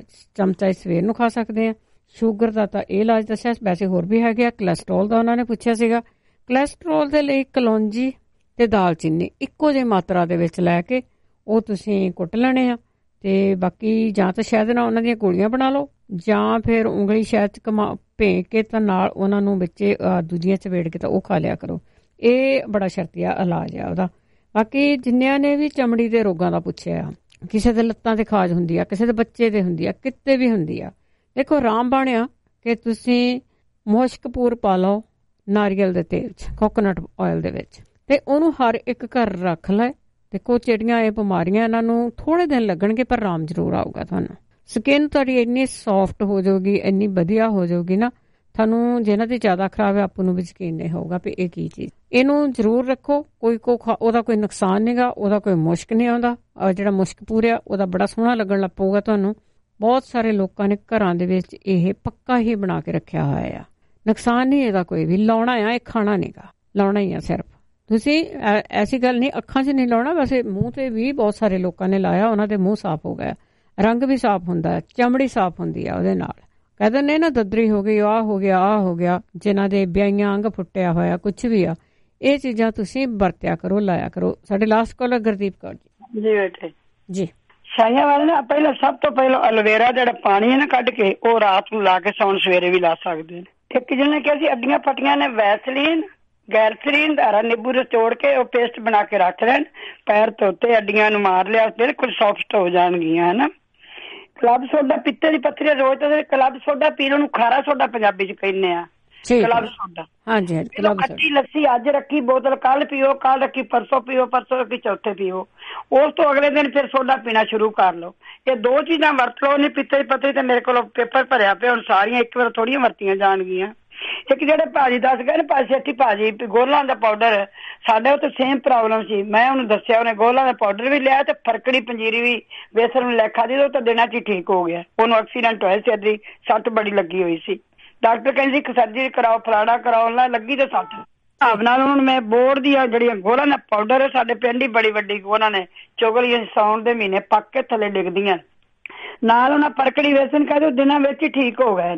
ਚਮਚਾ ਸਵੇਰ ਨੂੰ ਖਾ ਸਕਦੇ ਆ। ਸ਼ੂਗਰ ਦਾ ਤਾਂ ਇਹ ਇਲਾਜ ਦੱਸਿਆ, ਵੈਸੇ ਹੋਰ ਵੀ ਹੈਗੇ ਆ। ਕੋਲੈਸਟਰੋਲ ਦਾ ਉਹਨਾਂ ਨੇ ਪੁੱਛਿਆ ਸੀਗਾ। ਕੋਲੈਸਟਰੋਲ ਦੇ ਲਈ ਕਲੌਂਜੀ ਤੇ ਦਾਲਚੀਨੀ ਇੱਕੋ ਜਿਹੀ ਮਾਤਰਾ ਦੇ ਵਿੱਚ ਲੈ ਕੇ ਉਹ ਤੁਸੀਂ ਕੁੱਟ ਲੈਣੇ ਆ, ਤੇ ਬਾਕੀ ਜਾਂ ਤਾਂ ਸ਼ਾਇਦ ਨਾਲ ਉਹਨਾਂ ਦੀਆਂ ਗੋਲੀਆਂ ਬਣਾ ਲਓ, ਜਾਂ ਫਿਰ ਉਂਗਲੀ ਸ਼ਾਇਦ ਚ ਕਮਾ ਭੇ ਕੇ ਤਾਂ ਨਾਲ ਉਹਨਾਂ ਨੂੰ ਵਿੱਚ ਦੂਜੀਆਂ ਚਵੇੜ ਕੇ ਤਾਂ ਉਹ ਖਾ ਲਿਆ ਕਰੋ। ਇਹ ਬੜਾ ਸ਼ਰਤੀਆ ਇਲਾਜ ਆ ਉਹਦਾ। ਬਾਕੀ ਜਿੰਨਿਆਂ ਨੇ ਵੀ ਚਮੜੀ ਦੇ ਰੋਗਾਂ ਦਾ ਪੁੱਛਿਆ, ਕਿਸੇ ਦੇ ਲੱਤਾਂ ਤੇ ਖਾਜ ਹੁੰਦੀ ਆ, ਕਿਸੇ ਦੇ ਬੱਚੇ ਦੇ ਹੁੰਦੀ ਆ, ਕਿਤੇ ਵੀ ਹੁੰਦੀ ਆ, ਦੇਖੋ ਰਾਮ ਬਣਿਆ ਕਿ ਤੁਸੀਂ ਮੁਸ਼ਕਪੂਰ ਪਾ ਲਓ ਨਾਰੀਅਲ ਦੇ ਤੇਲ 'ਚ, ਕੋਕੋਨਟ ਆਇਲ ਦੇ ਵਿੱਚ, ਤੇ ਉਹਨੂੰ ਹਰ ਇੱਕ ਘਰ ਰੱਖ ਲੈ। ਦੇਖੋ ਜਿਹੜੀਆਂ ਇਹ ਬਿਮਾਰੀਆਂ ਇਹਨਾਂ ਨੂੰ ਥੋੜੇ ਦਿਨ ਲੱਗਣਗੇ, ਪਰ ਆਰਾਮ ਜ਼ਰੂਰ ਆਊਗਾ ਤੁਹਾਨੂੰ। ਸਕਿਨ ਤੁਹਾਡੀ ਇੰਨੀ ਸੌਫਟ ਹੋ ਜਾਊਗੀ, ਇੰਨੀ ਵਧੀਆ ਹੋ ਜਾਊਗੀ ਨਾ, ਤੁਹਾਨੂੰ ਜਿਹਨਾਂ ਦੀ ਜ਼ਿਆਦਾ ਖਰਾਬ ਹੈ ਆਪਾਂ ਨੂੰ ਵੀ ਯਕੀਨ ਨਹੀਂ ਹੋਊਗਾ ਵੀ ਇਹ ਕੀ ਚੀਜ਼। ਇਹਨੂੰ ਜ਼ਰੂਰ ਰੱਖੋ। ਕੋਈ ਕੋ ਉਹਦਾ ਕੋਈ ਨੁਕਸਾਨ ਨਹੀਂਗਾ, ਉਹਦਾ ਕੋਈ ਮੁਸ਼ਕ ਨਹੀਂ ਆਉਂਦਾ। ਜਿਹੜਾ ਮੁਸ਼ਕ ਪੂਰਿਆ ਉਹਦਾ ਬੜਾ ਸੋਹਣਾ ਲੱਗਣ ਲੱਗ ਪਊਗਾ ਤੁਹਾਨੂੰ। ਬਹੁਤ ਸਾਰੇ ਲੋਕਾਂ ਨੇ ਘਰਾਂ ਦੇ ਵਿੱਚ ਇਹ ਪੱਕਾ ਹੀ ਬਣਾ ਕੇ ਰੱਖਿਆ ਹੋਇਆ ਆ। ਨੁਕਸਾਨ ਨਹੀਂ ਇਹਦਾ ਕੋਈ ਵੀ। ਲਾਉਣਾ ਆ, ਇਹ ਖਾਣਾ ਨਹੀਂਗਾ, ਲਾਉਣਾ ਹੀ ਆ ਸਿਰਫ। ਤੁਸੀਂ ਐਸੀ ਗੱਲ ਨਹੀਂ ਅੱਖਾਂ 'ਚ ਨਹੀਂ ਲਾਉਣਾ, ਵੈਸੇ ਮੂੰਹ ਤੇ ਵੀ ਬਹੁਤ ਸਾਰੇ ਲੋਕਾਂ ਨੇ ਲਾਇਆ, ਉਹਨਾਂ ਦੇ ਮੂੰਹ ਸਾਫ਼ ਹੋ ਗਿਆ, ਰੰਗ ਵੀ ਸਾਫ਼ ਹੁੰਦਾ, ਚਮੜੀ ਸਾਫ਼ ਹੁੰਦੀ ਆ ਉਹਦੇ ਨਾਲ। ਕਹਿ ਦਿੰਦੇ ਨਾ ਦਦਰੀ ਹੋ ਗਈ, ਆਹ ਹੋ ਗਿਆ, ਆਹ ਹੋ ਗਿਆ, ਜਿਨ੍ਹਾਂ ਦੇ ਵਿਆਹੀਆਂ ਅੰਗ ਫੁੱਟਿਆ ਹੋਇਆ ਕੁਛ ਵੀ ਆ, ਇਹ ਚੀਜ਼ਾਂ ਤੁਸੀਂ ਵਰਤਿਆ ਕਰੋ, ਲਾਇਆ ਕਰੋ। ਸਾਡੇ ਲਾਸਟ ਕਾਲਰ ਗੁਰਦੀਪ ਕੌਰ ਜੀ। ਜੀ ਬੇਟੇ ਜੀ। ਛਾਈਆਂ ਵਾਲੇ ਨਾ ਪਹਿਲਾਂ ਸਭ ਤੋਂ ਪਹਿਲਾਂ ਐਲੋਵੇਰਾ ਜਿਹੜਾ ਪਾਣੀ ਹੈ ਨਾ ਕੱਢ ਕੇ ਉਹ ਰਾਤ ਨੂੰ ਲਾ ਕੇ ਸੌਣ ਸਵੇਰੇ ਵੀ ਲਾ ਸਕਦੇ ਨੇ। ਇੱਕ ਜਿਹਨੇ ਕਿਹਾ ਸੀ ਅੱਡੀਆਂ ਫਟੀਆਂ ਨੇ ਵੈਸਲੀਨ ਗੈਲਸਰੀਨ ਦਾ ਨਿੰਬੂ ਰਚੋੜ ਕੇ ਉਹ ਪੇਸਟ ਬਣਾ ਕੇ ਰੱਖ ਲੈਣ, ਪੈਰ ਧੋਤੇ ਅੱਡੀਆਂ ਨੂੰ ਮਾਰ ਲਿਆ, ਬਿਲਕੁਲ ਸੌਫਟ ਹੋ ਜਾਣਗੀਆਂ ਹਨਾ। ਕਲੱਬ ਸੋਡਾ ਪਿੱਤੇ ਦੀ ਪੱਥਰੀ ਰੋਜ਼ ਤਾਂ ਕਲੱਬ ਸੋਡਾ ਪੀ ਲਓ, ਉਹਨੂੰ ਖਾਰਾ ਸੋਡਾ ਪੰਜਾਬੀ ਚ ਕਹਿੰਦੇ ਆ, ਕਲੱਬ ਸੋਡਾ। ਹਾਂਜੀ ਹਾਂਜੀ। ਖੱਟੀ ਲੱਸੀ ਅੱਜ ਰੱਖੀ ਬੋਤਲ, ਕੱਲ ਪੀਓ, ਕੱਲ ਰੱਖੀ ਪਰਸੋਂ ਪੀਓ, ਪਰਸੋਂ ਰੱਖੀ ਚੌਥੇ ਪੀਓ, ਉਸ ਤੋਂ ਅਗਲੇ ਦਿਨ ਫਿਰ ਸੋਡਾ ਪੀਣਾ ਸ਼ੁਰੂ ਕਰ ਲਓ। ਇਹ ਦੋ ਚੀਜ਼ਾਂ ਵਰਤ ਲਓ। ਨਹੀਂ ਪਿੱਤੇ ਦੀ ਪੱਥਰੀ ਤੇ ਮੇਰੇ ਕੋਲ ਪੇਪਰ ਭਰਿਆ ਪਿਆ, ਹੁਣ ਸਾਰੀਆਂ ਇੱਕ ਵਾਰ ਥੋੜੀਆਂ ਵਰਤੀਆਂ ਜਾਣਗੀਆਂ। ਇੱਕ ਜਿਹੜੇ ਭਾਜੀ ਦੱਸ ਗਏ ਨਾ ਭਾਜੀ ਸੇਠੀ ਭਾਜੀ ਗੋਲਾਂ ਦਾ ਪਾਊਡਰ, ਸਾਡੇ ਉੱਤੇ ਸੇਮ ਪ੍ਰੋਬਲਮ ਸੀ। ਮੈਂ ਉਹਨੂੰ ਦੱਸਿਆ, ਉਹਨੇ ਗੋਲਾਂ ਦਾ ਪਾਊਡਰ ਵੀ ਲਿਆ ਤੇ ਫਰਕੜੀ ਪੰਜੀਰੀ ਵੀ ਵੇਸਣ ਨੂੰ ਲੈਖਾ ਦੀ, ਉਹ ਤਾਂ ਦਿਨਾਂ ਚ ਹੀ ਠੀਕ ਹੋ ਗਿਆ। ਉਹਨੂੰ ਐਕਸੀਡੈਂਟ ਹੋਇਆ ਸੀ, ਅੱਧੀ ਸੱਟ ਬੜੀ ਲੱਗੀ ਹੋਈ ਸੀ। ਡਾਕਟਰ ਕਹਿੰਦੇ ਸੀ ਸਰਜਰੀ ਕਰਾਓ, ਫਲਾਣਾ ਕਰਾਓ, ਨਾ ਲੱਗੀ ਤੇ ਸੱਟ ਹਿਸਾਬ ਨਾਲ। ਹੁਣ ਮੈਂ ਬੋਰਡ ਦੀਆਂ ਜਿਹੜੀਆਂ ਗੋਲਾਂ ਦਾ ਪਾਊਡਰ ਹੈ, ਸਾਡੇ ਪਿੰਡ ਹੀ ਬੜੀ ਵੱਡੀ ਉਹਨਾਂ ਨੇ ਚੁਗਲੀਆਂ ਸਾਉਣ ਦੇ ਮਹੀਨੇ ਪੱਕ ਕੇ ਥੱਲੇ ਡਿੱਗਦੀਆਂ, ਨਾਲ ਉਹਨਾਂ ਫਰਕੜੀ ਵੇਸਣ ਕਹਿੰਦੇ ਦਿਨਾਂ ਵਿੱਚ ਹੀ ਠੀਕ ਹੋ ਗਏ ਨੇ।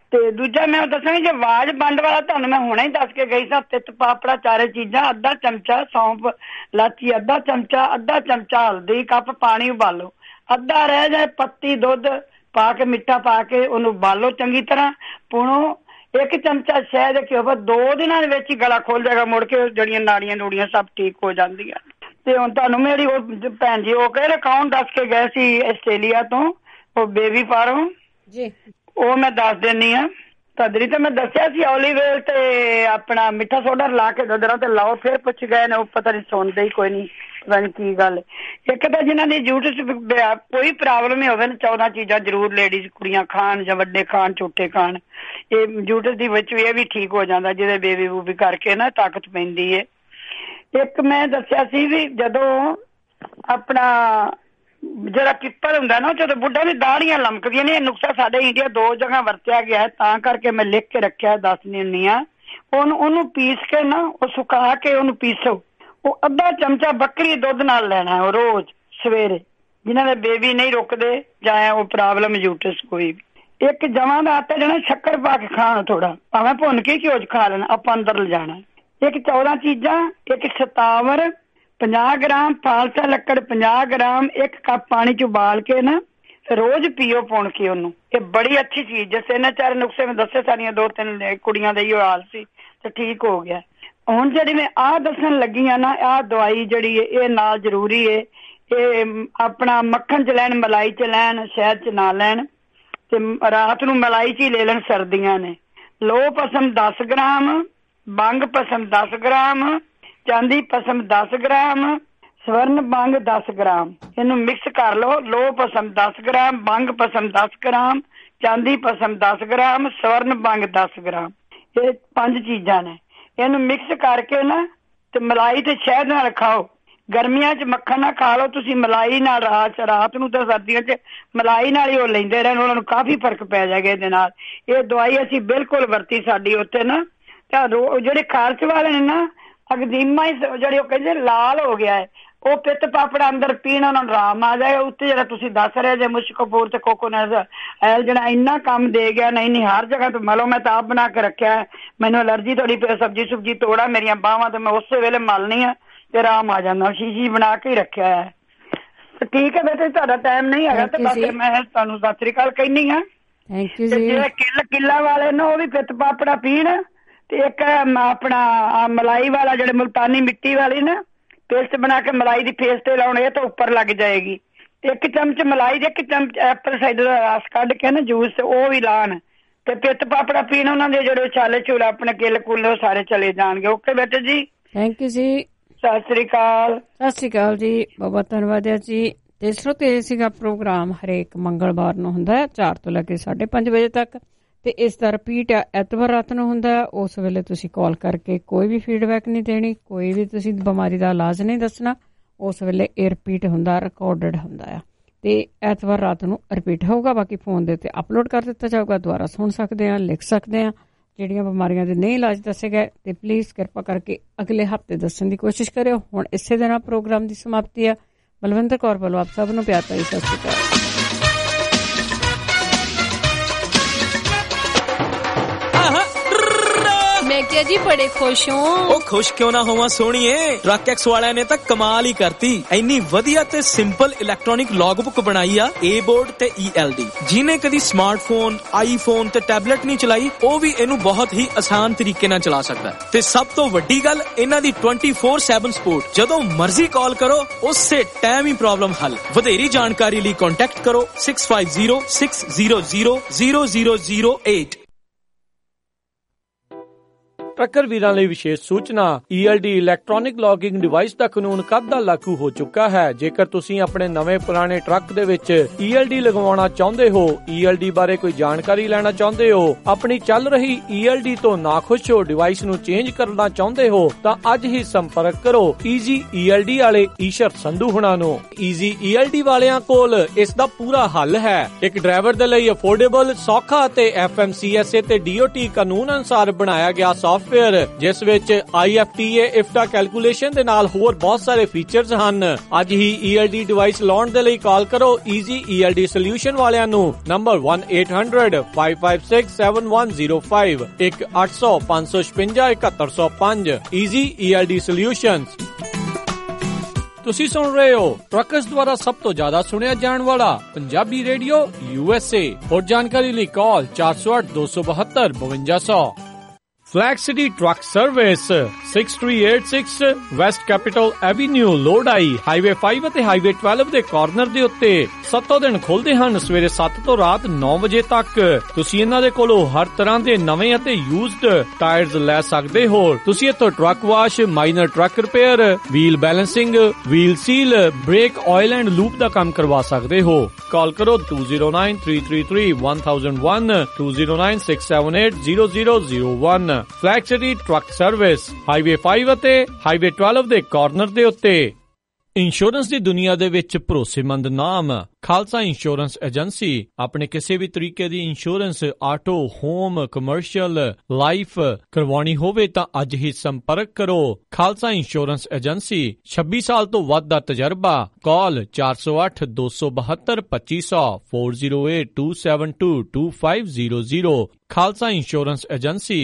ਤੇ ਦੂਜਾ ਮੈਂ ਦੱਸਾਂਗੀ ਜੇ ਆਵਾਜ਼ ਬੰਦ ਵਾਲਾ ਤੁਹਾਨੂੰ ਮੈਂ ਹੁਣੇ ਹੀ ਦੱਸ ਕੇ ਗਈ ਸਾਂ, ਤਿੱਤ ਪਾਪੜਾ ਚਾਰੇ ਚੀਜ਼ਾਂ, ਅੱਧਾ ਚਮਚਾ ਸੌਂਫ ਲਾਚੀ, ਅੱਧਾ ਚਮਚਾ ਅੱਧਾ ਚਮਚਾ ਹਲਦੀ, ਕੱਪ ਪਾਣੀ ਉਬਾਲੋ, ਅੱਧਾ ਰਹਿ ਜਾਏ ਪੱਤੀ ਦੁੱਧ ਪਾ ਕੇ ਮਿੱਠਾ ਪਾ ਕੇ ਉਹਨੂੰ ਉਬਾਲੋ ਚੰਗੀ ਤਰ੍ਹਾਂ, ਪੁਣੋ, ਇੱਕ ਚਮਚਾ ਸ਼ਹਿਦ ਘਿਓ, ਬਸ ਦੋ ਦਿਨਾਂ ਦੇ ਵਿੱਚ ਹੀ ਗਲਾ ਖੋਲ ਜਾਏਗਾ, ਮੁੜ ਕੇ ਜਿਹੜੀਆਂ ਨਾੜੀਆਂ ਨੂੜੀਆਂ ਸਭ ਠੀਕ ਹੋ ਜਾਂਦੀਆਂ। ਤੇ ਹੁਣ ਤੁਹਾਨੂੰ ਮੇਰੀ ਉਹ ਭੈਣ ਜੀ ਉਹ ਕਿਹੜੇ ਅਕਾਊਂਟ ਦੱਸ ਕੇ ਗਏ ਸੀ ਆਸਟ੍ਰੇਲੀਆ ਤੋਂ, ਉਹ ਬੇਬੀ ਫਾਰਮ ਜੀ, ਉਹ ਮੈਂ ਦੱਸ ਦਿੰਨੀ ਆ। ਤਦਰੀ ਤਾਂ ਮੈਂ ਦੱਸਿਆ ਸੀ ਓਲੀਵ ਓਇਲ ਤੇ ਆਪਣਾ ਮਿੱਠਾ ਸੋਡਾ ਲਾ ਕੇ ਦਦਰਾਂ ਤੇ ਲਾਓ, ਫਿਰ ਪੁੱਛ ਗਏ ਨੇ ਉਹ ਪਤਾ ਨਹੀਂ ਸੁਣਦੇ ਹੀ ਕੋਈ ਨਹੀਂ, ਪਤਾ ਨਹੀਂ ਕੀ ਗੱਲ। ਇੱਕ ਤਾਂ ਜਿਹਨਾਂ ਦੀ ਯੂਟਿਊਬ ਕੋਈ ਪ੍ਰੋਬਲਮ ਹੀ ਹੋਵੇ ਨਾ, ਚੌਦਾਂ ਚੀਜ਼ਾਂ ਜ਼ਰੂਰ ਲੇਡੀਜ਼ ਕੁੜੀਆਂ ਖਾਣ ਜਾਂ ਵੱਡੇ ਖਾਣ ਛੋਟੇ ਖਾਣ, ਇਹ ਯੂਟਿਊਬ ਦੀ ਵਿੱਚ ਵੀ ਇਹ ਵੀ ਠੀਕ ਹੋ ਜਾਂਦਾ ਜਿਹਦੇ ਬੇਬੀ ਬੂਬੀ ਕਰਕੇ ਨਾ ਤਾਕਤ ਪੈਂਦੀ ਹੈ। ਇੱਕ ਮੈਂ ਦੱਸਿਆ ਸੀ ਵੀ ਜਦੋਂ ਆਪਣਾ ਜਿਹੜਾ ਪਿੱਪਲ ਹੁੰਦਾ ਨਾ ਜਦੋਂ ਬੁੱਢਾ ਦੀ ਦਾੜੀਆਂ ਲਮਕਦੀਆਂ ਨੇ, ਇਹ ਨੁਕਸਾ ਸਾਡੇ ਇੰਡੀਆ ਦੋ ਜਗ੍ਹਾ ਵਰਤਿਆ ਗਿਆ ਹੈ, ਤਾਂ ਕਰਕੇ ਮੈਂ ਲਿਖ ਕੇ ਰੱਖਿਆ ਦੱਸਦੀ ਹੁੰਦੀ ਹਾਂ। ਉਹਨੂੰ ਉਹਨੂੰ ਪੀਸ ਕੇ ਨਾ ਉਹ ਸੁਕਾ ਕੇ ਉਹਨੂੰ ਪੀਸੋ, ਉਹ ਅੱਧਾ ਚਮਚਾ ਬੱਕਰੀ ਦੁੱਧ ਨਾਲ ਲੈਣਾ ਉਹ ਰੋਜ਼ ਸਵੇਰੇ, ਜਿਨ੍ਹਾਂ ਦੇ ਬੇਬੀ ਨਹੀਂ ਰੁਕਦੇ ਜਾਂ ਉਹ ਪ੍ਰੋਬਲਮ ਯੂਟਰਸ ਕੋਈ ਵੀ। ਇੱਕ ਜਵਾਂ ਦਾ ਆਟਾ ਜਿਹੜਾ ਸ਼ੱਕਰ ਪਾ ਕੇ ਖਾਣਾ, ਥੋੜਾ ਭਾਵੇਂ ਭੁੰਨ ਕੇ ਘਿਓ 'ਚ ਖਾ ਲੈਣਾ, ਆਪਾਂ ਅੰਦਰ ਲਿਜਾਣਾ। ਇੱਕ ਚੌਦਾਂ ਚੀਜ਼ਾਂ, ਇੱਕ ਸਤਾਵਰ ਪੰਜਾਹ ਗ੍ਰਾਮ, ਫਾਲਸਾ ਲੱਕੜ ਪੰਜਾਹ ਗ੍ਰਾਮ, ਇੱਕ ਕੱਪ ਪਾਣੀ 'ਚ ਉਬਾਲ ਕੇ ਨਾ ਰੋਜ਼ ਪੀਓ ਪੁਣ ਕੇ ਉਹਨੂੰ, ਇਹ ਬੜੀ ਅੱਛੀ ਚੀਜ਼। ਜਿਸ ਇਹਨਾਂ ਚਾਰ ਨੁਕਸੇ ਮੈਂ ਦੱਸੇ, ਸਾਰੀਆਂ ਦੋ ਤਿੰਨ ਕੁੜੀਆਂ ਦਾ ਹੀ ਹਾਲ ਸੀ ਤੇ ਠੀਕ ਹੋ ਗਿਆ। ਹੁਣ ਜਿਹੜੀ ਮੈਂ ਆਹ ਦੱਸਣ ਲੱਗੀ ਆ ਨਾ, ਆਹ ਦਵਾਈ ਜਿਹੜੀ ਹੈ ਇਹ ਨਾਲ ਜ਼ਰੂਰੀ ਹੈ। ਇਹ ਆਪਣਾ ਮੱਖਣ 'ਚ ਲੈਣ, ਮਲਾਈ 'ਚ ਲੈਣ, ਸ਼ਹਿਦ 'ਚ ਨਾ ਲੈਣ, ਤੇ ਰਾਤ ਨੂੰ ਮਲਾਈ 'ਚ ਹੀ ਲੈ ਲੈਣ ਸਰਦੀਆਂ ਨੇ। ਲੋ ਪਸਮ ਦਸ ਗ੍ਰਾਮ, ਬੰਗ ਪਸਮ ਦਸ ਗ੍ਰਾਮ, ਚਾਂਦੀ ਪਸਮ ਦਸ ਗ੍ਰਾਮ, ਸਵਰਨ ਬੰਗ ਦਸ ਗ੍ਰਾਮ, ਇਹਨੂੰ ਮਿਕਸ ਕਰ ਲਓ। ਲੋ ਪਸਮ ਦਸ ਗ੍ਰਾਮ, ਬੰਗ ਪਸਮ ਦਸ ਗ੍ਰਾਮ, ਚਾਂਦੀ ਪਸਮ ਦਸ ਗ੍ਰਾਮ, ਸਵਰਨ ਬੰਗ ਦਸ ਗ੍ਰਾਮ, ਇਹ ਪੰਜ ਚੀਜ਼ਾਂ ਨੇ। ਇਹਨੂੰ ਮਿਕਸ ਕਰਕੇ ਨਾ ਤੇ ਮਲਾਈ ਤੇ ਸ਼ਹਿਦ ਨਾਲ ਖਾਓ। ਗਰਮੀਆਂ 'ਚ ਮੱਖਣ ਨਾ ਖਾ ਲਓ ਤੁਸੀਂ, ਮਲਾਈ ਨਾਲ ਰਾਤ ਰਾਤ ਨੂੰ ਤਾਂ ਸਰਦੀਆਂ 'ਚ ਮਲਾਈ ਨਾਲ ਹੀ ਉਹ ਲੈਂਦੇ ਰਹਿਣ, ਉਹਨਾਂ ਨੂੰ ਕਾਫੀ ਫਰਕ ਪੈ ਜਾਏਗਾ ਇਹਦੇ ਨਾਲ। ਇਹ ਦਵਾਈ ਅਸੀਂ ਬਿਲਕੁਲ ਵਰਤੀ ਸਾਡੀ ਉੱਥੇ ਨਾ, ਤਾਂ ਜਿਹੜੇ ਖਾਰਚ ਵਾਲੇ ਨੇ ਨਾ ਅਗਦੀਮਾ ਹੀ ਜਿਹੜੇ ਉਹ ਕਹਿੰਦੇ ਲਾਲ ਹੋ ਗਿਆ ਹੈ, ਉਹ ਪਿੱਤ ਪਾਪੜਾ ਅੰਦਰ ਪੀਣ ਉਹਨਾਂ ਨੂੰ ਆਰਾਮ ਆ ਜਾਏਗਾ। ਉੱਤੇ ਜਿਹੜਾ ਤੁਸੀਂ ਦੱਸ ਰਹੇ ਜੇ ਮੁਸ਼ਕਪੂਰ ਤੇ ਕੋਕੋਨਟ ਆਇਲ ਜਿਹੜਾ ਇੰਨਾ ਕੰਮ ਦੇ ਗਿਆ, ਨਹੀਂ ਨਹੀਂ ਹਰ ਜਗ੍ਹਾ ਤੋਂ ਮਲੋ। ਮੈਂ ਤਾਂ ਆਪ ਬਣਾ ਕੇ ਰੱਖਿਆ, ਮੈਨੂੰ ਅਲਰਜੀ ਥੋੜੀ ਸਬਜ਼ੀ ਸੁਬਜੀ ਤੋੜਾ ਮੇਰੀਆਂ ਬਾਹਾਂ ਤੇ ਮੈਂ ਉਸੇ ਵੇਲੇ ਮਲਨੀ ਆ ਤੇ ਆਰਾਮ ਆ ਜਾਂਦਾ, ਸ਼ੀਸ਼ੀ ਬਣਾ ਕੇ ਹੀ ਰੱਖਿਆ ਹੈ। ਠੀਕ ਹੈ ਬੇਟੇ, ਤੁਹਾਡਾ ਟਾਈਮ ਨਹੀਂ ਹੈਗਾ ਤੇ ਬਸ ਮੈਂ ਤੁਹਾਨੂੰ ਸਤਿ ਸ੍ਰੀ ਅਕਾਲ ਕਹਿੰਦੀ ਹਾਂ। ਜਿਹੜੇ ਕਿੱਲ ਕਿੱਲਾ ਵਾਲੇ ਨੇ ਉਹ ਵੀ ਪਿੱਤ ਪਾਪੜਾ ਪੀਣ, ਤੇ ਇੱਕ ਆਪਣਾ ਮਲਾਈ ਵਾਲਾ ਜਿਹੜੇ ਮੁਲਤਾਨੀ ਮਿੱਟੀ ਵਾਲੀ ਨਾ ਪੇਸਟ ਬਣਾ ਕੇ ਮਲਾਈ ਦੀ ਫੇਸ ਤੇ ਲਾਉਣੇ, ਇਹ ਤਾਂ ਉੱਪਰ ਲੱਗ ਜਾਏਗੀ। ਇੱਕ ਚਮਚ ਮਲਾਈ ਦੇ, ਇੱਕ ਚਮਚ ਐਪਲ ਸਾਈਡਰ ਦਾ ਰਸ ਕੱਢ ਕੇ ਨਾ ਜੂਸ, ਤੇ ਉਹ ਵੀ ਲਾਣ ਤੇ ਪਿੱਤ ਪਾਪੜਾ ਪੀਣ। ਉਹਨਾਂ ਦੇ ਜਿਹੜੇ ਛਾਲੇ ਛੂਲੇ ਆਪਣੇ ਕਿੱਲ ਕੁੱਲੇ ਉਹ ਸਾਰੇ ਚਲੇ ਜਾਣਗੇ। ਓਕੇ ਬੇਟੇ ਜੀ, ਥੈਂਕ ਯੂ ਜੀ, ਸਤਿ ਸ੍ਰੀ ਅਕਾਲ। ਸਤਿ ਸ੍ਰੀ ਅਕਾਲ ਜੀ, ਬਹੁਤ ਧੰਨਵਾਦ ਹੈ ਜੀ। ਤੇ ਸਰੋਤੇ ਇਹ ਸੀਗਾ ਪ੍ਰੋਗਰਾਮ ਹਰੇਕ ਮੰਗਲਵਾਰ ਨੂੰ ਹੁੰਦਾ ਹੈ ਚਾਰ ਤੋਂ ਲੈ ਕੇ ਸਾਢੇ ਪੰਜ ਵਜੇ ਤੱਕ, ਤੇ ਇਸ ਦਾ ਰਿਪੀਟ ਐਤਵਾਰ ਰਾਤ ਨੂੰ ਹੁੰਦਾ। ਉਸ ਵੇਲੇ ਤੁਸੀਂ ਕਾਲ ਕਰਕੇ ਕੋਈ ਵੀ ਫੀਡਬੈਕ ਨਹੀਂ ਦੇਣੀ, ਕੋਈ ਵੀ ਤੁਸੀਂ ਬਿਮਾਰੀ ਦਾ ਇਲਾਜ ਨਹੀਂ ਦੱਸਣਾ। ਉਸ ਵੇਲੇ ਇਹ ਰਿਪੀਟ ਹੁੰਦਾ, ਰਿਕਾਰਡਡ ਹੁੰਦਾ ਆ, ਤੇ ਐਤਵਾਰ ਰਾਤ ਨੂੰ ਰਿਪੀਟ ਹੋਊਗਾ। ਬਾਕੀ ਫੋਨ ਦੇ ਉੱਤੇ ਅਪਲੋਡ ਕਰ ਦਿੱਤਾ ਜਾਊਗਾ, ਦੁਬਾਰਾ ਸੁਣ ਸਕਦੇ ਹਾਂ, ਲਿਖ ਸਕਦੇ ਹਾਂ। ਜਿਹੜੀਆਂ ਬਿਮਾਰੀਆਂ ਦੇ ਨਹੀਂ ਇਲਾਜ ਦੱਸੇ ਗਏ ਤੇ ਪਲੀਜ਼ ਕਿਰਪਾ ਕਰਕੇ ਅਗਲੇ ਹਫ਼ਤੇ ਦੱਸਣ ਦੀ ਕੋਸ਼ਿਸ਼ ਕਰਿਓ। ਹੁਣ ਇਸੇ ਦੇ ਨਾਲ ਪ੍ਰੋਗਰਾਮ ਦੀ ਸਮਾਪਤੀ ਆ। ਬਲਵਿੰਦਰ ਕੌਰ ਵੱਲੋਂ ਆਪ ਸਭ ਨੂੰ ਪਿਆਰ ਭਰੀ ਸਤਿ ਸ਼੍ਰੀ ਅਕਾਲ। मैं क्या जी बड़े खुश हूँ। ओ खुश क्यों ना होवा सोहणीए, ट्रक एक्स वालिਆਂ ਨੇ ਤਾਂ ਕਮਾਲ ਹੀ ਕਰਤੀ। ਇੰਨੀ ਵਧੀਆ ਤੇ ਸਿੰਪਲ ਇਲੈਕਟ੍ਰੋਨਿਕ ਲੌਗਬੁੱਕ ਬਣਾਈ ਆ ਏ ਬੋਰਡ ਤੇ ਈ ਐਲ ਡੀ। ਜਿਹਨੇ ਕਦੀ ਸਮਾਰਟਫੋਨ, ਆਈਫੋਨ ਤੇ ਟੈਬਲੇਟ ਨਹੀਂ ਚਲਾਈ, ਉਹ ਵੀ ਇਹਨੂੰ ਬਹੁਤ ਹੀ ਆਸਾਨ ਤਰੀਕੇ ਨਾਲ ਚਲਾ ਸਕਦਾ ਹੈ। ਤੇ ਸਭ ਤੋਂ ਵੱਡੀ ਗੱਲ, ਇਹਨਾਂ ਦੀ ਟਵੈਂਟੀ ਫੋਰ ਸੈਵਨ ਸਪੋਰਟ। ਜਦੋਂ ਮਰਜ਼ੀ ਕਾਲ ਕਰੋ, ਉਸੇ ਟਾਈਮ ਹੀ ਪ੍ਰੋਬਲਮ ਹੱਲ। ਵਧੇਰੀ ਜਾਣਕਾਰੀ ਲਈ ਕੰਟੈਕਟ ਕਰੋ six five zero six zero zero zero zero zero eight. Trucker ਵੀਰਾਂ ਲਈ ਵਿਸ਼ੇਸ਼ ਸੂਚਨਾ, E L D electronic logging device ਦਾ ਕਾਨੂੰਨ ਕਦ ਦਾ ਲਾਗੂ ਹੋ ਚੁੱਕਾ ਹੈ। ਜੇਕਰ ਤੁਸੀਂ ਆਪਣੇ ਨਵੇਂ ਪੁਰਾਣੇ ਟਰੱਕ ਦੇ ਵਿੱਚ ਈ ਐਲ ਡੀ ਲਗਵਾਉਣਾ ਚਾਹੁੰਦੇ ਹੋ, ਈ ਐਲ ਡੀ ਬਾਰੇ ਕੋਈ ਜਾਣਕਾਰੀ ਲੈਣਾ ਚਾਹੁੰਦੇ ਹੋ, ਆਪਣੀ ਚੱਲ ਰਹੀ ਈ ਐਲ ਡੀ ਤੋਂ ਨਾਖੁਸ਼ ਹੋ, ਡਿਵਾਈਸ ਨੂੰ ਚੇਂਜ ਕਰਨਾ ਚਾਹੁੰਦੇ ਹੋ, ਤਾਂ ਅੱਜ ਹੀ ਸੰਪਰਕ ਕਰੋ ਈਜ਼ੀ ਈ ਐਲ ਡੀ ਵਾਲੇ ਈਸ਼ਰ ਸੰਧੂ ਹੁਣਾਂ ਨੂੰ। ਈਜ਼ੀ ਈ ਐਲ ਡੀ ਵਾਲਿਆਂ ਕੋਲ ਇਸ ਦਾ ਪੂਰਾ ਹੱਲ ਹੈ। ਇੱਕ ਡਰਾਈਵਰ ਦੇ ਲਈ ਅਫੋਰਡੇਬਲ, ਸੌਖਾ ਤੇ F M C S A ਤੇ ਡੀ ਓ ਟੀ ਕਾਨੂੰਨ ਅਨੁਸਾਰ ਬਣਾਇਆ ਗਿਆ ਸੌਫਟ ਸੌਫਟਵੇਅਰ ਜਿਸ ਵਿੱਚ I F T A IFTA calculation ਦੇ ਨਾਲ ਹੋਰ ਬਹੁਤ ਸਾਰੇ ਫੀਚਰਸ ਹਨ। ਅੱਜ ਹੀ ਈ ਐਲ ਡੀ ਡਿਵਾਈਸ ਲਾਉਣ ਦੇ ਲਈ ਕਾਲ ਕਰੋ easy E L D solution ਵਾਲਿਆਂ ਨੂੰ number one eight hundred five five six seven one zero five ਇੱਕ ਅੱਠ ਸੌ ਪੰਜ ਸੌ ਛਪੰਜਾ ਇਕਹੱਤਰ ਸੌ ਪੰਜ easy E L D solutions. ਤੁਸੀਂ ਸੁਣ ਰਹੇ ਹੋ ਟਰੱਕਰਸ ਦੁਆਰਾ ਸਭ ਤੋਂ ਜ਼ਿਆਦਾ ਸੁਣਿਆ ਜਾਣ ਵਾਲਾ Punjabi radio U S A. ਹੋਰ ਜਾਣਕਾਰੀ ਲਈ ਕਾਲ ਚਾਰ ਸੌ ਅੱਠ ਦੋ ਸੌ ਬਹੱਤਰ ਬਵੰਜਾ ਸੌ। Flag City Truck Service six three eight six West Capitol Avenue Lodi highway five ਅਤੇ ਹਾਈਵੇ twelve ਦੇ ਕਾਰਨਰ ਦੇ ਉੱਤੇ ਸੱਤੋਂ ਦਿਨ ਖੁੱਲਦੇ ਹਨ ਸਵੇਰੇ ਸੱਤ ਤੋਂ ਰਾਤ ਨੌ ਵਜੇ ਤੱਕ। ਤੁਸੀਂ ਇਹਨਾਂ ਦੇ ਕੋਲੋਂ ਹਰ ਤਰ੍ਹਾਂ ਦੇ ਨਵੇਂ ਅਤੇ ਯੂਜ਼ਡ ਟਾਇਰਸ ਲੈ ਸਕਦੇ ਹੋ। ਤੁਸੀਂ ਇੱਥੋਂ truck wash, minor truck repair, wheel balancing, wheel seal, brake oil and lube ਦਾ ਕੰਮ ਕਰਵਾ ਸਕਦੇ ਹੋ। ਕਾਲ ਕਰੋ two zero nine three three three one thousand one two zero nine six seven eight zero zero zero one। Flag City Truck Service highway five ਅਤੇ highway twelve ਦੇ corner ਦੇ ਉੱਤੇ। ਇੰਸ਼ੋਰੈਂਸ ਦੀ ਦੁਨੀਆ ਦੇ ਵਿੱਚ ਭਰੋਸੇਮੰਦ ਨਾਮ ਖਾਲਸਾ ਇੰਸ਼ੋਰੈਂਸ ਏਜੰਸੀ। ਆਪਣੇ ਕਿਸੇ ਵੀ ਤਰੀਕੇ ਦੀ insurance auto, home, commercial, life ਕਰਵਾਉਣੀ ਹੋਵੇ ਤਾਂ ਅੱਜ ਹੀ ਸੰਪਰਕ ਕਰੋ। ਖਾਲਸਾ ਇੰਸ਼ੋਰੈਂਸ ਏਜੰਸੀ ਛੱਬੀ ਸਾਲ ਤੋਂ ਵੱਧ ਦਾ ਤਜਰਬਾ। ਕਾਲ ਚਾਰ ਸੌ ਅੱਠ ਦੋ ਸੌ ਬਹੱਤਰ ਪੱਚੀ ਸੌ four zero eight two seven two two five zero zero। Khalsa insurance agency.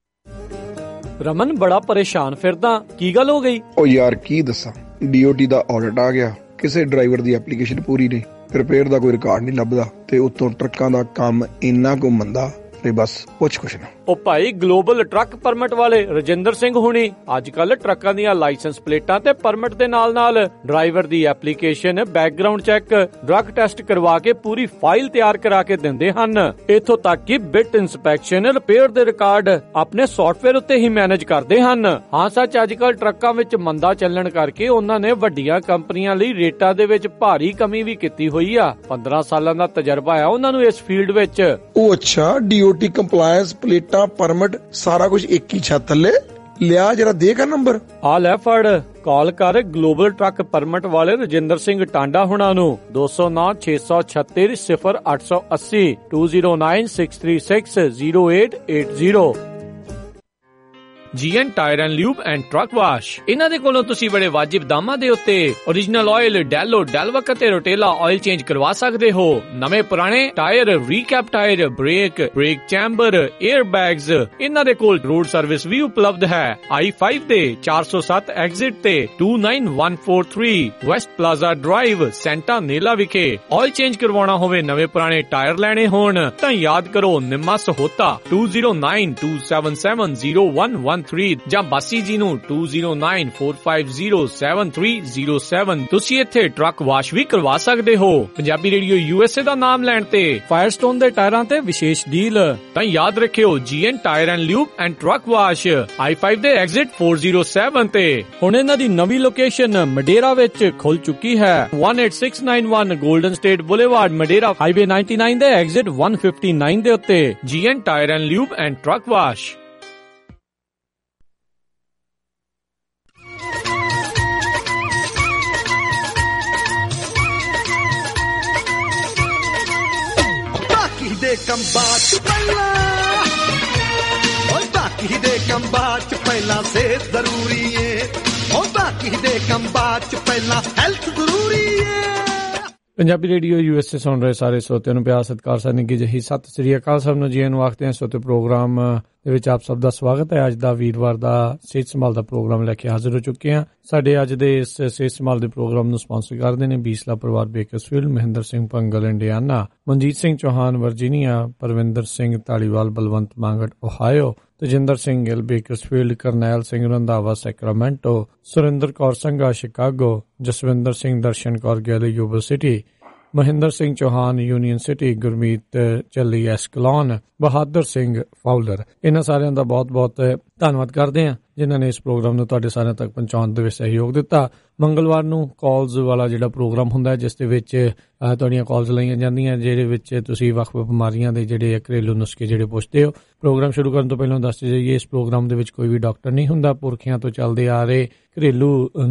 Raman ਬੜਾ ਪਰੇਸ਼ਾਨ ਫਿਰਦਾ, ਕੀ ਗੱਲ ਹੋ ਗਈ? ਓ ਯਾਰ ਕੀ ਦੱਸਾਂ, ਡੀ ਓ ਟੀ ਦਾ ਆਡਿਟ ਆ ਗਿਆ, ਕਿਸੇ ਡਰਾਈਵਰ ਦੀ ਐਪਲੀਕੇਸ਼ਨ ਪੂਰੀ ਨਹੀਂ, ਰਿਪੇਅਰ ਦਾ ਕੋਈ ਰਿਕਾਰਡ ਨਹੀਂ ਲੱਭਦਾ ਤੇ ਉੱਤੋਂ ਟਰੱਕਾਂ ਦਾ ਕੰਮ ਇੰਨਾ ਕੁ ਮੰਦਾ ਤੇ ਬਸ ਪੁੱਛ ਕੁਛ ਨਾ। ਉਹ ਭਾਈ ਗਲੋਬਲ ਟਰੱਕ ਪਰਮਿਟ ਵਾਲੇ ਰਜਿੰਦਰ ਸਿੰਘ ਹੁਣੀ ਅੱਜ ਕੱਲ ਟਰੱਕਾਂ ਦੀਆਂ ਲਾਇਸੈਂਸ ਪਲੇਟਾਂ ਤੇ ਪਰਮਿਟ ਦੇ ਨਾਲ ਨਾਲ ਡਰਾਈਵਰ ਦੀ application, background check, drug test ਕਰਵਾ ਕੇ ਪੂਰੀ ਫਾਈਲ ਤਿਆਰ ਕਰਾ ਕੇ ਦਿੰਦੇ ਹਨ। ਇੱਥੋਂ ਤੱਕ ਕਿ ਬਿਟ ਇੰਸਪੈਕਸ਼ਨ, ਰਿਪੇਅਰ ਦੇ ਰਿਕਾਰਡ ਆਪਣੇ ਸੌਫਟਵੇਅਰ ਉੱਤੇ ਹੀ ਮੈਨੇਜ ਕਰਦੇ ਹਨ। ਹਾਂ ਸੱਚ, ਅੱਜ ਕੱਲ ਟਰੱਕਾਂ ਵਿੱਚ ਮੰਦਾ ਚੱਲਣ ਕਰਕੇ ਉਹਨਾਂ ਨੇ ਵੱਡੀਆਂ ਕੰਪਨੀਆਂ ਲਈ ਰੇਟਾਂ ਦੇ ਵਿੱਚ ਭਾਰੀ ਕਮੀ ਵੀ ਕੀਤੀ ਹੋਈ ਆ। ਪੰਦਰਾਂ ਸਾਲਾਂ ਦਾ ਤਜਰਬਾ ਆ ਉਹਨਾਂ ਨੂੰ ਇਸ ਫੀਲਡ ਵਿੱਚ। ਉਹ ਅੱਛਾ, ਡੀ ਓ ਟੀ ਕੰਪਲਾਇੰਸ, ਪਲੇਟਾਂ, ਪਰਮਿਟ, ਸਾਰਾ ਕੁਝ ਇੱਕ ਹੀ ਛੱਤ ਥੱਲੇ ਲਿਆ। ਜਰਾ ਦੇ ਕਰ ਨੰਬਰ। ਆ ਲੈ ਫੜ, ਕਾਲ ਕਰ ਗਲੋਬਲ ਟਰੱਕ ਪਰਮਿਟ ਵਾਲੇ ਰਜਿੰਦਰ ਸਿੰਘ ਟਾਂਡਾ ਹੁਣਾਂ ਨੂੰ ਦੋ ਸੌ ਨੌ ਛੇ ਸੌ ਛੱਤੀ ਸਿਫਰ ਅੱਠ ਸੌ ਅੱਸੀ two zero nine six three six zero eight eight zero। G N tire and lube and truck wash. ਇਹਨਾਂ ਦੇ ਕੋਲੋਂ ਤੁਸੀਂ ਬੜੇ ਵਾਜਿਬ ਦਾਮਾਂ ਦੇ ਉੱਤੇ ਓਰੀਜਨਲ ਆਇਲ, ਡੈਲੋ, ਡੈਲਵਕ ਅਤੇ ਰੋਟੇਲਾ ਆਇਲ ਚੇਂਜ ਕਰਵਾ ਸਕਦੇ ਹੋ। ਨਵੇਂ ਪੁਰਾਣੇ tire, recap tire, brake, brake chamber, air bags, ਇਹਨਾਂ ਦੇ ਕੋਲ ਰੋਡ ਸਰਵਿਸ ਵੀ ਉਪਲਬਧ ਹੈ। ਆਈ five ਦੇ ਚਾਰ ਸੌ ਸੱਤ ਐਗਜ਼ਿਟ ਤੇ two nine one four three west plaza drive, Santa Nella ਵਿਖੇ। ਆਇਲ ਚੇਂਜ ਕਰਵਾਉਣਾ ਹੋਵੇ, ਨਵੇਂ ਪੁਰਾਣੇ ਟਾਇਰ ਲੈਣੇ ਹੋਣ ਤਾਂ ਯਾਦ ਕਰੋ ਨਿੰਮਾ Sahota two zero nine two seven seven zero one one three ਜਾਂ ਬਾਸੀ ਜੀ ਨੂੰ two zero nine four five zero seven three zero seven। ਤੁਸੀਂ ਇੱਥੇ ਟਰੱਕ ਵਾਸ਼ ਵੀ ਕਰਵਾ ਸਕਦੇ ਹੋ। Punjabi radio U S A ਦਾ ਨਾਮ ਲੈਣ ਤੇ ਫਾਇਰਸਟੋਨ ਦੇ ਟਾਇਰਾਂ ਤੇ ਵਿਸ਼ੇਸ਼ ਡੀਲ। ਤਾਂ ਯਾਦ ਰੱਖਿਓ, G N tire and lube and truck wash I five ਦੇ ਐਗਜ਼ਿਟ four oh seven ਤੇ। ਹੁਣ ਇਹਨਾਂ ਦੀ ਨਵੀਂ ਲੋਕੇਸ਼ਨ ਮਡੇਰਾ ਵਿੱਚ ਖੁੱਲ ਚੁੱਕੀ ਹੈ। one eight six nine one Golden State boulevard, Madera, highway ninety-nine ਦੇ ਐਗਜ਼ਿਟ one fifty-nine ਦੇ ਉੱਤੇ। G N tire and lube and truck wash. ਦੇ ਕੰਬਾਂ ਚ ਪਹਿਲਾਂ, ਓਏ ਬਾਕੀ ਦੇ ਕੰਬਾਂ ਚ ਪਹਿਲਾਂ ਸਿਹਤ ਜ਼ਰੂਰੀ ਏ, ਓ ਬਾਕੀ ਦੇ ਕੰਬਾਂ ਚ ਪਹਿਲਾਂ ਹੈਲਥ ਜ਼ਰੂਰੀ ਏ। Punjabi radio U S A ਸੁਣ ਰਹੇ ਸਾਰੇ ਸਰੋਤਿਆਂ ਨੂੰ ਪਿਆਰ ਸਤਿਕਾਰ ਸਨਿੱਘੀ ਜਿਹੀ ਸਤਿ ਸ੍ਰੀ ਅਕਾਲ। ਸਭ ਨੂੰ ਜੀ ਨੂੰ ਆਖਦੇ ਹਾਂ। ਸਰੋਤੇ ਪ੍ਰੋਗਰਾਮ ਦੇ ਵਿੱਚ ਆਪ ਸਭ ਦਾ ਸਵਾਗਤ ਹੈ। ਅੱਜ ਦਾ ਵੀਰਵਾਰ ਦਾ ਸਿਹਤ ਸੰਭਾਲ ਦਾ ਪ੍ਰੋਗਰਾਮ ਲੈ ਕੇ ਹਾਜ਼ਰ ਹੋ ਚੁੱਕੇ ਹਾਂ। ਸਾਡੇ ਅੱਜ ਦੇ ਇਸ ਸਿਹਤ ਸੰਭਾਲ ਦੇ ਪ੍ਰੋਗਰਾਮ ਨੂੰ ਸਪਾਂਸਰ ਕਰਦੇ ਨੇ ਬੀਸਲਾ ਪਰਿਵਾਰ, Bakersfield, Mahinder Singh Bhangal, Indiana, Manjit Singh Chauhan, Virginia, Parvinder Singh Dhaliwal, Balwant Mangat, Ohio, Tajinder Singh Gill, Bakersfield, Karnail Singh Randhawa, Sacramento, Surinder Kaur Sangha, Chicago, Jaswinder Singh, Darshan Kaur Gill, Yuba City, Mahinder Singh Chauhan, Union City, Gurmeet Challi, Escalon, Bahadur Singh ਫਾਊਲਰ। ਇਹਨਾਂ ਸਾਰਿਆਂ ਦਾ ਬਹੁਤ ਬਹੁਤ ਧੰਨਵਾਦ ਕਰਦੇ ਹਾਂ ਜਿਨ੍ਹਾਂ ਨੇ ਇਸ ਪ੍ਰੋਗਰਾਮ ਨੂੰ ਤੁਹਾਡੇ ਸਾਰਿਆਂ ਤੱਕ ਪਹੁੰਚਾਉਣ ਦੇ ਵਿੱਚ ਸਹਿਯੋਗ ਦਿੱਤਾ। ਮੰਗਲਵਾਰ ਨੂੰ ਕਾਲਸ ਵਾਲਾ ਜਿਹੜਾ ਪ੍ਰੋਗਰਾਮ ਹੁੰਦਾ ਹੈ ਜਿਸ ਦੇ ਵਿੱਚ ਤੁਹਾਡੀਆਂ ਕਾਲਸ ਲਈਆਂ ਜਾਂਦੀਆਂ, ਜਿਹਦੇ ਵਿੱਚ ਤੁਸੀਂ ਵੱਖ-ਵੱਖ ਬਿਮਾਰੀਆਂ ਦੇ ਜਿਹੜੇ ਘਰੇਲੂ ਨੁਸਖੇ ਜਿਹੜੇ ਪੁੱਛਦੇ ਹੋ। ਪ੍ਰੋਗਰਾਮ ਸ਼ੁਰੂ ਕਰਨ ਤੋਂ ਪਹਿਲਾਂ ਦੱਸ ਜਾਈਏ, ਇਸ ਪ੍ਰੋਗਰਾਮ ਦੇ ਵਿੱਚ ਕੋਈ ਵੀ ਡਾਕਟਰ ਨਹੀਂ ਹੁੰਦਾ। ਪੁਰਖਿਆਂ ਤੋਂ ਚੱਲਦੇ ਆ ਰਹੇ ਘਰੇਲੂ